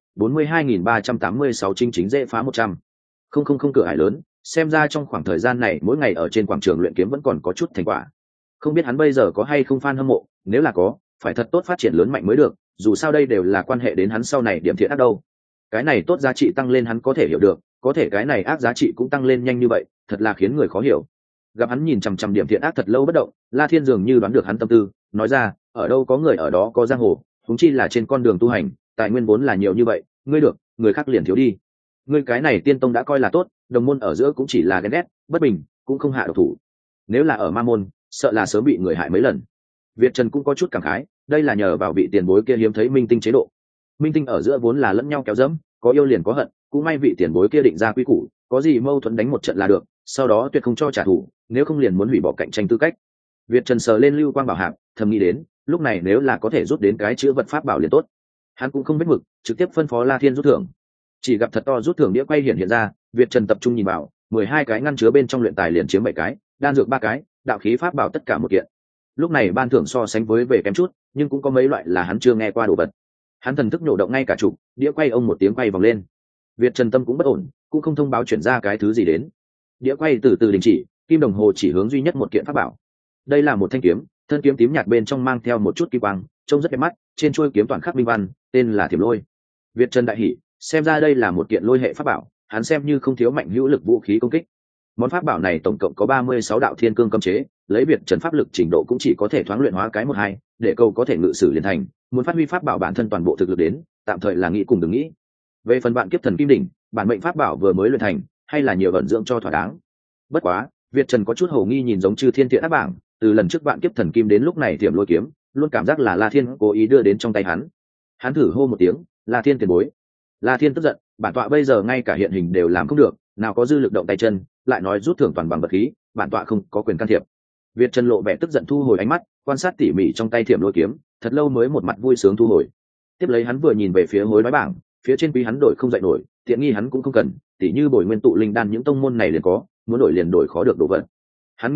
42.386 chính dễ phá 100. Không cửa ải lớn, xem ra trong khoảng thời gian này mỗi ngày ở trên quảng trường luyện kiếm vẫn còn có chút thành quả. Không biết hắn bây giờ có hay không fan hâm mộ, nếu là có, phải thật tốt phát triển lớn mạnh mới được, dù sao đây đều là quan hệ đến hắn sau này điểm thiện ác đâu. Cái này tốt giá trị tăng lên hắn có thể hiểu được, có thể cái này ác giá trị cũng tăng lên nhanh như vậy, thật là khiến người khó hiểu. Gặp hắn nhìn chằm chằm điểm thiện ác thật lâu bất động, La Thiên dường như đoán được hắn tâm tư, nói ra, ở đâu có người ở đó có giang hồ, huống chi là trên con đường tu hành, tài nguyên vốn là nhiều như vậy, ngươi được, người khác liền thiếu đi. Ngươi cái này tiên tông đã coi là tốt, đồng môn ở giữa cũng chỉ là ghen ghét, bất bình, cũng không hạ độc thủ. Nếu là ở ma môn, sợ là sớm bị người hại mấy lần. Việt Trần cũng có chút cảm khái, đây là nhờ vào vị tiền bối kia hiếm thấy minh tinh chế độ. Minh tinh ở giữa vốn là lẫn nhau kéo dẫm, có yêu liền có hận, cũng may vị tiền bối kia định ra quy củ, có gì mâu thuẫn đánh một trận là được, sau đó tuyệt không cho trả thù, nếu không liền muốn hủy bỏ cạnh tranh tư cách. Việt Trần sờ lên lưu quang bảo hạp, thầm nghĩ đến, lúc này nếu là có thể rút đến cái chữ vật pháp bảo liền tốt. Hắn cũng không biết mực, trực tiếp phân phó La Thiên rút thưởng. Chỉ gặp thật to rút thưởng đĩa quay hiện ra, Việt Trần tập trung nhìn vào, 12 cái ngăn chứa bên trong luyện tài liền chiếm 7 cái, đan dược 3 cái, đạo khí pháp bảo tất cả một kiện. Lúc này ban thưởng so sánh với về kém chút, nhưng cũng có mấy loại là hắn chưa nghe qua đồ vật. Hắn thần thức nhổ động ngay cả trụ, đĩa quay ông một tiếng quay vòng lên. Việt Trần tâm cũng bất ổn, cũng không thông báo chuyển ra cái thứ gì đến. Đĩa quay từ từ đình chỉ, kim đồng hồ chỉ hướng duy nhất một kiện pháp bảo. Đây là một thanh kiếm, thân kiếm tím nhạt bên trong mang theo một chút kim quang, trông rất đẹp mắt, trên chuôi kiếm toàn khắc minh văn, tên là Thiểm Lôi. Việt Trần đại hỉ, xem ra đây là một kiện lôi hệ pháp bảo, hắn xem như không thiếu mạnh hữu lực vũ khí công kích. Món pháp bảo này tổng cộng có 36 đạo thiên cương cấm chế, lấy Việt Trần pháp lực trình độ cũng chỉ có thể thoáng luyện hóa cái 1-2, để câu có thể ngự sử liền thành, muốn phát huy pháp bảo bản thân toàn bộ thực lực đến, tạm thời là nghĩ cùng đừng nghĩ. Về phần bạn kiếp thần kim đỉnh, bản mệnh pháp bảo vừa mới luyện thành, hay là nhiều vận dưỡng cho thỏa đáng. Bất quá, Việt Trần có chút hồ nghi nhìn giống chư thiên thiện ác bảng, từ lần trước bạn kiếp thần kim đến lúc này Thiểm Lôi kiếm, luôn cảm giác là La Thiên cố ý đưa đến trong tay hắn. Hắn thử hô một tiếng, La Thiên tiền bối. La Thiên tức giận, bản tọa bây giờ ngay cả hiện hình đều làm không được, nào có dư lực động tay chân, lại nói rút thưởng toàn bằng vật khí, bản tọa không có quyền can thiệp. Việt Trần lộ vẻ tức giận thu hồi ánh mắt, quan sát tỉ mỉ trong tay Thiểm Lôi kiếm, thật lâu mới một mặt vui sướng thu hồi. Tiếp lấy hắn vừa nhìn về phía hối đoái bảng, phía trên quý hắn đổi không dậy nổi, tiện nghi hắn cũng không cần, tỉ như bồi nguyên tụ linh đan những tông môn này liền có, muốn đổi liền đổi khó được đồ vật. Hắn nghĩ,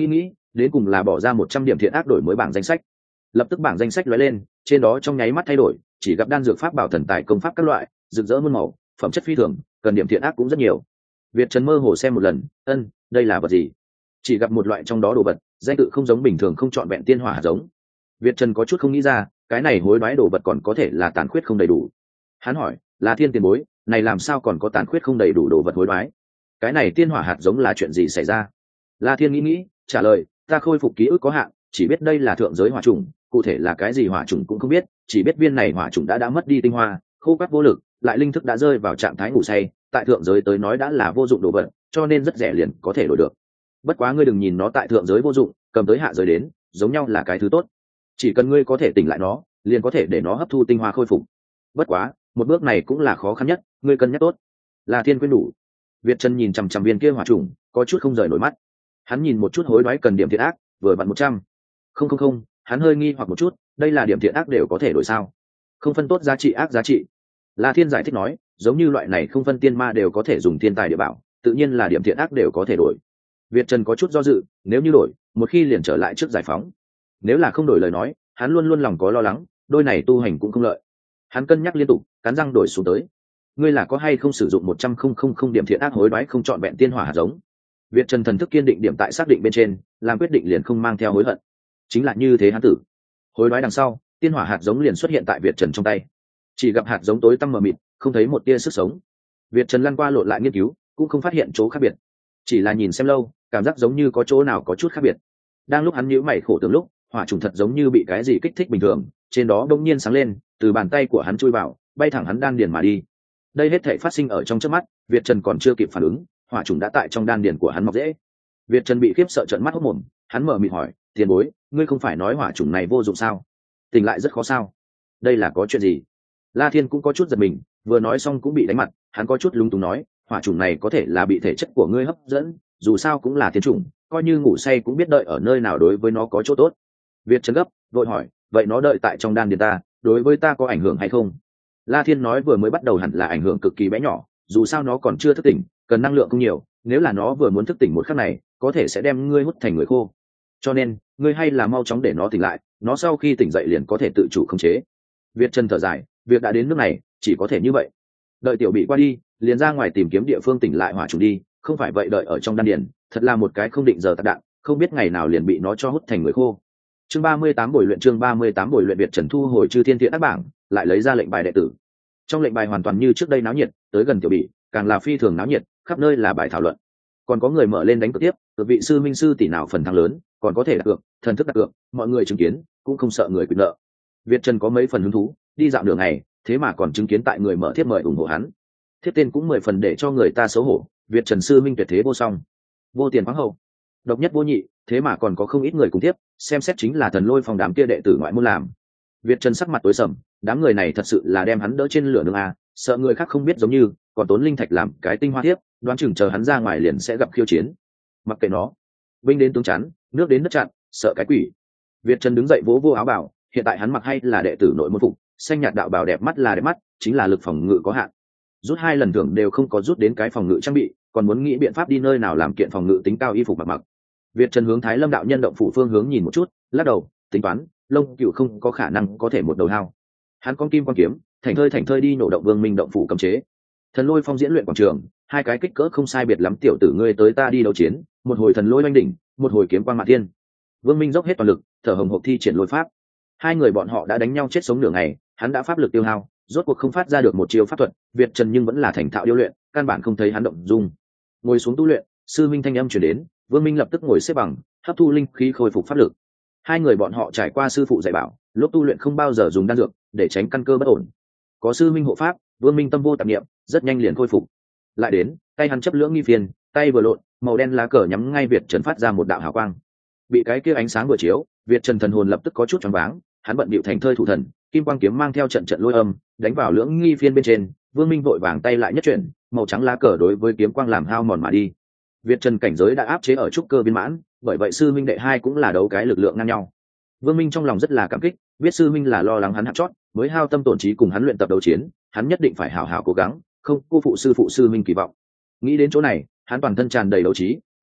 đến cùng là bỏ ra 100 điểm thiện ác đổi mới bảng danh sách. Lập tức bảng danh sách lóe lên, trên đó trong nháy mắt thay đổi, chỉ gặp đan dược pháp bảo thần tài công pháp các loại rực rỡ muôn màu, phẩm chất phi thường, cần điểm thiện ác cũng rất nhiều. Việt Trần mơ hồ xem một lần, đây là vật gì? Chỉ gặp một loại trong đó đồ vật, danh tự không giống bình thường, không chọn vẹn tiên hỏa hạt giống. Việt Trần có chút không nghĩ ra, cái này hối đoái đồ vật còn có thể là tàn khuyết không đầy đủ. Hắn hỏi, là Thiên tiền bối, này làm sao còn có tàn khuyết không đầy đủ đồ vật hối đoái? Cái này tiên hỏa hạt giống là chuyện gì xảy ra? La Thiên nghĩ, trả lời, ta khôi phục ký ức có hạn, chỉ biết đây là thượng giới hỏa trùng, cụ thể là cái gì hỏa trùng cũng không biết, chỉ biết viên này hỏa trùng đã mất đi tinh hoa, khô quắt vô lực, lại linh thức đã rơi vào trạng thái ngủ say, tại thượng giới tới nói đã là vô dụng đồ vật, cho nên rất rẻ liền có thể đổi được. Bất quá ngươi đừng nhìn nó tại thượng giới vô dụng, cầm tới hạ giới đến, giống nhau là cái thứ tốt. Chỉ cần ngươi có thể tỉnh lại nó, liền có thể để nó hấp thu tinh hoa khôi phục. Bất quá, một bước này cũng là khó khăn nhất, ngươi cân nhắc tốt. La Thiên khuyên đủ. Việt Trần nhìn chằm chằm viên kia hỏa trùng, có chút không rời nổi mắt. Hắn nhìn một chút hối đoái cần điểm thiện ác, vừa vặn 100. Không, hắn hơi nghi hoặc một chút, đây là điểm thiện ác đều có thể đổi sao? Không phân tốt giá trị ác giá trị. La Thiên giải thích nói, giống như loại này không phân tiên ma đều có thể dùng thiên tài địa bảo, tự nhiên là điểm thiện ác đều có thể đổi. Việt Trần có chút do dự, nếu như đổi, một khi liền trở lại trước giải phóng. Nếu là không đổi lời nói, hắn luôn luôn lòng có lo lắng, đôi này tu hành cũng không lợi. Hắn cân nhắc liên tục, cắn răng đổi xuống tới. Ngươi là có hay không sử dụng 100,000 điểm thiện ác hối đoái không chọn vẹn tiên hỏa hạt giống? Việt Trần thần thức kiên định điểm tại xác định bên trên, làm quyết định liền không mang theo hối hận. Chính là như thế hắn tử. Hối đoái đằng sau, tiên hỏa hạt giống liền xuất hiện tại Việt Trần trong tay. Chỉ gặp hạt giống tối tăm mờ mịt, không thấy một tia sức sống. Việt Trần lăn qua lộn lại nghiên cứu, cũng không phát hiện chỗ khác biệt. Chỉ là nhìn xem lâu, cảm giác giống như có chỗ nào có chút khác biệt. Đang lúc hắn nhíu mày khổ tưởng lúc, hỏa trùng thật giống như bị cái gì kích thích bình thường, trên đó bỗng nhiên sáng lên, từ bàn tay của hắn chui vào, bay thẳng hắn đan điền mà đi. Đây hết thảy phát sinh ở trong chớp mắt, Việt Trần còn chưa kịp phản ứng, hỏa trùng đã tại trong đan điền của hắn mọc rễ. Việt Trần bị khiếp sợ trợn mắt hốt mồm, hắn mở miệng hỏi, tiền bối, ngươi không phải nói hỏa trùng này vô dụng sao? Tỉnh lại rất khó sao? Đây là có chuyện gì? La Thiên cũng có chút giật mình, vừa nói xong cũng bị đánh mặt, hắn có chút lúng túng nói, hỏa trùng này có thể là bị thể chất của ngươi hấp dẫn, dù sao cũng là thiên trùng, coi như ngủ say cũng biết đợi ở nơi nào đối với nó có chỗ tốt. Việt Trần gấp, vội hỏi, vậy nó đợi tại trong đan điền ta, đối với ta có ảnh hưởng hay không? La Thiên nói vừa mới bắt đầu hẳn là ảnh hưởng cực kỳ bé nhỏ, dù sao nó còn chưa thức tỉnh, cần năng lượng không nhiều, nếu là nó vừa muốn thức tỉnh một khắc này, có thể sẽ đem ngươi hút thành người khô. Cho nên, ngươi hay là mau chóng để nó tỉnh lại, nó sau khi tỉnh dậy liền có thể tự chủ khống chế. Việt Trần thở dài, việc đã đến nước này, chỉ có thể như vậy. Đợi tiểu bị qua đi, liền ra ngoài tìm kiếm địa phương tỉnh lại hỏa trùng đi, không phải vậy đợi ở trong đan điền, thật là một cái không định giờ tạc đạn, không biết ngày nào liền bị nó cho hút thành người khô. Chương 38 buổi luyện, chương 38 buổi luyện. Việt Trần thu hồi chư thiên thiện ác bảng, lại lấy ra lệnh bài đệ tử. Trong lệnh bài hoàn toàn như trước đây náo nhiệt, tới gần tiểu bị, càng là phi thường náo nhiệt, khắp nơi là bài thảo luận. Còn có người mở lên đánh cược tiếp, cược vị sư minh sư tỷ nào phần thắng lớn, còn có thể đặt cược, thần thức đặt cược, mọi người chứng kiến, cũng không sợ người quyền nợ. Việt Trần có mấy phần hứng thú, đi dạo đường này, thế mà còn chứng kiến tại người mở thiếp mời ủng hộ hắn. Thiếp tên cũng 10 phần để cho người ta xấu hổ, Việt Trần sư minh tuyệt thế vô song, vô tiền khoáng hậu, độc nhất vô nhị, thế mà còn có không ít người cùng tiếp, xem xét chính là Thần Lôi Phòng đám kia đệ tử ngoại môn làm. Việt Trần sắc mặt tối sầm, đám người này thật sự là đem hắn đỡ trên lửa nương a, sợ người khác không biết giống như, còn tốn linh thạch làm cái tinh hoa thiếp, đoán chừng chờ hắn ra ngoài liền sẽ gặp khiêu chiến. Mặc kệ nó, binh đến tướng chắn, nước đến đất chặn, sợ cái quỷ. Việt Trần đứng dậy vỗ vô áo bảo, hiện tại hắn mặc hay là đệ tử nội môn phục, xanh nhạt đạo bào đẹp mắt là đẹp mắt, chính là lực phòng ngự có hạn. Rút 2 lần thưởng đều không có rút đến cái phòng ngự trang bị, còn muốn nghĩ biện pháp đi nơi nào làm kiện phòng ngự tính cao y phục mặc. Việt Trần hướng Thái Lâm đạo nhân động phủ phương hướng nhìn một chút, lắc đầu, tính toán, Long Cửu không có khả năng có thể một đầu hao. Hắn con kim quan kiếm, thành thơi đi nổ động Vương Minh động phủ cấm chế. Thần Lôi Phong diễn luyện quảng trường, hai cái kích cỡ không sai biệt lắm tiểu tử ngươi tới ta đi đấu chiến, một hồi thần lôi oanh đỉnh, một hồi kiếm quang mạn thiên. Vương Minh dốc hết toàn lực, thở hồng hộc thi triển lôi pháp. Hai người bọn họ đã đánh nhau chết sống nửa ngày, hắn đã pháp lực tiêu hao, rốt cuộc không phát ra được một chiêu pháp thuật, Việt Trần nhưng vẫn là thành thạo điêu luyện, căn bản không thấy hắn động dung. Ngồi xuống tu luyện, sư minh thanh âm truyền đến, Vương Minh lập tức ngồi xếp bằng, hấp thu linh khí khôi phục pháp lực. Hai người bọn họ trải qua sư phụ dạy bảo, lúc tu luyện không bao giờ dùng đan dược, để tránh căn cơ bất ổn. Có sư minh hộ pháp, Vương Minh tâm vô tạp niệm, rất nhanh liền khôi phục. Lại đến, tay hắn chấp lưỡng nghi phiền, tay vừa lộn, màu đen lá cờ nhắm ngay Việt Trần phát ra một đạo hào quang. Bị cái kia ánh sáng vừa chiếu, Việt Trần thần hồn lập tức có chút choáng váng, hắn bận bịu thành thơi thủ thần, kim quang kiếm mang theo trận trận lôi âm, đánh vào lưỡng nghi phiên bên trên. Vương Minh vội vàng tay lại nhất chuyển, màu trắng lá cờ đối với kiếm quang làm hao mòn mà đi. Việt Trần cảnh giới đã áp chế ở trúc cơ viên mãn, bởi vậy sư minh đệ hai cũng là đấu cái lực lượng ngang nhau. Vương Minh trong lòng rất là cảm kích, biết sư minh là lo lắng hắn hạt chót, mới hao tâm tổn trí cùng hắn luyện tập đấu chiến, hắn nhất định phải hảo hảo cố gắng, không cô phụ sư minh kỳ vọng. Nghĩ đến chỗ này, hắn toàn thân tràn đầy đấu trí,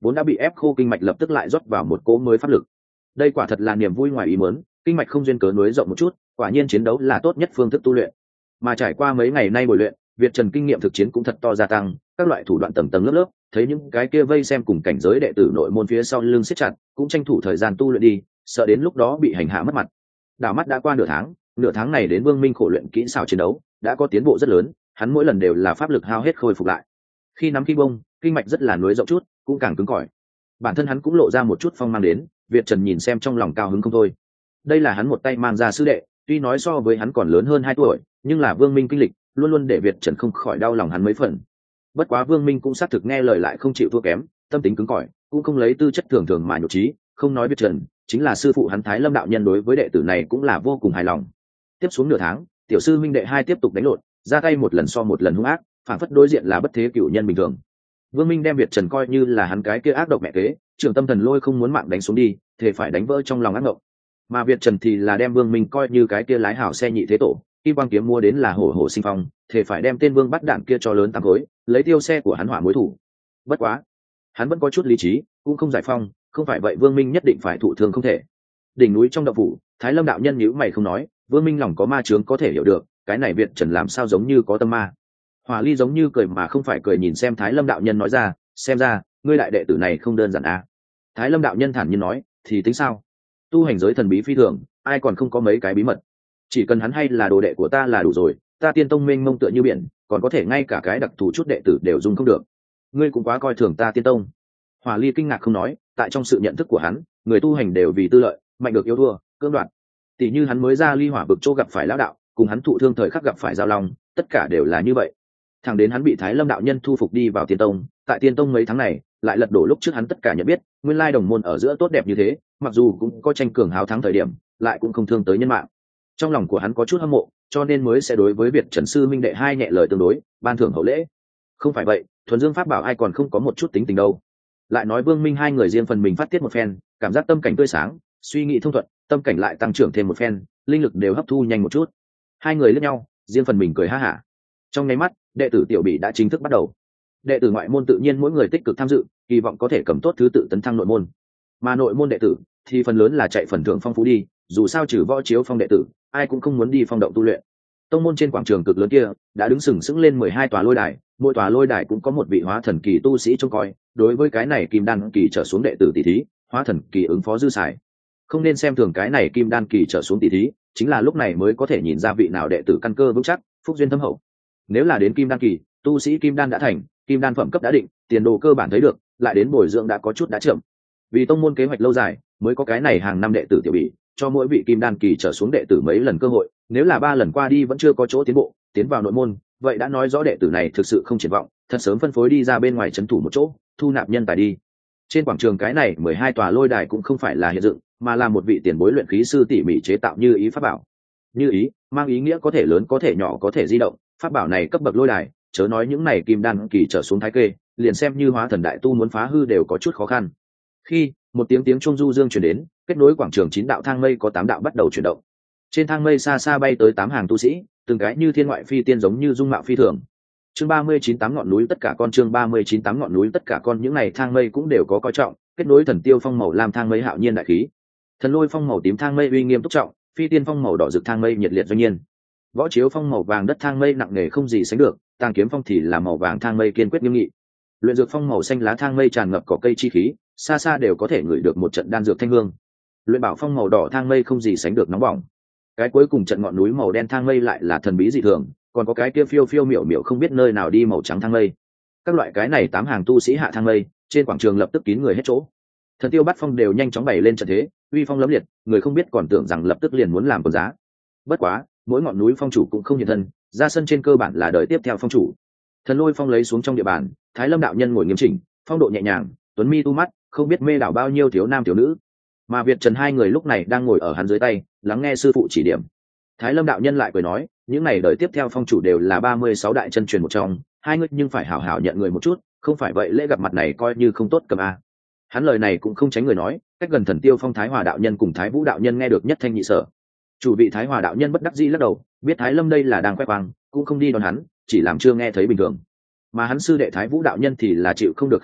vốn đã bị ép khô kinh mạch lập tức lại rót vào một cỗ mới pháp lực. Đây quả thật là niềm vui ngoài ý muốn, kinh mạch không duyên cớ núi rộng một chút, quả nhiên chiến đấu là tốt nhất phương thức tu luyện. Mà trải qua mấy ngày nay bồi luyện, Việt Trần kinh nghiệm thực chiến cũng thật to gia tăng, các loại thủ đoạn tầng tầng lớp lớp, thấy những cái kia vây xem cùng cảnh giới đệ tử nội môn phía sau lưng siết chặt, cũng tranh thủ thời gian tu luyện đi, sợ đến lúc đó bị hành hạ mất mặt. Đảo mắt đã qua nửa tháng này đến Vương Minh khổ luyện kỹ xảo chiến đấu, đã có tiến bộ rất lớn, hắn mỗi lần đều là pháp lực hao hết khôi phục lại. Khi nắm kinh bông, kinh mạch rất là núi rộng chút, cũng càng cứng cỏi. Bản thân hắn cũng lộ ra một chút phong mang đến, Việt Trần nhìn xem trong lòng cao hứng không thôi. Đây là hắn một tay mang ra sư đệ, tuy nói so với hắn còn lớn hơn 2 tuổi, nhưng là Vương Minh kinh lịch, luôn luôn để Việt Trần không khỏi đau lòng hắn mấy phần. Bất quá Vương Minh cũng xác thực nghe lời lại không chịu thua kém, tâm tính cứng cỏi, cũng không lấy tư chất thường thường mà nhục trí, không nói Việt Trần, chính là sư phụ hắn Thái Lâm đạo nhân đối với đệ tử này cũng là vô cùng hài lòng. Tiếp xuống nửa tháng, tiểu sư minh đệ hai tiếp tục đánh lộn, ra tay một lần so một lần hung ác, phản phất đối diện là bất thế cửu nhân bình thường. Vương Minh đem Việt Trần coi như là hắn cái kia ác độc mẹ kế, Trường Tâm Thần Lôi không muốn mạng đánh xuống đi, thể phải đánh vỡ trong lòng ác ngộng. Mà Việt Trần thì là đem Vương Minh coi như cái kia lái hảo xe nhị thế tổ, Kim Quang kiếm mua đến là hổ hổ sinh phong, thể phải đem tên Vương bắt đạn kia cho lớn tăng khối, lấy tiêu xe của hắn hỏa mối thủ. Bất quá, hắn vẫn có chút lý trí, cũng không giải phong, không phải vậy Vương Minh nhất định phải thụ thương không thể. Đỉnh núi trong động phủ, Thái Lâm đạo nhân nhíu mày không nói, Vương Minh lòng có ma chướng có thể hiểu được, cái này Việt Trần làm sao giống như có tâm ma. Hỏa Ly giống như cười mà không phải cười nhìn xem Thái Lâm đạo nhân nói ra, xem ra ngươi đại đệ tử này không đơn giản à. Thái Lâm đạo nhân thản nhiên nói, thì tính sao, tu hành giới thần bí phi thường, ai còn không có mấy cái bí mật, chỉ cần hắn hay là đồ đệ của ta là đủ rồi, ta Tiên Tông mênh mông tựa như biển, còn có thể ngay cả cái đặc thù chút đệ tử đều dùng không được, ngươi cũng quá coi thường ta Tiên Tông. Hỏa Ly kinh ngạc không nói, tại trong sự nhận thức của hắn, người tu hành đều vì tư lợi, mạnh được yêu thua, cưỡng đoạt. Tỷ như hắn mới ra Ly Hỏa vực chỗ gặp phải lão đạo, cùng hắn thụ thương thời khắc gặp phải Giao Long, tất cả đều là như vậy. Thẳng đến hắn bị Thái Lâm đạo nhân thu phục đi vào Tiên Tông, tại Tiên Tông mấy tháng này, lại lật đổ lúc trước hắn tất cả nhận biết, nguyên lai đồng môn ở giữa tốt đẹp như thế, mặc dù cũng có tranh cường hào thắng thời điểm, lại cũng không thương tới nhân mạng. Trong lòng của hắn có chút hâm mộ, cho nên mới sẽ đối với Việt Trần sư minh đệ hai nhẹ lời tương đối, ban thưởng hậu lễ. Không phải vậy, thuần dương pháp bảo ai còn không có một chút tính tình đâu. Lại nói Vương Minh hai người riêng phần mình phát tiết một phen, cảm giác tâm cảnh tươi sáng, suy nghĩ thông thuận, tâm cảnh lại tăng trưởng thêm một phen, linh lực đều hấp thu nhanh một chút. Hai người liếc nhau, riêng phần mình cười ha hả. Trong nháy mắt, đệ tử tiểu bị đã chính thức bắt đầu. Đệ tử ngoại môn tự nhiên mỗi người tích cực tham dự, kỳ vọng có thể cầm tốt thứ tự tấn thăng nội môn. Mà nội môn đệ tử thì phần lớn là chạy phần thưởng phong phú đi, dù sao trừ võ chiếu phong đệ tử, ai cũng không muốn đi phong động tu luyện. Tông môn trên quảng trường cực lớn kia đã đứng sừng sững lên 12 tòa lôi đài, mỗi tòa lôi đài cũng có một vị hóa thần kỳ tu sĩ trông coi. Đối với cái này kim đan kỳ trở xuống đệ tử tỷ thí, hóa thần kỳ ứng phó dư xài. Không nên xem thường cái này kim đan kỳ trở xuống tỷ thí, chính là lúc này mới có thể nhìn ra vị nào đệ tử căn cơ vững chắc, phúc duyên thâm hậu. Nếu là đến kim đan kỳ, tu sĩ kim đan đã thành, kim đan phẩm cấp đã định, tiền đồ cơ bản thấy được, lại đến bồi dưỡng đã có chút đã chậm. Vì tông môn kế hoạch lâu dài, mới có cái này hàng năm đệ tử tiểu bị, cho mỗi vị kim đan kỳ trở xuống đệ tử mấy lần cơ hội, nếu là 3 lần qua đi vẫn chưa có chỗ tiến bộ, tiến vào nội môn, vậy đã nói rõ đệ tử này thực sự không triển vọng, thật sớm phân phối đi ra bên ngoài trấn thủ một chỗ, thu nạp nhân tài đi. Trên quảng trường cái này 12 tòa lôi đài cũng không phải là hiện dựng, mà là một vị tiền bối luyện khí sư tỉ mỉ chế tạo như ý pháp bảo. Như ý mang ý nghĩa có thể lớn có thể nhỏ có thể di động, pháp bảo này cấp bậc lôi đài, chớ nói những này kim đan kỳ trở xuống thái kê, liền xem như hóa thần đại tu muốn phá hư đều có chút khó khăn. Khi một tiếng chuông du dương truyền đến, kết nối quảng trường 9 đạo thang mây có 8 đạo bắt đầu chuyển động. Trên thang mây xa xa bay tới 8 hàng tu sĩ, từng cái như thiên ngoại phi tiên giống như dung mạo phi thường. Chương 39 8 ngọn núi tất cả con, chương 39 8 ngọn núi tất cả con, những này thang mây cũng đều có coi trọng, kết nối thần tiêu phong màu lam thang mây hạo nhiên đại khí, thần lôi phong màu tím thang mây uy nghiêm túc trọng, phi tiên phong màu đỏ rực thang mây nhiệt liệt doanh nhiên, võ chiếu phong màu vàng đất thang mây nặng nề không gì sánh được, tàng kiếm phong thì là màu vàng thang mây kiên quyết nghiêm nghị, luyện dược phong màu xanh lá thang mây tràn ngập cỏ cây chi khí, xa xa đều có thể ngửi được một trận đan dược thanh hương. Luyện bảo phong màu đỏ thang mây không gì sánh được nóng bỏng. Cái cuối cùng trận ngọn núi màu đen thang mây lại là thần bí dị thường, còn có cái kia phiêu phiêu miểu miểu không biết nơi nào đi màu trắng thang mây. Các loại cái này 8 hàng tu sĩ hạ thang mây, trên quảng trường lập tức kín người hết chỗ. Thần tiêu bát phong đều nhanh chóng bày lên trận thế, uy phong lẫm liệt, người không biết còn tưởng rằng lập tức liền muốn làm quần giá. Bất quá, mỗi ngọn núi phong chủ cũng không hiện thân, ra sân trên cơ bản là đợi tiếp theo phong chủ. Thần lôi phong lấy xuống trong địa bàn, Thái Lâm đạo nhân ngồi nghiêm chỉnh, phong độ nhẹ nhàng, tuấn mi tu mắt, không biết mê đảo bao nhiêu thiếu nam thiếu nữ. Mà Việt Trần hai người lúc này đang ngồi ở hắn dưới tay, lắng nghe sư phụ chỉ điểm. Thái Lâm đạo nhân lại cười nói, những này đợi tiếp theo phong chủ đều là 36 đại chân truyền một trong, hai người nhưng phải hảo hảo nhận người một chút, không phải vậy lễ gặp mặt này coi như không tốt cầm a. Hắn lời này cũng không tránh người nói, cách gần thần tiêu phong Thái Hòa đạo nhân cùng Thái Vũ đạo nhân nghe được nhất thanh nhị sở. Chủ vị Thái Hòa đạo nhân bất đắc dĩ lắc đầu, biết Thái Lâm đây là đang khoe khoang, cũng không đi đón hắn, chỉ làm chưa nghe thấy bình thường. Mà hắn sư đệ Thái Vũ đạo nhân thì là chịu không được khiêu khích,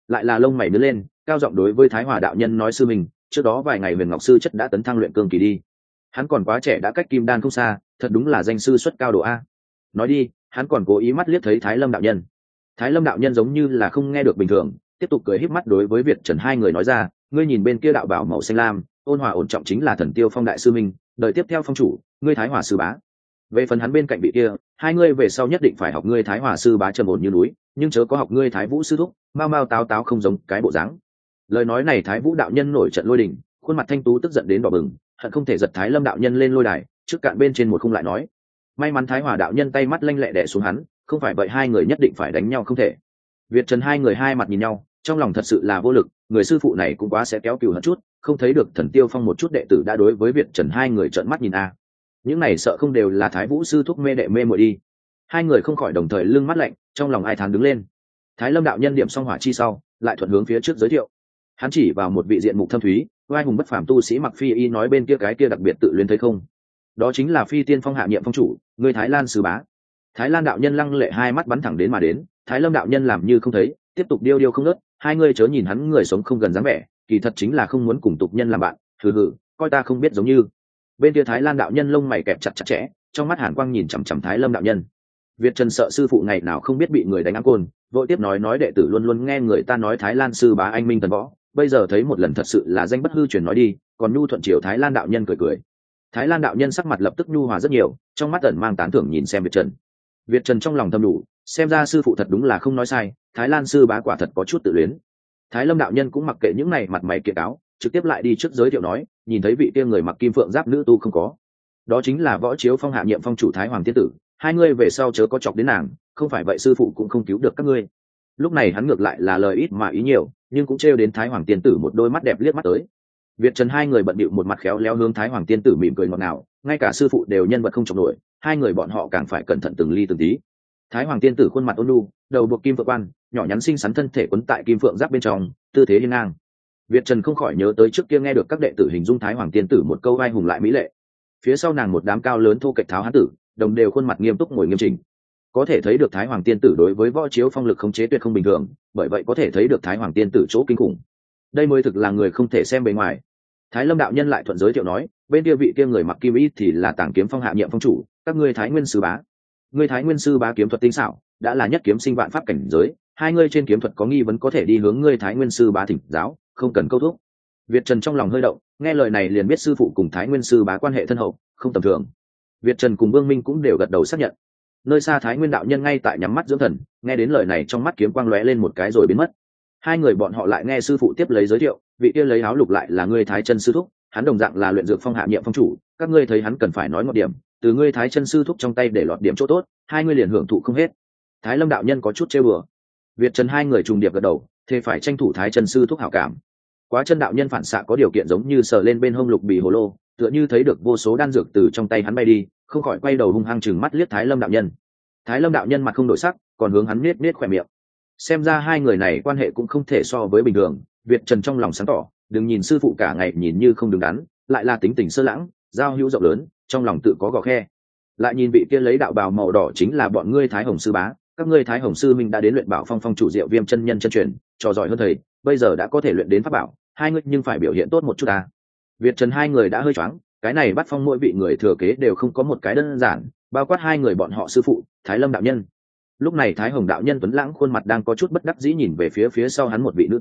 lại là lông mày nứt lên, cao giọng đối với Thái Hòa đạo nhân nói: sư mình, trước đó vài ngày Huyền Ngọc sư chất đã tấn thăng luyện cương kỳ đi. Hắn còn quá trẻ đã cách kim đan không xa, thật đúng là danh sư xuất cao độ a. Nói đi, hắn còn cố ý mắt liếc thấy Thái Lâm đạo nhân. Thái Lâm đạo nhân giống như là không nghe được bình thường, tiếp tục cười híp mắt đối với Việt Trần hai người nói ra: ngươi nhìn bên kia đạo bảo màu xanh lam, ôn hòa ổn trọng chính là Thần Tiêu Phong đại sư minh, đợi tiếp theo phong chủ, ngươi Thái Hòa sư bá. Về phần hắn bên cạnh vị kia, hai ngươi về sau nhất định phải học ngươi Thái Hòa sư bá trầm ổn như núi, nhưng chớ có học ngươi Thái Vũ sư thúc, mau mau táo táo không giống cái bộ dáng. Lời nói này Thái Vũ đạo nhân nổi trận lôi đình, khuôn mặt thanh tú tức giận đến đỏ bừng, hận không thể giật Thái Lâm đạo nhân lên lôi đài, trước cạn bên trên một khung lại nói. May mắn Thái Hòa đạo nhân tay mắt lanh lẹ đè xuống hắn, không phải vậy hai người nhất định phải đánh nhau không thể. Việt Trần hai người hai mặt nhìn nhau, trong lòng thật sự là vô lực, người sư phụ này cũng quá sẽ kéo cừu hận chút, không thấy được Thần Tiêu Phong một chút đệ tử đã đối với Việt Trần hai người trợn mắt nhìn a. Những này sợ không đều là Thái Vũ sư thúc mê đệ mê muội đi. Hai người không khỏi đồng thời lưng mắt lạnh, trong lòng ai thán đứng lên. Thái Lâm đạo nhân điểm xong hỏa chi sau, lại thuận hướng phía trước giới thiệu. Hắn chỉ vào một vị diện mục thâm thúy, oai hùng bất phàm tu sĩ mặc phi y nói bên kia cái kia đặc biệt tự luyến thấy không? Đó chính là Phi Tiên Phong hạ nhiệm phong chủ, người Thái Lan sư bá. Thái Lan đạo nhân lăng lệ hai mắt bắn thẳng đến mà đến, Thái Lâm đạo nhân làm như không thấy, tiếp tục điêu điêu không ngớt, hai người chớ nhìn hắn người sống không gần dáng vẻ, kỳ thật chính là không muốn cùng tục nhân làm bạn, hừ hừ, coi ta không biết giống như. Bên kia Thái Lan đạo nhân lông mày kẹp chặt chặt chẽ, trong mắt hàn quang nhìn chằm chằm Thái Lâm đạo nhân. Việt Trần sợ sư phụ ngày nào không biết bị người đánh ám côn, vội tiếp nói đệ tử luôn luôn nghe người ta nói Thái Lan sư bá anh minh thần võ, bây giờ thấy một lần thật sự là danh bất hư truyền nói đi, còn nhu thuận chiều Thái Lan đạo nhân cười cười. Thái Lan đạo nhân sắc mặt lập tức nhu hòa rất nhiều, trong mắt ẩn mang tán thưởng nhìn xem Việt Trần. Việt Trần trong lòng thầm đủ, xem ra sư phụ thật đúng là không nói sai, Thái Lan sư bá quả thật có chút tự luyến. Thái Lâm đạo nhân cũng mặc kệ những này mặt mày kiện cáo, trực tiếp lại đi trước giới thiệu nói, nhìn thấy vị kia người mặc kim phượng giáp nữ tu không có? Đó chính là Võ Chiếu Phong hạ nhiệm phong chủ Thái Hoàng tiên tử, hai ngươi về sau chớ có chọc đến nàng, không phải vậy sư phụ cũng không cứu được các ngươi. Lúc này hắn ngược lại là lời ít mà ý nhiều, nhưng cũng trêu đến Thái Hoàng tiên tử một đôi mắt đẹp liếc mắt tới. Việt Trần hai người bận bịu một mặt khéo léo hướng Thái Hoàng tiên tử mỉm cười ngọt ngào, ngay cả sư phụ đều nhân vật không chọc nổi, hai người bọn họ càng phải cẩn thận từng ly từng tí. Thái Hoàng tiên tử khuôn mặt ôn nhu, đầu buộc kim phượng quan, nhỏ nhắn xinh xắn thân thể quấn tại kim phượng giáp bên trong, tư thế hiên ngang. Việt Trần không khỏi nhớ tới trước kia nghe được các đệ tử hình dung Thái Hoàng tiên tử một câu vai hùng lại mỹ lệ. Phía sau nàng một đám cao lớn thô kệch tháo hán tử, đồng đều khuôn mặt nghiêm túc ngồi nghiêm chỉnh. Có thể thấy được Thái Hoàng tiên tử đối với Võ Chiếu Phong lực khống chế tuyệt không bình thường, bởi vậy có thể thấy được Thái Hoàng tiên tử chỗ kinh khủng. Đây mới thực là người không thể xem bề ngoài. Thái Lâm đạo nhân lại thuận giới thiệu nói, bên kia vị kia người mặc kim y thì là Tàng Kiếm Phong hạ nhiệm phong chủ, các ngươi Thái Nguyên sư bá. Ngươi Thái Nguyên sư bá kiếm thuật tinh xảo, đã là nhất kiếm sinh vạn pháp cảnh giới, hai ngươi trên kiếm thuật có nghi vấn có thể đi hướng ngươi Thái Nguyên sư bá thỉnh giáo, không cần câu thúc. Việt Trần trong lòng hơi động, nghe lời này liền biết sư phụ cùng Thái Nguyên sư bá quan hệ thân hậu, không tầm thường. Việt Trần cùng Vương Minh cũng đều gật đầu xác nhận. Nơi xa Thái Nguyên đạo nhân ngay tại nhắm mắt dưỡng thần, nghe đến lời này trong mắt kiếm quang lóe lên một cái rồi biến mất. Hai người bọn họ lại nghe sư phụ tiếp lấy giới thiệu, vị kia lấy áo lục lại là ngươi Thái Chân sư thúc, hắn đồng dạng là luyện dược phong hạ nhiệm phong chủ, các ngươi thấy hắn cần phải nói một điểm, từ ngươi Thái Chân sư thúc trong tay để lọt điểm chỗ tốt, hai ngươi liền hưởng thụ không hết. Thái Lâm đạo nhân có chút trêu bừa. Việt Trần hai người trùng điệp gật đầu, thế phải tranh thủ Thái Chân sư thúc hảo cảm. Quá Chân đạo nhân phản xạ có điều kiện giống như sờ lên bên hông lục bì hồ lô, tựa như thấy được vô số đan dược từ trong tay hắn bay đi, không khỏi quay đầu hung hăng chừng mắt liếc Thái Lâm đạo nhân. Thái Lâm đạo nhân mặt không đổi sắc, còn hướng hắn nết khỏe miệng. Xem ra hai người này quan hệ cũng không thể so với bình thường. Việt Trần trong lòng sáng tỏ, đừng nhìn sư phụ cả ngày nhìn như không đứng đắn, lại là tính tình sơ lãng, giao hữu rộng lớn, trong lòng tự có gò khe. Lại nhìn vị kia lấy đạo bào màu đỏ chính là bọn ngươi Thái Hồng sư bá, các ngươi Thái Hồng sư minh đã đến luyện bảo phong phong chủ Diệu Viêm chân nhân chân truyền, trò giỏi hơn thầy, bây giờ đã có thể luyện đến pháp bảo, hai ngươi nhưng phải biểu hiện tốt một chút à. Việt Trần hai người đã hơi choáng, cái này bắt phong mỗi vị người thừa kế đều không có một cái đơn giản, bao quát hai người bọn họ sư phụ Thái Lâm đạo nhân. Lúc này Thái Hồng đạo nhân tuấn lãng khuôn mặt đang có chút bất đắc dĩ nhìn về phía sau hắn một vị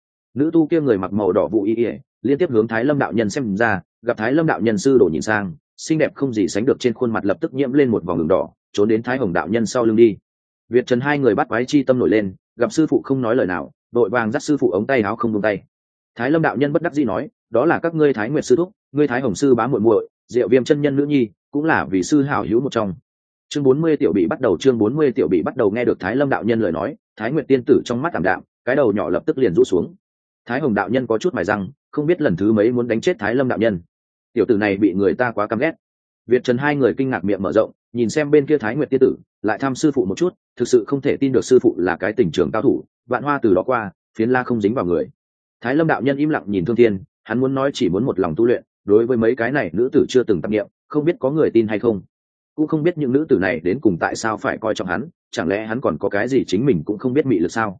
nữ tu kia người mặc màu đỏ vụ y ỉa liên tiếp hướng Thái Lâm đạo nhân xem ra, gặp Thái Lâm đạo nhân sư đổ nhìn sang, xinh đẹp không gì sánh được trên khuôn mặt lập tức nhiễm lên một vòng đường đỏ, trốn đến Thái Hồng đạo nhân sau lưng đi. Việt Trần hai người bắt quái chi tâm nổi lên, gặp sư phụ không nói lời nào, đội vàng dắt sư phụ ống tay áo không buông tay. Thái Lâm đạo nhân bất đắc dĩ nói, đó là các ngươi Thái Nguyệt sư thúc, ngươi Thái Hồng sư bá muội muội, Diệu Viêm chân nhân nữ nhi, cũng là vì sư hảo hữu một trong. Chương 40 tiểu bị bắt đầu, chương 40 tiểu bị bắt đầu. Nghe được Thái Lâm đạo nhân lời nói, Thái Nguyệt tiên tử trong mắt ảm đạm, cái đầu nhỏ lập tức liền rũ xuống. Thái Hồng đạo nhân có chút mài răng, không biết lần thứ mấy muốn đánh chết Thái Lâm đạo nhân. Tiểu tử này bị người ta quá căm ghét. Việt Trần hai người kinh ngạc miệng mở rộng, nhìn xem bên kia Thái Nguyệt tiên tử, lại thăm sư phụ một chút, thực sự không thể tin được sư phụ là cái tình trường cao thủ, vạn hoa từ đó qua, phiến la không dính vào người. Thái Lâm đạo nhân im lặng nhìn Thương Thiên, hắn muốn nói chỉ muốn một lòng tu luyện, đối với mấy cái này nữ tử chưa từng tập nghiệm, không biết có người tin hay không, cũng không biết những nữ tử này đến cùng tại sao phải coi trọng hắn, chẳng lẽ hắn còn có cái gì chính mình cũng không biết mị lực sao?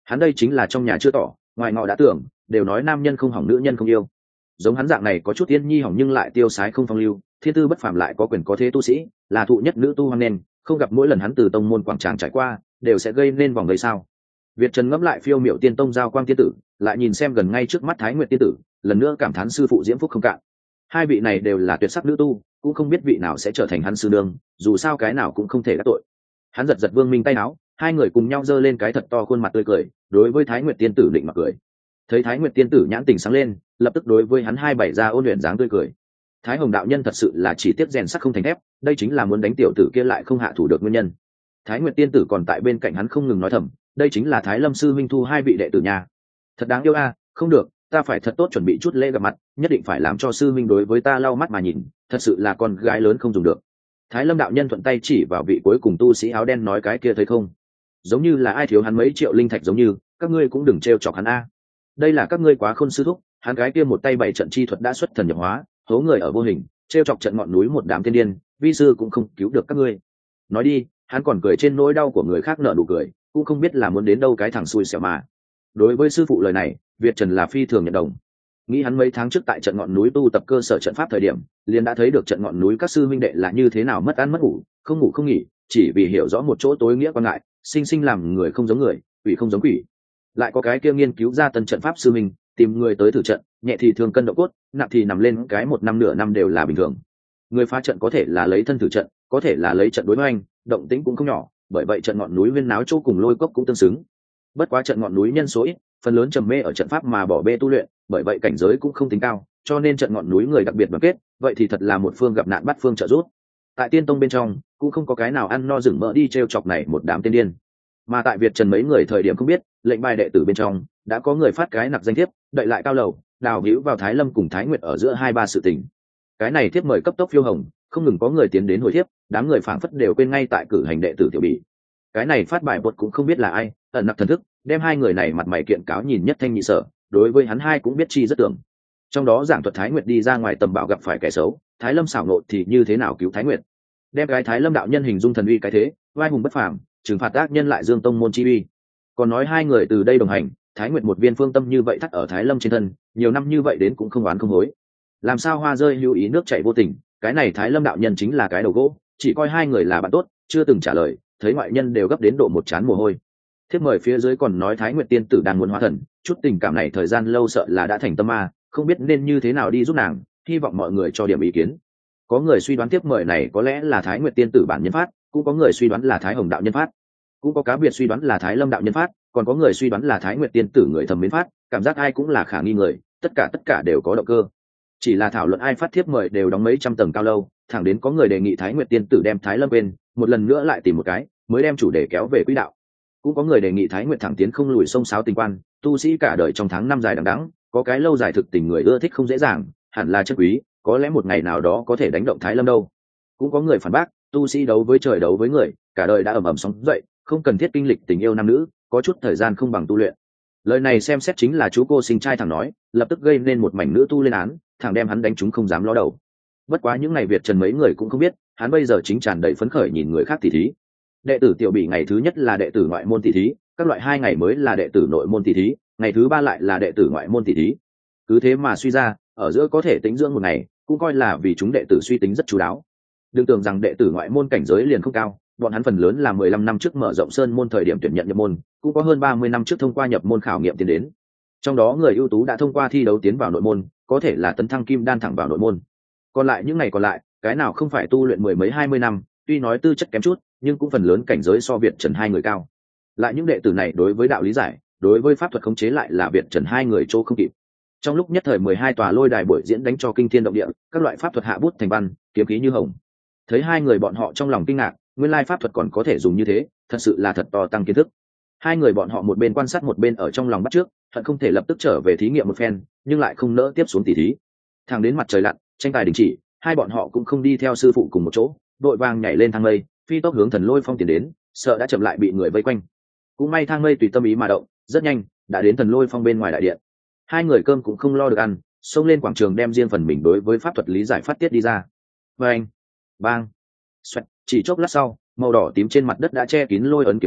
Hắn đây chính là trong nhà chưa tỏ ngoài ngọ đã tưởng, đều nói nam nhân không hỏng nữ nhân không yêu. Giống hắn dạng này có chút tiên nhi hỏng nhưng lại tiêu sái không phong lưu, thiên tư bất phàm lại có quyền có thế tu sĩ, là thụ nhất nữ tu hoang nên không gặp mỗi lần hắn từ tông môn quảng tràng trải qua đều sẽ gây nên vòng gây sao. Việt Trần ngẫm lại phiêu miểu tiên tông giao quang tiên tử, lại nhìn xem gần ngay trước mắt Thái Nguyệt tiên tử, lần nữa cảm thán sư phụ diễm phúc không cạn. Hai vị này đều là tuyệt sắc nữ tu, cũng không biết vị nào sẽ trở thành hắn sư nương, dù sao cái nào cũng không thể gác tội. Hắn giật giật Vương Minh tay áo, hai người cùng nhau giơ lên cái thật to khuôn mặt tươi cười, đối với Thái Nguyệt tiên tử định mặc cười. Thấy Thái Nguyệt tiên tử nhãn tình sáng lên, lập tức đối với hắn hai bảy ra ôn luyện dáng tươi cười. Thái Hồng đạo nhân thật sự là chỉ tiếc rèn sắt không thành thép, đây chính là muốn đánh tiểu tử kia lại không hạ thủ được nguyên nhân. Thái Nguyệt tiên tử còn tại bên cạnh hắn không ngừng nói thầm, đây chính là Thái Lâm sư minh thu hai vị đệ tử nhà. Thật đáng yêu a, không được, ta phải thật tốt chuẩn bị chút lễ gặp mặt, nhất định phải làm cho sư minh đối với ta lau mắt mà nhìn, thật sự là con gái lớn không dùng được. Thái Lâm đạo nhân thuận tay chỉ vào vị cuối cùng tu sĩ áo đen nói cái kia thấy không? Giống như là ai thiếu hắn mấy triệu linh thạch giống như, các ngươi cũng đừng trêu chọc hắn a. Đây là các ngươi quá khôn sư thúc, hắn gái kia một tay bảy trận chi thuật đã xuất thần nhập hóa, hố người ở vô hình, trêu chọc trận ngọn núi một đám tiên điên, vi sư cũng không cứu được các ngươi. Nói đi, hắn còn cười trên nỗi đau của người khác nở nụ cười, cũng không biết là muốn đến đâu cái thằng xui xẻo mà. Đối với sư phụ lời này, Việt Trần là phi thường nhận đồng. Nghĩ hắn mấy tháng trước tại trận ngọn núi tu tập cơ sở trận pháp thời điểm, liền đã thấy được trận ngọn núi các sư minh đệ là như thế nào mất ăn mất ngủ, không ngủ không nghỉ, chỉ vì hiểu rõ một chỗ tối nghĩa quan ngại, sinh sinh làm người không giống người, quỷ không giống quỷ. Lại có cái kia nghiên cứu ra tân trận pháp sư minh, tìm người tới thử trận, nhẹ thì thường cân độ cốt, nặng thì nằm lên cái một năm nửa năm đều là bình thường. Người phá trận có thể là lấy thân thử trận, có thể là lấy trận đối hoành, động tĩnh cũng không nhỏ, bởi vậy trận ngọn núi viên náo chỗ cùng lôi cốc cũng tương xứng. Bất quá trận ngọn núi nhân số ít, phần lớn trầm mê ở trận pháp mà bỏ bê tu luyện, bởi vậy cảnh giới cũng không tính cao, cho nên trận ngọn núi người đặc biệt đoàn kết, vậy thì thật là một phương gặp nạn bắt phương trợ giúp. Tại tiên tông bên trong, cũng không có cái nào ăn no rừng mỡ đi trêu chọc này một đám tiên điên. Mà tại Việt Trần mấy người thời điểm không biết, lệnh bài đệ tử bên trong đã có người phát cái nặc danh thiếp, đợi lại cao lầu, đào hữu vào Thái Lâm cùng Thái Nguyệt ở giữa hai ba sự tình. Cái này thiếp mời cấp tốc phiêu hồng, không ngừng có người tiến đến hồi thiếp, đám người phảng phất đều quên ngay tại cử hành đệ tử tiểu bị. Cái này phát bài bột cũng không biết là ai, ẩn nặc thần thức, đem hai người này mặt mày kiện cáo nhìn nhất thanh nhị sở, đối với hắn hai cũng biết chi rất tưởng. Trong đó giảng thuật Thái Nguyệt đi ra ngoài tầm bảo gặp phải kẻ xấu, Thái Lâm xảo nộ thì như thế nào cứu Thái Nguyệt, đem cái Thái Lâm đạo nhân hình dung thần uy cái thế, oai hùng bất phàm, trừng phạt ác nhân lại dương tông môn chi uy. Còn nói hai người từ đây đồng hành, Thái Nguyệt một viên phương tâm như vậy thắt ở Thái Lâm trên thân, nhiều năm như vậy đến cũng không oán không hối. Làm sao hoa rơi hữu ý nước chảy vô tình, cái này Thái Lâm đạo nhân chính là cái đầu gỗ, chỉ coi hai người là bạn tốt, chưa từng trả lời, thấy ngoại nhân đều gấp đến độ một trán mồ hôi. Thiếp mời phía dưới còn nói Thái Nguyệt tiên tử đang muốn hóa thần, chút tình cảm này thời gian lâu sợ là đã thành tâm ma, không biết nên như thế nào đi giúp nàng, hy vọng mọi người cho điểm ý kiến. Có người suy đoán thiếp mời này có lẽ là Thái Nguyệt tiên tử bản nhân phát, cũng có người suy đoán là Thái Hồng đạo nhân phát, cũng có cá biệt suy đoán là Thái Lâm đạo nhân phát, còn có người suy đoán là Thái Nguyệt tiên tử người thầm mến phát, cảm giác ai cũng là khả nghi người, tất cả đều có động cơ. Chỉ là thảo luận ai phát thiếp mời đều đóng mấy trăm tầng cao lâu, thẳng đến có người đề nghị Thái Nguyệt tiên tử đem Thái Lâm bên một lần nữa lại tìm một cái, mới đem chủ đề kéo về quỹ đạo. Cũng có người đề nghị Thái Nguyệt thẳng tiến không lùi sông sáo tình quan, tu sĩ cả đời trong tháng năm dài đằng đẵng, có cái lâu dài thực tình người ưa thích không dễ dàng, hẳn là chất quý, có lẽ một ngày nào đó có thể đánh động Thái Lâm đâu. Cũng có người phản bác, tu sĩ đấu với trời đấu với người, cả đời đã ầm ầm sóng dậy, không cần thiết kinh lịch tình yêu nam nữ, có chút thời gian không bằng tu luyện. Lời này xem xét chính là chú cô sinh trai thẳng nói, lập tức gây nên một mảnh nữ tu lên án, thẳng đem hắn đánh chúng không dám ló đầu. Bất quá những ngày Việt Trần mấy người cũng không biết, hắn bây giờ chính tràn đầy phấn khởi nhìn người khác tỉ thí. Đệ tử tiểu bị ngày thứ nhất là đệ tử ngoại môn tỉ thí, các loại 2 ngày mới là đệ tử nội môn tỉ thí, ngày thứ 3 lại là đệ tử ngoại môn tỉ thí. Cứ thế mà suy ra, ở giữa có thể tính dưỡng một ngày, cũng coi là vì chúng đệ tử suy tính rất chú đáo. Đừng tưởng rằng đệ tử ngoại môn cảnh giới liền không cao, bọn hắn phần lớn là 15 năm trước mở rộng sơn môn thời điểm tuyển nhận nhập môn, cũng có hơn 30 năm trước thông qua nhập môn khảo nghiệm tiến đến. Trong đó người ưu tú đã thông qua thi đấu tiến vào nội môn, có thể là tấn thăng kim đan thẳng vào nội môn. Còn lại những ngày còn lại, cái nào không phải tu luyện 10 mấy 20 năm, tuy nói tư chất kém chút, nhưng cũng phần lớn cảnh giới so Việt Trần hai người cao. Lại những đệ tử này đối với đạo lý giải, đối với pháp thuật khống chế lại là Việt Trần hai người chỗ không kịp. Trong lúc nhất thời 12 tòa lôi đài buổi diễn đánh cho kinh thiên động địa, các loại pháp thuật hạ bút thành văn, kiếm khí như hồng. Thấy hai người bọn họ trong lòng kinh ngạc, nguyên lai pháp thuật còn có thể dùng như thế, thật sự là thật to tăng kiến thức. Hai người bọn họ một bên quan sát một bên ở trong lòng bắt trước, hận không thể lập tức trở về thí nghiệm một phen, nhưng lại không nỡ tiếp xuống tỉ thí. Thẳng đến mặt trời lặn, tranh tài đình chỉ, hai bọn họ cũng không đi theo sư phụ cùng một chỗ, đội vàng nhảy lên thang mây, phi tốc hướng Thần Lôi Phong tiến đến, sợ đã chậm lại bị người vây quanh. Cũng may thang mây tùy tâm ý mà động, rất nhanh đã đến Thần Lôi Phong bên ngoài đại điện. Hai người cơm cũng không lo được ăn, xông lên quảng trường đem riêng phần mình đối với pháp thuật lý giải phát tiết đi ra. Bang, bang, xoẹt, chỉ chốc lát sau, màu đỏ tím trên mặt đất đã che kín lôi ấn kiếm ấn,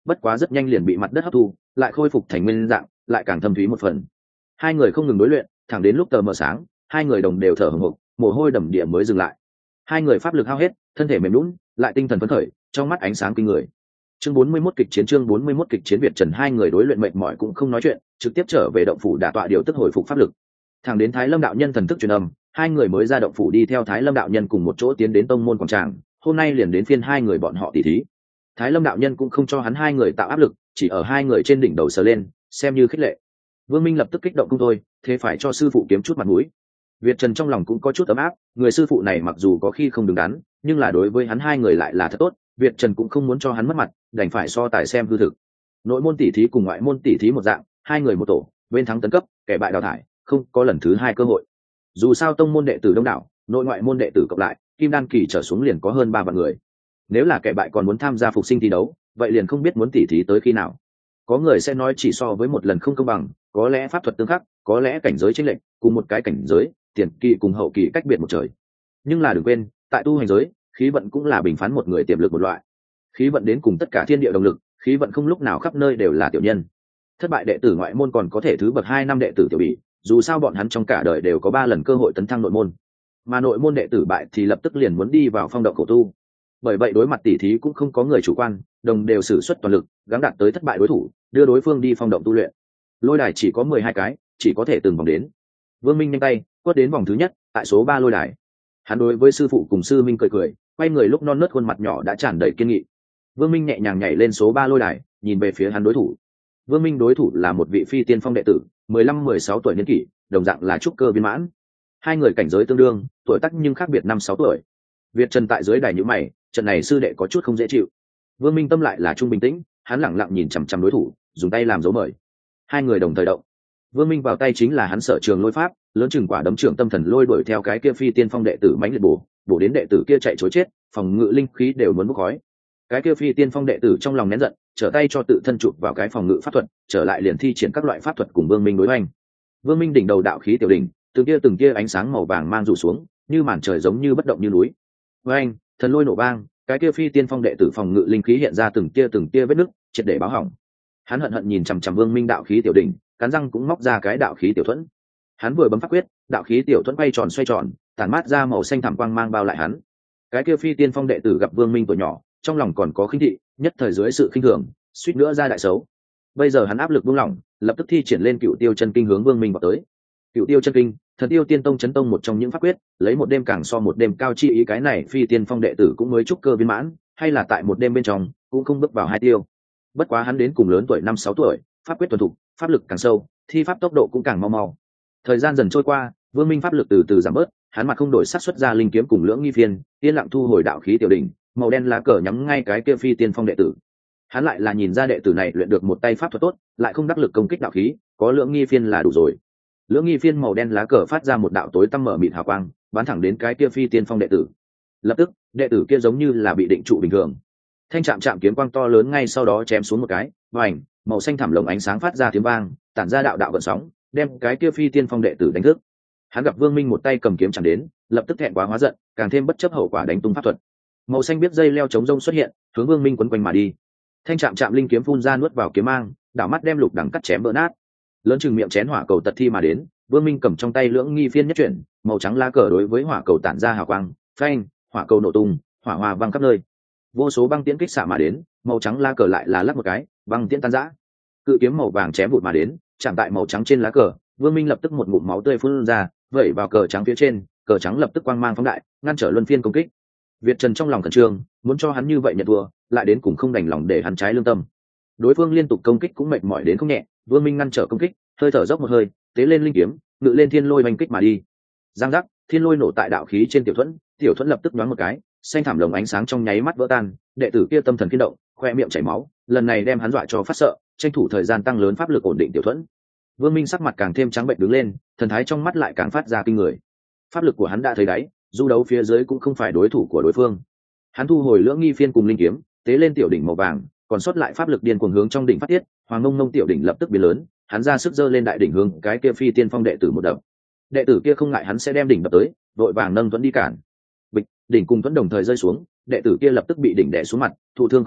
bất quá rất nhanh liền bị mặt đất hấp thu, lại khôi phục thành nguyên dạng, lại càng thâm thúy một phần. Hai người không ngừng đối luyện, thẳng đến lúc tờ mờ sáng, hai người đồng đều thở hổn hộc, mồ hôi đầm địa mới dừng lại. Hai người pháp lực hao hết, thân thể mềm nhũn, lại tinh thần phấn khởi, trong mắt ánh sáng kinh người. Chương 41 kịch chiến, chương 41 kịch chiến. Việt Trần hai người đối luyện mệt mỏi cũng không nói chuyện, trực tiếp trở về động phủ đả tọa điều tức hồi phục pháp lực. Thẳng đến Thái Lâm đạo nhân thần thức truyền âm, hai người mới ra động phủ đi theo Thái Lâm đạo nhân cùng một chỗ tiến đến tông môn quảng tràng. Hôm nay liền đến phiên hai người bọn họ tỉ thí. Thái Lâm đạo nhân cũng không cho hắn hai người tạo áp lực, chỉ ở hai người trên đỉnh đầu sờ lên, xem như khích lệ. Vương Minh lập tức kích động không thôi, thế phải cho sư phụ kiếm chút mặt mũi. Việt Trần trong lòng cũng có chút ấm áp, người sư phụ này mặc dù có khi không đứng đắn, nhưng là đối với hắn hai người lại là thật tốt. Việt Trần cũng không muốn cho hắn mất mặt, đành phải so tài xem hư thực. Nội môn tỷ thí cùng ngoại môn tỷ thí một dạng, hai người một tổ, bên thắng tấn cấp, kẻ bại đào thải, không có lần thứ hai cơ hội. Dù sao tông môn đệ tử đông đảo, nội ngoại môn đệ tử cộng lại, kim đan kỳ trở xuống liền có hơn 3 vạn người. Nếu là kẻ bại còn muốn tham gia phục sinh thi đấu, vậy liền không biết muốn tỷ thí tới khi nào. Có người sẽ nói chỉ so với một lần không công bằng, có lẽ pháp thuật tương khắc, có lẽ cảnh giới chênh lệch, cùng một cái cảnh giới, tiền kỳ cùng hậu kỳ cách biệt một trời. Nhưng là đừng quên, tại tu hành giới, khí vận cũng là bình phán một người tiềm lực một loại. Khí vận đến cùng tất cả thiên địa động lực, khí vận không lúc nào khắp nơi đều là tiểu nhân. Thất bại đệ tử ngoại môn còn có thể thứ bậc 2 năm đệ tử tiểu bị, dù sao bọn hắn trong cả đời đều có 3 lần cơ hội tấn thăng nội môn. Mà nội môn đệ tử bại thì lập tức liền muốn đi vào phong động khổ tu. Bởi vậy đối mặt tỷ thí cũng không có người chủ quan, đồng đều sử xuất toàn lực, gắng đạt tới thất bại đối thủ, đưa đối phương đi phong động tu luyện. Lôi đài chỉ có 12 cái, chỉ có thể từng vòng đến. Vương Minh nhanh tay, quất đến vòng thứ nhất, tại số 3 lôi đài. Hắn đối với sư phụ cùng sư minh cười cười, quay người lúc non nớt khuôn mặt nhỏ đã tràn đầy kiên nghị. Vương Minh nhẹ nhàng nhảy lên số 3 lôi đài, nhìn về phía hắn đối thủ. Vương Minh đối thủ là một vị phi tiên phong đệ tử, 15-16 tuổi niên kỷ, đồng dạng là trúc cơ viên mãn. Hai người cảnh giới tương đương, tuổi tác nhưng khác biệt 5-6 tuổi. Việt Trần tại dưới đài nhíu mày, trận này sư đệ có chút không dễ chịu. Vương Minh tâm lại là trung bình tĩnh, hắn lẳng lặng nhìn chằm chằm đối thủ, dùng tay làm dấu mời. Hai người đồng thời động. Vương Minh vào tay chính là hắn sở trường lôi pháp, lớn chừng quả đấm trưởng tâm thần lôi đuổi theo cái kia phi tiên phong đệ tử mãnh liệt bổ đến đệ tử kia chạy trối chết, phòng ngự linh khí đều muốn bốc khói. Cái kia phi tiên phong đệ tử trong lòng nén giận, trở tay cho tự thân chụp vào cái phòng ngự pháp thuật, trở lại liền thi triển các loại pháp thuật cùng Vương Minh đối hoành. Vương Minh đỉnh đầu đạo khí tiểu đỉnh, từng kia ánh sáng màu vàng mang rủ xuống, như màn trời giống như bất động như núi. Oanh, thần lôi nổ vang, cái kia phi tiên phong đệ tử phòng ngự linh khí hiện ra từng tia vết nứt, triệt để báo hỏng. Hắn hận nhìn chằm chằm Vương Minh đạo khí tiểu đỉnh, cắn răng cũng móc ra cái đạo khí tiểu thuẫn. Hắn vừa bấm pháp quyết, đạo khí tiểu thuẫn quay tròn xoay tròn, tản mát ra màu xanh thẳm quang mang bao lại hắn. Cái kia phi tiên phong đệ tử gặp Vương Minh tuổi nhỏ, trong lòng còn có khinh thị, nhất thời dưới sự khinh thường, suýt nữa ra đại xấu. Bây giờ hắn áp lực buông lỏng, lập tức thi triển lên Cựu Tiêu Chân Kinh hướng Vương Minh vào tới. Cựu Tiêu Chân Kinh, Thần Tiêu Tiên Tông chấn tông một trong những pháp quyết, lấy một đêm càng so một đêm cao chi ý, cái này phi tiên phong đệ tử cũng mới trúc cơ viên mãn, hay là tại một đêm bên trong, cũng không bước vào 2 tiêu. Bất quá hắn đến cùng lớn tuổi 5-6 tuổi, pháp quyết thuần thục, pháp lực càng sâu, thi pháp tốc độ cũng càng mau. Thời gian dần trôi qua, Vương Minh pháp lực từ từ giảm bớt, hắn mặt không đổi sắc xuất ra linh kiếm cùng lưỡng nghi phiên, yên lặng thu hồi đạo khí tiểu đỉnh, màu đen lá cờ nhắm ngay cái kia phi tiên phong đệ tử. Hắn lại là nhìn ra đệ tử này luyện được một tay pháp thuật tốt, lại không đắc lực công kích đạo khí, có lưỡng nghi phiên là đủ rồi. Lưỡng nghi phiên màu đen lá cờ phát ra một đạo tối tăm mở mịt hào quang, bắn thẳng đến cái kia phi tiên phong đệ tử. Lập tức, đệ tử kia giống như là bị định trụ bình thường. Thanh chạm kiếm quang to lớn ngay sau đó chém xuống một cái, vành, màu xanh thẳm lồng ánh sáng phát ra tiếng vang, tản ra đạo gợn sóng, đem cái kia phi tiên phong đệ tử đánh thức. Hắn gặp Vương Minh một tay cầm kiếm chẳng đến, lập tức thẹn quá hóa giận, càng thêm bất chấp hậu quả đánh tung pháp thuật. Màu xanh biết dây leo chống rông xuất hiện, hướng Vương Minh quấn quanh mà đi. Thanh chạm linh kiếm phun ra nuốt vào kiếm mang, đảo mắt đem lục đẳng cắt chém vỡ nát. Lớn chừng miệng chén hỏa cầu tật thi mà đến, Vương Minh cầm trong tay lưỡng nghi phiên nhất chuyển, màu trắng lá cờ đối với hỏa cầu tản ra hào quang, phanh, hỏa cầu nổ tung, hỏa hoa văng khắp nơi. Vô số băng tiễn kích xạ mà đến, màu trắng lá cờ lại là lắc một cái, băng tiễn tan rã. Cự kiếm màu vàng chém vụt mà đến, chạm tại màu trắng trên lá cờ, Vương Minh lập tức một ngụm máu tươi phun ra, vẩy vào cờ trắng phía trên, cờ trắng lập tức quang mang phóng đại, ngăn trở luân phiên công kích. Việt Trần trong lòng khẩn trương, muốn cho hắn như vậy nhận thua, lại đến cùng không đành lòng để hắn trái lương tâm. Đối phương liên tục công kích cũng mệt mỏi đến không nhẹ, Vương Minh ngăn trở công kích, hơi thở dốc một hơi, tế lên linh kiếm, ngự lên thiên lôi oanh kích mà đi. Giang giác, thiên lôi nổ tại đạo khí trên tiểu thuẫn lập tức nhoáng một cái, xanh thảm lồng ánh sáng trong nháy mắt vỡ tan, đệ tử kia tâm thần kiên động, khoe miệng chảy máu, lần này đem hắn dọa cho phát sợ, tranh thủ thời gian tăng lớn pháp lực ổn định tiểu thuẫn. Vương Minh sắc mặt càng thêm trắng bệnh đứng lên, thần thái trong mắt lại càng phát ra kinh người. Pháp lực của hắn đã thấy đáy, du đấu phía dưới cũng không phải đối thủ của đối phương. Hắn thu hồi lưỡng nghi phiên cùng linh kiếm, tế lên tiểu đỉnh màu vàng, còn sót lại pháp lực điên cuồng hướng trong đỉnh phát tiết, hoàng ngông ngông tiểu đỉnh lập tức biến lớn, hắn ra sức giơ lên đại đỉnh hướng cái kia phi tiên phong đệ tử một đập. Đệ tử kia không ngại hắn sẽ đem đỉnh đập tới, vội vàng nâng thuẫn đi cản. Bịch, đỉnh cùng thuẫn đồng thời rơi xuống, đệ tử kia lập tức bị đỉnh đè xuống mặt, thụ thương không nhẹ,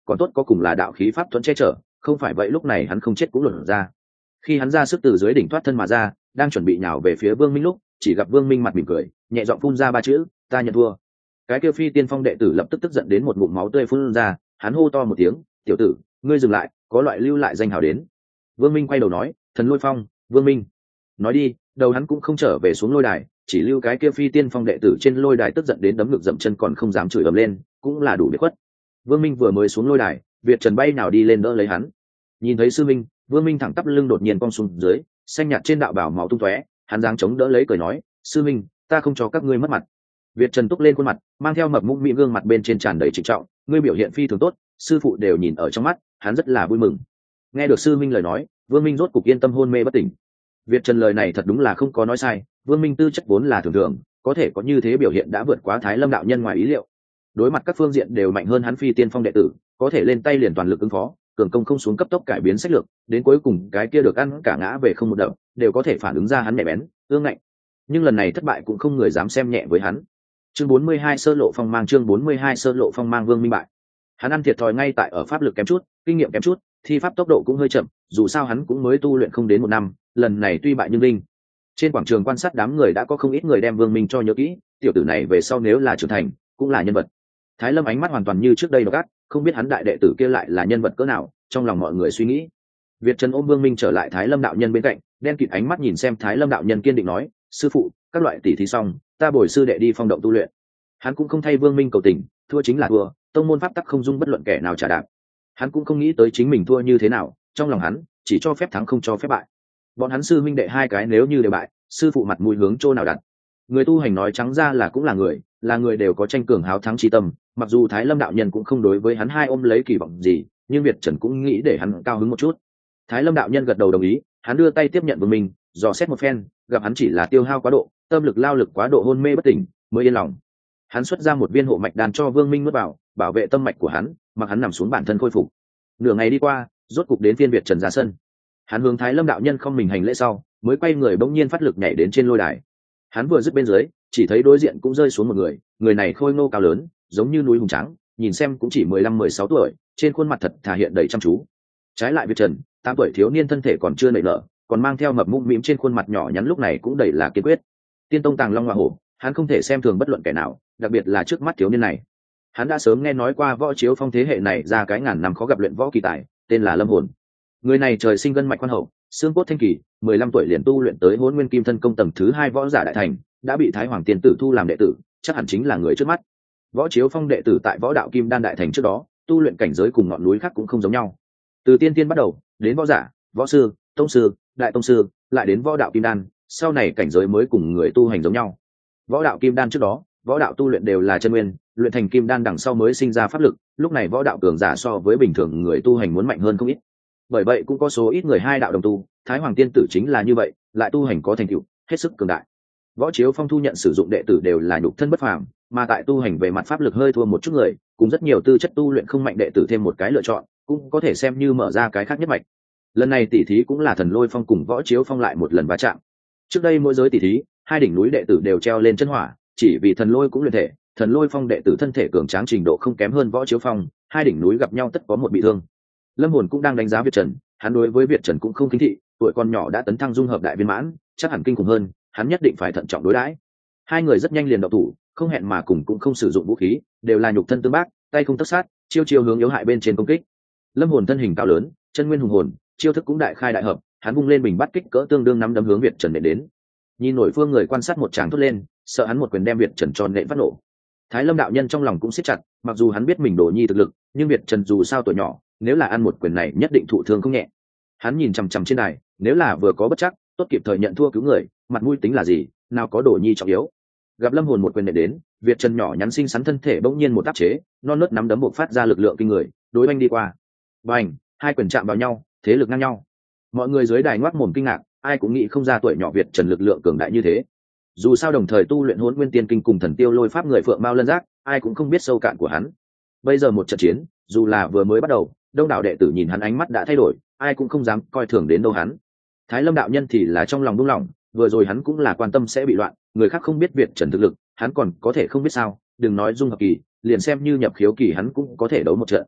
còn tốt có cùng là đạo khí pháp thuẫn che chở, không phải vậy lúc này hắn không chết cũng luận ra. Khi hắn ra sức từ dưới đỉnh thoát thân mà ra, đang chuẩn bị nhào về phía Vương Minh lúc, chỉ gặp Vương Minh mặt mỉm cười, nhẹ giọng phun ra ba chữ, ta nhận thua. Cái kia phi tiên phong đệ tử lập tức tức giận đến một ngụm máu tươi phun ra, hắn hô to một tiếng, tiểu tử, ngươi dừng lại, có loại lưu lại danh hào đến. Vương Minh quay đầu nói, thần lôi phong, Vương Minh. Nói đi, đầu hắn cũng không trở về xuống lôi đài, chỉ lưu cái kia phi tiên phong đệ tử trên lôi đài tức giận đến đấm ngực dậm chân còn không dám chửi ầm lên, cũng là đủ biệt khuất. Vương Minh vừa mới xuống lôi đài, Việt Trần bay nào đi lên đỡ lấy hắn. Nhìn thấy sư minh, Vương Minh thẳng tắp lưng đột nhiên cong xuống dưới, xanh nhạt trên đạo bào máu tung tóe, hắn giáng chống đỡ lấy cười nói, sư minh, ta không cho các ngươi mất mặt. Việt Trần túc lên khuôn mặt, mang theo mập mũm mỹ gương mặt bên trên tràn đầy trịnh trọng, ngươi biểu hiện phi thường tốt, sư phụ đều nhìn ở trong mắt, hắn rất là vui mừng. Nghe được sư minh lời nói, Vương Minh rốt cục yên tâm hôn mê bất tỉnh. Việt Trần lời này thật đúng là không có nói sai, Vương Minh tư chất vốn là thường thường, có thể có như thế biểu hiện đã vượt quá Thái Lâm đạo nhân ngoài ý liệu. Đối mặt các phương diện đều mạnh hơn hắn phi tiên phong đệ tử, có thể lên tay liền toàn lực ứng phó, cường công không xuống cấp tốc cải biến sách lược, đến cuối cùng cái kia được ăn cả ngã về không một đậm, đều có thể phản ứng ra hắn nhạy bén, ương ngạnh. Nhưng lần này thất bại cũng không người dám xem nhẹ với hắn. Chương 42 sơ lộ phong mang, chương 42 sơ lộ phong mang, Vương Minh bại. Hắn ăn thiệt thòi ngay tại ở pháp lực kém chút, kinh nghiệm kém chút, thi pháp tốc độ cũng hơi chậm, dù sao hắn cũng mới tu luyện không đến một năm, lần này tuy bại nhưng linh. Trên quảng trường quan sát đám người đã có không ít người đem Vương Minh cho nhớ kỹ, tiểu tử này về sau nếu là trưởng thành, cũng là nhân vật. Thái Lâm ánh mắt hoàn toàn như trước đây độc ác, không biết hắn đại đệ tử kia lại là nhân vật cỡ nào, trong lòng mọi người suy nghĩ. Việt Trần ôm Vương Minh trở lại Thái Lâm đạo nhân bên cạnh, đen kịt ánh mắt nhìn xem Thái Lâm đạo nhân kiên định nói, sư phụ, các loại tỉ thí xong, ta bồi sư đệ đi phong động tu luyện. Hắn cũng không thay Vương Minh cầu tình, thua chính là thua, tông môn pháp tắc không dung bất luận kẻ nào trả đạp. Hắn cũng không nghĩ tới chính mình thua như thế nào, trong lòng hắn chỉ cho phép thắng không cho phép bại. Bọn hắn sư minh đệ hai cái nếu như đều bại, sư phụ mặt mũi hướng chỗ nào đặt. Người tu hành nói trắng ra là cũng là người đều có tranh cường háo thắng chi tâm, mặc dù Thái Lâm đạo nhân cũng không đối với hắn hai ôm lấy kỳ vọng gì, nhưng Việt Trần cũng nghĩ để hắn cao hứng một chút. Thái Lâm đạo nhân gật đầu đồng ý, hắn đưa tay tiếp nhận Vương Minh, dò xét một phen, gặp hắn chỉ là tiêu hao quá độ, tâm lực lao lực quá độ hôn mê bất tỉnh, mới yên lòng. Hắn xuất ra một viên hộ mạch đan cho Vương Minh nuốt vào, bảo vệ tâm mạch của hắn, mặc hắn nằm xuống bản thân khôi phục. Nửa ngày đi qua, rốt cục đến phiên Việt Trần ra sân. Hắn hướng Thái Lâm đạo nhân không mình hành lễ sau, mới quay người bỗng nhiên phát lực nhảy đến trên lôi đài. Hắn vừa dứt bên dưới, chỉ thấy đối diện cũng rơi xuống một người, người này khôi ngô cao lớn, giống như núi hùng trắng, nhìn xem cũng chỉ 15-16 tuổi, trên khuôn mặt thật thà hiện đầy chăm chú. Trái lại Việt Trần, 8 tuổi thiếu niên thân thể còn chưa nảy nở, còn mang theo mập mũm mĩm trên khuôn mặt nhỏ nhắn lúc này cũng đầy là kiên quyết. Tiên tông tàng long hoa hổ, hắn không thể xem thường bất luận kẻ nào, đặc biệt là trước mắt thiếu niên này. Hắn đã sớm nghe nói qua Võ Chiếu Phong thế hệ này ra cái ngàn năm khó gặp luyện võ kỳ tài, tên là Lâm Hồn. Người này trời sinh gân mạch quan hậu, xương cốt thanh kỳ, 15 tuổi liền tu luyện tới Hỗn Nguyên Kim Thân công tầng thứ 2 võ giả đại thành, đã bị Thái Hoàng tiên tử thu làm đệ tử, chắc hẳn chính là người trước mắt. Võ Chiếu Phong đệ tử tại Võ Đạo Kim Đan đại thành trước đó, tu luyện cảnh giới cùng ngọn núi khác cũng không giống nhau. Từ tiên tiên bắt đầu, đến võ giả, võ sư, tông sư, đại tông sư, lại đến Võ Đạo Kim Đan, sau này cảnh giới mới cùng người tu hành giống nhau. Võ Đạo Kim Đan trước đó, võ đạo tu luyện đều là chân nguyên, luyện thành kim đan đằng sau mới sinh ra pháp lực, lúc này võ đạo cường giả so với bình thường người tu hành muốn mạnh hơn không ít. Bởi vậy cũng có số ít người hai đạo đồng tu, Thái Hoàng tiên tử chính là như vậy, lại tu hành có thành tựu, hết sức cường đại. Võ Chiếu Phong thu nhận sử dụng đệ tử đều là nhục thân bất phàm, mà tại tu hành về mặt pháp lực hơi thua một chút người, cũng rất nhiều tư chất tu luyện không mạnh đệ tử thêm một cái lựa chọn, cũng có thể xem như mở ra cái khác nhất mạch. Lần này tỷ thí cũng là Thần Lôi Phong cùng Võ Chiếu Phong lại một lần va chạm. Trước đây mỗi giới tỷ thí, hai đỉnh núi đệ tử đều treo lên chân hỏa, chỉ vì Thần Lôi cũng luyện thể, Thần Lôi Phong đệ tử thân thể cường tráng trình độ không kém hơn Võ Chiếu Phong, hai đỉnh núi gặp nhau tất có một bị thương. Lâm Hồn cũng đang đánh giá Việt Trần, hắn đối với Việt Trần cũng không kính thị, tuổi còn nhỏ đã tấn thăng dung hợp đại viên mãn, chắc hẳn kinh khủng hơn, hắn nhất định phải thận trọng đối đãi. Hai người rất nhanh liền động thủ, không hẹn mà cùng cũng không sử dụng vũ khí, đều là nhục thân tương bác, tay không tất sát, chiêu chiêu hướng yếu hại bên trên công kích. Lâm Hồn thân hình cao lớn, chân nguyên hùng hồn, chiêu thức cũng đại khai đại hợp, hắn vung lên bình bắt kích cỡ tương đương nắm đấm hướng Việt Trần nện đến. Nhìn nổi phương người quan sát một tràng thốt lên, sợ hắn một quyền đem Việt Trần tròn nện phát nổ. Thái Lâm đạo nhân trong lòng cũng siết chặt, mặc dù hắn biết mình đồ nhi thực lực, nhưng Việt Trần dù sao tuổi nhỏ, nếu là ăn một quyền này nhất định thụ thương không nhẹ. Hắn nhìn chằm chằm trên đài, nếu là vừa có bất chắc, tốt kịp thời nhận thua cứu người, mặt mũi tính là gì, nào có đồ nhi trọng yếu. Gặp Lâm Hồn một quyền nện đến, Việt Trần nhỏ nhắn xinh xắn thân thể bỗng nhiên một áp chế, non nớt nắm đấm bộc phát ra lực lượng kinh người, đối oanh đi qua. Bành, hai quyền chạm vào nhau, thế lực ngang nhau. Mọi người dưới đài ngoác mồm kinh ngạc, ai cũng nghĩ không ra tuổi nhỏ Việt Trần lực lượng cường đại như thế. Dù sao đồng thời tu luyện Hỗn Nguyên Tiên Kinh cùng Thần Tiêu Lôi Pháp người Phượng Mao Lân Giác, ai cũng không biết sâu cạn của hắn. Bây giờ một trận chiến, dù là vừa mới bắt đầu, đông đảo đệ tử nhìn hắn ánh mắt đã thay đổi, ai cũng không dám coi thường đến đâu hắn. Thái Lâm đạo nhân thì là trong lòng buông lỏng, vừa rồi hắn cũng là quan tâm sẽ bị loạn, người khác không biết Việt Trần thực lực, hắn còn có thể không biết sao, đừng nói dung hợp kỳ, liền xem như nhập khiếu kỳ hắn cũng có thể đấu một trận.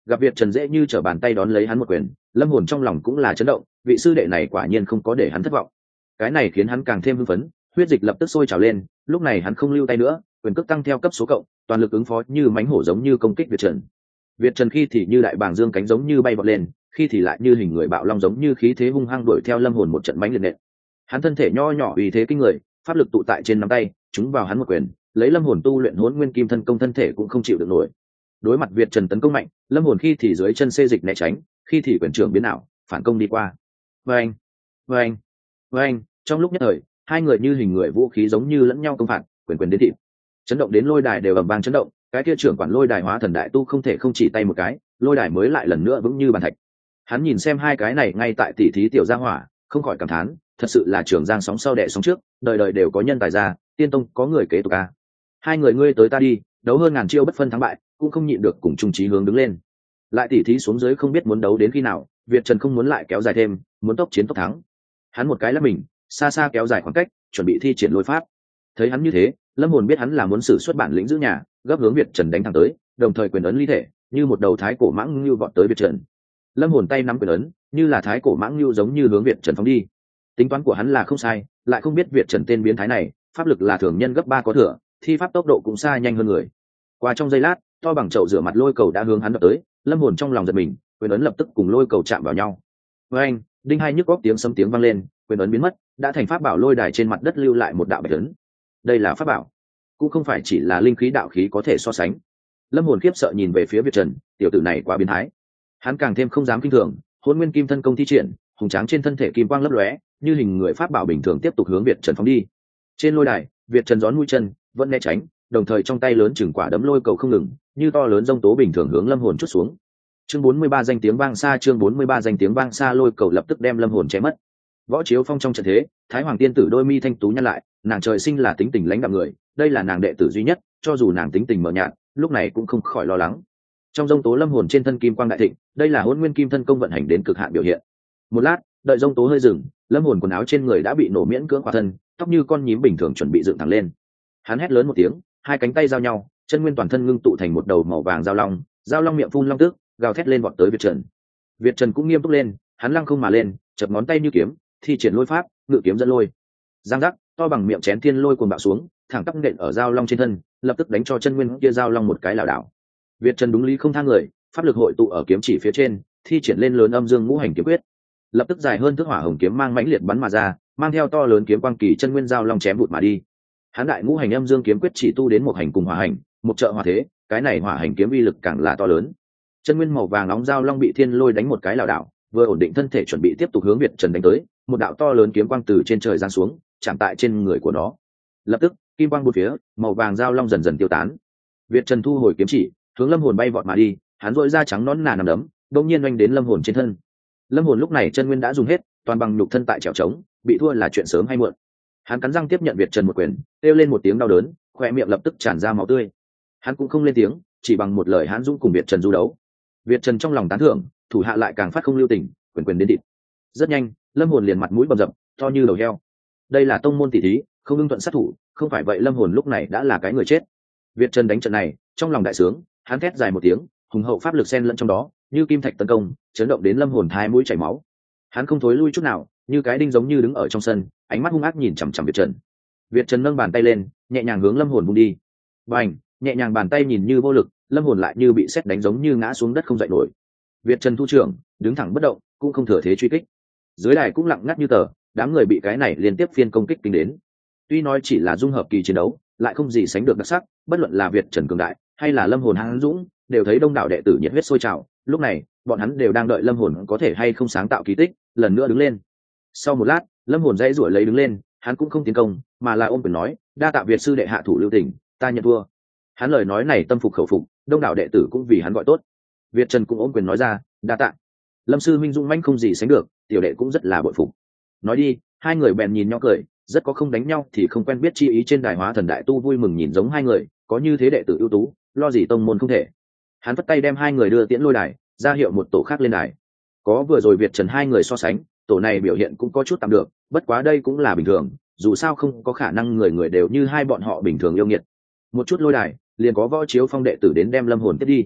gặp Việt Trần dễ như trở bàn tay đón lấy hắn một quyền, lâm hồn trong lòng cũng là chấn động, vị sư đệ này quả nhiên không có để hắn thất vọng. Cái này khiến hắn càng thêm hưng phấn, huyết dịch lập tức sôi trào lên, lúc này hắn không lưu tay nữa, quyền cước tăng theo cấp số cộng, toàn lực ứng phó như mãnh hổ giống như công kích Việt Trần. Việt Trần khi thì như đại bàng dương cánh giống như bay vọt lên, khi thì lại như hình người bạo long giống như khí thế hung hăng đuổi theo lâm hồn một trận mãnh liệt nện. Hắn thân thể nho nhỏ uy thế kinh người, pháp lực tụ tại trên nắm tay, chúng vào hắn một quyền, lấy lâm hồn tu luyện Hỗn Nguyên Kim Thân công thân thể cũng không chịu được nổi. Đối mặt Việt Trần tấn công mạnh, lâm hồn khi thì dưới chân xê dịch né tránh, khi thì quyền trưởng biến ảo, phản công đi qua. Vâng, vâng, vâng, trong lúc nhất thời, hai người như hình người vũ khí giống như lẫn nhau công phạt, quyền quyền đến thịt. Chấn động đến lôi đài đều ầm vang chấn động, cái kia trưởng quản lôi đài hóa thần đại tu không thể không chỉ tay một cái, lôi đài mới lại lần nữa vững như bàn thạch. Hắn nhìn xem hai cái này ngay tại tỷ thí tiểu gia hỏa, không khỏi cảm thán, thật sự là trường giang sóng sau đẻ sóng trước, đời đời đều có nhân tài ra, tiên tông có người kế tục a. Hai người ngươi tới ta đi, đấu hơn ngàn chiêu bất phân thắng bại, cũng không nhịn được cùng chung chí hướng đứng lên. Lại tỉ thí xuống dưới không biết muốn đấu đến khi nào, Việt Trần không muốn lại kéo dài thêm, muốn tốc chiến tốc thắng. Hắn một cái lắp mình, xa xa kéo dài khoảng cách, chuẩn bị thi triển lôi pháp. Thấy hắn như thế, lâm hồn biết hắn là muốn sử xuất bản lĩnh giữ nhà, gấp hướng Việt Trần đánh thẳng tới, đồng thời quyền ấn ly thể, như một đầu thái cổ mãng lưu vọt tới Việt Trần. Lâm hồn tay nắm quyền ấn, như là thái cổ mãng lưu giống như hướng Việt Trần phóng đi. Tính toán của hắn là không sai, lại không biết Việt Trần tên biến thái này, pháp lực là thường nhân gấp 3 có thừa, thi pháp tốc độ cũng xa nhanh hơn người. Qua trong giây lát, to bằng chậu rửa mặt lôi cầu đã hướng hắn đập tới, lâm hồn trong lòng giật mình, quyền ấn lập tức cùng lôi cầu chạm vào nhau. Với anh, đinh hai nhức góc tiếng sấm tiếng vang lên, quyền ấn biến mất, đã thành pháp bảo lôi đài trên mặt đất lưu lại một đạo bạch ấn. Đây là pháp bảo, cũng không phải chỉ là linh khí đạo khí có thể so sánh. Lâm hồn khiếp sợ nhìn về phía Việt Trần, tiểu tử này quá biến thái. Hắn càng thêm không dám kinh thường, Hỗn Nguyên Kim Thân công thi triển, hùng tráng trên thân thể kim quang lấp lóe, như hình người pháp bảo bình thường tiếp tục hướng Việt Trần phóng đi. Trên lôi đài, Việt Trần gión mũi chân, vẫn né tránh, đồng thời trong tay lớn chừng quả đấm lôi cầu không ngừng, như to lớn dông tố bình thường hướng lâm hồn chút xuống. Chương 43 danh tiếng vang xa, chương 43 danh tiếng vang xa, lôi cầu lập tức đem lâm hồn chém mất. Võ Chiếu Phong trong trận thế, Thái Hoàng tiên tử đôi mi thanh tú nhăn lại, nàng trời sinh là tính tình lãnh đạm người, đây là nàng đệ tử duy nhất, cho dù nàng tính tình mờ nhạt, lúc này cũng không khỏi lo lắng. Trong dông tố lâm hồn trên thân kim quang đại thịnh, đây là Hỗn Nguyên Kim Thân công vận hành đến cực hạn biểu hiện. Một lát, đợi dông tố hơi dừng, lâm hồn quần áo trên người đã bị nổ miễn cưỡng khỏa thân, tóc như con nhím bình thường chuẩn bị dựng thẳng lên. Hắn hét lớn một tiếng, hai cánh tay giao nhau, chân nguyên toàn thân ngưng tụ thành một đầu màu vàng giao long miệng phun long tức, gào thét lên vọt tới Việt Trần. Việt Trần cũng nghiêm túc lên, hắn lăng không mà lên, chập ngón tay như kiếm, thi triển lôi pháp, ngự kiếm dẫn lôi. Giang giác, to bằng miệng chén thiên lôi cuồng bạo xuống, thẳng tắp nện ở giao long trên thân, lập tức đánh cho chân nguyên kia giao long một cái lảo đảo. Việt Trần đúng lý không tha người, pháp lực hội tụ ở kiếm chỉ phía trên, thi triển lên lớn âm dương ngũ hành kiếm quyết. Lập tức dài hơn thước hỏa hồng kiếm mang mãnh liệt bắn mà ra, mang theo to lớn kiếm quang kỳ chân nguyên giao long chém vụt mà đi. Hán đại ngũ hành âm dương kiếm quyết chỉ tu đến một hành cùng hỏa hành, một trợ hỏa thế, cái này hỏa hành kiếm uy lực càng là to lớn. Chân nguyên màu vàng nóng giao long bị thiên lôi đánh một cái lảo đảo, vừa ổn định thân thể chuẩn bị tiếp tục hướng Việt Trần đánh tới, một đạo to lớn kiếm quang từ trên trời giáng xuống, chạm tại trên người của nó. Lập tức, kim quang bốn phía, màu vàng giao long dần dần tiêu tán. Việt Trần thu hồi kiếm chỉ, hướng lâm hồn bay vọt mà đi, hắn rỗi ra trắng nón nà nằm đấm, đột nhiên oanh đến lâm hồn trên thân. Lâm hồn lúc này chân nguyên đã dùng hết, toàn bằng nhục thân tại trèo trống, bị thua là chuyện sớm hay muộn. Hắn cắn răng tiếp nhận Việt Trần một quyền, kêu lên một tiếng đau đớn, khoe miệng lập tức tràn ra máu tươi. Hắn cũng không lên tiếng, chỉ bằng một lời hãn dũng cùng Việt Trần du đấu. Việt Trần trong lòng tán thưởng, thủ hạ lại càng phát không lưu tình, quyền quyền đến địch. Rất nhanh, lâm hồn liền mặt mũi bầm dập, to như đầu heo. Đây là tông môn tỷ thí, không ưng thuận sát thủ, không phải vậy lâm hồn lúc này đã là cái người chết. Việt Trần đánh trận này, trong lòng đại sướng, hắn thét dài một tiếng, hùng hậu pháp lực xen lẫn trong đó, như kim thạch tấn công, chấn động đến lâm hồn hai mũi chảy máu. Hắn không thối lui chút nào, như cái đinh giống như đứng ở trong sân, ánh mắt hung ác nhìn chằm chằm Việt Trần. Việt Trần nâng bàn tay lên, nhẹ nhàng hướng lâm hồn vung đi. Bành, nhẹ nhàng bàn tay nhìn như vô lực, lâm hồn lại như bị sét đánh giống như ngã xuống đất không dậy nổi. Việt Trần thu trưởng, đứng thẳng bất động, cũng không thừa thế truy kích. Dưới đài cũng lặng ngắt như tờ, đám người bị cái này liên tiếp phiên công kích kinh đến. Tuy nói chỉ là dung hợp kỳ chiến đấu, lại không gì sánh được đặc sắc, bất luận là Việt Trần cường đại, hay là lâm hồn hãn dũng, đều thấy đông đảo đệ tử nhiệt huyết sôi trào. Lúc này, bọn hắn đều đang đợi lâm hồn có thể hay không sáng tạo kỳ tích, lần nữa đứng lên. Sau một lát, lâm hồn dãy rủa lấy đứng lên, hắn cũng không tiến công, mà là ôm quyền nói, đa tạ Việt sư đệ hạ thủ lưu tình, ta nhận thua. Hắn lời nói này tâm phục khẩu phục, đông đảo đệ tử cũng vì hắn gọi tốt. Việt Trần cũng ôm quyền nói ra, đa tạ. Lâm sư minh dũng mãnh không gì sánh được, tiểu đệ cũng rất là bội phục. Nói đi, hai người bèn nhìn nhau cười, rất có không đánh nhau thì không quen biết chi ý. Trên đài hóa thần đại tu vui mừng nhìn giống hai người, có như thế đệ tử ưu tú, lo gì tông môn không thể. Hắn vất tay đem hai người đưa tiễn lôi đài, ra hiệu một tổ khác lên đài. Có vừa rồi Việt Trần hai người so sánh, tổ này biểu hiện cũng có chút tạm được, bất quá đây cũng là bình thường, dù sao không có khả năng người người đều như hai bọn họ bình thường yêu nghiệt. Một chút lôi đài, liền có Võ Chiếu Phong đệ tử đến đem lâm hồn tiếp đi.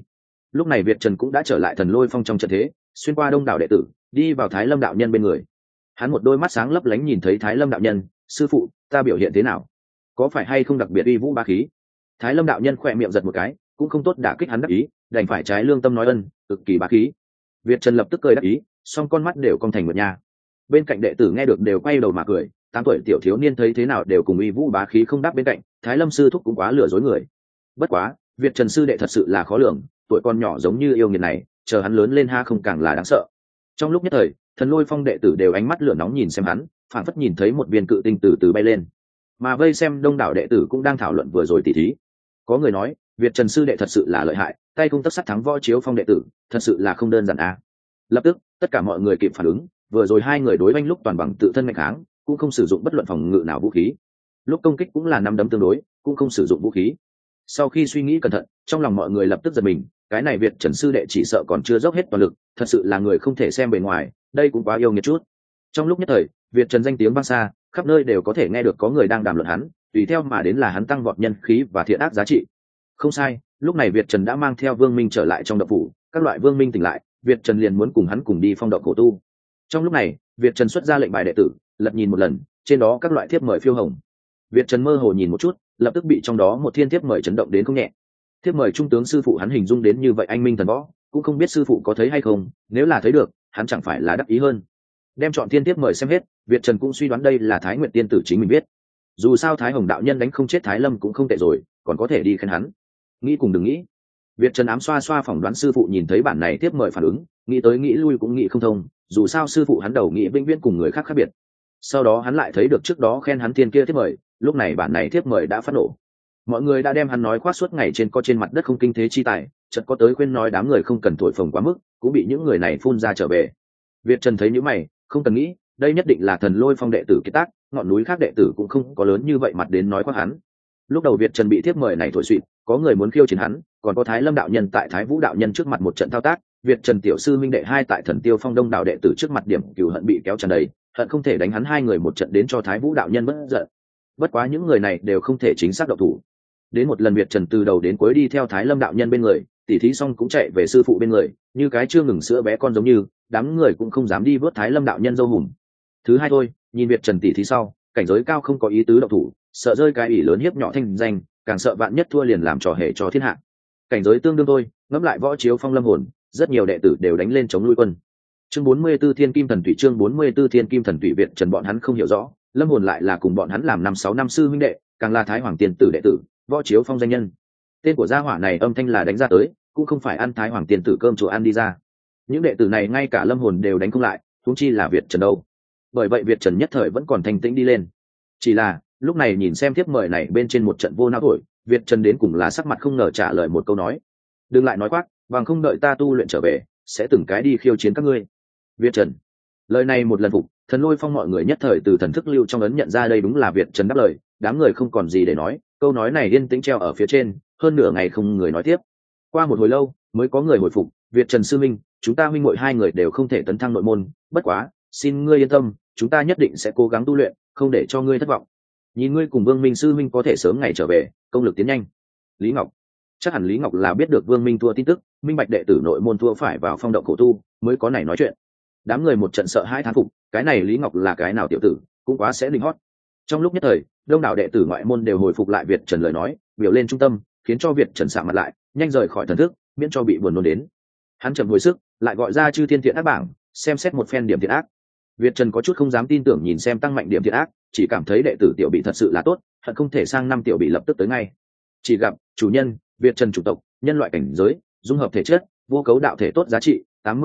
lúc này Việt Trần cũng đã trở lại Thần Lôi Phong trong trận thế, xuyên qua đông đảo đệ tử, đi vào Thái Lâm đạo nhân bên người. Hắn một đôi mắt sáng lấp lánh nhìn thấy Thái Lâm đạo nhân, sư phụ, ta biểu hiện thế nào, có phải hay không đặc biệt uy vũ bá khí? Thái Lâm đạo nhân khỏe miệng giật một cái, cũng không tốt đả kích hắn đắc ý, đành phải trái lương tâm nói ân, cực kỳ bá khí. Việt Trần lập tức cười đắc ý, song con mắt đều cong thành một nha. Bên cạnh đệ tử nghe được đều quay đầu mà cười, 8 tuổi tiểu thiếu niên thấy thế nào đều cùng uy vũ bá khí không đáp bên cạnh, Thái Lâm sư thúc cũng quá lừa dối người. Bất quá, Việt Trần sư đệ thật sự là khó lường, tuổi con nhỏ giống như yêu nghiệt này, chờ hắn lớn lên ha không càng là đáng sợ. Trong lúc nhất thời, Thần Lôi Phong đệ tử đều ánh mắt lửa nóng nhìn xem hắn, phảng phất nhìn thấy một viên cự tinh từ từ bay lên. Mà vây xem đông đảo đệ tử cũng đang thảo luận vừa rồi tỉ thí. Có người nói, Việt Trần sư đệ thật sự là lợi hại, tay không tất sắt thắng Võ Chiếu Phong đệ tử, thật sự là không đơn giản à. Lập tức, tất cả mọi người kịp phản ứng, vừa rồi hai người đối oanh lúc toàn bằng tự thân mạnh kháng, cũng không sử dụng bất luận phòng ngự nào vũ khí. Lúc công kích cũng là năm đấm tương đối, cũng không sử dụng vũ khí. Sau khi suy nghĩ cẩn thận, trong lòng mọi người lập tức giật mình, cái này Việt Trần sư đệ chỉ sợ còn chưa dốc hết toàn lực, thật sự là người không thể xem bề ngoài, đây cũng quá yêu nghiệt chút. Trong lúc nhất thời, Việt Trần danh tiếng vang xa, khắp nơi đều có thể nghe được có người đang đàm luận hắn, tùy theo mà đến là hắn tăng vọt nhân khí và thiện ác giá trị. Không sai, lúc này Việt Trần đã mang theo Vương Minh trở lại trong động phủ, các loại Vương Minh tỉnh lại, Việt Trần liền muốn cùng hắn cùng đi phong động khổ tu. Trong lúc này, Việt Trần xuất ra lệnh bài đệ tử, lật nhìn một lần, trên đó các loại thiếp mời phiêu hồng. Việt Trần mơ hồ nhìn một chút, lập tức bị trong đó một thiên thiếp mời chấn động đến không nhẹ. Thiếp mời trung tướng sư phụ hắn hình dung đến như vậy anh minh thần võ, cũng không biết sư phụ có thấy hay không, nếu là thấy được, hắn chẳng phải là đắc ý hơn. Đem chọn thiên thiếp mời xem hết, Việt Trần cũng suy đoán đây là Thái Nguyệt tiên tử chính mình biết. Dù sao Thái Hồng đạo nhân đánh không chết Thái Lâm cũng không tệ rồi, còn có thể đi khen hắn. Nghĩ cùng đừng nghĩ. Việt Trần ám xoa xoa phỏng đoán sư phụ nhìn thấy bản này thiếp mời phản ứng, nghĩ tới nghĩ lui cũng nghĩ không thông, dù sao sư phụ hắn đầu nghĩ vĩnh viễn cùng người khác khác biệt. Sau đó hắn lại thấy được trước đó khen hắn thiên kia thiếp mời, lúc này bản này thiếp mời đã phát nổ. Mọi người đã đem hắn nói khoác suốt ngày trên mặt đất không kinh thế chi tài, chợt có tới khuyên nói đám người không cần thổi phồng quá mức, cũng bị những người này phun ra trở về. Việt Trần thấy những mày, không cần nghĩ, đây nhất định là Thần Lôi Phong đệ tử kiệt tác, ngọn núi khác đệ tử cũng không có lớn như vậy mặt đến nói khoác hắn. Lúc đầu Việt Trần bị thiếp mời này thổi suỵt, có người muốn khiêu chiến hắn, còn có Thái Lâm đạo nhân tại Thái Vũ đạo nhân trước mặt một trận thao tác, Việt Trần tiểu sư minh đệ hai tại Thần Tiêu Phong đông đạo đệ tử trước mặt điểm cừu hận bị kéo tràn đầy, hận không thể đánh hắn hai người một trận đến cho Thái Vũ đạo nhân bất giận. Bất quá những người này đều không thể chính xác động thủ. Đến một lần Việt Trần từ đầu đến cuối đi theo Thái Lâm đạo nhân bên người, tỉ thí xong cũng chạy về sư phụ bên người, như cái chưa ngừng sữa bé con giống như, đám người cũng không dám đi vớt Thái Lâm đạo nhân dâu hùm. Thứ hai thôi, nhìn Việt Trần tỉ thí sau, cảnh giới cao không có ý tứ động thủ, sợ rơi cái ỷ lớn hiếp nhỏ thanh danh, càng sợ vạn nhất thua liền làm trò hề cho thiên hạ. Cảnh giới tương đương thôi, ngẫm lại Võ Chiếu Phong Lâm Hồn, rất nhiều đệ tử đều đánh lên chống nuôi quân. Chương 44 Thiên Kim Thần Thủy, chương 44 Thiên Kim Thần Thủy. Việt Trần bọn hắn không hiểu rõ, Lâm Hồn lại là cùng bọn hắn làm 5-6 năm sư huynh đệ, càng là Thái Hoàng tiền tử đệ tử, Võ Chiếu Phong danh nhân. Tên của gia hỏa này âm thanh là đánh ra tới, cũng không phải ăn Thái Hoàng tiền tử cơm chùa ăn đi ra. Những đệ tử này ngay cả Lâm Hồn đều đánh không lại, huống chi là Việt Trần đâu. Bởi vậy Việt Trần nhất thời vẫn còn thanh tĩnh đi lên. Chỉ là, lúc này nhìn xem thiếp mời này bên trên một trận vô não thổi, Việt Trần đến cùng là sắc mặt không ngờ trả lời một câu nói: đừng lại nói quát, bằng không đợi ta tu luyện trở về, sẽ từng cái đi khiêu chiến các ngươi. Việt Trần lời này một lần phục, Thần Lôi Phong mọi người nhất thời từ thần thức lưu trong ấn nhận ra đây đúng là Việt Trần đáp lời, đám người không còn gì để nói, câu nói này yên tĩnh treo ở phía trên, hơn nửa ngày không người nói tiếp. Qua một hồi lâu mới có người hồi phục: Việt Trần sư minh, chúng ta huynh muội hai người đều không thể tấn thăng nội môn, bất quá xin ngươi yên tâm, chúng ta nhất định sẽ cố gắng tu luyện, không để cho ngươi thất vọng. Nhìn ngươi cùng Vương Minh sư huynh có thể sớm ngày trở về, công lực tiến nhanh. Lý Ngọc, chắc hẳn Lý Ngọc là biết được Vương Minh thua tin tức, minh bạch đệ tử nội môn thua phải vào phong động khổ tu, mới có này nói chuyện. Đám người một trận sợ hãi thán phục, cái này Lý Ngọc là cái nào tiểu tử, cũng quá sẽ linh hót. Trong lúc nhất thời, đông đảo đệ tử ngoại môn đều hồi phục lại Việt Trần lời nói, biểu lên trung tâm, khiến cho Việt Trần sạm mặt lại, nhanh rời khỏi thần thức, miễn cho bị buồn nôn đến. Hắn chậm hồi sức, lại gọi ra Chư Thiên Thiện Ác bảng, xem xét một phen điểm thiện ác. Việt Trần có chút không dám tin tưởng nhìn xem tăng mạnh điểm thiện ác, chỉ cảm thấy đệ tử tiểu bị thật sự là tốt, hận không thể sang năm tiểu bị lập tức tới ngay. Chỉ gặp chủ nhân Việt Trần chủng tộc, nhân loại cảnh giới, dung hợp thể chất, vô cấu đạo thể tốt giá trị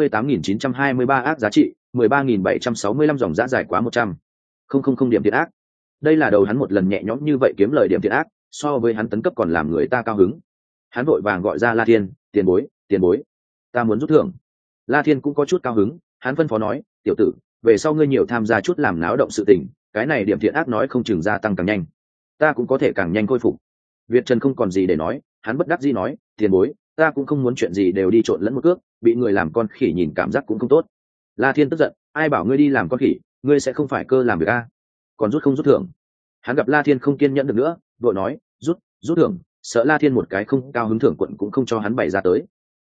88.923 ác giá trị 13.765 dòng giá dài quá 100. Không điểm thiện ác. Đây là đầu hắn một lần nhẹ nhõm như vậy kiếm lời điểm thiện ác, so với hắn tấn cấp còn làm người ta cao hứng. Hắn vội vàng gọi ra La Thiên: tiền bối, ta muốn rút thưởng. La Thiên cũng có chút cao hứng, hắn phân phó nói: tiểu tử, về sau ngươi nhiều tham gia chút làm náo động sự tình, cái này điểm thiện ác nói không chừng gia tăng càng nhanh, ta cũng có thể càng nhanh khôi phục. Việt Trần không còn gì để nói, hắn bất đắc dĩ nói: tiền bối, ta cũng không muốn chuyện gì đều đi trộn lẫn một cước, bị người làm con khỉ nhìn cảm giác cũng không tốt. La Thiên tức giận: ai bảo ngươi đi làm con khỉ, ngươi sẽ không phải cơ làm việc a? Còn rút không rút thưởng? Hắn gặp La Thiên không kiên nhẫn được nữa, vội nói: rút thưởng. Sợ La Thiên một cái không cao hứng thưởng quận cũng không cho hắn bày ra tới.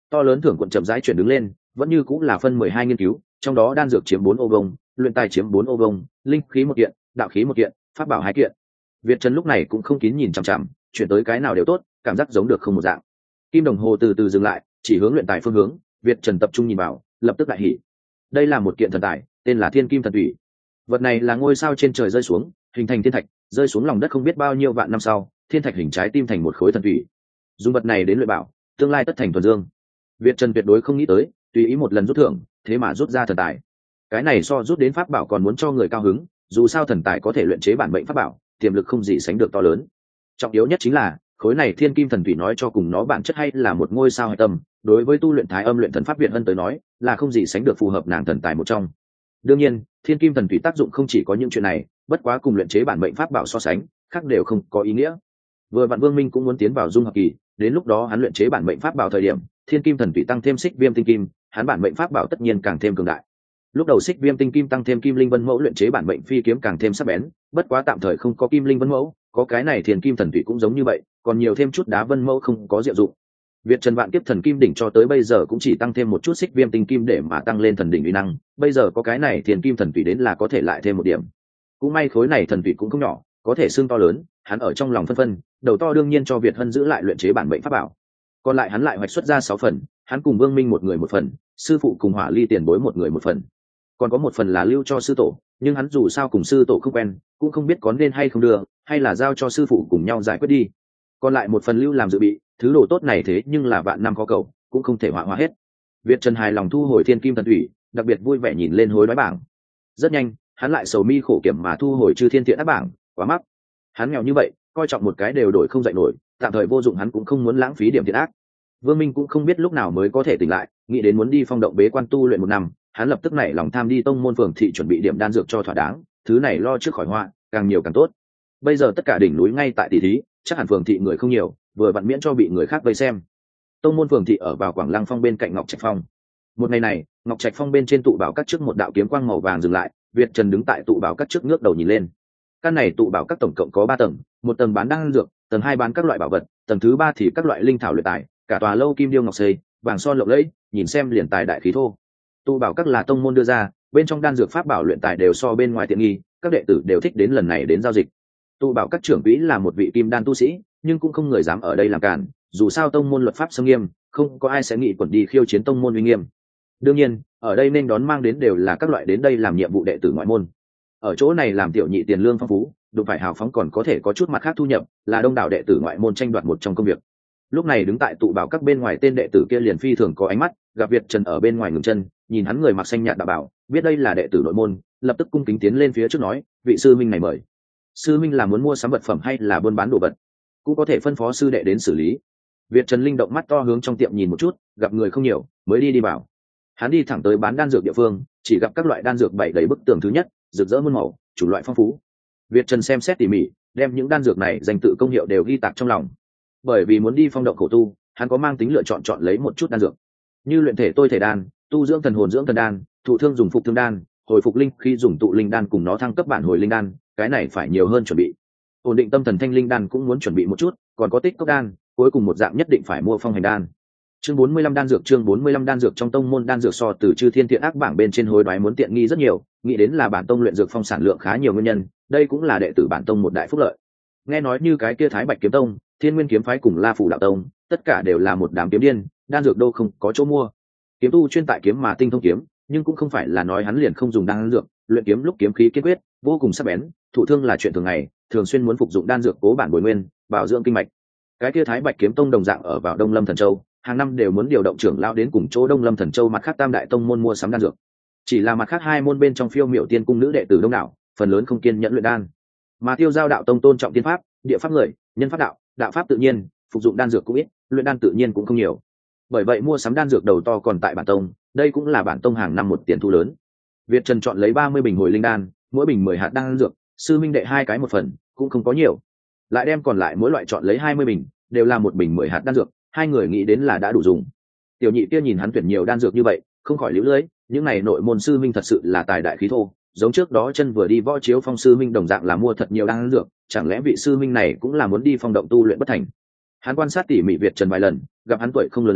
To lớn thưởng quận chậm rãi chuyển đứng lên, vẫn như cũng là phân 12 nghiên cứu, trong đó đan dược chiếm 4 ô vuông, luyện tài chiếm 4 ô vuông, linh khí một kiện, đạo khí một kiện, pháp bảo 2 kiện. Việt Trần lúc này cũng không kín nhìn chằm chằm, chuyển tới cái nào đều tốt, cảm giác giống được không một dạng. Kim đồng hồ từ từ dừng lại, chỉ hướng luyện tài phương hướng, Việt Trần tập trung nhìn vào, lập tức đại hỉ. Đây là một kiện thần tài, tên là Thiên Kim Thần Thủy. Vật này là ngôi sao trên trời rơi xuống, hình thành thiên thạch, rơi xuống lòng đất không biết bao nhiêu vạn năm sau, thiên thạch hình trái tim thành một khối thần thủy. Dùng vật này đến luyện bảo, tương lai tất thành thuần dương. Việt Trần tuyệt đối không nghĩ tới, tùy ý một lần rút thưởng, thế mà rút ra thần tài. Cái này so rút đến pháp bảo còn muốn cho người cao hứng, dù sao thần tài có thể luyện chế bản mệnh pháp bảo, tiềm lực không gì sánh được to lớn. Trọng yếu nhất chính là khối này Thiên Kim Thần Thủy nói cho cùng nó bản chất hay là một ngôi sao hệ tâm, đối với tu luyện Thái Âm luyện thần pháp Việt Hân tới nói, là không gì sánh được phù hợp nàng thần tài một trong. Đương nhiên, Thiên Kim Thần Thủy tác dụng không chỉ có những chuyện này, bất quá cùng luyện chế bản mệnh pháp bảo so sánh, khác đều không có ý nghĩa. Vừa vạn Vương Minh cũng muốn tiến vào dung hợp kỳ, đến lúc đó hắn luyện chế bản mệnh pháp bảo thời điểm, Thiên Kim Thần Thủy tăng thêm Xích Viêm Tinh Kim, hắn bản mệnh pháp bảo tất nhiên càng thêm cường đại. Lúc đầu Xích Viêm Tinh Kim tăng thêm Kim Linh Vân Mẫu luyện chế bản mệnh phi kiếm càng thêm sắc bén, bất quá tạm thời không có Kim Linh Vân Mẫu, có cái này Thiên Kim Thần Thủy cũng giống như vậy, còn nhiều thêm chút đá Vân Mẫu không có diệu dụng. Việt Trần Vạn Kiếp Thần Kim đỉnh cho tới bây giờ cũng chỉ tăng thêm một chút Xích Viêm Tinh Kim để mà tăng lên thần đỉnh uy năng, bây giờ có cái này Thiên Kim Thần Thủy đến là có thể lại thêm một điểm. Cũng may khối này thần thủy cũng không nhỏ, có thể xương to lớn, hắn ở trong lòng phân phân, đầu to đương nhiên cho Việt Hân giữ lại luyện chế bản mệnh pháp bảo. Còn lại hắn lại hoạch xuất ra 6 phần, hắn cùng Vương Minh một người một phần, sư phụ cùng Hỏa Ly tiền bối một người một phần. Còn có một phần là lưu cho sư tổ, nhưng hắn dù sao cùng sư tổ không quen, cũng không biết có nên hay không đưa, hay là giao cho sư phụ cùng nhau giải quyết đi. Còn lại một phần lưu làm dự bị, thứ đồ tốt này thế nhưng là vạn năm khó cầu, cũng không thể hỏa hóa hết. Việt Trần hài lòng thu hồi Thiên Kim Thần Thủy, đặc biệt vui vẻ nhìn lên hối đoái bảng. Rất nhanh, hắn lại sầu mi khổ kiểm mà thu hồi Chư Thiên Thiện Ác bảng, quá mắc. Hắn nghèo như vậy, coi trọng một cái đều đổi không dậy nổi, tạm thời vô dụng hắn cũng không muốn lãng phí điểm thiện ác. Vương Minh cũng không biết lúc nào mới có thể tỉnh lại, nghĩ đến muốn đi phong động bế quan tu luyện 1 năm, hắn lập tức nảy lòng tham đi tông môn phường thị chuẩn bị điểm đan dược cho thỏa đáng, thứ này lo trước khỏi họa, càng nhiều càng tốt. Bây giờ tất cả đỉnh núi ngay tại tỷ thí, chắc hẳn phường thị người không nhiều, vừa vặn miễn cho bị người khác vây xem. Tông môn phường thị ở vào Quảng Lăng Phong bên cạnh Ngọc Trạch Phong. Một ngày này, Ngọc Trạch Phong bên trên tụ bảo các trước một đạo kiếm quang màu vàng dừng lại, Việt Trần đứng tại tụ bảo các trước ngước đầu nhìn lên. Căn này tụ bảo các tổng cộng có 3 tầng, một tầng bán đan dược, tầng 2 bán các loại bảo vật, tầng thứ 3 thì các loại linh thảo luyện tài, cả tòa lâu kim điêu ngọc xây, vàng son lộng lẫy, nhìn xem liền tài đại khí thô. Tụ bảo các là tông môn đưa ra, bên trong đan dược pháp bảo luyện tài đều so bên ngoài tiện nghi, các đệ tử đều thích đến lần này đến giao dịch. Tụ bảo các trưởng quỹ là một vị kim đan tu sĩ, nhưng cũng không người dám ở đây làm cản, dù sao tông môn luật pháp xâm nghiêm, không có ai sẽ nghĩ quẩn đi khiêu chiến tông môn uy nghiêm. Đương nhiên, ở đây nên đón mang đến đều là các loại đến đây làm nhiệm vụ đệ tử ngoại môn. Ở chỗ này làm tiểu nhị tiền lương phong phú, đụng phải hào phóng còn có thể có chút mặt khác thu nhập, là đông đảo đệ tử ngoại môn tranh đoạt một trong công việc. Lúc này đứng tại tụ bảo các bên ngoài tên đệ tử kia liền phi thường có ánh mắt, gặp Việt Trần ở bên ngoài ngừng chân, nhìn hắn người mặc xanh nhạt đạo bảo, biết đây là đệ tử nội môn, lập tức cung kính tiến lên phía trước nói, vị sư minh này mời. Sư minh là muốn mua sắm vật phẩm hay là buôn bán đồ vật, cũng có thể phân phó sư đệ đến xử lý. Việt Trần linh động mắt to hướng trong tiệm nhìn một chút, gặp người không nhiều, mới đi vào. Hắn đi thẳng tới bán đan dược địa phương, chỉ gặp các loại đan dược bày đầy bức tường thứ nhất, rực rỡ muôn màu, chủ loại phong phú. Việt Trần xem xét tỉ mỉ, đem những đan dược này danh tự công hiệu đều ghi tạc trong lòng. Bởi vì muốn đi phong động khổ tu, hắn có mang tính lựa chọn lấy một chút đan dược, như luyện thể tôi thể đan, tu dưỡng thần hồn dưỡng thần đan, thụ thương dùng phục thương đan, hồi phục linh khi dùng tụ linh đan cùng nó thăng cấp bản hồi linh đan, cái này phải nhiều hơn chuẩn bị. Ổn định tâm thần thanh linh đan cũng muốn chuẩn bị một chút, còn có tích cốc đan, cuối cùng một dạng nhất định phải mua phong hành đan. Chương 45 đan dược, chương 45 đan dược trong tông môn đan dược so từ Chư Thiên Thiện Ác bảng bên trên hối đoái muốn tiện nghi rất nhiều, nghĩ đến là bản tông luyện dược phong sản lượng khá nhiều nguyên nhân, đây cũng là đệ tử bản tông một đại phúc lợi. Nghe nói như cái kia Thái Bạch kiếm tông, Thiên Nguyên kiếm phái cùng La Phủ đạo tông, tất cả đều là một đám kiếm điên, đan dược đâu không có chỗ mua. Kiếm tu chuyên tại kiếm mà tinh thông kiếm, nhưng cũng không phải là nói hắn liền không dùng đan dược, luyện kiếm lúc kiếm khí kiên quyết, vô cùng sắc bén, thụ thương là chuyện thường ngày, thường xuyên muốn phục dụng đan dược cố bản bồi nguyên, bảo dưỡng kinh mạch. Cái kia Thái Bạch kiếm tông đồng dạng ở vào Đông Lâm Thần Châu, hàng năm đều muốn điều động trưởng lão đến cùng chỗ Đông Lâm Thần Châu mặt khác tam đại tông môn mua sắm đan dược. Chỉ là mặt khác 2 môn bên trong Phiêu Miểu Tiên cung nữ đệ tử đông đảo, phần lớn không kiên nhẫn luyện đan. Mà Tiêu Giao đạo tông tôn trọng tiên pháp, địa pháp người, nhân pháp đạo, đạo pháp tự nhiên, phục dụng đan dược cũng ít, luyện đan tự nhiên cũng không nhiều. Bởi vậy mua sắm đan dược đầu to còn tại bản tông, đây cũng là bản tông hàng năm một tiền thu lớn. Việt Trần chọn lấy 30 bình hồi linh đan, mỗi bình 10 hạt đan dược, sư minh đệ 2 cái một phần, cũng không có nhiều. Lại đem còn lại mỗi loại chọn lấy 20 bình, đều là một bình 10 hạt đan dược, 2 người nghĩ đến là đã đủ dùng. Tiểu nhị kia nhìn hắn tuyển nhiều đan dược như vậy, không khỏi liễu lưỡi, những này nội môn sư minh thật sự là tài đại khí thô, giống trước đó chân vừa đi Võ Chiếu Phong sư minh đồng dạng là mua thật nhiều đan dược, chẳng lẽ vị sư minh này cũng là muốn đi phong động tu luyện bất thành. Hắn quan sát tỉ mỉ Việt Trần vài lần, gặp hắn tuổi không lớn lắm,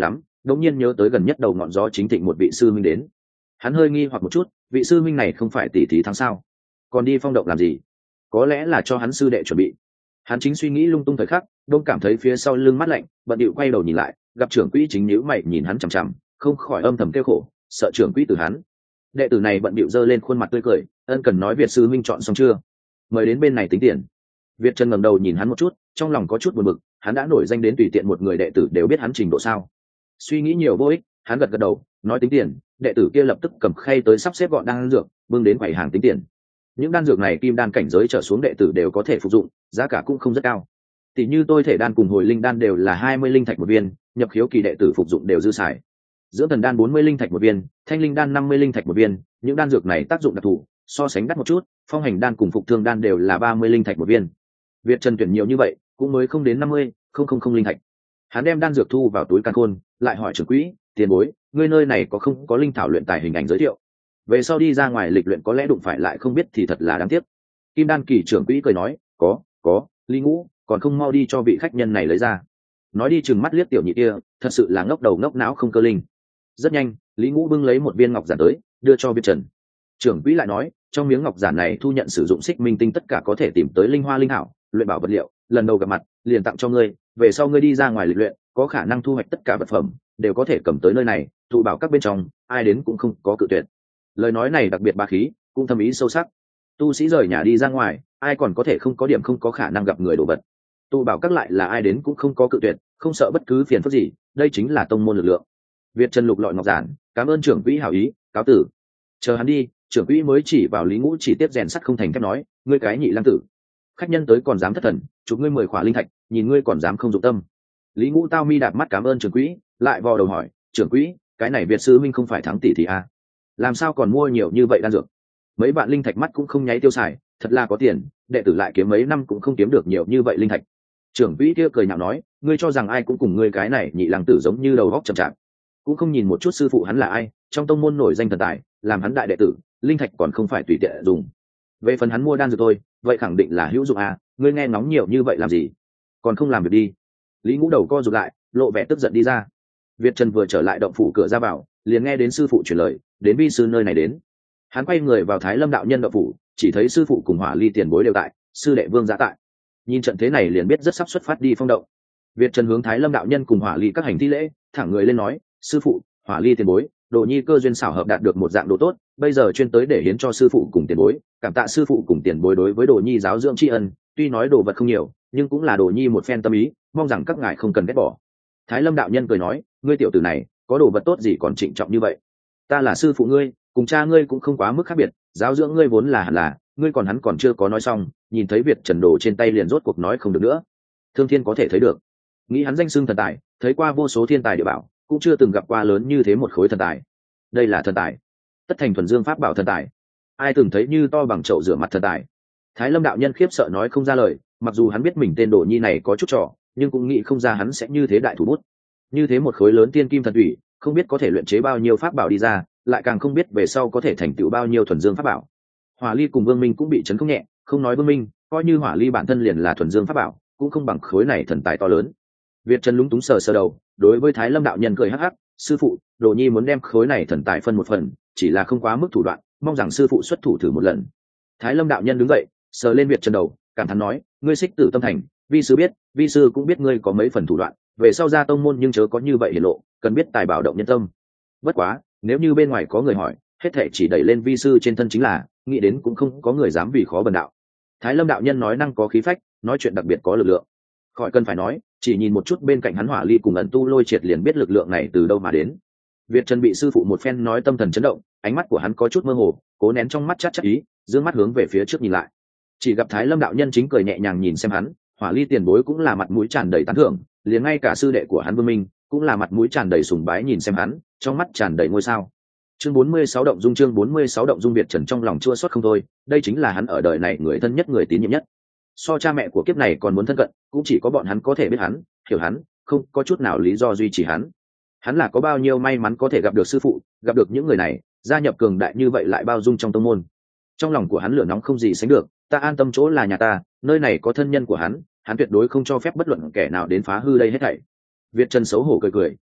đột nhiên nhớ tới gần nhất đầu ngọn gió chính thịnh một vị sư minh đến. Hắn hơi nghi hoặc một chút, vị sư minh này không phải tỷ thí thắng sao, còn đi phong động làm gì? Có lẽ là cho hắn sư đệ chuẩn bị. Hắn chính suy nghĩ lung tung thời khắc, đông cảm thấy phía sau lưng mát lạnh, bận điệu quay đầu nhìn lại, gặp trưởng quỹ chính nhíu mày nhìn hắn chằm chằm, không khỏi âm thầm kêu khổ, sợ trưởng quỹ từ hắn. Đệ tử này bận điệu giơ lên khuôn mặt tươi cười, ân cần nói Việt sư minh chọn xong chưa, mời đến bên này tính tiền. Việt Trần ngẩng đầu nhìn hắn một chút, trong lòng có chút buồn bực, hắn đã nổi danh đến tùy tiện một người đệ tử đều biết hắn trình độ sao. Suy nghĩ nhiều vô ích, hắn gật gật đầu, nói tính tiền. Đệ tử kia lập tức cầm khay tới sắp xếp gọn đan dược, bưng đến quầy hàng tính tiền. Những đan dược này kim đan cảnh giới trở xuống đệ tử đều có thể phục dụng, giá cả cũng không rất cao. Tỷ như tôi thể đan cùng hồi linh đan đều là 20 linh thạch một viên, nhập khiếu kỳ đệ tử phục dụng đều dư xài. Dưỡng thần đan 40 linh thạch một viên, thanh linh đan 50 linh thạch một viên, những đan dược này tác dụng đặc thù, so sánh đắt một chút. Phong hành đan cùng phục thương đan đều là 30 linh thạch một viên. Việt Trần tuyển nhiều như vậy, cũng mới không đến 50 linh thạch. Hắn đem đan dược thu vào túi càn khôn, lại hỏi trưởng quỹ, tiền bối, ngươi nơi này có không có linh thảo luyện tài hình ảnh giới thiệu? Về sau đi ra ngoài lịch luyện có lẽ đụng phải lại không biết thì thật là đáng tiếc. Kim đan kỳ trưởng quỹ cười nói, có, Lý Ngũ, còn không mau đi cho vị khách nhân này lấy ra. Nói đi chừng mắt liếc tiểu nhị kia, thật sự là ngốc đầu ngốc não không cơ linh. Rất nhanh, Lý Ngũ bưng lấy một viên ngọc giản tới, đưa cho Việt Trần. Trưởng quỹ lại nói, trong miếng ngọc giản này thu nhận sử dụng xích minh tinh tất cả có thể tìm tới linh hoa linh thảo, luyện bảo vật liệu, lần đầu gặp mặt liền tặng cho ngươi, về sau ngươi đi ra ngoài lịch luyện có khả năng thu hoạch tất cả vật phẩm đều có thể cầm tới nơi này, thụ bảo các bên trong ai đến cũng không có cự tuyệt. Lời nói này đặc biệt bá khí, cũng thâm ý sâu sắc. Tu sĩ rời nhà đi ra ngoài, ai còn có thể không có điểm không có khả năng gặp người đồ vật. Tụ bảo các lại là ai đến cũng không có cự tuyệt, không sợ bất cứ phiền phức gì, đây chính là tông môn lực lượng. Việt Trần lục lọi ngọc giản, cảm ơn trưởng quỹ hảo ý, cáo tử. Chờ hắn đi, trưởng quỹ mới chỉ vào Lý Ngũ chỉ tiếp rèn sắt không thành thép nói, ngươi cái nhị lang tử, khách nhân tới còn dám thất thần, chụp ngươi 10 khỏa linh thạch, nhìn ngươi còn dám không dụng tâm. Lý Ngũ tao mi đạp mắt cảm ơn trưởng quỹ, lại vò đầu hỏi, trưởng quỹ, cái này Việt sư minh không phải thắng tỷ thì à? Làm sao còn mua nhiều như vậy đan dược? Mấy bạn linh thạch mắt cũng không nháy tiêu xài, thật là có tiền, đệ tử lại kiếm mấy năm cũng không kiếm được nhiều như vậy linh thạch. Trưởng quỹ kia cười nhạo nói, ngươi cho rằng ai cũng cùng ngươi cái này nhị lang tử giống như đầu góc chậm chạp, cũng không nhìn một chút sư phụ hắn là ai, trong tông môn nổi danh thần tài, làm hắn đại đệ tử, linh thạch còn không phải tùy tiện dùng. Về phần hắn mua đan dược thôi, vậy khẳng định là hữu dụng à, ngươi nghe ngóng nhiều như vậy làm gì, còn không làm việc đi. Lý Ngũ đầu co rụt lại, lộ vẻ tức giận đi ra. Việt Trần vừa trở lại động phủ cửa ra vào, liền nghe đến sư phụ truyền lời, đến vi sư nơi này đến. Hắn quay người vào Thái Lâm đạo nhân động phủ, chỉ thấy sư phụ cùng Hỏa Ly tiền bối đều tại, sư đệ Vương Giá tại. Nhìn trận thế này liền biết rất sắp xuất phát đi phong động. Việt Trần hướng Thái Lâm đạo nhân cùng Hỏa Ly các hành thi lễ, thẳng người lên nói, sư phụ, Hỏa Ly tiền bối, Đồ Nhi cơ duyên xảo hợp đạt được một dạng đồ tốt, bây giờ chuyên tới để hiến cho sư phụ cùng tiền bối, cảm tạ sư phụ cùng tiền bối đối với Đồ Nhi giáo dưỡng tri ân, tuy nói đồ vật không nhiều, nhưng cũng là Đồ Nhi một phen tâm ý, mong rằng các ngài không cần ghét bỏ. Thái Lâm đạo nhân cười nói, ngươi tiểu tử này, có đồ vật tốt gì còn trịnh trọng như vậy? Ta là sư phụ ngươi, cùng cha ngươi cũng không quá mức khác biệt, giáo dưỡng ngươi vốn là hẳn là, ngươi còn hắn còn chưa có nói xong, nhìn thấy Việt Trần đồ trên tay liền rốt cuộc nói không được nữa. Thương Thiên có thể thấy được, nghĩ hắn danh xưng thần tài, thấy qua vô số thiên tài địa bảo, cũng chưa từng gặp qua lớn như thế một khối thần tài. Đây là thần tài, tất thành thuần dương pháp bảo thần tài, ai từng thấy như to bằng chậu rửa mặt thần tài? Thái Lâm đạo nhân khiếp sợ nói không ra lời, mặc dù hắn biết mình tên Đồ Nhi này có chút trò, nhưng cũng nghĩ không ra hắn sẽ như thế đại thủ bút. Như thế một khối lớn tiên kim thần thủy, không biết có thể luyện chế bao nhiêu pháp bảo đi ra, lại càng không biết về sau có thể thành tựu bao nhiêu thuần dương pháp bảo. Hỏa Ly cùng Vương Minh cũng bị chấn không nhẹ, không nói Vương Minh, coi như Hỏa Ly bản thân liền là thuần dương pháp bảo, cũng không bằng khối này thần tài to lớn. Việt Trần lúng túng sờ sờ đầu, đối với Thái Lâm đạo nhân cười hắc hắc, sư phụ, Đồ Nhi muốn đem khối này thần tài phân một phần, chỉ là không quá mức thủ đoạn, mong rằng sư phụ xuất thủ thử một lần. Thái Lâm đạo nhân đứng dậy, sờ lên Việt Trần đầu, cảm thán nói, ngươi xích tử tâm thành, vi sư biết, vi sư cũng biết ngươi có mấy phần thủ đoạn, về sau ra tông môn nhưng chớ có như vậy hiển lộ, cần biết tài bảo động nhân tâm. Bất quá, nếu như bên ngoài có người hỏi, hết thảy chỉ đẩy lên vi sư trên thân chính là, nghĩ đến cũng không có người dám vì khó bần đạo. Thái Lâm đạo nhân nói năng có khí phách, nói chuyện đặc biệt có lực lượng. Khỏi cần phải nói, chỉ nhìn một chút bên cạnh hắn Hỏa Ly cùng Ẩn Tu Lôi Triệt liền biết lực lượng này từ đâu mà đến. Việt Trần bị sư phụ một phen nói tâm thần chấn động, ánh mắt của hắn có chút mơ hồ, cố nén trong mắt chát chát ý, dương mắt hướng về phía trước nhìn lại. Chỉ gặp Thái Lâm đạo nhân chính cười nhẹ nhàng nhìn xem hắn, Hỏa Ly tiền bối cũng là mặt mũi tràn đầy tán thưởng, liền ngay cả sư đệ của hắn Vương Minh cũng là mặt mũi tràn đầy sùng bái nhìn xem hắn, trong mắt tràn đầy ngôi sao. Chương 46 động dung, chương 46 động dung. Việt Trần trong lòng chua xót không thôi, đây chính là hắn ở đời này người thân nhất, người tín nhiệm nhất. So cha mẹ của kiếp này còn muốn thân cận, cũng chỉ có bọn hắn có thể biết hắn, hiểu hắn, không có chút nào lý do duy trì hắn. Hắn là có bao nhiêu may mắn có thể gặp được sư phụ, gặp được những người này, gia nhập cường đại như vậy lại bao dung trong tông môn. Trong lòng của hắn lửa nóng không gì sánh được, ta an tâm chỗ là nhà ta, nơi này có thân nhân của hắn tuyệt đối không cho phép bất luận kẻ nào đến phá hư đây hết thảy. Việt Trần xấu hổ cười cười,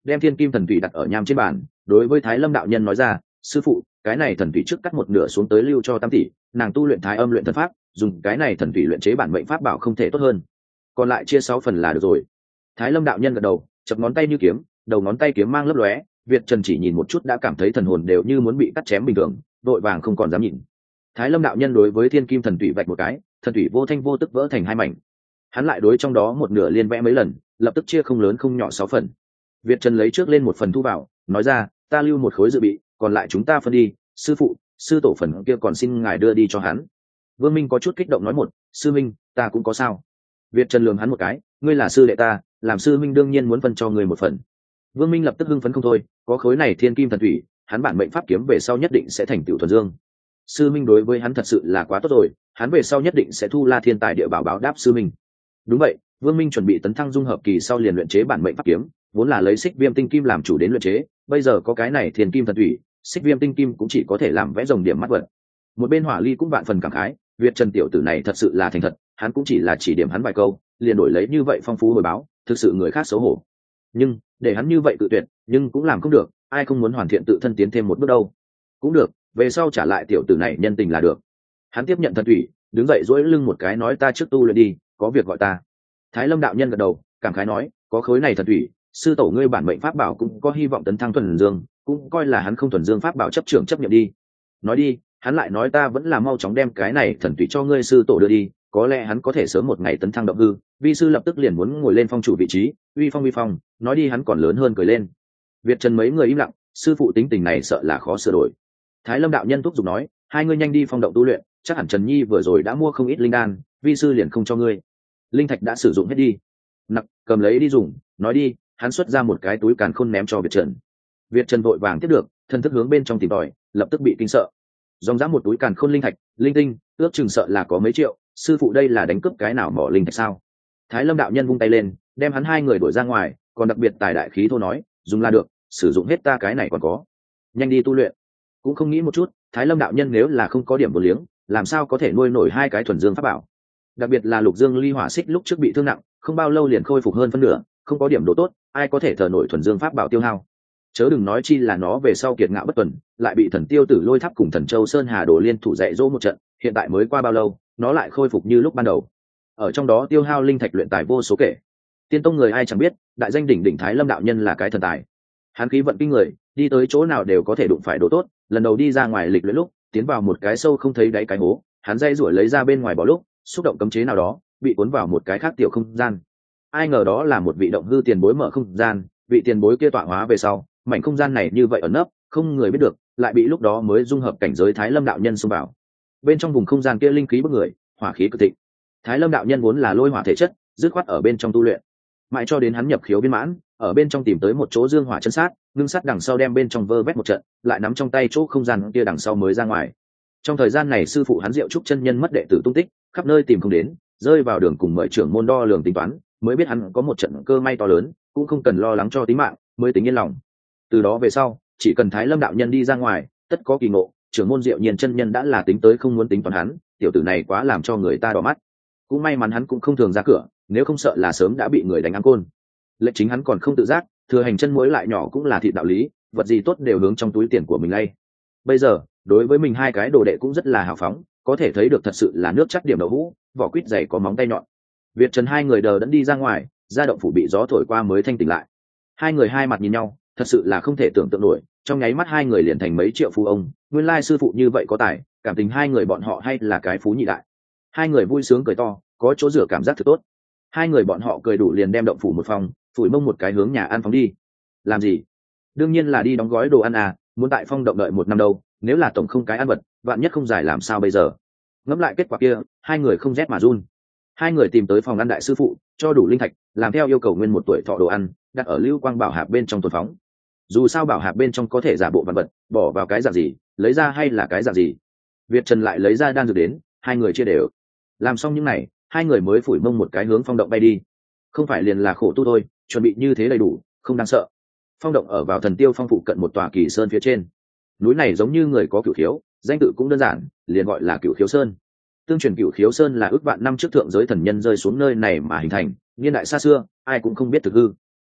đem thiên kim thần thủy đặt ở nham trên bàn, đối với Thái Lâm đạo nhân nói ra, sư phụ, cái này thần thủy trước cắt một nửa xuống tới lưu cho Tam tỷ, nàng tu luyện thái âm luyện thần pháp, dùng cái này thần thủy luyện chế bản mệnh pháp bảo không thể tốt hơn, còn lại chia 6 phần là được rồi. Thái Lâm đạo nhân gật đầu, chập ngón tay như kiếm, đầu ngón tay kiếm mang lấp lóe, Việt Trần chỉ nhìn một chút đã cảm thấy thần hồn đều như muốn bị cắt chém bình thường, vội vàng không còn dám nhìn. Thái Lâm đạo nhân đối với thiên kim thần thủy vạch một cái, thần thủy vô thanh vô tức vỡ thành 2 mảnh. Hắn lại đối trong đó một nửa liên vẽ mấy lần, lập tức chia không lớn không nhỏ 6 phần. Việt Trần lấy trước lên một phần thu vào, nói ra, ta lưu một khối dự bị, còn lại chúng ta phân đi, sư phụ, sư tổ phần kia còn xin ngài đưa đi cho hắn. Vương Minh có chút kích động nói một, sư minh, ta cũng có sao? Việt Trần lườm hắn một cái, ngươi là sư đệ ta, làm sư minh đương nhiên muốn phân cho ngươi một phần. Vương Minh lập tức hưng phấn không thôi, có khối này thiên kim thần thủy, hắn bản mệnh pháp kiếm về sau nhất định sẽ thành tựu thuần dương. Sư minh đối với hắn thật sự là quá tốt rồi, hắn về sau nhất định sẽ thu la thiên tài địa bảo báo đáp sư minh. Đúng vậy, Vương Minh chuẩn bị tấn thăng dung hợp kỳ sau liền luyện chế bản mệnh pháp kiếm, vốn là lấy xích viêm tinh kim làm chủ đến luyện chế, bây giờ có cái này thiên kim thần thủy, xích viêm tinh kim cũng chỉ có thể làm vẽ rồng điểm mắt vật. Một bên Hỏa Ly cũng vạn phần cảm khái, Việt Trần tiểu tử này thật sự là thành thật, hắn cũng chỉ là chỉ điểm hắn vài câu, liền đổi lấy như vậy phong phú hồi báo, thực sự người khác xấu hổ. Nhưng để hắn như vậy tự tuyệt, nhưng cũng làm không được, ai không muốn hoàn thiện tự thân tiến thêm một bước đâu. Cũng được, về sau trả lại tiểu tử này nhân tình là được. Hắn tiếp nhận thần thủy, đứng dậy duỗi lưng một cái nói, ta trước tu luyện đi, có việc gọi ta. Thái Lâm đạo nhân gật đầu, cảm khái nói, có khối này thần thủy, sư tổ ngươi bản mệnh pháp bảo cũng có hy vọng tấn thăng thuần dương, cũng coi là hắn không thuần dương pháp bảo chấp trưởng chấp nhận đi. Nói đi, hắn lại nói, ta vẫn là mau chóng đem cái này thần thủy cho ngươi sư tổ đưa đi, có lẽ hắn có thể sớm một ngày tấn thăng động hư. Vi sư lập tức liền muốn ngồi lên phong chủ vị trí, uy phong. Nói đi hắn còn lớn hơn cười lên. Việt Trần mấy người im lặng, sư phụ tính tình này sợ là khó sửa đổi. Thái Lâm đạo nhân thúc giục nói, hai ngươi nhanh đi phong động tu luyện, chắc hẳn Trần Nhi vừa rồi đã mua không ít linh đan, vi sư liền không cho ngươi. Linh thạch đã sử dụng hết đi. Nặc, cầm lấy đi dùng. Nói đi, hắn xuất ra một cái túi càn khôn ném cho Việt Trần. Việt Trần vội vàng tiếp được, thân thức hướng bên trong tìm tòi, lập tức bị kinh sợ. Dòng dã một túi càn khôn linh thạch, linh tinh, ước chừng sợ là có mấy triệu, sư phụ đây là đánh cướp cái nào mỏ linh thạch sao? Thái Lâm đạo nhân vung tay lên, đem hắn hai người đuổi ra ngoài, còn đặc biệt tài đại khí thô nói, dùng là được, sử dụng hết ta cái này còn có. Nhanh đi tu luyện. Cũng không nghĩ một chút, Thái Lâm đạo nhân nếu là không có điểm vô liếng, làm sao có thể nuôi nổi hai cái thuần dương pháp bảo? Đặc biệt là Lục Dương Ly Hỏa Xích lúc trước bị thương nặng, không bao lâu liền khôi phục hơn phân nửa, không có điểm độ tốt, ai có thể thờ nổi thuần dương pháp bảo tiêu hao? Chớ đừng nói chi là nó về sau kiệt ngạo bất tuần, lại bị Thần Tiêu Tử Lôi Tháp cùng Thần Châu Sơn Hà Đồ liên thủ dạy dỗ một trận, hiện tại mới qua bao lâu, nó lại khôi phục như lúc ban đầu. Ở trong đó tiêu hao linh thạch luyện tài vô số kể. Tiên tông người ai chẳng biết, đại danh đỉnh đỉnh Thái Lâm đạo nhân là cái thần tài. Hắn khí vận kinh người, đi tới chỗ nào đều có thể đụng phải đồ tốt, lần đầu đi ra ngoài lịch luyện lúc, tiến vào một cái sâu không thấy đáy cái hố, hắn dây rủi lấy ra bên ngoài bỏ lúc, xúc động cấm chế nào đó, bị cuốn vào một cái khác tiểu không gian. Ai ngờ đó là một vị động hư tiền bối mở không gian, vị tiền bối kia tọa hóa về sau, mảnh không gian này như vậy ẩn nấp, không người biết được, lại bị lúc đó mới dung hợp cảnh giới Thái Lâm đạo nhân xông vào. Bên trong vùng không gian kia linh khí bức người, hỏa khí cực thịnh. Thái Lâm đạo nhân vốn là lôi hỏa thể chất, dứt khoát ở bên trong tu luyện, mãi cho đến hắn nhập khiếu viên mãn, ở bên trong tìm tới một chỗ dương hỏa chân sát, ngưng sát đằng sau đem bên trong vơ vét một trận, lại nắm trong tay chỗ không gian kia đằng sau mới ra ngoài. Trong thời gian này sư phụ hắn Diệu Trúc chân nhân mất đệ tử tung tích, khắp nơi tìm không đến, rơi vào đường cùng mời trưởng môn đo lường tính toán, mới biết hắn có một trận cơ may to lớn, cũng không cần lo lắng cho tính mạng, mới tính yên lòng. Từ đó về sau, chỉ cần Thái Lâm đạo nhân đi ra ngoài, tất có kỳ ngộ, trưởng môn Diệu Nhiên chân nhân đã là tính tới không muốn tính toán hắn, tiểu tử này quá làm cho người ta đỏ mắt. Cũng may mắn hắn cũng không thường ra cửa, nếu không sợ là sớm đã bị người đánh ám côn. Lệnh chính hắn còn không tự giác, thừa hành chân muối lại nhỏ cũng là thịt đạo lý, vật gì tốt đều hướng trong túi tiền của mình lay. Bây giờ, đối với mình hai cái đồ đệ cũng rất là hào phóng, có thể thấy được thật sự là nước chắc điểm đậu hũ, vỏ quýt dày có móng tay nhọn. Việt Trần hai người đờ đẫn đi ra ngoài, ra động phủ bị gió thổi qua mới thanh tỉnh lại. Hai người hai mặt nhìn nhau, thật sự là không thể tưởng tượng nổi, trong nháy mắt hai người liền thành mấy triệu phú ông, nguyên lai sư phụ như vậy có tài, cảm tình hai người bọn họ hay là cái phú nhị đại. Hai người vui sướng cười to, có chỗ rửa cảm giác thật tốt. Hai người bọn họ cười đủ liền đem động phủ một phòng, phủi mông một cái hướng nhà ăn phóng đi. Làm gì? Đương nhiên là đi đóng gói đồ ăn à, muốn tại phong động đợi 1 năm đâu, nếu là tổng không cái ăn vật, vạn nhất không giải làm sao bây giờ? Ngẫm lại kết quả kia, hai người không rét mà run. Hai người tìm tới phòng ăn đại sư phụ, cho đủ linh thạch, làm theo yêu cầu nguyên 1 tuổi thọ đồ ăn, đặt ở lưu quang bảo hạp bên trong tồn phóng. Dù sao bảo hạp bên trong có thể giả bộ vạn vật, bỏ vào cái dạng gì, lấy ra hay là cái dạng gì. Việt Trần lại lấy ra đan dược đến, hai người chia đều. Làm xong những này, hai người mới phủi mông một cái hướng phong động bay đi. Không phải liền là khổ tu thôi, chuẩn bị như thế đầy đủ, không đáng sợ. Phong động ở vào Thần Tiêu Phong phụ cận một tòa kỳ sơn phía trên. Núi này giống như người có cửu khiếu, danh tự cũng đơn giản, liền gọi là Cửu Khiếu Sơn. Tương truyền Cửu Khiếu Sơn là ước vạn năm trước thượng giới thần nhân rơi xuống nơi này mà hình thành, niên đại xa xưa, ai cũng không biết thực hư.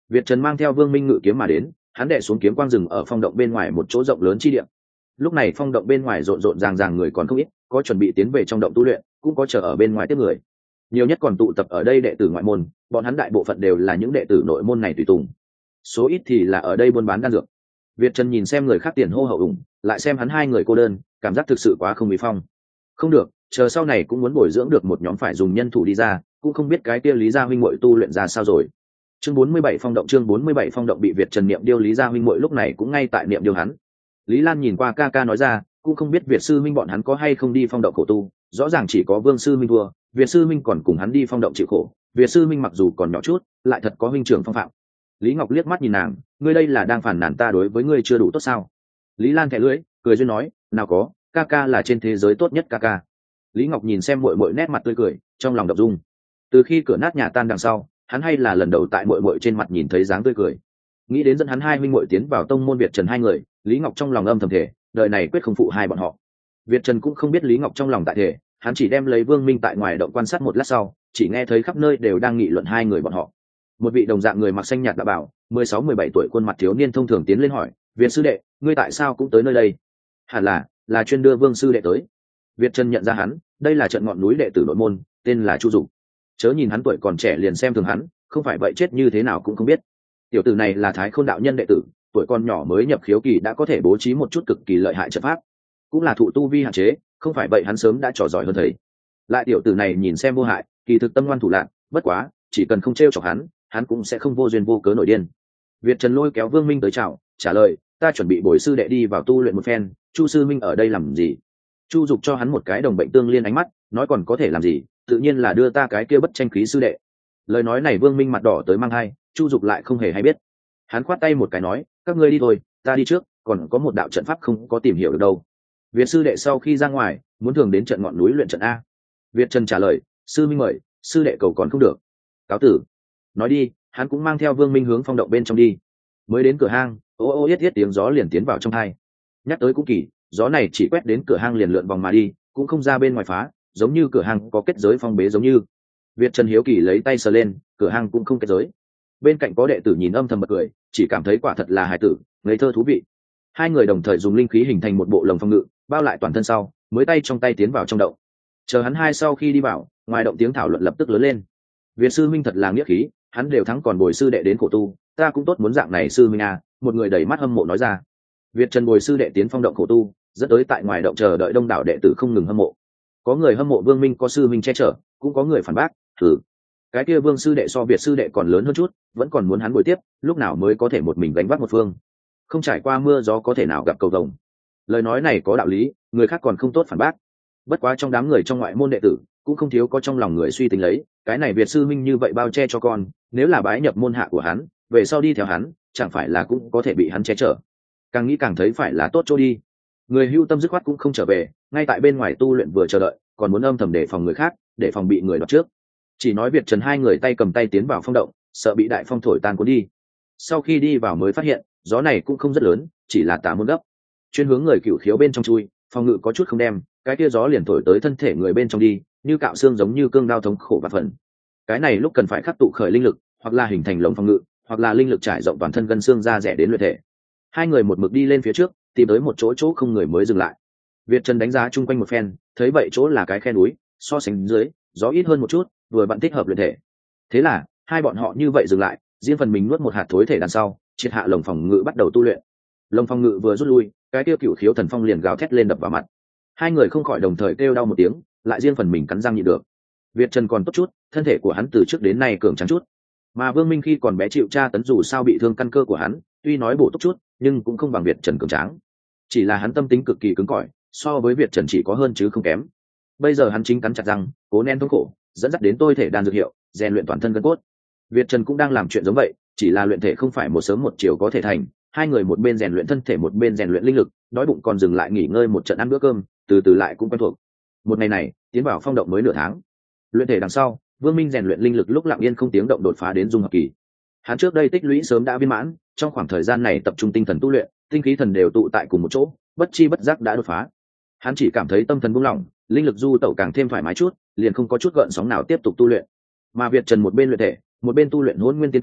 Việt Trần mang theo Vương Minh ngự kiếm mà đến, hắn đè xuống kiếm quang rừng ở phong động bên ngoài một chỗ rộng lớn chi địa. Lúc này phong động bên ngoài rộn rộn ràng ràng người còn không ít, có chuẩn bị tiến về trong động tu luyện, cũng có chờ ở bên ngoài tiếp người. Nhiều nhất còn tụ tập ở đây đệ tử ngoại môn, bọn hắn đại bộ phận đều là những đệ tử nội môn này tùy tùng. Số ít thì là ở đây buôn bán đan dược. Việt Trần nhìn xem người khác tiền hô hậu ủng, lại xem hắn hai người cô đơn, cảm giác thực sự quá không bị phong. Không được, chờ sau này cũng muốn bồi dưỡng được một nhóm phải dùng nhân thủ đi ra, cũng không biết cái kia Lý gia huynh muội tu luyện ra sao rồi. Chương 47 phong động, chương 47 phong động bị Việt Trần niệm điêu Lý gia huynh muội lúc này cũng ngay tại niệm điêu hắn. Lý Lan nhìn qua ca ca nói ra, cũng không biết Việt sư minh bọn hắn có hay không đi phong động khổ tu, rõ ràng chỉ có Vương sư minh thua, Việt sư minh còn cùng hắn đi phong động chịu khổ, Việt sư minh mặc dù còn nhỏ chút, lại thật có huynh trưởng phong phạm. Lý Ngọc liếc mắt nhìn nàng, ngươi đây là đang phản nàn ta đối với ngươi chưa đủ tốt sao? Lý Lan thẻ lưỡi, cười duyên nói, nào có, ca ca là trên thế giới tốt nhất ca ca. Lý Ngọc nhìn xem muội muội nét mặt tươi cười, trong lòng đập dung. Từ khi cửa nát nhà tan đằng sau, hắn hay là lần đầu tại muội muội trên mặt nhìn thấy dáng tươi cười. Nghĩ đến dẫn hắn hai huynh muội tiến vào tông môn Việt Trần hai người, Lý Ngọc trong lòng âm thầm thể, đời này quyết không phụ hai bọn họ. Việt Trần cũng không biết Lý Ngọc trong lòng tại thể, hắn chỉ đem lấy Vương Minh tại ngoài động quan sát một lát sau, chỉ nghe thấy khắp nơi đều đang nghị luận hai người bọn họ. Một vị đồng dạng người mặc xanh nhạt đã bảo, 16-17 tuổi khuôn mặt thiếu niên thông thường tiến lên hỏi, Việt sư đệ, ngươi tại sao cũng tới nơi đây? Hẳn là chuyên đưa Vương sư đệ tới. Việt Trần nhận ra hắn, đây là trận ngọn núi đệ tử nội môn, tên là Chu Dục. Chớ nhìn hắn tuổi còn trẻ liền xem thường hắn, không phải vậy chết như thế nào cũng không biết. Tiểu tử này là Thái Khôn đạo nhân đệ tử, tuổi còn nhỏ mới nhập khiếu kỳ đã có thể bố trí một chút cực kỳ lợi hại trận pháp, cũng là thụ tu vi hạn chế, không phải vậy hắn sớm đã trò giỏi hơn thầy. Lại tiểu tử này nhìn xem vô hại, kỳ thực tâm ngoan thủ lạn, bất quá, chỉ cần không trêu chọc hắn cũng sẽ không vô duyên vô cớ nổi điên. Việt Trần lôi kéo Vương Minh tới chào, trả lời, ta chuẩn bị bồi sư đệ đi vào tu luyện một phen, Chu sư minh ở đây làm gì? Chu Dục cho hắn một cái đồng bệnh tương liên ánh mắt, nói còn có thể làm gì, tự nhiên là đưa ta cái kia bất tranh khí sư đệ. Lời nói này Vương Minh mặt đỏ tới mang hai, Chu Dục lại không hề hay biết. Hắn khoát tay một cái nói, các ngươi đi thôi, ta đi trước, còn có một đạo trận pháp không có tìm hiểu được đâu. Việt sư đệ sau khi ra ngoài, muốn thường đến trận ngọn núi luyện trận a. Việt Trần trả lời, sư minh mời, sư đệ cầu còn không được. Cáo tử. Nói đi, hắn cũng mang theo Vương Minh hướng phong động bên trong đi. Mới đến cửa hang, ô ô yết yết tiếng gió liền tiến vào trong hai. Nhắc tới cũng kỳ, gió này chỉ quét đến cửa hang liền lượn vòng mà đi, cũng không ra bên ngoài phá, giống như cửa hang có kết giới phong bế giống như. Việt Trần hiếu kỳ lấy tay sờ lên, cửa hang cũng không kết giới. Bên cạnh có đệ tử nhìn âm thầm bật cười, chỉ cảm thấy quả thật là hài tử, ngây thơ thú vị. Hai người đồng thời dùng linh khí hình thành một bộ lồng phòng ngự, bao lại toàn thân sau, mới tay trong tay tiến vào trong động. Chờ hắn hai sau khi đi vào, ngoài động tiếng thảo luận lập tức lớn lên. Việt sư minh thật là nghĩa khí, hắn đều thắng còn bồi sư đệ đến khổ tu, ta cũng tốt muốn dạng này sư minh à, một người đầy mắt hâm mộ nói ra. Việt Trần bồi sư đệ tiến phong động khổ tu, dẫn tới tại ngoài động chờ đợi đông đảo đệ tử không ngừng hâm mộ. Có người hâm mộ Vương Minh có sư minh che chở, cũng có người phản bác, thử cái kia Vương sư đệ so Việt sư đệ còn lớn hơn chút, vẫn còn muốn hắn bồi tiếp, lúc nào mới có thể một mình gánh vác một phương. Không trải qua mưa gió có thể nào gặp cầu vồng. Lời nói này có đạo lý, người khác còn không tốt phản bác. Bất quá trong đám người trong ngoại môn đệ tử, cũng không thiếu có trong lòng người suy tính lấy, cái này Việt sư minh như vậy bao che cho con, nếu là bái nhập môn hạ của hắn, về sau đi theo hắn, chẳng phải là cũng có thể bị hắn che chở. Càng nghĩ càng thấy phải là tốt chỗ đi. Người hưu tâm dứt khoát cũng không trở về, ngay tại bên ngoài tu luyện vừa chờ đợi, còn muốn âm thầm đề phòng người khác, để phòng bị người đoạt trước. Chỉ nói Việt Trần hai người tay cầm tay tiến vào phong động, sợ bị đại phong thổi tan cuốn đi. Sau khi đi vào mới phát hiện, gió này cũng không rất lớn, chỉ là tà môn gấp. Chuyên hướng người cửu khiếu bên trong chui, phòng ngự có chút không đem, cái kia gió liền thổi tới thân thể người bên trong đi, như cạo xương giống như cương đao thống khổ và phần. Cái này lúc cần phải khắc tụ khởi linh lực, hoặc là hình thành lồng phòng ngự, hoặc là linh lực trải rộng toàn thân gân xương ra rẻ đến luyện thể. Hai người một mực đi lên phía trước, tìm tới một chỗ không người mới dừng lại. Việt Trần đánh giá chung quanh một phen, thấy vậy chỗ là cái khe núi, so sánh dưới, gió ít hơn một chút, vừa bạn thích hợp luyện thể. Thế là hai bọn họ như vậy dừng lại, riêng phần mình nuốt một hạt thối thể đằng sau, triệt hạ lồng phòng ngự bắt đầu tu luyện. Lồng phòng ngự vừa rút lui, cái tiêu cựu khiếu thần phong liền gào thét lên đập vào mặt. Hai người không khỏi đồng thời kêu đau một tiếng, lại riêng phần mình cắn răng nhịn được. Việt Trần còn tốt chút, thân thể của hắn từ trước đến nay cường tráng chút, mà Vương Minh khi còn bé chịu tra tấn dù sao bị thương căn cơ của hắn, tuy nói bổ túc chút, nhưng cũng không bằng Việt Trần cường tráng. Chỉ là hắn tâm tính cực kỳ cứng cỏi, so với Việt Trần chỉ có hơn chứ không kém. Bây giờ hắn chính cắn chặt răng, cố nén thống khổ, dẫn dắt đến tôi thể đan dược hiệu, rèn luyện toàn thân gân cốt. Việt Trần cũng đang làm chuyện giống vậy, chỉ là luyện thể không phải một sớm một chiều có thể thành, hai người một bên rèn luyện thân thể một bên rèn luyện linh lực, đói bụng còn dừng lại nghỉ ngơi một trận ăn bữa cơm, từ từ lại cũng quen thuộc. Một ngày này, tiến vào phong động mới nửa tháng. Luyện thể đằng sau, Vương Minh rèn luyện linh lực lúc lặng yên không tiếng động đột phá đến dung hợp kỳ. Hắn trước đây tích lũy sớm đã viên mãn, trong khoảng thời gian này tập trung tinh thần tu luyện, tinh khí thần đều tụ tại cùng một chỗ, bất chi bất giác đã đột phá. Hắn chỉ cảm thấy tâm thần buông lỏng, linh lực du tẩu càng thêm thoải mái chút, liền không có chút gợn sóng nào tiếp tục tu luyện. Mà Việt Trần một bên luyện thể, một bên tu luyện Hỗn Nguyên Tiên Kinh,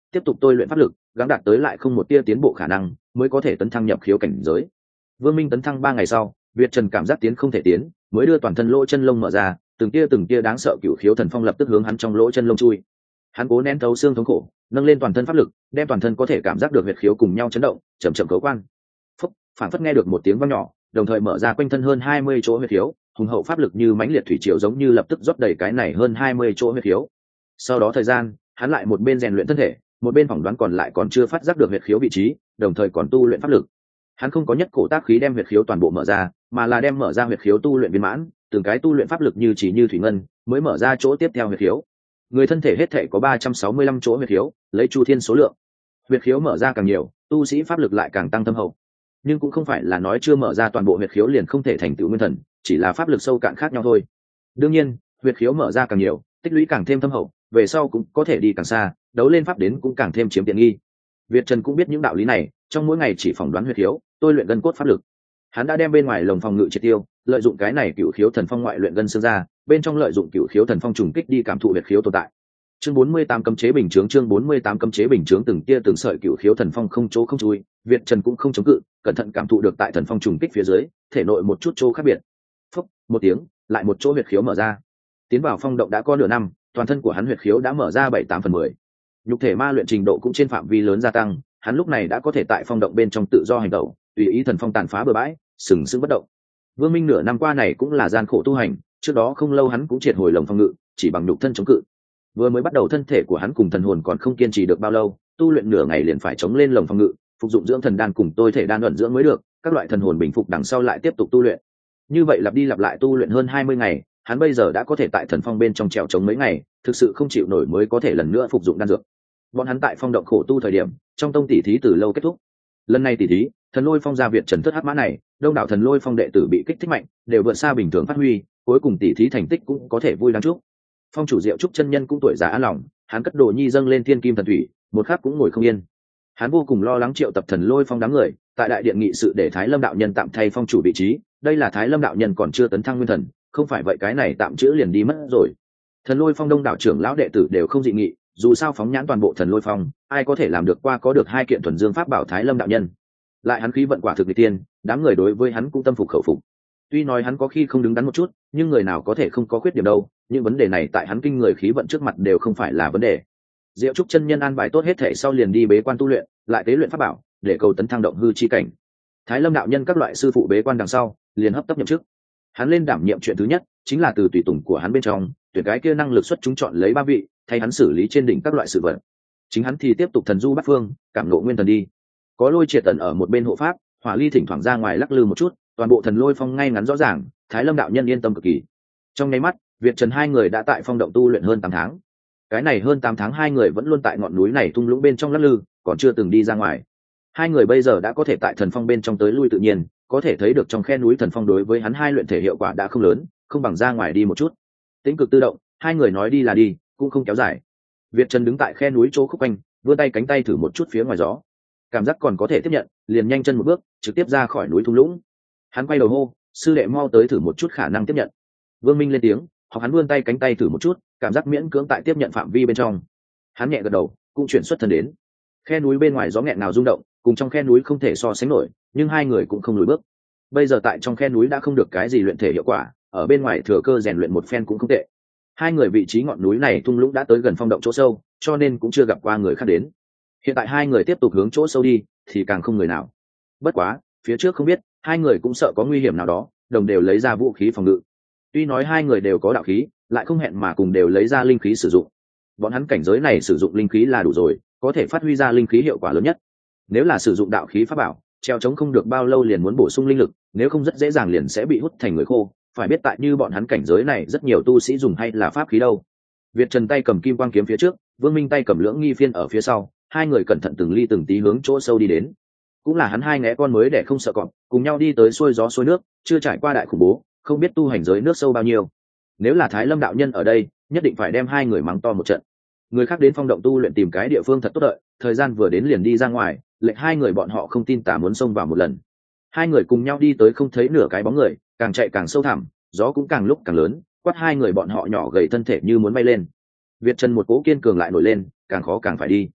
tiếp tục tôi luyện pháp lực, gắng đạt tới lại không một tia tiến bộ khả năng mới có thể tấn thăng nhập khiếu cảnh giới. Vương Minh tấn thăng 3 ngày sau, Việt Trần cảm giác tiến không thể tiến, mới đưa toàn thân lỗ chân lông mở ra, từng tia đáng sợ cửu khiếu thần phong lập tức hướng hắn trong lỗ chân lông chui. Hắn cố nén thấu xương thống khổ, nâng lên toàn thân pháp lực, đem toàn thân có thể cảm giác được huyệt khiếu cùng nhau chấn động, chậm chậm cấu quan. Phúc, phản phất nghe được một tiếng vang nhỏ, đồng thời mở ra quanh thân hơn 20 chỗ huyệt khiếu, hùng hậu pháp lực như mãnh liệt thủy triều giống như lập tức rót đầy cái này hơn 20 chỗ huyệt khiếu. Sau đó thời gian, hắn lại một bên rèn luyện thân thể, một bên phỏng đoán còn lại còn chưa phát giác được huyệt khiếu vị trí, đồng thời còn tu luyện pháp lực. Hắn không có nhất cổ tác khí đem huyệt khiếu toàn bộ mở ra, mà là đem mở ra huyệt khiếu tu luyện viên mãn, từng cái tu luyện pháp lực như chỉ như thủy ngân, mới mở ra chỗ tiếp theo huyệt khiếu. Người thân thể hết thể có 365 chỗ huyệt khiếu, lấy Chu Thiên số lượng. Huyệt khiếu mở ra càng nhiều, tu sĩ pháp lực lại càng tăng thâm hậu. Nhưng cũng không phải là nói chưa mở ra toàn bộ huyệt khiếu liền không thể thành tựu nguyên thần, chỉ là pháp lực sâu cạn khác nhau thôi. Đương nhiên, huyệt khiếu mở ra càng nhiều, tích lũy càng thêm thâm hậu, về sau cũng có thể đi càng xa, đấu lên pháp đến cũng càng thêm chiếm tiện nghi. Việt Trần cũng biết những đạo lý này, trong mỗi ngày chỉ phỏng đoán huyệt khiếu, tôi luyện gân cốt pháp lực. Hắn đã đem bên ngoài lồng phòng ngự triệt tiêu, lợi dụng cái này cửu khiếu thần phong ngoại luyện gân xương ra, bên trong lợi dụng cửu khiếu thần phong trùng kích đi cảm thụ huyệt khiếu tồn tại. Chương 48 cấm chế bình chướng, chương 48 cấm chế bình chướng, từng tia từng sợi cửu khiếu thần phong không chỗ không chui, Việt Trần cũng không chống cự, cẩn thận cảm thụ được tại thần phong trùng kích phía dưới, thể nội một chút chỗ khác biệt. Phốc, một tiếng, lại một chỗ huyệt khiếu mở ra. Tiến vào phong động đã có nửa năm, toàn thân của hắn huyệt khiếu đã mở ra 7/8/10. Nhục thể ma luyện trình độ cũng trên phạm vi lớn gia tăng, hắn lúc này đã có thể tại phong động bên trong tự do hành động, tùy ý thần phong tàn phá bừa bãi, sừng sững bất động. Vương Minh nửa năm qua này cũng là gian khổ tu hành, trước đó không lâu hắn cũng triệt hồi lồng phong ngự, chỉ bằng nhục thân chống cự. Vừa mới bắt đầu thân thể của hắn cùng thần hồn còn không kiên trì được bao lâu, tu luyện nửa ngày liền phải chống lên lồng phong ngự, phục dụng dưỡng thần đan cùng tôi thể đan ẩn dưỡng mới được, các loại thần hồn bình phục đằng sau lại tiếp tục tu luyện. Như vậy lặp đi lặp lại tu luyện hơn 20 ngày, hắn bây giờ đã có thể tại thần phong bên trong trèo chống mấy ngày, thực sự không chịu nổi mới có thể lần nữa phục dụng đan dược. Bọn hắn tại phong động khổ tu thời điểm, trong tông tỷ thí từ lâu kết thúc. Lần này tỷ thí, thần lôi phong gia Việt Trần thất hắc mã này, đông đảo thần lôi phong đệ tử bị kích thích mạnh, đều vượt xa bình thường phát huy, cuối cùng tỷ thí thành tích cũng có thể vui đáng chúc. Phong chủ Diệu Trúc chân nhân cũng tuổi già an lòng, hắn cất đồ nhi dâng lên thiên kim thần thủy, một khắc cũng ngồi không yên. Hắn vô cùng lo lắng triệu tập thần lôi phong đám người, tại đại điện nghị sự để Thái Lâm đạo nhân tạm thay phong chủ vị trí, đây là Thái Lâm đạo nhân còn chưa tấn thăng nguyên thần, không phải vậy cái này tạm chữa liền đi mất rồi. Thần lôi phong đông đảo trưởng lão đệ tử đều không dị nghị, dù sao phóng nhãn toàn bộ thần lôi phong, ai có thể làm được qua có được 2 kiện thuần dương pháp bảo Thái Lâm đạo nhân. Lại hắn khí vận quả thực nghịch tiên, đám người đối với hắn cũng tâm phục khẩu phục. Tuy nói hắn có khi không đứng đắn một chút, nhưng người nào có thể không có khuyết điểm đâu, những vấn đề này tại hắn kinh người khí vận trước mặt đều không phải là vấn đề. Diệu Trúc chân nhân an bài tốt hết thể sau liền đi bế quan tu luyện, lại tế luyện pháp bảo, để cầu tấn thăng động hư chi cảnh. Thái Lâm đạo nhân các loại sư phụ bế quan đằng sau, liền hấp tấp nhậm chức. Hắn lên đảm nhiệm chuyện thứ nhất, chính là từ tùy tùng của hắn bên trong, tuyển cái kia năng lực xuất chúng chọn lấy 3 vị, thay hắn xử lý trên đỉnh các loại sự vật. Chính hắn thì tiếp tục thần du bát phương, cảm ngộ nguyên thần đi. Có Lôi Triệt Tần ở một bên hộ pháp, Hỏa Ly thỉnh thoảng ra ngoài lắc lư một chút, toàn bộ thần lôi phong ngay ngắn rõ ràng, Thái Lâm đạo nhân yên tâm cực kỳ. Trong nháy mắt, Việt Trần hai người đã tại phong động tu luyện hơn 8 tháng. Cái này hơn 8 tháng hai người vẫn luôn tại ngọn núi này thung lũng bên trong lắc lư, còn chưa từng đi ra ngoài. Hai người bây giờ đã có thể tại thần phong bên trong tới lui tự nhiên, có thể thấy được trong khe núi thần phong đối với hắn hai luyện thể hiệu quả đã không lớn, không bằng ra ngoài đi một chút. Tĩnh cực tự động, hai người nói đi là đi, cũng không kéo dài. Việt Trần đứng tại khe núi chỗ khúc quanh, vươn tay cánh tay thử một chút phía ngoài gió, cảm giác còn có thể tiếp nhận, liền nhanh chân một bước, trực tiếp ra khỏi núi thung lũng. Hắn quay đầu hô, sư đệ mau tới thử một chút khả năng tiếp nhận. Vương Minh lên tiếng, hoặc hắn vươn tay cánh tay thử một chút, cảm giác miễn cưỡng tại tiếp nhận phạm vi bên trong. Hắn nhẹ gật đầu, cũng chuyển xuất thân đến. Khe núi bên ngoài gió nghẹn nào rung động, cùng trong khe núi không thể so sánh nổi, nhưng hai người cũng không lùi bước. Bây giờ tại trong khe núi đã không được cái gì luyện thể hiệu quả, ở bên ngoài thừa cơ rèn luyện một phen cũng không tệ. Hai người vị trí ngọn núi này thung lũng đã tới gần phong động chỗ sâu, cho nên cũng chưa gặp qua người khác đến. Hiện tại hai người tiếp tục hướng chỗ sâu đi, thì càng không người nào. Bất quá, phía trước không biết, hai người cũng sợ có nguy hiểm nào đó, đồng đều lấy ra vũ khí phòng ngự. Tuy nói hai người đều có đạo khí, lại không hẹn mà cùng đều lấy ra linh khí sử dụng. Bọn hắn cảnh giới này sử dụng linh khí là đủ rồi, có thể phát huy ra linh khí hiệu quả lớn nhất. Nếu là sử dụng đạo khí pháp bảo, treo chống không được bao lâu liền muốn bổ sung linh lực, nếu không rất dễ dàng liền sẽ bị hút thành người khô. Phải biết tại như bọn hắn cảnh giới này rất nhiều tu sĩ dùng hay là pháp khí đâu. Việt Trần tay cầm kim quang kiếm phía trước, Vương Minh tay cầm lưỡng nghi phiên ở phía sau, hai người cẩn thận từng ly từng tí hướng chỗ sâu đi đến. Cũng là hắn hai ngẽ con mới để không sợ cọp, cùng nhau đi tới xuôi gió xuôi nước, chưa trải qua đại khủng bố, không biết tu hành giới nước sâu bao nhiêu. Nếu là Thái Lâm đạo nhân ở đây, nhất định phải đem hai người mắng to một trận. Người khác đến phong động tu luyện tìm cái địa phương thật tốt đợi, thời gian vừa đến liền đi ra ngoài, lệnh hai người bọn họ không tin tà muốn xông vào một lần. Hai người cùng nhau đi tới không thấy nửa cái bóng người, càng chạy càng sâu thẳm, gió cũng càng lúc càng lớn, quát hai người bọn họ nhỏ gầy thân thể như muốn bay lên. Việt Trần một cố kiên cường lại nổi lên, càng khó càng phải đi.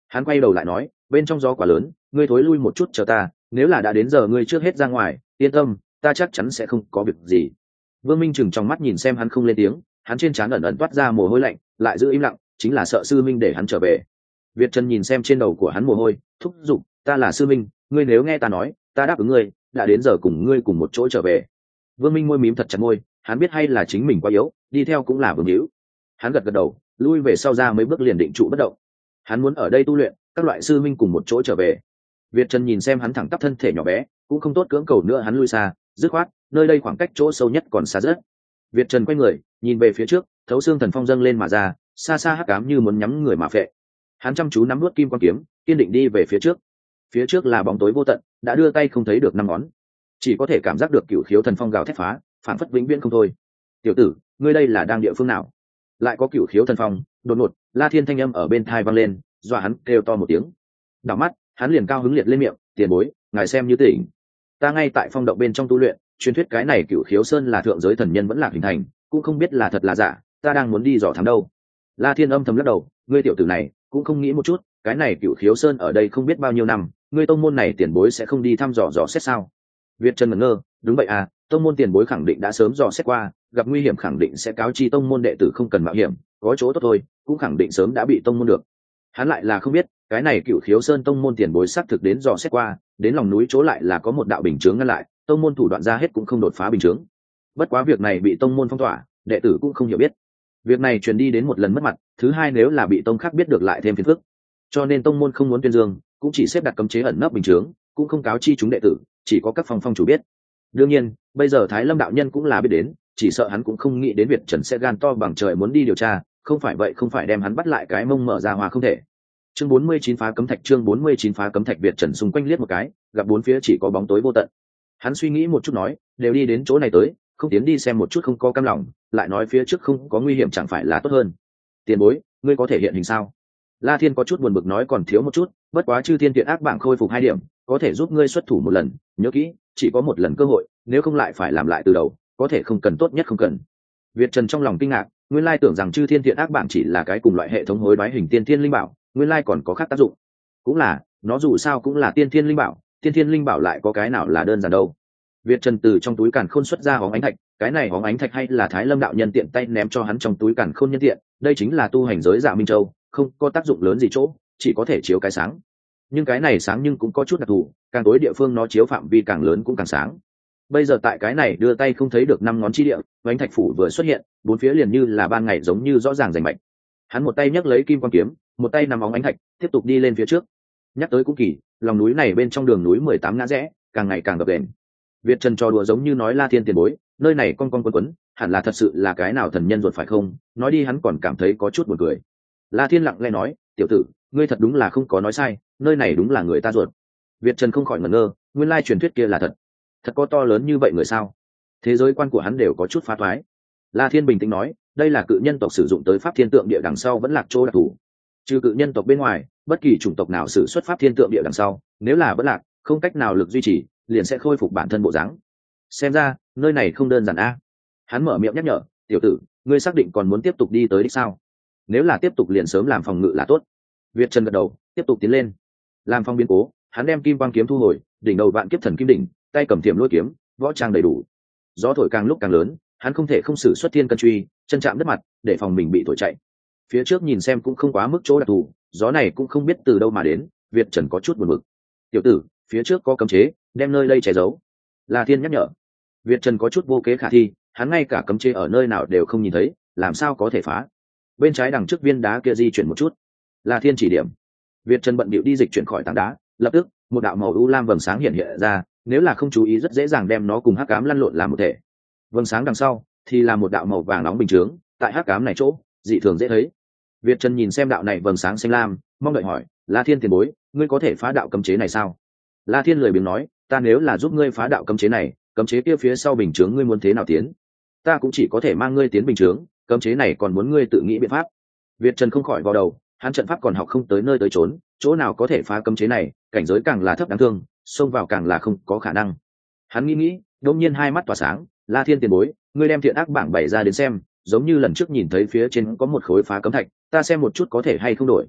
Hắn quay đầu lại nói, bên trong gió quá lớn, ngươi thối lui một chút chờ ta, nếu là đã đến giờ ngươi trước hết ra ngoài, yên tâm, ta chắc chắn sẽ không có việc gì. Vương Minh chừng trong mắt nhìn xem hắn không lên tiếng, hắn trên trán ẩn ẩn toát ra mồ hôi lạnh, lại giữ im lặng, chính là sợ sư minh để hắn trở về. Việt Trần nhìn xem trên đầu của hắn mồ hôi, thúc giục, ta là sư minh, ngươi nếu nghe ta nói, ta đáp ứng ngươi, đã đến giờ cùng ngươi cùng một chỗ trở về. Vương Minh môi mím thật chặt môi, hắn biết hay là chính mình quá yếu, đi theo cũng là vương hữu. Hắn gật gật đầu, lui về sau ra mấy bước liền định trụ bất động. Hắn muốn ở đây tu luyện, các loại sư minh cùng một chỗ trở về. Việt Trần nhìn xem hắn thẳng tắp thân thể nhỏ bé, cũng không tốt cưỡng cầu nữa hắn lui xa, dứt khoát, nơi đây khoảng cách chỗ sâu nhất còn xa rất. Việt Trần quay người, nhìn về phía trước, thấu xương thần phong dâng lên mà ra, xa xa hắc ám như muốn nhắm người mà phệ. Hắn chăm chú nắm nuốt kim quang kiếm, kiên định đi về phía trước. Phía trước là bóng tối vô tận, đã đưa tay không thấy được năm ngón, chỉ có thể cảm giác được cửu khiếu thần phong gào thét phá, phản phất vĩnh viễn không thôi. Tiểu tử, ngươi đây là đang địa phương nào? Lại có cửu khiếu thần phong, đột ngột, La Thiên thanh âm ở bên tai vang lên, dọa hắn kêu to một tiếng. Đảo mắt, hắn liền cao hứng liệt lên miệng, tiền bối, ngài xem như tỉnh. Ta ngay tại phong động bên trong tu luyện, truyền thuyết cái này cửu khiếu sơn là thượng giới thần nhân vẫn là hình thành, cũng không biết là thật là giả, ta đang muốn đi dò thám đâu. La Thiên âm thầm lắc đầu, ngươi tiểu tử này cũng không nghĩ một chút, cái này cửu khiếu sơn ở đây không biết bao nhiêu năm, ngươi tông môn này tiền bối sẽ không đi thăm dò xét sao? Việt Trần ngẩn ngơ, đúng vậy à, tông môn tiền bối khẳng định đã sớm dò xét qua, gặp nguy hiểm khẳng định sẽ cáo chi tông môn đệ tử không cần mạo hiểm, có chỗ tốt thôi, cũng khẳng định sớm đã bị tông môn được. Hắn lại là không biết, cái này cửu khiếu sơn tông môn tiền bối xác thực đến dò xét qua, đến lòng núi chỗ lại là có một đạo bình chướng ngăn lại, tông môn thủ đoạn ra hết cũng không đột phá bình chướng. Bất quá việc này bị tông môn phong tỏa, đệ tử cũng không hiểu biết. Việc này truyền đi đến một lần mất mặt, thứ hai nếu là bị tông khác biết được lại thêm phiền phức. Cho nên tông môn không muốn tuyên dương, cũng chỉ xếp đặt cấm chế ẩn nấp bình chướng, cũng không cáo chi chúng đệ tử, chỉ có các phong chủ biết. Đương nhiên, bây giờ Thái Lâm đạo nhân cũng là biết đến, chỉ sợ hắn cũng không nghĩ đến Việt Trần sẽ gan to bằng trời muốn đi điều tra, không phải vậy không phải đem hắn bắt lại cái mông mở ra hòa không thể. Chương 49 phá cấm thạch, chương 49 phá cấm thạch. Việt Trần xung quanh liếc một cái, gặp bốn phía chỉ có bóng tối vô tận. Hắn suy nghĩ một chút nói, đều đi đến chỗ này tới, không tiến đi xem một chút không có cam lòng, lại nói phía trước không có nguy hiểm chẳng phải là tốt hơn. Tiền bối, ngươi có thể hiện hình sao? La Thiên có chút buồn bực nói còn thiếu một chút, bất quá chư thiên tiện ác bảng khôi phục 2 điểm, có thể giúp ngươi xuất thủ một lần, nhớ kỹ, chỉ có một lần cơ hội, nếu không lại phải làm lại từ đầu, có thể không cần tốt nhất không cần. Việt Trần trong lòng kinh ngạc, nguyên lai tưởng rằng chư thiên tiện ác bảng chỉ là cái cùng loại hệ thống hối đoái hình tiên thiên linh bảo, nguyên lai còn có khác tác dụng. Cũng là, nó dù sao cũng là tiên thiên linh bảo, tiên thiên linh bảo lại có cái nào là đơn giản đâu. Việt Trần từ trong túi càn khôn xuất ra hóng ánh thạch, cái này hóng ánh thạch hay là Thái Lâm đạo nhân tiện tay ném cho hắn trong túi càn khôn nhân tiện, đây chính là tu hành giới Dạ Minh Châu, không có tác dụng lớn gì chỗ, chỉ có thể chiếu cái sáng. Nhưng cái này sáng nhưng cũng có chút đặc thù, càng tối địa phương nó chiếu phạm vi càng lớn cũng càng sáng. Bây giờ tại cái này đưa tay không thấy được 5 ngón chi địa, ánh thạch phủ vừa xuất hiện, bốn phía liền như là ban ngày giống như rõ ràng rành mạch. Hắn một tay nhấc lấy kim quang kiếm, một tay nắm óng ánh thạch, tiếp tục đi lên phía trước. Nhắc tới cũng kỳ, lòng núi này bên trong đường núi 18 ngã rẽ, càng ngày càng gập ghềnh. Việt Trần trò đùa giống như nói La Thiên tiền bối, nơi này con quấn, hẳn là thật sự là cái nào thần nhân ruột phải không? Nói đi hắn còn cảm thấy có chút buồn cười. La Thiên lặng lẽ nói, tiểu tử, ngươi thật đúng là không có nói sai, nơi này đúng là người ta ruột. Việt Trần không khỏi ngẩn ngơ, nguyên lai truyền thuyết kia là thật. Thật có to lớn như vậy người sao? Thế giới quan của hắn đều có chút phá thoái. La Thiên bình tĩnh nói, đây là cự nhân tộc sử dụng tới pháp thiên tượng địa đằng sau vẫn lạc chỗ đặc thù. Trừ cự nhân tộc bên ngoài, bất kỳ chủng tộc nào sử xuất pháp thiên tượng địa đằng sau, nếu là bất lạc, không cách nào lực duy trì, liền sẽ khôi phục bản thân bộ dáng. Xem ra, nơi này không đơn giản a. Hắn mở miệng nhắc nhở, tiểu tử, ngươi xác định còn muốn tiếp tục đi tới đích sao? Nếu là tiếp tục liền sớm làm phòng ngự là tốt. Việt Trần gật đầu, tiếp tục tiến lên. Làm phong biến cố, hắn đem kim quang kiếm thu hồi, đỉnh đầu vạn kiếp thần kim đỉnh, tay cầm thiểm lôi kiếm, võ trang đầy đủ. Gió thổi càng lúc càng lớn, hắn không thể không sử xuất thiên cân truy, chân chạm đất mặt, để phòng mình bị thổi chạy. Phía trước nhìn xem cũng không quá mức chỗ đặc thù, gió này cũng không biết từ đâu mà đến, Việt Trần có chút buồn bực. Tiểu tử, phía trước có cấm chế, đem nơi đây che giấu. La Thiên nhắc nhở. Việt Trần có chút vô kế khả thi, hắn ngay cả cấm chế ở nơi nào đều không nhìn thấy, làm sao có thể phá? Bên trái đằng trước viên đá kia di chuyển một chút. La Thiên chỉ điểm. Việt Trần bận bịu đi dịch chuyển khỏi tảng đá, lập tức một đạo màu u lam vầng sáng hiện hiện ra, nếu là không chú ý rất dễ dàng đem nó cùng hắc ám lăn lộn làm một thể. Vầng sáng đằng sau thì là một đạo màu vàng nóng bình chướng, tại hắc ám này chỗ dị thường dễ thấy. Việt Trần nhìn xem đạo này vầng sáng xanh lam, mong đợi hỏi, La Thiên tiền bối, ngươi có thể phá đạo cấm chế này sao? La Thiên lười biếng nói, ta nếu là giúp ngươi phá đạo cấm chế này, cấm chế kia phía sau bình chướng ngươi muốn thế nào tiến? Ta cũng chỉ có thể mang ngươi tiến bình chướng, cấm chế này còn muốn ngươi tự nghĩ biện pháp. Việt Trần không khỏi vào đầu, hắn trận pháp còn học không tới nơi tới trốn, chỗ nào có thể phá cấm chế này, cảnh giới càng là thấp đáng thương, xông vào càng là không có khả năng. Hắn nghĩ, đột nhiên hai mắt tỏa sáng, La Thiên tiền bối, ngươi đem thiện ác bảng bày ra đến xem, giống như lần trước nhìn thấy phía trên có một khối phá cấm thạch, ta xem một chút có thể hay không đổi.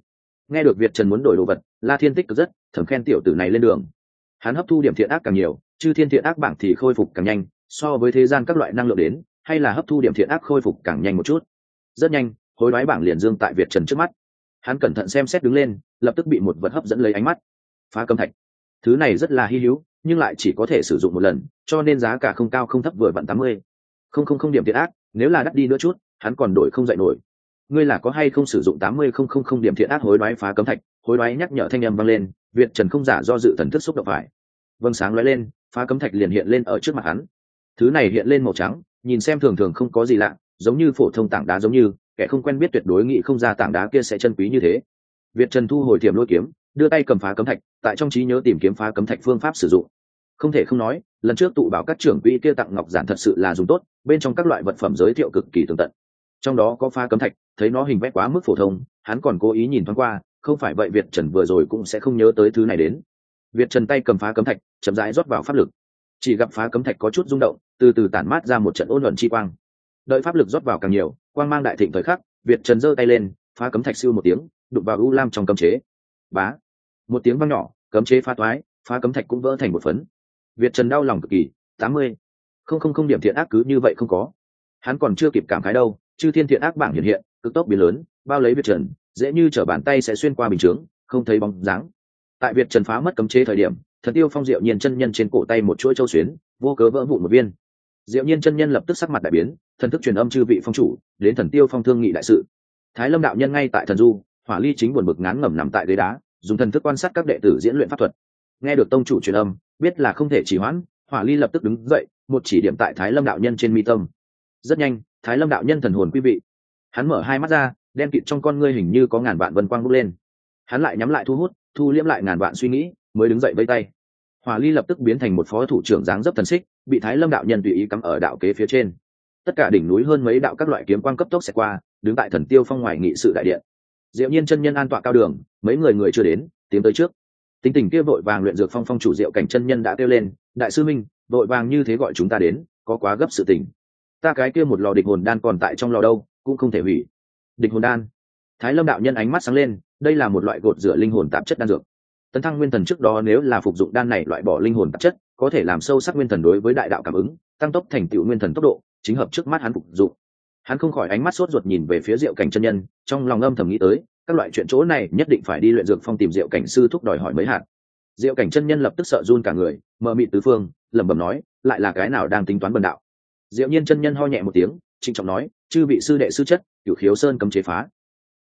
Nghe được Việt Trần muốn đổi đồ vật, La Thiên tích cực rất thầm khen tiểu tử này lên đường. Hắn hấp thu điểm thiện ác càng nhiều, chư thiên thiện ác bảng thì khôi phục càng nhanh, so với thế gian các loại năng lượng đến, hay là hấp thu điểm thiện ác khôi phục càng nhanh một chút. Rất nhanh, hối đoái bảng liền dương tại Việt Trần trước mắt. Hắn cẩn thận xem xét đứng lên, lập tức bị một vật hấp dẫn lấy ánh mắt. Phá cấm thạch. Thứ này rất là hy hữu, nhưng lại chỉ có thể sử dụng một lần, cho nên giá cả không cao không thấp vừa vặn 80. Không điểm thiện ác, nếu là đắt đi nữa chút, hắn còn đổi không dậy nổi. Ngươi là có hay không sử dụng 80.000 điểm thiện ác hối đoái phá cấm thạch? Hối đoái nhắc nhở thanh âm vang lên, Việt Trần không giả do dự thần thức xúc động phải. Vâng sáng lóe lên, phá cấm thạch liền hiện lên ở trước mặt hắn. Thứ này hiện lên màu trắng, nhìn xem thường thường không có gì lạ, giống như phổ thông tảng đá giống như, kẻ không quen biết tuyệt đối nghĩ không ra tảng đá kia sẽ chân quý như thế. Việt Trần thu hồi tiềm lôi kiếm, đưa tay cầm phá cấm thạch, tại trong trí nhớ tìm kiếm phá cấm thạch phương pháp sử dụng. Không thể không nói, lần trước tụ bảo các trưởng quỹ kia tặng ngọc giản thật sự là dùng tốt, bên trong các loại vật phẩm giới thiệu cực kỳ tường tận. Trong đó có phá cấm thạch, thấy nó hình vẽ quá mức phổ thông, hắn còn cố ý nhìn thoáng qua, không phải vậy Việt Trần vừa rồi cũng sẽ không nhớ tới thứ này đến. Việt Trần tay cầm phá cấm thạch, chậm rãi rót vào pháp lực. Chỉ gặp phá cấm thạch có chút rung động, từ từ tản mát ra một trận ôn luận chi quang. Đợi pháp lực rót vào càng nhiều, quang mang đại thịnh thời khắc, Việt Trần giơ tay lên, phá cấm thạch siêu một tiếng, đụng vào u lam trong cấm chế. Bá, một tiếng vang nhỏ, cấm chế phá toái, phá cấm thạch cũng vỡ thành một phấn. Việt Trần đau lòng cực kỳ, 80.000 điểm thiện ác cứ như vậy không có. Hắn còn chưa kịp cảm khái đâu, chư thiên thiện ác bảng hiện hiện, cực tốc biến lớn, bao lấy Việt Trần, dễ như trở bàn tay sẽ xuyên qua bình chướng, không thấy bóng dáng. Tại Việt Trần phá mất cấm chế thời điểm, Thần Tiêu Phong Diệu Nhiên chân nhân trên cổ tay một chuỗi châu xuyến, vô cớ vỡ vụn một viên. Diệu Nhiên chân nhân lập tức sắc mặt đại biến, thần thức truyền âm chư vị phong chủ, đến Thần Tiêu Phong thương nghị đại sự. Thái Lâm đạo nhân ngay tại thần du, Hỏa Ly chính buồn bực ngán ngẩm nằm tại ghế đá, dùng thần thức quan sát các đệ tử diễn luyện pháp thuật. Nghe được tông chủ truyền âm, biết là không thể trì hoãn, Hỏa Ly lập tức đứng dậy, một chỉ điểm tại Thái Lâm đạo nhân trên mi tâm. Rất nhanh, Thái Lâm đạo nhân thần hồn quý vị. Hắn mở hai mắt ra, đen kịt trong con ngươi hình như có ngàn vạn vân quang bốc lên. Hắn lại nhắm lại thu hút, thu liễm lại ngàn vạn suy nghĩ, mới đứng dậy vây tay. Hỏa Ly lập tức biến thành một phó thủ trưởng dáng dấp thần xích, bị Thái Lâm đạo nhân tùy ý cắm ở đạo kế phía trên. Tất cả đỉnh núi hơn mấy đạo các loại kiếm quang cấp tốc xẹt qua, đứng tại Thần Tiêu Phong ngoài nghị sự đại điện. Diệu Nhiên chân nhân an tọa cao đường, mấy người chưa đến, tiến tới trước. Tính tình kia vội vàng luyện dược phong phong chủ Diệu Cảnh chân nhân đã kêu lên, đại sư minh, vội vàng như thế gọi chúng ta đến, có quá gấp sự tình. Ta cái kia một lò địch hồn đan còn tại trong lò đâu, cũng không thể hủy. Địch hồn đan. Thái Lâm đạo nhân ánh mắt sáng lên, đây là một loại gột rửa linh hồn tạp chất đan dược. Tấn thăng nguyên thần trước đó nếu là phục dụng đan này loại bỏ linh hồn tạp chất, có thể làm sâu sắc nguyên thần đối với đại đạo cảm ứng, tăng tốc thành tựu nguyên thần tốc độ, chính hợp trước mắt hắn phục dụng. Hắn không khỏi ánh mắt sốt ruột nhìn về phía Diệu Cảnh chân nhân, trong lòng âm thầm nghĩ tới, các loại chuyện chỗ này nhất định phải đi luyện dược phong tìm Diệu Cảnh sư thúc đòi hỏi mấy hạt. Diệu Cảnh chân nhân lập tức sợ run cả người, mờ mịt tứ phương, lẩm bẩm nói, lại là cái nào đang tính toán bần đạo. Diệu Nhiên chân nhân ho nhẹ một tiếng, trịnh trọng nói, chư vị sư đệ sư chất, Cửu Khiếu Sơn cấm chế phá.